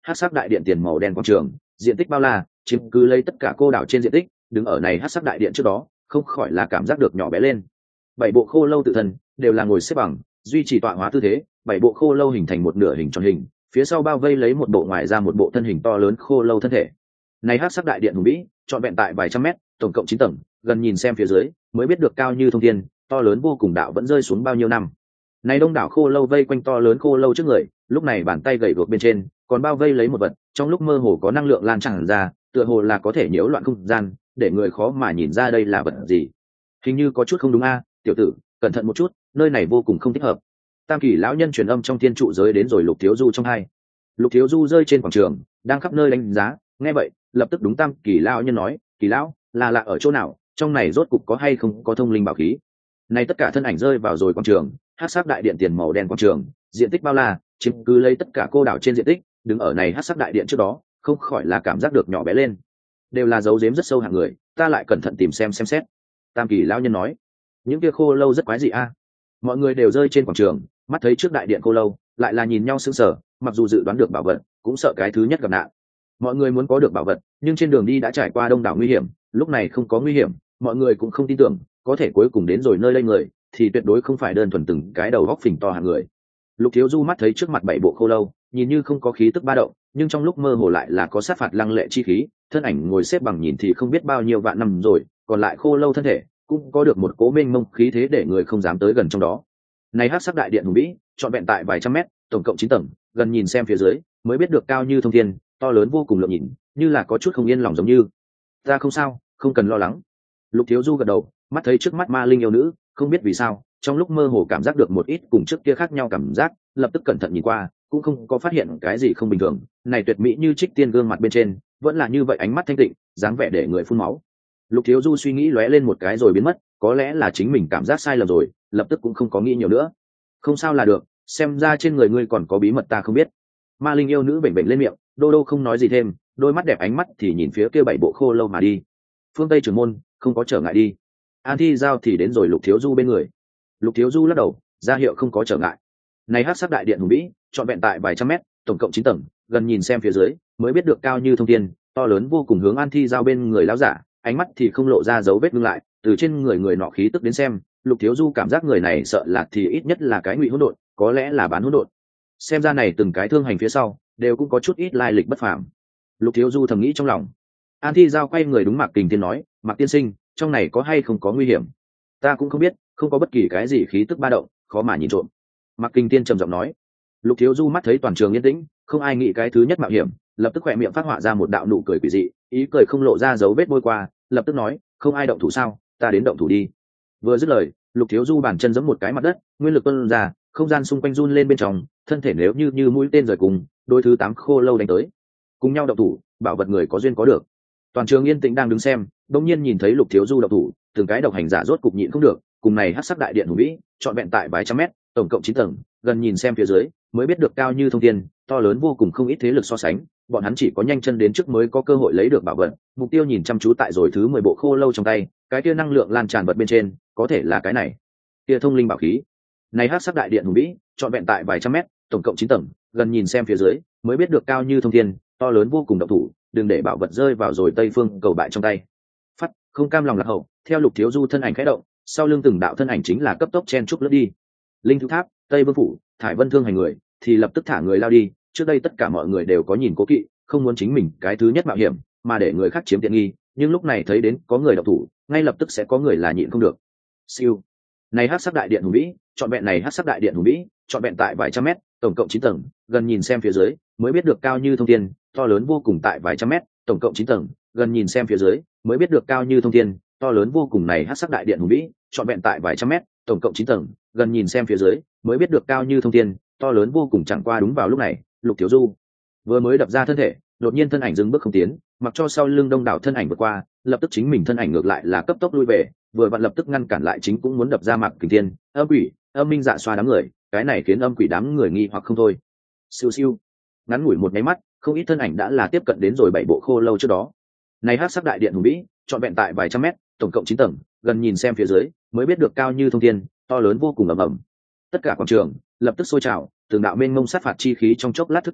hắc sắc đại điện tiền màu đen quảng trường, diện tích bao la, chiếm cứ lấy tất cả cô đảo trên diện tích, đứng ở này hắc sắc đại điện trước đó, không khỏi là cảm giác được nhỏ bé lên. Bảy bộ khô lâu tự thân đều là ngồi xếp bằng, duy trì tọa hóa tư thế, bảy bộ khô lâu hình thành một nửa hình tròn hình, phía sau bao vây lấy một bộ ngoài ra một bộ thân hình to lớn khô lâu thân thể. Này hắc sắc đại điện hùng vĩ, trọn vẹn tại vài trăm mét, tổng cộng chín tầng, gần nhìn xem phía dưới, mới biết được cao như thông thiên, to lớn vô cùng đạo vẫn rơi xuống bao nhiêu năm. Này đông đảo khô lâu vây quanh to lớn khô lâu trước người, lúc này bàn tay gầy guộc bên trên, còn bao vây lấy một vật, trong lúc mơ hồ có năng lượng lan tràn ra, tựa hồ là có thể nhiễu loạn không gian, để người khó mà nhìn ra đây là vật gì. Hình như có chút không đúng a, tiểu tử, cẩn thận một chút, nơi này vô cùng không thích hợp. Tam kỳ lão nhân truyền âm trong thiên trụ giới đến rồi Lục Thiếu Du trong hai. Lục Thiếu Du rơi trên quảng trường, đang khắp nơi đánh giá, nghe vậy, lập tức đúng Tam kỳ lão nhân nói, kỳ lão, là lạ ở chỗ nào, trong này rốt cục có hay không có thông linh bảo khí. Này tất cả thân ảnh rơi vào rồi quảng trường, hắc sắc đại điện tiền màu đen quảng trường, diện tích bao la, chiếm cứ lấy tất cả cô đảo trên diện tích, đứng ở này hắc sắc đại điện trước đó, không khỏi là cảm giác được nhỏ bé lên. Đều là dấu giếm rất sâu hạng người, ta lại cẩn thận tìm xem xem xét. Tam kỳ lão nhân nói, những kia khô lâu rất quái dị a. Mọi người đều rơi trên quảng trường, mắt thấy trước đại điện khô lâu, lại là nhìn nhau sững sờ, mặc dù dự đoán được bảo vật, cũng sợ cái thứ nhất gặp nạn. Mọi người muốn có được bảo vật, nhưng trên đường đi đã trải qua đông đảo nguy hiểm, lúc này không có nguy hiểm, mọi người cũng không tin tưởng, có thể cuối cùng đến rồi nơi đây người, thì tuyệt đối không phải đơn thuần từng cái đầu góc phình to hạng người. Lục Thiếu Du mắt thấy trước mặt bảy bộ khô lâu, nhìn như không có khí tức ba động, nhưng trong lúc mơ hồ lại là có sát phạt lăng lệ chi khí, thân ảnh ngồi xếp bằng nhìn thì không biết bao nhiêu vạn năm rồi, còn lại khô lâu thân thể cũng có được một cố mênh mông khí thế để người không dám tới gần trong đó. Này hắc sắc đại điện hùng vĩ, trọn vẹn tại vài trăm mét, tổng cộng chín tầng, gần nhìn xem phía dưới, mới biết được cao như thông thiên, to lớn vô cùng lượng nhìn, như là có chút không yên lòng giống như. Ta không sao, không cần lo lắng. Lục Thiếu Du gật đầu, mắt thấy trước mắt ma linh yêu nữ, không biết vì sao, trong lúc mơ hồ cảm giác được một ít cùng trước kia khác nhau cảm giác, lập tức cẩn thận nhìn qua, cũng không có phát hiện cái gì không bình thường. Này tuyệt mỹ như trích tiên gương mặt bên trên, vẫn là như vậy ánh mắt thanh tịnh, dáng vẻ để người phun máu. Lục Thiếu Du suy nghĩ lóe lên một cái rồi biến mất, có lẽ là chính mình cảm giác sai lầm rồi, lập tức cũng không có nghĩ nhiều nữa. Không sao là được, xem ra trên người ngươi còn có bí mật ta không biết. Ma linh yêu nữ bềnh bềnh lên miệng, đô đô không nói gì thêm, đôi mắt đẹp ánh mắt thì nhìn phía kia bảy bộ khô lâu mà đi. Phương Tây trưởng môn, không có trở ngại đi. An Thi Giao thì đến rồi Lục Thiếu Du bên người. Lục Thiếu Du lắc đầu, ra hiệu không có trở ngại. Này hắc sắc đại điện hùng vĩ, trọn vẹn tại vài trăm mét, tổng cộng chín tầng, gần nhìn xem phía dưới, mới biết được cao như thông thiên, to lớn vô cùng hướng An Thi Giao bên người lão giả, ánh mắt thì không lộ ra dấu vết ngưng lại, từ trên người người nọ khí tức đến xem, Lục Thiếu Du cảm giác người này sợ là thì ít nhất là cái ngụy hỗn độn, có lẽ là bán hỗn độn. Xem ra này từng cái thương hành phía sau, đều cũng có chút ít lai lịch bất phàm. Lục Thiếu Du thầm nghĩ trong lòng. An Thi Giao quay người đúng Mạc Kình Thiên nói, Mạc tiên sinh, trong này có hay không có nguy hiểm? Ta cũng không biết, không có bất kỳ cái gì khí tức ba động, khó mà nhìn trộm. Mạc Kình Thiên trầm giọng nói. Lục Thiếu Du mắt thấy toàn trường yên tĩnh, không ai nghĩ cái thứ nhất mạo hiểm, lập tức khỏe miệng phát họa ra một đạo nụ cười quỷ dị, ý cười không lộ ra dấu vết bôi qua, lập tức nói, không ai động thủ sao, ta đến động thủ đi. Vừa dứt lời, Lục Thiếu Du bàn chân giẫm một cái mặt đất, nguyên lực tuôn ra, không gian xung quanh run lên bên trong, thân thể nếu như như mũi tên rời cùng, đôi thứ tám khô lâu đánh tới, cùng nhau động thủ, bảo vật người có duyên có được. Toàn trường yên tĩnh đang đứng xem, đột nhiên nhìn thấy Lục Thiếu Du động thủ, từng cái độc hành giả rốt cục nhịn không được, cùng này hắc sắc đại điện hùng vĩ, trọn vẹn tại vài trăm mét, tổng cộng chín tầng, gần nhìn xem phía dưới, mới biết được cao như thông thiên, to lớn vô cùng không ít thế lực so sánh, bọn hắn chỉ có nhanh chân đến trước mới có cơ hội lấy được bảo vật. Mục tiêu nhìn chăm chú tại rồi thứ mười bộ khô lâu trong tay, cái kia năng lượng lan tràn vật bên trên, có thể là cái này. Kia thông linh bảo khí. Này hắc sắc đại điện hùng vĩ, trọn vẹn tại vài trăm mét, tổng cộng chín tầng, gần nhìn xem phía dưới, mới biết được cao như thông thiên, to lớn vô cùng động thủ, đừng để bảo vật rơi vào rồi Tây Phương cầu bại trong tay. Phát, không cam lòng lạc hậu, theo Lục Thiếu Du thân ảnh khẽ động, sau lưng từng đạo thân ảnh chính là cấp tốc chen trúc lướt đi. Linh Thú Tháp, Tây Vương phủ, Thải Vân Thương hành người, thì lập tức thả người lao đi. Trước đây tất cả mọi người đều có nhìn cố kỵ, không muốn chính mình cái thứ nhất mạo hiểm, mà để người khác chiếm tiện nghi, nhưng lúc này thấy đến có người động thủ, ngay lập tức sẽ có người là nhịn không được. Siêu. Này hắc sắc đại điện hùng vĩ, chọn vẹn này hắc sắc đại điện hùng vĩ, chọn vẹn tại vài trăm mét, tổng cộng chín tầng, gần nhìn xem phía dưới, mới biết được cao như thông thiên, to lớn vô cùng tại vài trăm mét, tổng cộng chín tầng, gần nhìn xem phía dưới, mới biết được cao như thông thiên, to lớn vô cùng này hắc sắc đại điện hùng vĩ, chọn vẹn tại vài trăm mét, tổng cộng chín tầng, gần nhìn xem phía dưới, mới biết được cao như thông thiên, to lớn vô cùng. Chẳng qua đúng vào lúc này, Lục Thiếu Du vừa mới đập ra thân thể, đột nhiên thân ảnh dừng bước không tiến, mặc cho sau lưng đông đảo thân ảnh vượt qua, lập tức chính mình thân ảnh ngược lại là cấp tốc lui về, vừa vặn lập tức ngăn cản lại chính cũng muốn đập ra Mạc Kình Thiên, âm quỷ, âm minh dạ xoa đám người, cái này khiến âm quỷ đám người nghi hoặc không thôi. Siêu siêu, ngắn ngủi một nháy mắt, không ít thân ảnh đã là tiếp cận đến rồi bảy bộ khô lâu trước đó. Này hắc sắc đại điện hùng vĩ, trọn vẹn tại vài trăm mét, tổng cộng chín tầng, gần nhìn xem phía dưới, mới biết được cao như thông thiên, to lớn vô cùng ầm ầm. Tất cả quảng trường lập tức sôi trào, từng đạo mênh mông sát phạt chi khí trong chốc lát thức tỉnh,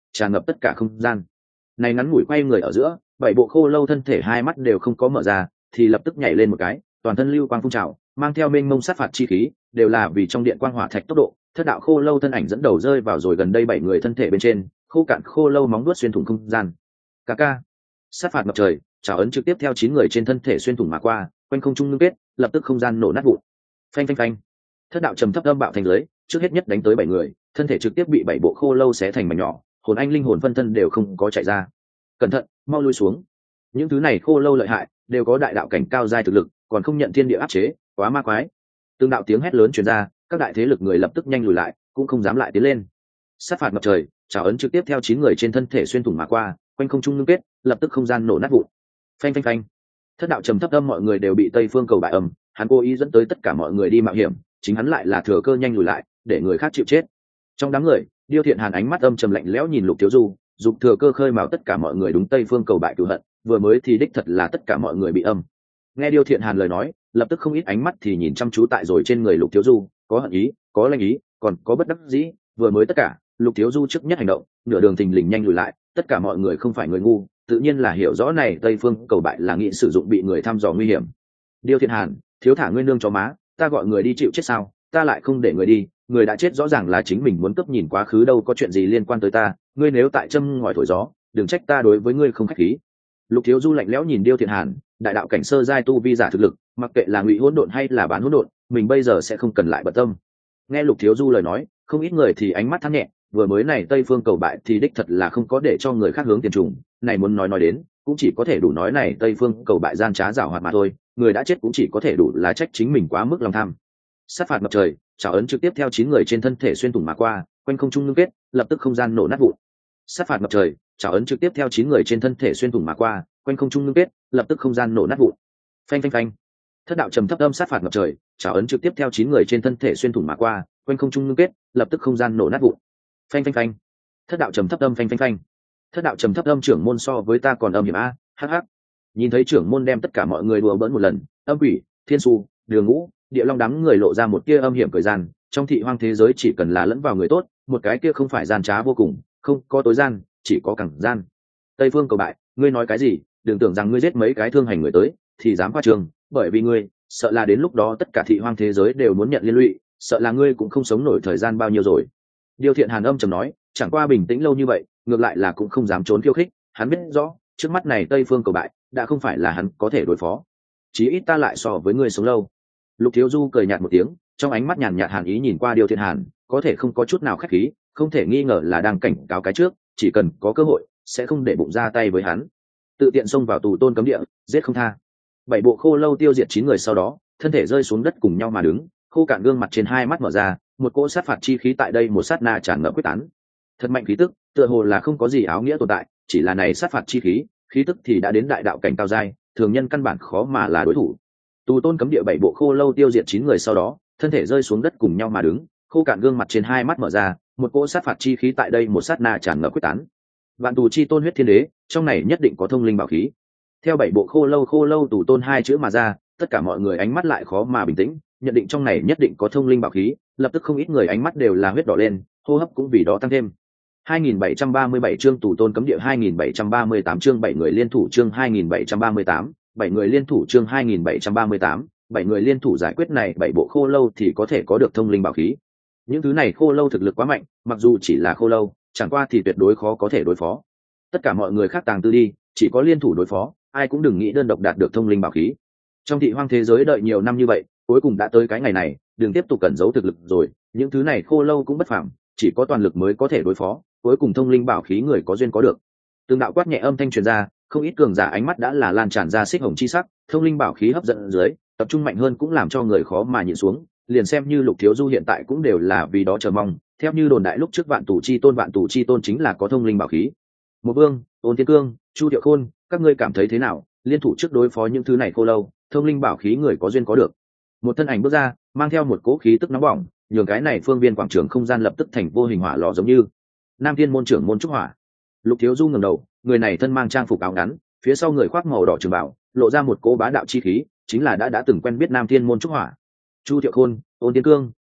tràn ngập tất cả không gian. Này ngắn ngủi quay người ở giữa, bảy bộ khô lâu thân thể hai mắt đều không có mở ra, thì lập tức nhảy lên một cái, toàn thân lưu quang phun trào, mang theo mênh mông sát phạt chi khí, đều là vì trong điện quang hỏa thạch tốc độ. Thất đạo khô lâu thân ảnh dẫn đầu rơi vào rồi gần đây bảy người thân thể bên trên, khô cạn khô lâu móng vuốt xuyên thủng không gian. Ca ca, sát phạt ngập trời, chảo ấn trực tiếp theo chín người trên thân thể xuyên thủng mà qua, quanh không trung ngưng kết, lập tức không gian nổ nát vụn. Phanh phanh phanh. Thất đạo trầm thấp âm bạo thành lưới, trước hết nhất đánh tới bảy người, thân thể trực tiếp bị bảy bộ khô lâu xé thành mảnh nhỏ, hồn anh linh hồn phân thân đều không có chạy ra. Cẩn thận, mau lui xuống. Những thứ này khô lâu lợi hại, đều có đại đạo cảnh cao giai thực lực, còn không nhận thiên địa áp chế, quá ma quái. Từng đạo tiếng hét lớn truyền ra, các đại thế lực người lập tức nhanh lùi lại, cũng không dám lại tiến lên. Sát phạt ngập trời, chảo ấn trực tiếp theo chín người trên thân thể xuyên thủng mà qua, quanh không trung ngưng kết, lập tức không gian nổ nát vụn. Phanh phanh phanh. Thất đạo trầm thấp âm mọi người đều bị Tây Phương cầu bại âm, hắn cố ý dẫn tới tất cả mọi người đi mạo hiểm, chính hắn lại là thừa cơ nhanh lùi lại, để người khác chịu chết. Trong đám người, Điêu Thiện Hàn ánh mắt âm trầm lạnh lẽo nhìn Lục Thiếu Du, dục thừa cơ khơi mào tất cả mọi người đúng Tây Phương cầu bại cửu hận, vừa mới thì đích thật là tất cả mọi người bị âm. Nghe Điêu Thiện Hàn lời nói, lập tức không ít ánh mắt thì nhìn chăm chú tại rồi trên người Lục Thiếu Du, có hận ý, có lanh ý, còn có bất đắc dĩ, vừa mới tất cả, Lục Thiếu Du trước nhất hành động, nửa đường thình lình nhanh lùi lại, tất cả mọi người không phải người ngu, tự nhiên là hiểu rõ này Tây Phương cầu bại là nghĩ sử dụng bị người thăm dò nguy hiểm. Điêu Thiện Hàn, thiếu thả ngươi nương cho má, ta gọi người đi chịu chết sao, ta lại không để người đi, người đã chết rõ ràng là chính mình muốn cấp nhìn quá khứ, đâu có chuyện gì liên quan tới ta, ngươi nếu tại châm ngòi thổi gió, đừng trách ta đối với ngươi không khách khí. Lục Thiếu Du lạnh lẽo nhìn Điêu Thiện Hàn, đại đạo cảnh sơ giai tu vi giả thực lực, mặc kệ là ngụy hỗn độn hay là bán hỗn độn, mình bây giờ sẽ không cần lại bận tâm. Nghe Lục Thiếu Du lời nói, không ít người thì ánh mắt thắng nhẹ, vừa mới này Tây Phương cầu bại thì đích thật là không có để cho người khác hướng tiền trùng, này muốn nói nói đến, cũng chỉ có thể đủ nói này Tây Phương cầu bại gian trá giảo hoạt mà thôi, người đã chết cũng chỉ có thể đủ là trách chính mình quá mức lòng tham. Sát phạt ngập trời, chảo ấn trực tiếp theo chín người trên thân thể xuyên thủng mà qua, quanh không trung ngưng kết, lập tức không gian nổ nát vụn. Sát phạt ngập trời, chảo ấn trực tiếp theo chín người trên thân thể xuyên thủng mà qua, quanh không trung ngưng kết, lập tức không gian nổ nát vụn. Phanh phanh phanh. Thất đạo trầm thấp âm sát phạt ngập trời, chảo ấn trực tiếp theo chín người trên thân thể xuyên thủng mà qua, quanh không trung ngưng kết, lập tức không gian nổ nát vụn. Phanh phanh phanh. Thất đạo trầm thấp âm phanh phanh phanh. Thất đạo trầm thấp âm trưởng môn so với ta còn âm hiểm a, hắc hắc. Nhìn thấy trưởng môn đem tất cả mọi người đùa bỡn một lần, âm quỷ, thiên su, đường ngũ, địa long đám người lộ ra một tia âm hiểm cười gian, trong thị hoang thế giới chỉ cần là lẫn vào người tốt, một cái kia không phải gian trá vô cùng, không có tối gian, chỉ có cẳng gian. Tây Phương cầu bại, ngươi nói cái gì, đừng tưởng rằng ngươi giết mấy cái thương hành người tới thì dám qua trường, bởi vì ngươi sợ là đến lúc đó tất cả thị hoang thế giới đều muốn nhận liên lụy, sợ là ngươi cũng không sống nổi thời gian bao nhiêu rồi. Điêu Thiện Hàn âm trầm nói, chẳng qua bình tĩnh lâu như vậy, ngược lại là cũng không dám trốn khiêu khích, hắn biết rõ trước mắt này Tây Phương cầu bại đã không phải là hắn có thể đối phó, chí ít ta lại so với ngươi sống lâu. Lục Thiếu Du cười nhạt một tiếng, trong ánh mắt nhàn nhạt hàn ý nhìn qua Điêu Thiện Hàn, có thể không có chút nào khách khí, không thể nghi ngờ là đang cảnh cáo cái trước, chỉ cần có cơ hội sẽ không để bụng ra tay với hắn. Tự tiện xông vào tù tôn cấm địa, giết không tha. Bảy bộ khô lâu tiêu diệt chín người sau đó, thân thể rơi xuống đất cùng nhau mà đứng, khô cạn gương mặt trên hai mắt mở ra, một cỗ sát phạt chi khí tại đây một sát na tràn ngập quyết tán. Thật mạnh khí tức, tựa hồ là không có gì áo nghĩa tồn tại, chỉ là này sát phạt chi khí, khí tức thì đã đến đại đạo cảnh cao giai, thường nhân căn bản khó mà là đối thủ. Tù tôn cấm địa bảy bộ khô lâu tiêu diệt chín người sau đó, thân thể rơi xuống đất cùng nhau mà đứng, khô cạn gương mặt trên hai mắt mở ra, một cỗ sát phạt chi khí tại đây một sát na tràn ngập quyết tán. Vạn tù chi tôn huyết thiên đế, trong này nhất định có thông linh bảo khí. Theo bảy bộ khô lâu khô lâu tù tôn hai chữ mà ra, tất cả mọi người ánh mắt lại khó mà bình tĩnh, nhận định trong này nhất định có thông linh bảo khí, lập tức không ít người ánh mắt đều là huyết đỏ lên, hô hấp cũng vì đó tăng thêm. hai nghìn bảy trăm ba mươi bảy chương tù tôn cấm địa, hai nghìn bảy trăm ba mươi tám chương bảy người liên thủ, chương hai nghìn bảy trăm ba mươi tám, bảy người liên thủ, chương hai nghìn bảy trăm ba mươi tám, bảy người liên thủ giải quyết này bảy bộ khô lâu thì có thể có được thông linh bảo khí. Những thứ này khô lâu thực lực quá mạnh, mặc dù chỉ là khô lâu, chẳng qua thì tuyệt đối khó có thể đối phó. Tất cả mọi người khác tàng tư đi, chỉ có liên thủ đối phó, ai cũng đừng nghĩ đơn độc đạt được thông linh bảo khí. Trong thị hoang thế giới đợi nhiều năm như vậy, cuối cùng đã tới cái ngày này, đừng tiếp tục cẩn giấu thực lực rồi, những thứ này khô lâu cũng bất phàm, chỉ có toàn lực mới có thể đối phó, cuối cùng thông linh bảo khí người có duyên có được. Từng đạo quát nhẹ âm thanh truyền ra, không ít cường giả ánh mắt đã là lan tràn ra xích hồng chi sắc, thông linh bảo khí hấp dẫn dưới, tập trung mạnh hơn cũng làm cho người khó mà nhịn xuống, liền xem như Lục Thiếu Du hiện tại cũng đều là vì đó chờ mong, theo như đồn đại lúc trước vạn tù chi tôn vạn tù chi tôn chính là có thông linh bảo khí. Một Vương, Ôn Thiên Cương, Chu Diệu Khôn, các ngươi cảm thấy thế nào, liên thủ trước đối phó những thứ này khô lâu, thông linh bảo khí người có duyên có được. Một thân ảnh bước ra, mang theo một cỗ khí tức nóng bỏng, nhường cái này phương viên quảng trường không gian lập tức thành vô hình hỏa lò, giống như Nam Thiên môn trưởng môn trúc hỏa. Lục Thiếu Du ngẩng đầu, người này thân mang trang phục áo ngắn, phía sau người khoác màu đỏ trường bảo, lộ ra một cỗ bá đạo chi khí, chính là đã đã từng quen biết Nam Thiên môn trúc hỏa. Chu Thiệu Khôn, Ôn Tiến Cương,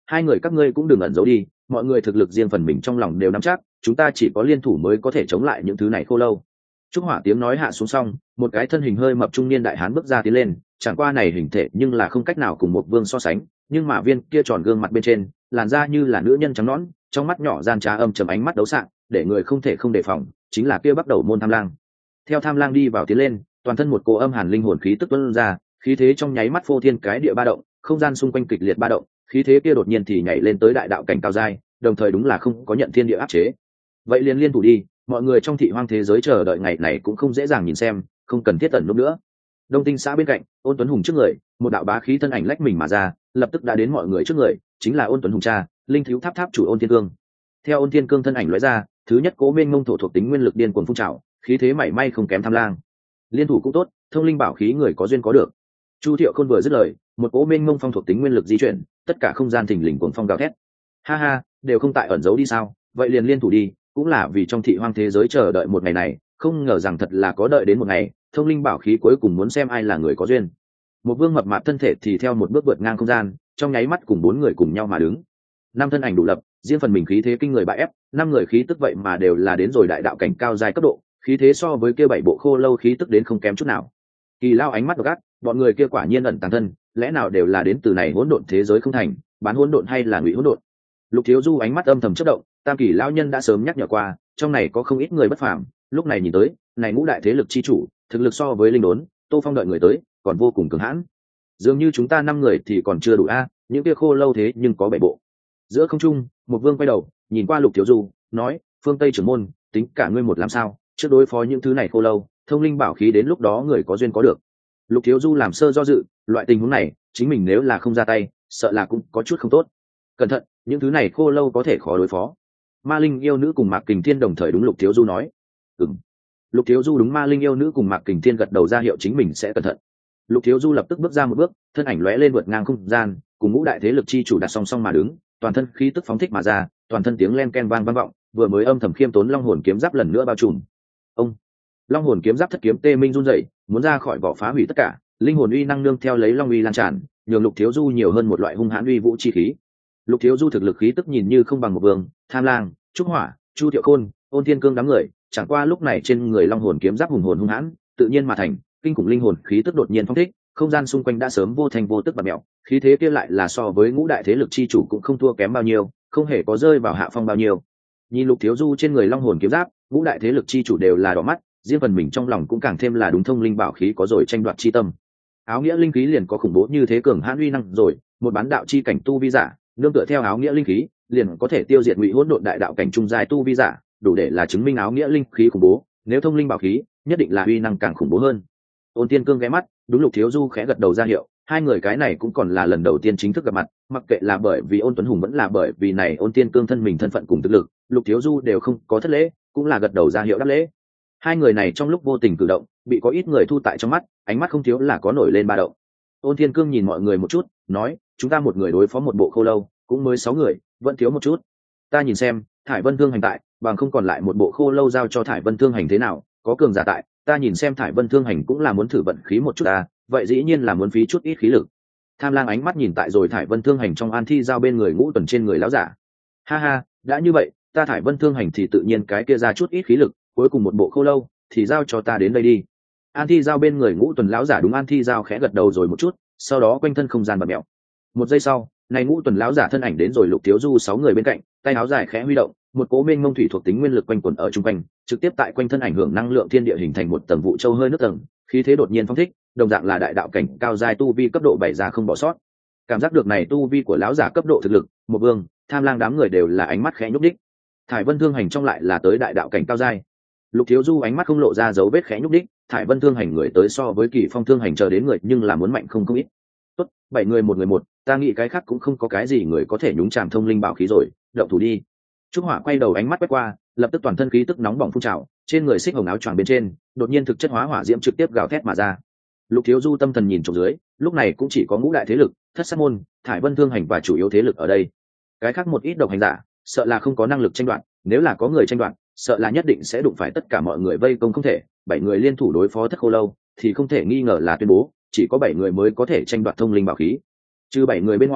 hai người các ngươi cũng đừng ẩn giấu đi, mọi người thực lực riêng phần mình trong lòng đều nắm chắc, chúng ta chỉ có liên thủ mới có thể chống lại những thứ này khô lâu. Trúc Hỏa tiếng nói hạ xuống xong, một cái thân hình hơi mập trung niên đại hán bước ra tiến lên, chẳng qua này hình thể nhưng là không cách nào cùng một vương so sánh, nhưng mà viên kia tròn gương mặt bên trên, làn da như là nữ nhân trắng nõn, trong mắt nhỏ gian trá âm trầm ánh mắt đấu sạng, để người không thể không đề phòng, chính là kia bắt đầu môn Tham Lang. Theo Tham Lang đi vào tiến lên, toàn thân một cỗ âm hàn linh hồn khí tức tuôn ra, khí thế trong nháy mắt phô thiên cái địa ba động, không gian xung quanh kịch liệt ba động, khí thế kia đột nhiên thì nhảy lên tới đại đạo cảnh cao giai, đồng thời đúng là không có nhận thiên địa áp chế. Vậy liền liên thủ đi, mọi người trong thị hoang thế giới chờ đợi ngày này cũng không dễ dàng nhìn xem, không cần thiết tẩn lúc nữa. Đông Tinh xã bên cạnh, Ôn Tuấn Hùng trước người, một đạo bá khí thân ảnh lách mình mà ra, lập tức đã đến mọi người trước người, chính là Ôn Tuấn Hùng cha, linh thiếu tháp tháp chủ Ôn Thiên Cương. Theo Ôn Thiên Cương thân ảnh lóe ra, thứ nhất cố mênh mông thổ thuộc tính nguyên lực điên cuồng phun trào, khí thế mảy may không kém Tham Lang. Liên thủ cũng tốt, thông linh bảo khí người có duyên có được. Chu Thiệu Khôn vừa dứt lời, một cố mênh mông phong thuộc tính nguyên lực di chuyển, tất cả không gian thình lình cuồng phong gào thét. Ha ha, đều không tại ẩn giấu đi sao? Vậy liền liên thủ đi, cũng là vì trong thị hoang thế giới chờ đợi một ngày này, không ngờ rằng thật là có đợi đến một ngày, thông linh bảo khí cuối cùng muốn xem ai là người có duyên. Một vương mập mạp thân thể thì theo một bước vượt ngang không gian, trong nháy mắt cùng bốn người cùng nhau mà đứng. Năm thân ảnh đủ lập, riêng phần mình khí thế kinh người bại ép, năm người khí tức vậy mà đều là đến rồi đại đạo cảnh cao giai cấp độ, khí thế so với kia bảy bộ khô lâu khí tức đến không kém chút nào. Kỳ Lao ánh mắt độc ác, bọn người kia quả nhiên ẩn tàng thân, lẽ nào đều là đến từ này hỗn độn thế giới không thành, bán hỗn độn hay là ngụy hỗn độn? Lục Thiếu Du ánh mắt âm thầm chớp động, Tam Kỳ lão nhân đã sớm nhắc nhở qua, trong này có không ít người bất phàm, lúc này nhìn tới, này ngũ đại thế lực chi chủ, thực lực so với linh đốn, Tô Phong đợi người tới, còn vô cùng cường hãn. Dường như chúng ta năm người thì còn chưa đủ a, những kia khô lâu thế nhưng có bảy bộ. Giữa không trung, một vương quay đầu, nhìn qua Lục Thiếu Du, nói: "Phương Tây trưởng môn, tính cả ngươi một làm sao, trước đối phó những thứ này khô lâu, thông linh bảo khí đến lúc đó người có duyên có được." Lục Thiếu Du làm sơ do dự, loại tình huống này, chính mình nếu là không ra tay, sợ là cũng có chút không tốt. Cẩn thận, những thứ này khô lâu có thể khó đối phó. Ma Linh yêu nữ cùng Mạc Kình Thiên đồng thời đúng Lục Thiếu Du nói. Ừm. Lục Thiếu Du đúng Ma Linh yêu nữ cùng Mạc Kình Thiên gật đầu ra hiệu chính mình sẽ cẩn thận. Lục Thiếu Du lập tức bước ra một bước, thân ảnh lóe lên vượt ngang không gian, cùng ngũ đại thế lực chi chủ đặt song song mà đứng, toàn thân khí tức phóng thích mà ra, toàn thân tiếng len ken vang vang vọng, vừa mới âm thầm khiêm tốn long hồn kiếm giáp lần nữa bao trùm. Ông. Long hồn kiếm giáp thất kiếm tê minh run rẩy, muốn ra khỏi vỏ phá hủy tất cả, linh hồn uy năng nương theo lấy long uy lan tràn, nhường Lục Thiếu Du nhiều hơn một loại hung hãn uy vũ chi khí. Lục Thiếu Du thực lực khí tức nhìn như không bằng một vương, Tham Lang, Trúc Hỏa, Chu Thiệu Khôn, Ôn Thiên Cương đám người, chẳng qua lúc này trên người long hồn kiếm giáp hùng hồn hung hãn, tự nhiên mà thành, kinh khủng linh hồn khí tức đột nhiên phóng thích, không gian xung quanh đã sớm vô thành vô tức bạt mèo, khí thế kia lại là so với ngũ đại thế lực chi chủ cũng không thua kém bao nhiêu, không hề có rơi vào hạ phong bao nhiêu. Nhìn Lục Thiếu Du trên người long hồn kiếm giáp, ngũ đại thế lực chi chủ đều là đỏ mắt, riêng phần mình trong lòng cũng càng thêm là đúng thông linh bảo khí có rồi tranh đoạt chi tâm. Áo nghĩa linh khí liền có khủng bố như thế cường hãn uy năng rồi, một bán đạo chi cảnh tu vi giả, nương tựa theo áo nghĩa linh khí, liền có thể tiêu diệt ngụy hỗn độn đại đạo cảnh trung giai tu vi giả, đủ để là chứng minh áo nghĩa linh khí khủng bố, nếu thông linh bảo khí, nhất định là uy năng càng khủng bố hơn. Ôn Tiên Cương ghé mắt, đúng Lục Thiếu Du khẽ gật đầu ra hiệu, hai người cái này cũng còn là lần đầu tiên chính thức gặp mặt, mặc kệ là bởi vì Ôn Tuấn Hùng vẫn là bởi vì này Ôn Tiên Cương thân mình thân phận cùng thực lực, Lục Thiếu Du đều không có thất lễ, cũng là gật đầu ra hiệu đáp lễ. Hai người này trong lúc vô tình cử động, bị có ít người thu tại trong mắt, ánh mắt không thiếu là có nổi lên ba động. Ôn Thiên Cương nhìn mọi người một chút, nói: "Chúng ta một người đối phó một bộ khô lâu, cũng mới sáu người, vẫn thiếu một chút. Ta nhìn xem, Thải Vân Thương hành tại, bằng không còn lại một bộ khô lâu giao cho Thải Vân Thương hành thế nào, có cường giả tại, ta nhìn xem Thải Vân Thương hành cũng là muốn thử vận khí một chút ta, vậy dĩ nhiên là muốn phí chút ít khí lực." Tham Lang ánh mắt nhìn tại rồi Thải Vân Thương hành trong An Thi giao bên người Ngũ Tuần trên người lão giả. "Ha ha, đã như vậy, ta Thải Vân Thương hành thì tự nhiên cái kia ra chút ít khí lực, cuối cùng một bộ khô lâu thì giao cho ta đến đây đi." An Thi giao bên người Ngũ Tuần lão giả đúng An Thi giao khẽ gật đầu rồi một chút, sau đó quanh thân không gian bật mèo. Một giây sau, này Ngũ Tuần lão giả thân ảnh đến rồi Lục Thiếu Du sáu người bên cạnh, tay áo dài khẽ huy động, một cố mênh mông thủy thuộc tính nguyên lực quanh quẩn ở trung quanh, trực tiếp tại quanh thân ảnh hưởng năng lượng thiên địa hình thành một tầng vụ châu hơi nước tầng, khí thế đột nhiên phóng thích, đồng dạng là đại đạo cảnh cao giai tu vi cấp độ bảy ra không bỏ sót. Cảm giác được này tu vi của lão giả cấp độ thực lực, một vương, Tham Lang đám người đều là ánh mắt khẽ nhúc đích. Thải Vân Thương hành trong lại là tới đại đạo cảnh cao giai. Lục Thiếu Du ánh mắt không lộ ra dấu vết khẽ nhúc đích, Thải Vân Thương hành người tới so với Kỳ Phong Thương hành chờ đến người nhưng là muốn mạnh không không ít. Tốt, bảy người một người một, ta nghĩ cái khác cũng không có cái gì người có thể nhúng chàm thông linh bảo khí rồi, động thủ đi. Trúc Hỏa quay đầu ánh mắt quét qua, lập tức toàn thân khí tức nóng bỏng phun trào, trên người xích hồng áo choàng bên trên, đột nhiên thực chất hóa hỏa diễm trực tiếp gào thét mà ra. Lục Thiếu Du tâm thần nhìn trộm dưới, lúc này cũng chỉ có ngũ đại thế lực, Thất Sát môn, Thải Vân Thương hành và chủ yếu thế lực ở đây. Cái khác một ít độc hành giả, sợ là không có năng lực tranh đoạt, nếu là có người tranh đoạt, sợ là nhất định sẽ đụng phải tất cả mọi người vây công không thể, bảy người liên thủ đối phó Thất Khô lâu, thì không thể nghi ngờ là tuyên bố, chỉ có bảy người mới có thể tranh đoạt thông linh bảo khí. Trừ bảy người bên ngoài,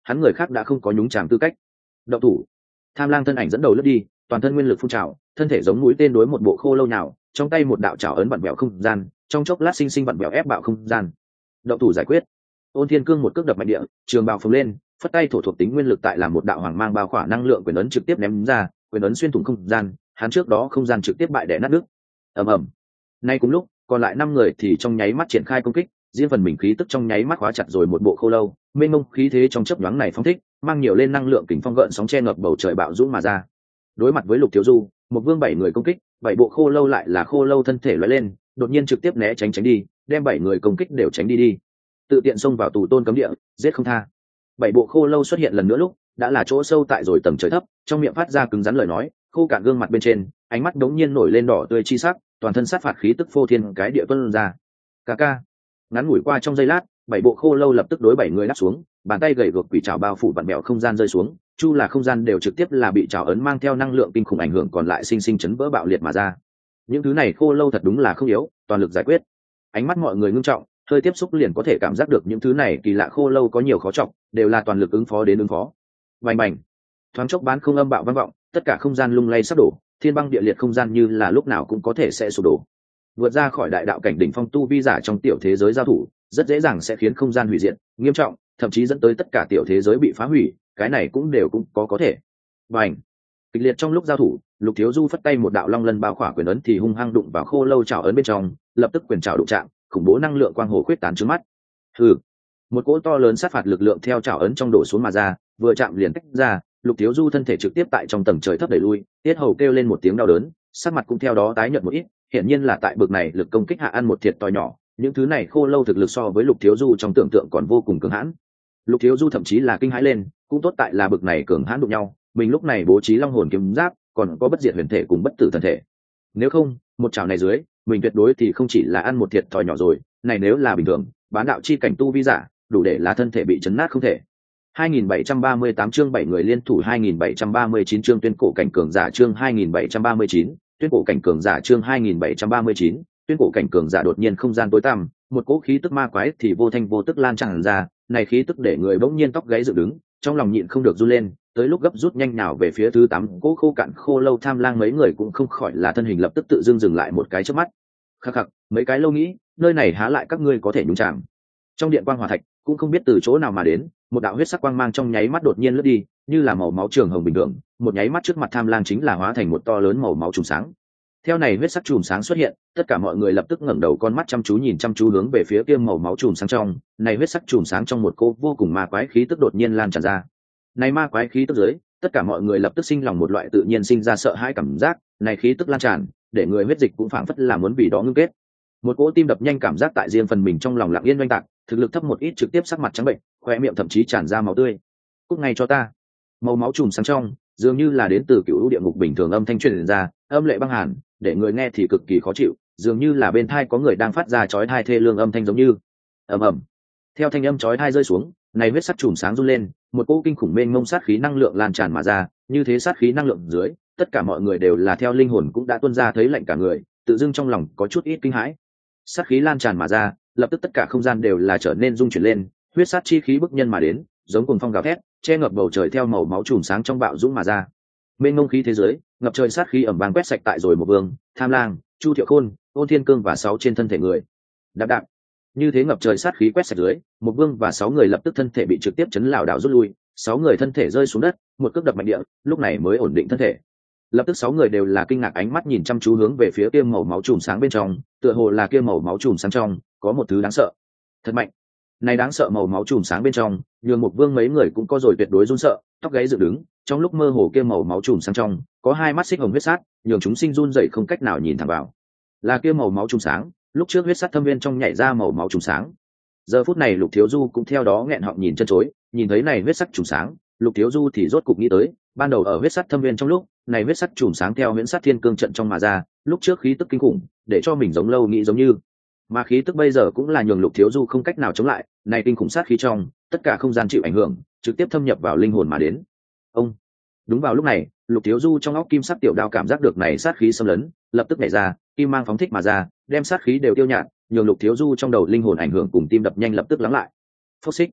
hắn người khác đã không có nhúng chàm tư cách. Động thủ. Tham lang thân ảnh dẫn đầu lướt đi, toàn thân nguyên lực phun trào, thân thể giống mũi tên đối một bộ khô lâu nào, trong tay một đạo chảo ấn vặn vẹo không gian, trong chốc lát sinh sinh vặn vẹo ép bạo không gian. Động thủ giải quyết. Ôn Thiên Cương một cước đập mạnh địa, trường bào phồng lên, phất tay thổ thuộc tính nguyên lực tại làm một đạo hoàng mang bao khỏa năng lượng quyền ấn trực tiếp ném ra, quyền ấn xuyên thủng không gian, hắn trước đó không gian trực tiếp bại đè nát nước. Ầm ầm. Nay cùng lúc, còn lại năm người thì trong nháy mắt triển khai công kích, riêng phần mình khí tức trong nháy mắt khóa chặt rồi một bộ khô lâu, mênh mông khí thế trong chớp nhoáng này phóng thích, mang nhiều lên năng lượng kình phong gợn sóng che ngập bầu trời bạo dũng mà ra. Đối mặt với Lục Thiếu Du, một vương bảy người công kích, bảy bộ khô lâu lại là khô lâu thân thể lóe lên, đột nhiên trực tiếp né tránh tránh đi, đem bảy người công kích đều tránh đi đi. Tự tiện xông vào tù tôn cấm địa, giết không tha. Bảy bộ khô lâu xuất hiện lần nữa lúc, đã là chỗ sâu tại rồi tầng trời thấp, trong miệng phát ra cứng rắn lời nói, khô cạn gương mặt bên trên, ánh mắt đống nhiên nổi lên đỏ tươi chi sắc, toàn thân sát phạt khí tức phô thiên cái địa tuôn ra. Ca ca. Ngắn ngủi qua trong giây lát, bảy bộ khô lâu lập tức đối bảy người đáp xuống, bàn tay gầy guộc quỷ trảo bao phủ vặn bẹo không gian rơi xuống, chu là không gian đều trực tiếp là bị trảo ấn mang theo năng lượng kinh khủng ảnh hưởng còn lại sinh sinh chấn vỡ bạo liệt mà ra. Những thứ này khô lâu thật đúng là không yếu, toàn lực giải quyết. Ánh mắt mọi người ngưng trọng, hơi tiếp xúc liền có thể cảm giác được những thứ này kỳ lạ khô lâu có nhiều khó trọng, đều là toàn lực ứng phó đến ứng phó. Bành bành. Thoáng chốc bán không âm bạo vang vọng, tất cả không gian lung lay sắp đổ, thiên băng địa liệt không gian như là lúc nào cũng có thể sẽ sụp đổ. Vượt ra khỏi đại đạo cảnh đỉnh phong tu vi giả trong tiểu thế giới giao thủ, rất dễ dàng sẽ khiến không gian hủy diệt, nghiêm trọng, thậm chí dẫn tới tất cả tiểu thế giới bị phá hủy, cái này cũng đều cũng có có thể. Bành. Kịch liệt trong lúc giao thủ, Lục Thiếu Du phất tay một đạo long lân bao khỏa quyền ấn thì hung hăng đụng vào khô lâu chảo ấn bên trong, lập tức quyền chảo đụng chạm, khủng bố năng lượng quang hồ khuyết tán trước mắt. Hừ. Một cỗ to lớn sát phạt lực lượng theo chảo ấn trong đổ xuống mà ra, vừa chạm liền tách ra, Lục Thiếu Du thân thể trực tiếp tại trong tầng trời thấp đẩy lui, tiết hầu kêu lên một tiếng đau đớn, sắc mặt cũng theo đó tái nhợt một ít, hiển nhiên là tại bực này lực công kích hạ ăn một thiệt to nhỏ, những thứ này khô lâu thực lực so với Lục Thiếu Du trong tưởng tượng còn vô cùng cường hãn. Lục Thiếu Du thậm chí là kinh hãi lên, cũng tốt tại là bực này cường hãn đụng nhau, mình lúc này bố trí long hồn kiếm giáp, còn có bất diệt huyền thể cùng bất tử thần thể. Nếu không, một chảo này dưới, mình tuyệt đối thì không chỉ là ăn một thiệt thòi nhỏ rồi, này nếu là bình thường, bán đạo chi cảnh tu vi giả, đủ để là thân thể bị chấn nát không thể. hai nghìn bảy trăm ba mươi tám chương bảy người liên thủ hai nghìn bảy trăm ba mươi chín chương tuyên cổ cảnh cường giả chương hai nghìn bảy trăm ba mươi chín, tuyên cổ cảnh cường giả chương hai nghìn bảy trăm ba mươi chín, tuyên cổ cảnh cường giả đột nhiên không gian tối tăm, một cỗ khí tức ma quái thì vô thanh vô tức lan tràn ra, này khí tức để người bỗng nhiên tóc gáy dựng đứng, trong lòng nhịn không được run lên, tới lúc gấp rút nhanh nào về phía thứ tám cỗ khô cạn khô lâu tham lang mấy người cũng không khỏi là thân hình lập tức tự dưng dừng lại một cái trước mắt. Khắc khắc, mấy cái lâu nghĩ, nơi này há lại các ngươi có thể nhúng chạm. Trong điện quang hỏa thạch, cũng không biết từ chỗ nào mà đến, một đạo huyết sắc quang mang trong nháy mắt đột nhiên lướt đi, như là màu máu trường hồng bình thường, một nháy mắt trước mặt tham lang chính là hóa thành một to lớn màu máu trùng sáng. Theo này huyết sắc chùm sáng xuất hiện, tất cả mọi người lập tức ngẩng đầu con mắt chăm chú nhìn chăm chú hướng về phía kia màu máu chùm sáng trong, này huyết sắc chùm sáng trong một cô vô cùng ma quái khí tức đột nhiên lan tràn ra. Này ma quái khí tức dưới, tất cả mọi người lập tức sinh lòng một loại tự nhiên sinh ra sợ hãi cảm giác, này khí tức lan tràn, để người huyết dịch cũng phảng phất là muốn vì đó ngưng kết. Một cỗ tim đập nhanh cảm giác tại riêng phần mình trong lòng lặng yên oanh tạc, thực lực thấp một ít trực tiếp sắc mặt trắng bệnh, khóe miệng thậm chí tràn ra máu tươi. Cút ngay cho ta. Màu máu chùm sáng trong, dường như là đến từ cựu địa ngục bình thường âm thanh truyền ra, âm lệ băng hàn, để người nghe thì cực kỳ khó chịu, dường như là bên tai có người đang phát ra chói tai thê lương âm thanh giống như ầm ầm. Theo thanh âm chói tai rơi xuống, này huyết sắc chùm sáng run lên, một cỗ kinh khủng mênh mông sát khí năng lượng lan tràn mà ra, như thế sát khí năng lượng dưới, tất cả mọi người đều là theo linh hồn cũng đã tuôn ra thấy lạnh cả người, tự dưng trong lòng có chút ít kinh hãi. Sát khí lan tràn mà ra, lập tức tất cả không gian đều là trở nên rung chuyển lên, huyết sát chi khí bức nhân mà đến, giống cuồng phong gào thét, che ngập bầu trời theo màu máu chùm sáng trong bạo dũng mà ra. Mênh mông khí thế giới, ngập trời sát khí ẩm vang quét sạch tại rồi một vương, Tham Lang, Chu Thiệu Khôn, Ôn Thiên Cương và sáu trên thân thể người. Đạp đạp. Như thế ngập trời sát khí quét sạch dưới, một vương và sáu người lập tức thân thể bị trực tiếp chấn lảo đảo rút lui, sáu người thân thể rơi xuống đất, một cước đập mạnh địa, lúc này mới ổn định thân thể. Lập tức sáu người đều là kinh ngạc ánh mắt nhìn chăm chú hướng về phía kia màu máu chùm sáng bên trong, tựa hồ là kia màu máu chùm sáng trong có một thứ đáng sợ. Thật mạnh. Này đáng sợ màu máu chùm sáng bên trong, nhường một vương mấy người cũng có rồi tuyệt đối run sợ, tóc gáy dựng đứng, trong lúc mơ hồ kia màu máu chùm sáng trong, có hai mắt xích hồng huyết sát, nhường chúng sinh run rẩy không cách nào nhìn thẳng vào. Là kia màu máu chùm sáng, lúc trước huyết sát thâm viên trong nhảy ra màu máu chùm sáng. Giờ phút này Lục Thiếu Du cũng theo đó nghẹn họng nhìn chân chối, nhìn thấy này huyết sắc chùm sáng, Lục Thiếu Du thì rốt cục nghĩ tới, ban đầu ở huyết sắt thâm viên trong lúc này huyết sắt chùm sáng theo huyễn sát thiên cương trận trong mà ra, lúc trước khí tức kinh khủng, để cho mình giống lâu nghĩ giống như, mà khí tức bây giờ cũng là nhường Lục Thiếu Du không cách nào chống lại, này kinh khủng sát khí trong, tất cả không gian chịu ảnh hưởng, trực tiếp thâm nhập vào linh hồn mà đến. Ông. Đúng vào lúc này, Lục Thiếu Du trong óc kim sắc tiểu đao cảm giác được này sát khí xâm lấn, lập tức nhảy ra, kim mang phóng thích mà ra, đem sát khí đều tiêu nhạt, nhường Lục Thiếu Du trong đầu linh hồn ảnh hưởng cùng tim đập nhanh lập tức lắng lại. Phốc xích.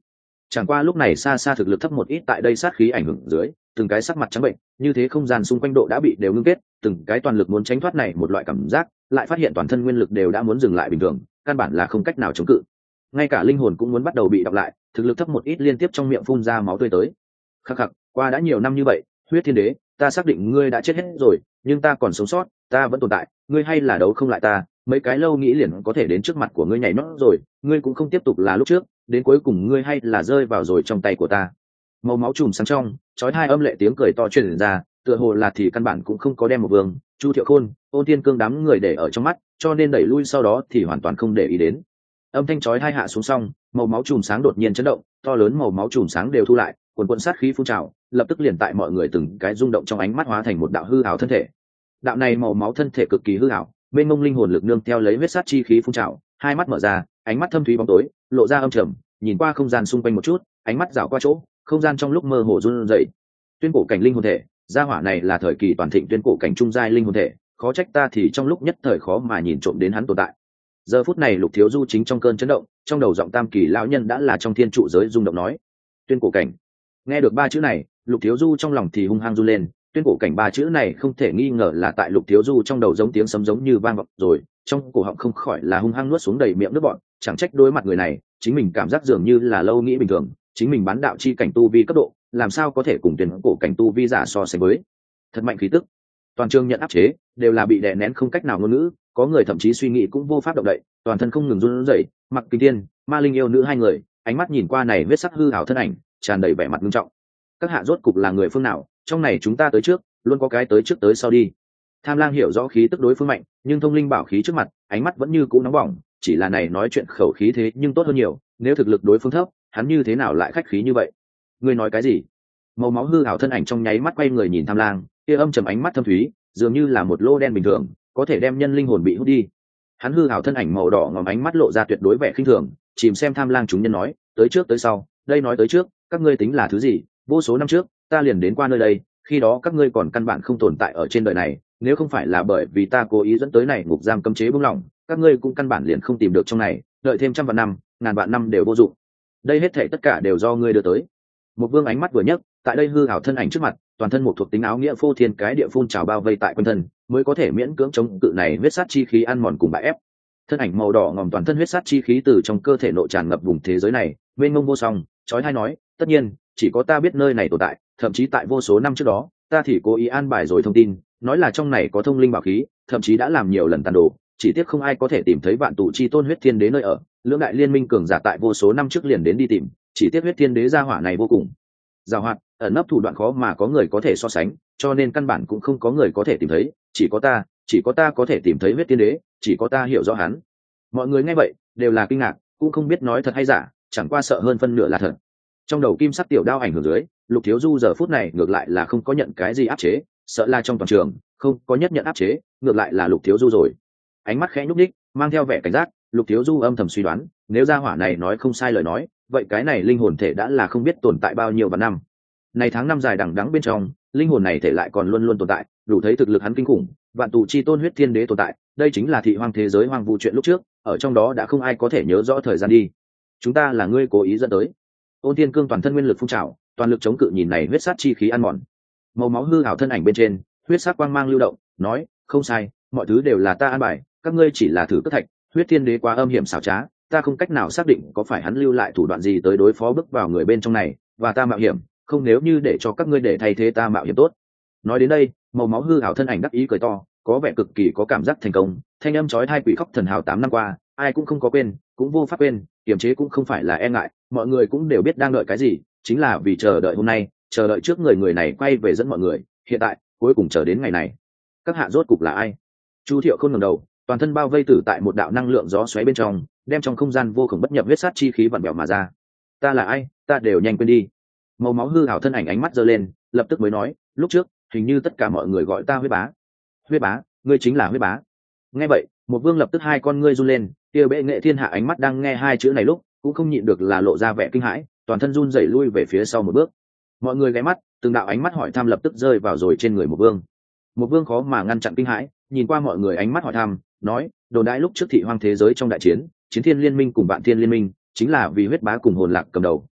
Chẳng qua lúc này xa xa thực lực thấp một ít tại đây sát khí ảnh hưởng dưới, từng cái sắc mặt trắng bệnh, như thế không gian xung quanh độ đã bị đều ngưng kết, từng cái toàn lực muốn tránh thoát này một loại cảm giác, lại phát hiện toàn thân nguyên lực đều đã muốn dừng lại bình thường, căn bản là không cách nào chống cự. Ngay cả linh hồn cũng muốn bắt đầu bị đọc lại, thực lực thấp một ít liên tiếp trong miệng phun ra máu tươi tới. Khắc khắc, qua đã nhiều năm như vậy, Huyết Thiên Đế, ta xác định ngươi đã chết hết rồi, nhưng ta còn sống sót, ta vẫn tồn tại, ngươi hay là đấu không lại ta, mấy cái lâu nghĩ liền có thể đến trước mặt của ngươi nhảy nhót rồi, ngươi cũng không tiếp tục là lúc trước, đến cuối cùng ngươi hay là rơi vào rồi trong tay của ta. Màu máu chùm sáng trong, chói hai âm lệ tiếng cười to truyền ra, tựa hồ là thì căn bản cũng không có đem một vương, Chu Thiệu Khôn, Ôn Thiên Cương đám người để ở trong mắt, cho nên đẩy lui sau đó thì hoàn toàn không để ý đến. Âm thanh chói hai hạ xuống xong, màu máu chùm sáng đột nhiên chấn động, to lớn màu máu chùm sáng đều thu lại, quần quần sát khí phun trào, lập tức liền tại mọi người từng cái rung động trong ánh mắt hóa thành một đạo hư ảo thân thể. Đạo này màu máu thân thể cực kỳ hư ảo, bên mông linh hồn lực nương theo lấy huyết sát chi khí phun trào, hai mắt mở ra, ánh mắt thâm thúy bóng tối, lộ ra âm trầm, nhìn qua không gian xung quanh một chút, ánh mắt dạo qua chỗ, không gian trong lúc mơ hồ run rẩy. Tuyên cổ cảnh linh hồn thể, gia hỏa này là thời kỳ toàn thịnh tuyên cổ cảnh trung giai linh hồn thể, khó trách ta thì trong lúc nhất thời khó mà nhìn trộm đến hắn tồn tại. Giờ phút này Lục Thiếu Du chính trong cơn chấn động, trong đầu giọng tam kỳ lão nhân đã là trong thiên trụ giới rung động nói: tuyên cổ cảnh. Nghe được ba chữ này, Lục Thiếu Du trong lòng thì hung hăng run lên, tuyên cổ cảnh ba chữ này không thể nghi ngờ là tại Lục Thiếu Du trong đầu giống tiếng sấm giống như vang vọng rồi, trong cổ họng không khỏi là hung hăng nuốt xuống đầy miệng nước bọt, chẳng trách đối mặt người này, chính mình cảm giác dường như là lâu nghĩ bình thường, chính mình bán đạo chi cảnh tu vi cấp độ, làm sao có thể cùng tuyên cổ cảnh tu vi giả so sánh với. Thật mạnh khí tức. Toàn trường nhận áp chế, đều là bị đè nén không cách nào ngôn ngữ, có người thậm chí suy nghĩ cũng vô pháp động đậy, toàn thân không ngừng run rẩy. Mặc Kinh Thiên, Ma Linh yêu nữ hai người, ánh mắt nhìn qua này huyết sắc hư ảo thân ảnh, tràn đầy vẻ mặt nghiêm trọng. Các hạ rốt cục là người phương nào, trong này chúng ta tới trước, luôn có cái tới trước tới sau đi. Tham Lang hiểu rõ khí tức đối phương mạnh, nhưng thông linh bảo khí trước mặt, ánh mắt vẫn như cũ nóng bỏng, chỉ là này nói chuyện khẩu khí thế nhưng tốt hơn nhiều, nếu thực lực đối phương thấp, hắn như thế nào lại khách khí như vậy? Ngươi nói cái gì? Màu máu hư ảo thân ảnh trong nháy mắt quay người nhìn Tham Lang, kia âm trầm ánh mắt thâm thúy, dường như là một lô đen bình thường, có thể đem nhân linh hồn bị hút đi. Hắn hư ảo thân ảnh màu đỏ ngòm ánh mắt lộ ra tuyệt đối vẻ khinh thường, chìm xem Tham Lang chúng nhân nói, tới trước tới sau, đây nói tới trước, các ngươi tính là thứ gì? Vô số năm trước, ta liền đến qua nơi đây, khi đó các ngươi còn căn bản không tồn tại ở trên đời này, nếu không phải là bởi vì ta cố ý dẫn tới này ngục giam cấm chế buông lỏng, các ngươi cũng căn bản liền không tìm được trong này, đợi thêm trăm vạn năm, ngàn vạn năm đều vô dụng. Đây hết thảy tất cả đều do ngươi đưa tới. Một vương ánh mắt vừa nhấc, tại đây hư ảo thân ảnh trước mặt, toàn thân một thuộc tính áo nghĩa phô thiên cái địa phun trào bao vây tại quanh thân, mới có thể miễn cưỡng chống cự này huyết sát chi khí ăn mòn cùng bại ép. Thân ảnh màu đỏ ngòm toàn thân huyết sát chi khí từ trong cơ thể nội tràn ngập vùng thế giới này, mênh mông vô song, chói tai nói, tất nhiên, chỉ có ta biết nơi này tồn tại, thậm chí tại vô số năm trước đó, ta thì cố ý an bài rồi thông tin, nói là trong này có thông linh bảo khí, thậm chí đã làm nhiều lần tàn đồ, chỉ tiếc không ai có thể tìm thấy vạn tụ chi tôn huyết thiên đế nơi ở, lưỡng đại liên minh cường giả tại vô số năm trước liền đến đi tìm, chỉ tiếc huyết thiên đế gia hỏa này vô cùng giàu hoạt, ẩn nấp thủ đoạn khó mà có người có thể so sánh, cho nên căn bản cũng không có người có thể tìm thấy, chỉ có ta, chỉ có ta có thể tìm thấy huyết thiên đế, chỉ có ta hiểu rõ hắn. Mọi người nghe vậy đều là kinh ngạc, cũng không biết nói thật hay giả, chẳng qua sợ hơn phân nửa là thật. Trong đầu kim sắc tiểu đao ảnh hưởng dưới, Lục Thiếu Du giờ phút này ngược lại là không có nhận cái gì áp chế, sợ là trong toàn trường không có nhất nhận áp chế, ngược lại là Lục Thiếu Du rồi. Ánh mắt khẽ nhúc nhích, mang theo vẻ cảnh giác, Lục Thiếu Du âm thầm suy đoán, nếu gia hỏa này nói không sai lời nói, vậy cái này linh hồn thể đã là không biết tồn tại bao nhiêu vạn năm. Này tháng năm dài đằng đẵng bên trong, linh hồn này thể lại còn luôn luôn tồn tại, đủ thấy thực lực hắn kinh khủng, vạn tù chi tôn huyết thiên đế tồn tại, đây chính là thị hoang thế giới hoang vu chuyện lúc trước, ở trong đó đã không ai có thể nhớ rõ thời gian đi. Chúng ta là ngươi cố ý dẫn tới. Ôn Thiên Cương toàn thân nguyên lực phun trào, toàn lực chống cự nhìn này huyết sát chi khí ăn mòn. Màu máu hư ảo thân ảnh bên trên, huyết sát quang mang lưu động, nói, không sai, mọi thứ đều là ta an bài, các ngươi chỉ là thử cất thạch, huyết thiên đế quá âm hiểm xảo trá, ta không cách nào xác định có phải hắn lưu lại thủ đoạn gì tới đối phó bước vào người bên trong này, và ta mạo hiểm, không nếu như để cho các ngươi để thay thế ta mạo hiểm tốt. Nói đến đây, màu máu hư ảo thân ảnh đắc ý cười to, có vẻ cực kỳ có cảm giác thành công, thanh âm chói tai quỷ khóc thần hào tám năm qua, ai cũng không có quên, cũng vô pháp quên, kiềm chế cũng không phải là e ngại, mọi người cũng đều biết đang đợi cái gì, chính là vì chờ đợi hôm nay, chờ đợi trước người người này quay về dẫn mọi người, hiện tại, cuối cùng chờ đến ngày này. Các hạ rốt cục là ai? Chu Thiệu Khôn ngẩng đầu, toàn thân bao vây tử tại một đạo năng lượng gió xoáy bên trong, đem trong không gian vô cùng bất nhập huyết sát chi khí vặn vẹo mà ra. Ta là ai, ta đều nhanh quên đi. Màu máu hư ảo thân ảnh ánh mắt giơ lên, lập tức mới nói, lúc trước, hình như tất cả mọi người gọi ta huyết bá. Huyết bá, ngươi chính là huyết bá. Nghe vậy, một vương lập tức hai con ngươi run lên, kia bệ nghệ thiên hạ ánh mắt đang nghe hai chữ này lúc, cũng không nhịn được là lộ ra vẻ kinh hãi, toàn thân run rẩy lui về phía sau một bước. Mọi người ghé mắt, từng đạo ánh mắt hỏi thăm lập tức rơi vào rồi trên người một vương. Một vương khó mà ngăn chặn kinh hãi, nhìn qua mọi người ánh mắt hỏi thăm, nói, đồn đại lúc trước thị hoang thế giới trong đại chiến, chiến thiên liên minh cùng vạn thiên liên minh, chính là vì huyết bá cùng hồn lạc cầm đầu,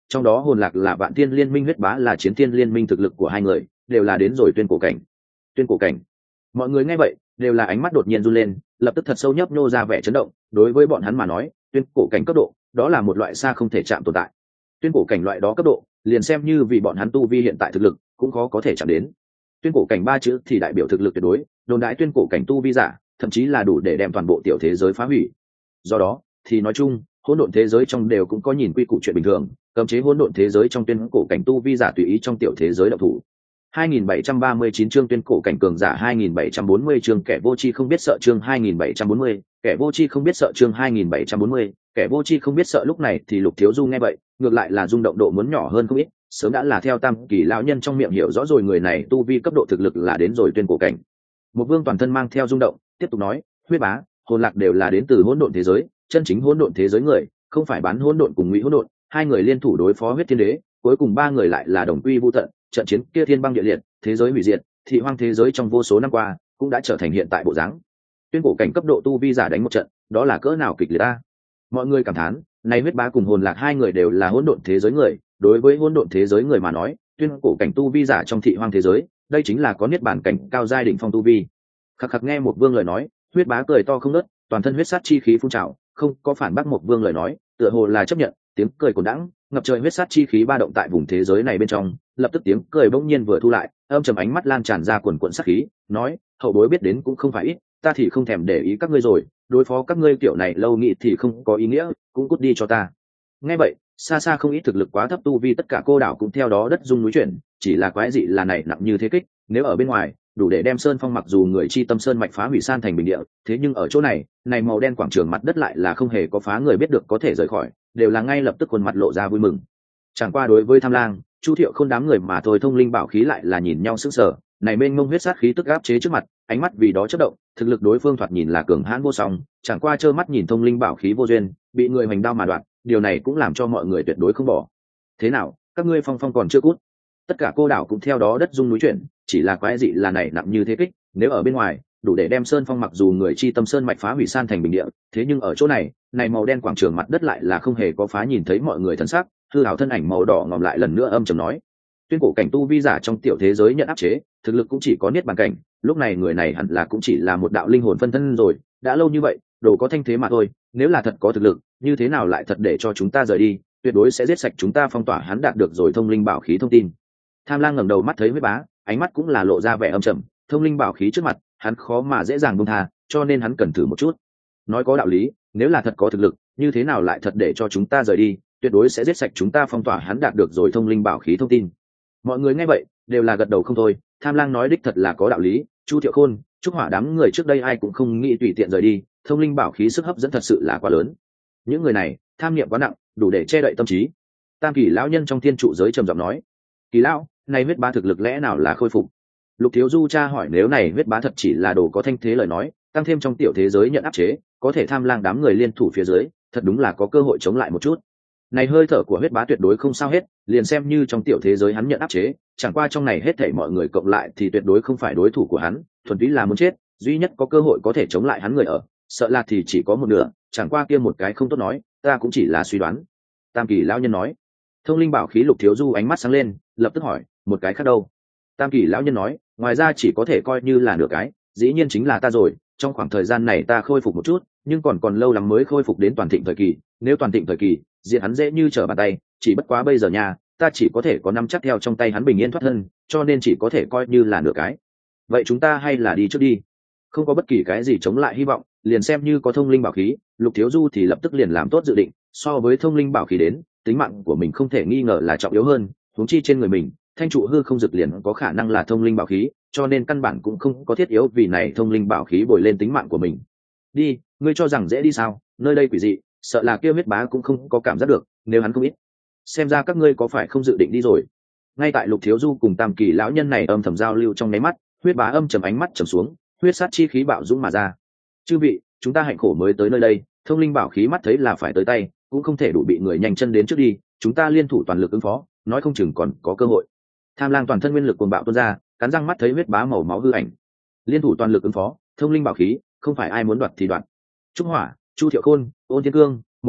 trong đó hồn lạc là vạn thiên liên minh, huyết bá là chiến thiên liên minh, thực lực của hai người đều là đến rồi tuyên cổ cảnh. Tuyên cổ cảnh, mọi người nghe vậy đều là ánh mắt đột nhiên run lên, lập tức thật sâu nhấp nhô ra vẻ chấn động. Đối với bọn hắn mà nói, tuyên cổ cảnh cấp độ đó là một loại xa không thể chạm tồn tại. Tuyên cổ cảnh loại đó cấp độ liền xem như vì bọn hắn tu vi hiện tại thực lực cũng khó có thể chạm đến. Tuyên cổ cảnh ba chữ thì đại biểu thực lực tuyệt đối, đồn đại tuyên cổ cảnh tu vi giả thậm chí là đủ để đem toàn bộ tiểu thế giới phá hủy. Do đó thì nói chung hỗn độn thế giới trong đều cũng có nhìn quy củ chuyện bình thường, cấm chế hỗn độn thế giới trong tuyên cổ cảnh tu vi giả tùy ý trong tiểu thế giới động thủ. hai nghìn bảy trăm ba mươi chín chương tuyên cổ cảnh cường giả, hai nghìn bảy trăm bốn mươi chương kẻ vô tri không biết sợ, chương hai nghìn bảy trăm bốn mươi kẻ vô tri không biết sợ, chương hai nghìn bảy trăm bốn mươi kẻ vô tri không biết sợ. Lúc này thì Lục Thiếu Du nghe vậy ngược lại là rung động độ muốn nhỏ hơn không ít, sớm đã là theo Tam Kỳ lão nhân trong miệng hiểu rõ rồi người này tu vi cấp độ thực lực là đến rồi tuyên cổ cảnh. Một vương toàn thân mang theo rung động tiếp tục nói, huyết bá, hồn lạc đều là đến từ hỗn độn thế giới, chân chính hỗn độn thế giới người, không phải bán hỗn độn cùng ngụy hỗn độn, hai người liên thủ đối phó huyết thiên đế, cuối cùng ba người lại là đồng quy vu tận, trận chiến kia thiên băng địa liệt, thế giới hủy diệt, thị hoang thế giới trong vô số năm qua cũng đã trở thành hiện tại bộ dáng. Tuyên cổ cảnh cấp độ tu vi giả đánh một trận, đó là cỡ nào kịch liệt a. Mọi người cảm thán, này huyết bá cùng hồn lạc hai người đều là hỗn độn thế giới người, đối với hỗn độn thế giới người mà nói, tuyên cổ cảnh tu vi giả trong thị hoang thế giới, đây chính là có niết bàn cảnh cao giai đỉnh phong tu vi. Khắc khắc nghe một vương lời nói, huyết bá cười to không ngớt, toàn thân huyết sát chi khí phun trào, không có phản bác một vương lời nói, tựa hồ là chấp nhận, tiếng cười cồn đãng, ngập trời huyết sát chi khí ba động tại vùng thế giới này bên trong, lập tức tiếng cười bỗng nhiên vừa thu lại, âm trầm ánh mắt lan tràn ra quần quần sát khí, nói, hậu bối biết đến cũng không phải ít, ta thì không thèm để ý các ngươi rồi, đối phó các ngươi kiểu này lâu nghĩ thì không có ý nghĩa, cũng cút đi cho ta. Nghe vậy, xa xa không ít thực lực quá thấp tu vi tất cả cô đảo cũng theo đó đất rung núi chuyển, chỉ là quái dị là này nặng như thế kích, nếu ở bên ngoài đủ để đem sơn phong mặc dù người chi tâm sơn mạch phá hủy san thành bình địa, thế nhưng ở chỗ này này màu đen quảng trường mặt đất lại là không hề có phá người biết được có thể rời khỏi, đều là ngay lập tức khuôn mặt lộ ra vui mừng. Chẳng qua đối với Tham Lang, Chu Thiệu không đám người mà thôi, thông linh bảo khí lại là nhìn nhau sững sờ, này bên ngông huyết sát khí tức áp chế trước mặt, ánh mắt vì đó chớp động, thực lực đối phương thoạt nhìn là cường hãn vô song, chẳng qua trơ mắt nhìn thông linh bảo khí vô duyên bị người hoành đao mà đoạt, điều này cũng làm cho mọi người tuyệt đối không bỏ. Thế nào, các ngươi phong phong còn chưa cút? Tất cả cô đảo cũng theo đó đất rung núi chuyển, chỉ là quái dị là này nặng như thế kích, nếu ở bên ngoài đủ để đem sơn phong mặc dù người chi tâm sơn mạch phá hủy san thành bình địa, thế nhưng ở chỗ này này màu đen quảng trường mặt đất lại là không hề có phá. Nhìn thấy mọi người thân sắc, hư hảo thân ảnh màu đỏ ngòm lại lần nữa âm trầm nói, tuyên cổ cảnh tu vi giả trong tiểu thế giới nhận áp chế, thực lực cũng chỉ có niết bàn cảnh, lúc này người này hẳn là cũng chỉ là một đạo linh hồn phân thân rồi, đã lâu như vậy đồ có thanh thế mà thôi, nếu là thật có thực lực như thế nào lại thật để cho chúng ta rời đi, tuyệt đối sẽ giết sạch chúng ta phong tỏa hắn. Đạt được rồi thông linh bảo khí thông tin, Tham Lang ngẩng đầu mắt thấy huyết bá, ánh mắt cũng là lộ ra vẻ âm trầm, thông linh bảo khí trước mặt hắn khó mà dễ dàng buông tha, cho nên hắn cần thử một chút. Nói có đạo lý, nếu là thật có thực lực như thế nào lại thật để cho chúng ta rời đi, tuyệt đối sẽ giết sạch chúng ta phong tỏa hắn. Đạt được rồi thông linh bảo khí thông tin, mọi người nghe vậy đều là gật đầu không thôi. Tham Lang nói đích thật là có đạo lý, Chu Thiệu Khôn, Trúc Hỏa đám người trước đây ai cũng không nghĩ tùy tiện rời đi, thông linh bảo khí sức hấp dẫn thật sự là quá lớn, những người này tham niệm quá nặng, đủ để che đậy tâm trí. Tam Kỳ lão nhân trong thiên trụ giới trầm giọng nói, Kỳ lão, này huyết bá thực lực lẽ nào là khôi phục? Lục Thiếu Du tra hỏi, nếu này huyết bá thật chỉ là đồ có thanh thế lời nói, tăng thêm trong tiểu thế giới nhận áp chế, có thể Tham Lang đám người liên thủ phía dưới, thật đúng là có cơ hội chống lại một chút. Này hơi thở của huyết bá tuyệt đối không sao hết, liền xem như trong tiểu thế giới hắn nhận áp chế, chẳng qua trong này hết thảy mọi người cộng lại thì tuyệt đối không phải đối thủ của hắn, thuần túy là muốn chết, duy nhất có cơ hội có thể chống lại hắn người ở, sợ là thì chỉ có một nửa, chẳng qua kia một cái không tốt nói, ta cũng chỉ là suy đoán. Tam Kỳ lão nhân nói. Thông linh bảo khí Lục Thiếu Du ánh mắt sáng lên, lập tức hỏi, một cái khác đâu? Tam Kỳ lão nhân nói, ngoài ra chỉ có thể coi như là nửa cái, dĩ nhiên chính là ta rồi, trong khoảng thời gian này ta khôi phục một chút, nhưng còn còn lâu lắm mới khôi phục đến toàn thịnh thời kỳ, nếu toàn thịnh thời kỳ diệt hắn dễ như trở bàn tay, chỉ bất quá bây giờ nha, ta chỉ có thể có năm chắc theo trong tay hắn bình yên thoát thân, cho nên chỉ có thể coi như là nửa cái. Vậy chúng ta hay là đi trước đi, không có bất kỳ cái gì chống lại hy vọng, liền xem như có thông linh bảo khí, Lục Thiếu Du thì lập tức liền làm tốt dự định, so với thông linh bảo khí đến, tính mạng của mình không thể nghi ngờ là trọng yếu hơn, huống chi trên người mình thanh trụ hư không dực liền có khả năng là thông linh bảo khí, cho nên căn bản cũng không có thiết yếu vì này thông linh bảo khí bồi lên tính mạng của mình. Đi, ngươi cho rằng dễ đi sao? Nơi đây quỷ dị, sợ là kia huyết bá cũng không có cảm giác được, nếu hắn không biết, xem ra các ngươi có phải không dự định đi rồi. Ngay tại Lục Thiếu Du cùng Tam Kỳ lão nhân này âm thầm giao lưu trong nháy mắt, huyết bá âm trầm ánh mắt trầm xuống, huyết sát chi khí bạo dũng mà ra. Chư vị, chúng ta hạnh khổ mới tới nơi đây, thông linh bảo khí mắt thấy là phải tới tay, cũng không thể đủ bị người nhanh chân đến trước đi, chúng ta liên thủ toàn lực ứng phó, nói không chừng còn có cơ hội. Tham Lang toàn thân nguyên lực cuồng bạo tuôn ra, cắn răng mắt thấy huyết bá màu máu hư ảnh. Liên thủ toàn lực ứng phó, thông linh bảo khí, không phải ai muốn đoạt thì đoạt. Trúc Hỏa, Chu Thiệu Khôn, Ôn Thiên Cương, Một Vương,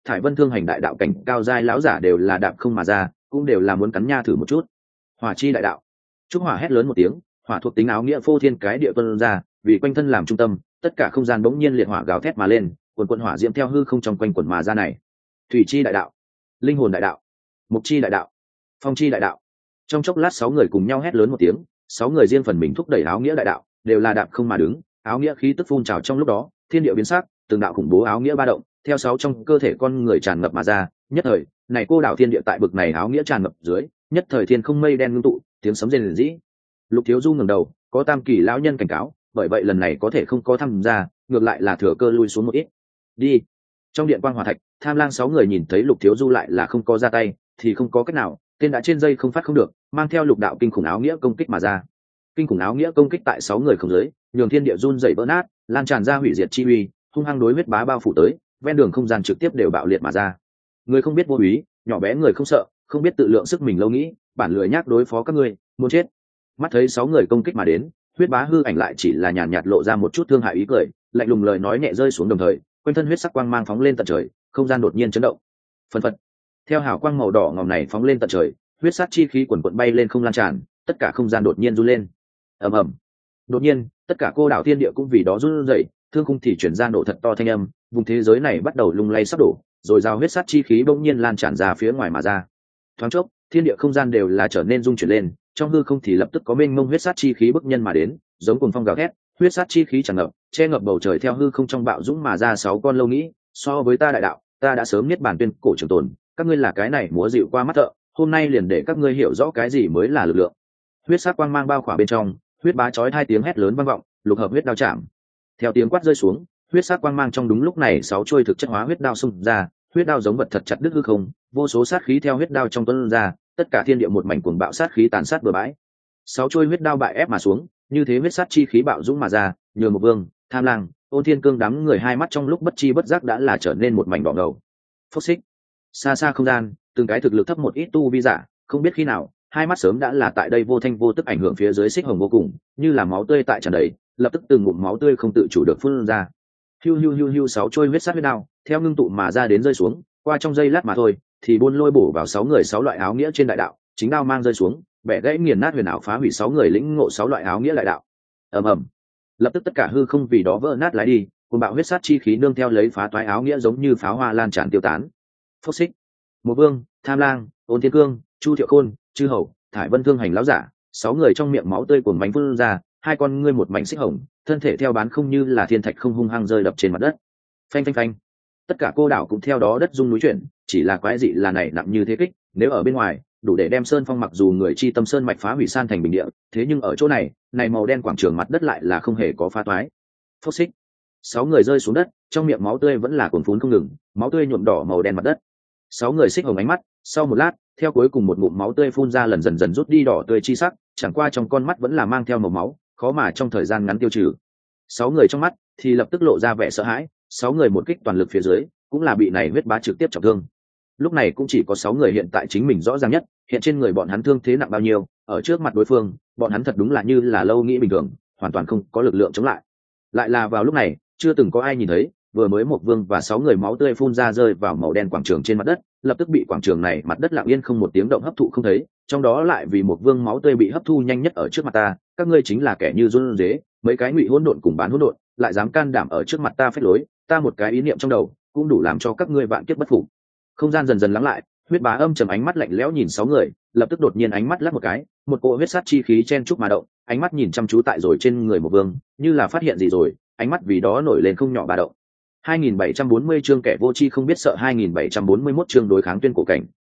Thải Vân Thương Hành đại đạo cảnh cao giai lão giả đều là đạp không mà ra, cũng đều là muốn cắn nha thử một chút. Hỏa chi đại đạo. Trúc Hỏa hét lớn một tiếng, hỏa thuộc tính áo nghĩa phô thiên cái địa tuôn ra, vì quanh thân làm trung tâm, tất cả không gian bỗng nhiên liệt hỏa gào thét mà lên, quần quần hỏa diễm theo hư không trong quanh quần mà ra này. Thủy chi đại đạo, linh hồn đại đạo, mục chi đại đạo, phong chi đại đạo. Trong chốc lát sáu người cùng nhau hét lớn một tiếng, sáu người riêng phần mình thúc đẩy áo nghĩa đại đạo, đều là đạp không mà đứng, áo nghĩa khí tức phun trào trong lúc đó, thiên địa biến sắc, từng đạo khủng bố áo nghĩa ba động, theo sáu trong cơ thể con người tràn ngập mà ra, nhất thời, này cô đảo thiên địa tại bực này áo nghĩa tràn ngập dưới, nhất thời thiên không mây đen ngưng tụ, tiếng sấm rền rĩ. Lục Thiếu Du ngẩng đầu, có Tam Kỳ lão nhân cảnh cáo, bởi vậy lần này có thể không có tham gia, ngược lại là thừa cơ lui xuống một ít. Đi. Trong điện quang hỏa thạch, Tham Lang sáu người nhìn thấy Lục Thiếu Du lại là không có ra tay, thì không có cách nào, tên đã trên dây không phát không được, mang theo lục đạo kinh khủng áo nghĩa công kích mà ra. Kinh khủng áo nghĩa công kích tại sáu người không dưới, nhường thiên địa run rẩy vỡ nát, lan tràn ra hủy diệt chi uy, hung hăng đối huyết bá bao phủ tới, ven đường không gian trực tiếp đều bạo liệt mà ra. Người không biết vô úy, nhỏ bé người không sợ, không biết tự lượng sức mình lâu nghĩ, bản lười nhác đối phó các ngươi, muốn chết. Mắt thấy sáu người công kích mà đến, huyết bá hư ảnh lại chỉ là nhàn nhạt lộ ra một chút thương hại ý cười, lạnh lùng lời nói nhẹ rơi xuống đồng thời, quanh thân huyết sắc quang mang phóng lên tận trời, không gian đột nhiên chấn động. Phần phật. Theo hào quang màu đỏ ngòm này phóng lên tận trời, huyết sắc chi khí quần quần bay lên không lan tràn, tất cả không gian đột nhiên run lên. Ầm ầm. Đột nhiên, tất cả cô đảo thiên địa cũng vì đó run rẩy, thương khung thì chuyển ra nổ thật to thanh âm, vùng thế giới này bắt đầu lung lay sắp đổ, rồi giao huyết sắc chi khí bỗng nhiên lan tràn ra phía ngoài mà ra. Thoáng chốc, thiên địa không gian đều là trở nên rung chuyển lên, trong hư không thì lập tức có mênh mông huyết sắc chi khí bức nhân mà đến, giống cuồng phong gào thét, huyết sắc chi khí tràn ngập, che ngập bầu trời theo hư không trong bạo dũng mà ra sáu con lâu nghĩ, so với ta đại đạo, ta đã sớm niết bàn tuyên cổ trường tồn, các ngươi là cái này múa dịu qua mắt thợ, hôm nay liền để các ngươi hiểu rõ cái gì mới là lực lượng. Huyết sắc quang mang bao khỏa bên trong, huyết bá chói hai tiếng hét lớn vang vọng, lục hợp huyết đao chạm. Theo tiếng quát rơi xuống, huyết sắc quang mang trong đúng lúc này sáu chuôi thực chất hóa huyết đao xung ra, huyết đao giống vật thật chặt đứt hư không, vô số sát khí theo huyết đao trong tuôn ra, tất cả thiên địa một mảnh cuồng bạo sát khí tàn sát bừa bãi. Sáu chuôi huyết đao bại ép mà xuống, như thế huyết sát chi khí bạo dũng mà ra, nhường một vương, Tham Lang, Ôn Thiên Cương đám người hai mắt trong lúc bất chi bất giác đã là trở nên một mảnh đỏ ngầu. Phốc xích. Xa xa không gian, từng cái thực lực thấp một ít tu vi giả, không biết khi nào, hai mắt sớm đã là tại đây vô thanh vô tức ảnh hưởng phía dưới xích hồng vô cùng, như là máu tươi tại tràn đầy, lập tức từng ngụm máu tươi không tự chủ được phun ra. Hiu hiu hiu hiu sáu trôi huyết sát huyết đao, theo ngưng tụ mà ra đến rơi xuống, qua trong giây lát mà thôi, thì buôn lôi bổ vào sáu người sáu loại áo nghĩa trên đại đạo, chính đao mang rơi xuống, bẻ gãy nghiền nát huyền ảo phá hủy sáu người lĩnh ngộ sáu loại áo nghĩa đại đạo. Ầm ầm. Lập tức tất cả hư không vì đó vỡ nát lái đi, cùng bạo huyết sát chi khí nương theo lấy phá toái áo nghĩa giống như pháo hoa lan tràn tiêu tán. Phốc xích. Một vương, Tham Lang, Ôn Thiên Cương, Chu Thiệu Khôn, Chư Hầu, Thải Vân Thương Hành lão giả, sáu người trong miệng máu tươi cuồng bánh phun ra, hai con ngươi một mảnh xích hồng, thân thể theo bán không như là thiên thạch không hung hăng rơi đập trên mặt đất. Phanh phanh phanh. Tất cả cô đảo cũng theo đó đất rung núi chuyển, chỉ là quái dị là này nặng như thế kích, nếu ở bên ngoài, đủ để đem sơn phong mặc dù người chi tâm sơn mạch phá hủy san thành bình địa, thế nhưng ở chỗ này, này màu đen quảng trường mặt đất lại là không hề có phá toái. Phốc xích. Sáu người rơi xuống đất, trong miệng máu tươi vẫn là cuồn phún không ngừng, máu tươi nhuộm đỏ màu đen mặt đất. Sáu người xích hồng ánh mắt, sau một lát, theo cuối cùng một ngụm máu tươi phun ra lần dần dần rút đi đỏ tươi chi sắc, chẳng qua trong con mắt vẫn là mang theo màu máu, khó mà trong thời gian ngắn tiêu trừ. Sáu người trong mắt thì lập tức lộ ra vẻ sợ hãi, sáu người một kích toàn lực phía dưới, cũng là bị này huyết bá trực tiếp trọng thương. Lúc này cũng chỉ có sáu người hiện tại chính mình rõ ràng nhất, hiện trên người bọn hắn thương thế nặng bao nhiêu, ở trước mặt đối phương, bọn hắn thật đúng là như là lâu nghĩ bình thường, hoàn toàn không có lực lượng chống lại. Lại là vào lúc này, chưa từng có ai nhìn thấy, vừa mới một vương và sáu người máu tươi phun ra rơi vào màu đen quảng trường trên mặt đất, lập tức bị quảng trường này mặt đất lặng yên không một tiếng động hấp thụ không thấy, trong đó lại vì một vương máu tươi bị hấp thu nhanh nhất ở trước mặt ta, các ngươi chính là kẻ như run rế, mấy cái ngụy hỗn độn cùng bán hỗn độn, lại dám can đảm ở trước mặt ta phách lối, ta một cái ý niệm trong đầu, cũng đủ làm cho các ngươi vạn kiếp bất phục. Không gian dần dần lắng lại, huyết bá âm trầm ánh mắt lạnh lẽo nhìn sáu người, lập tức đột nhiên ánh mắt lắc một cái, một cỗ huyết sát chi khí chen chúc mà động, ánh mắt nhìn chăm chú tại rồi trên người một vương, như là phát hiện gì rồi, ánh mắt vì đó nổi lên không nhỏ ba động. hai nghìn bảy trăm bốn mươi chương kẻ vô tri không biết sợ, hai nghìn bảy trăm bốn mươi mốt chương đối kháng tuyên cổ cảnh.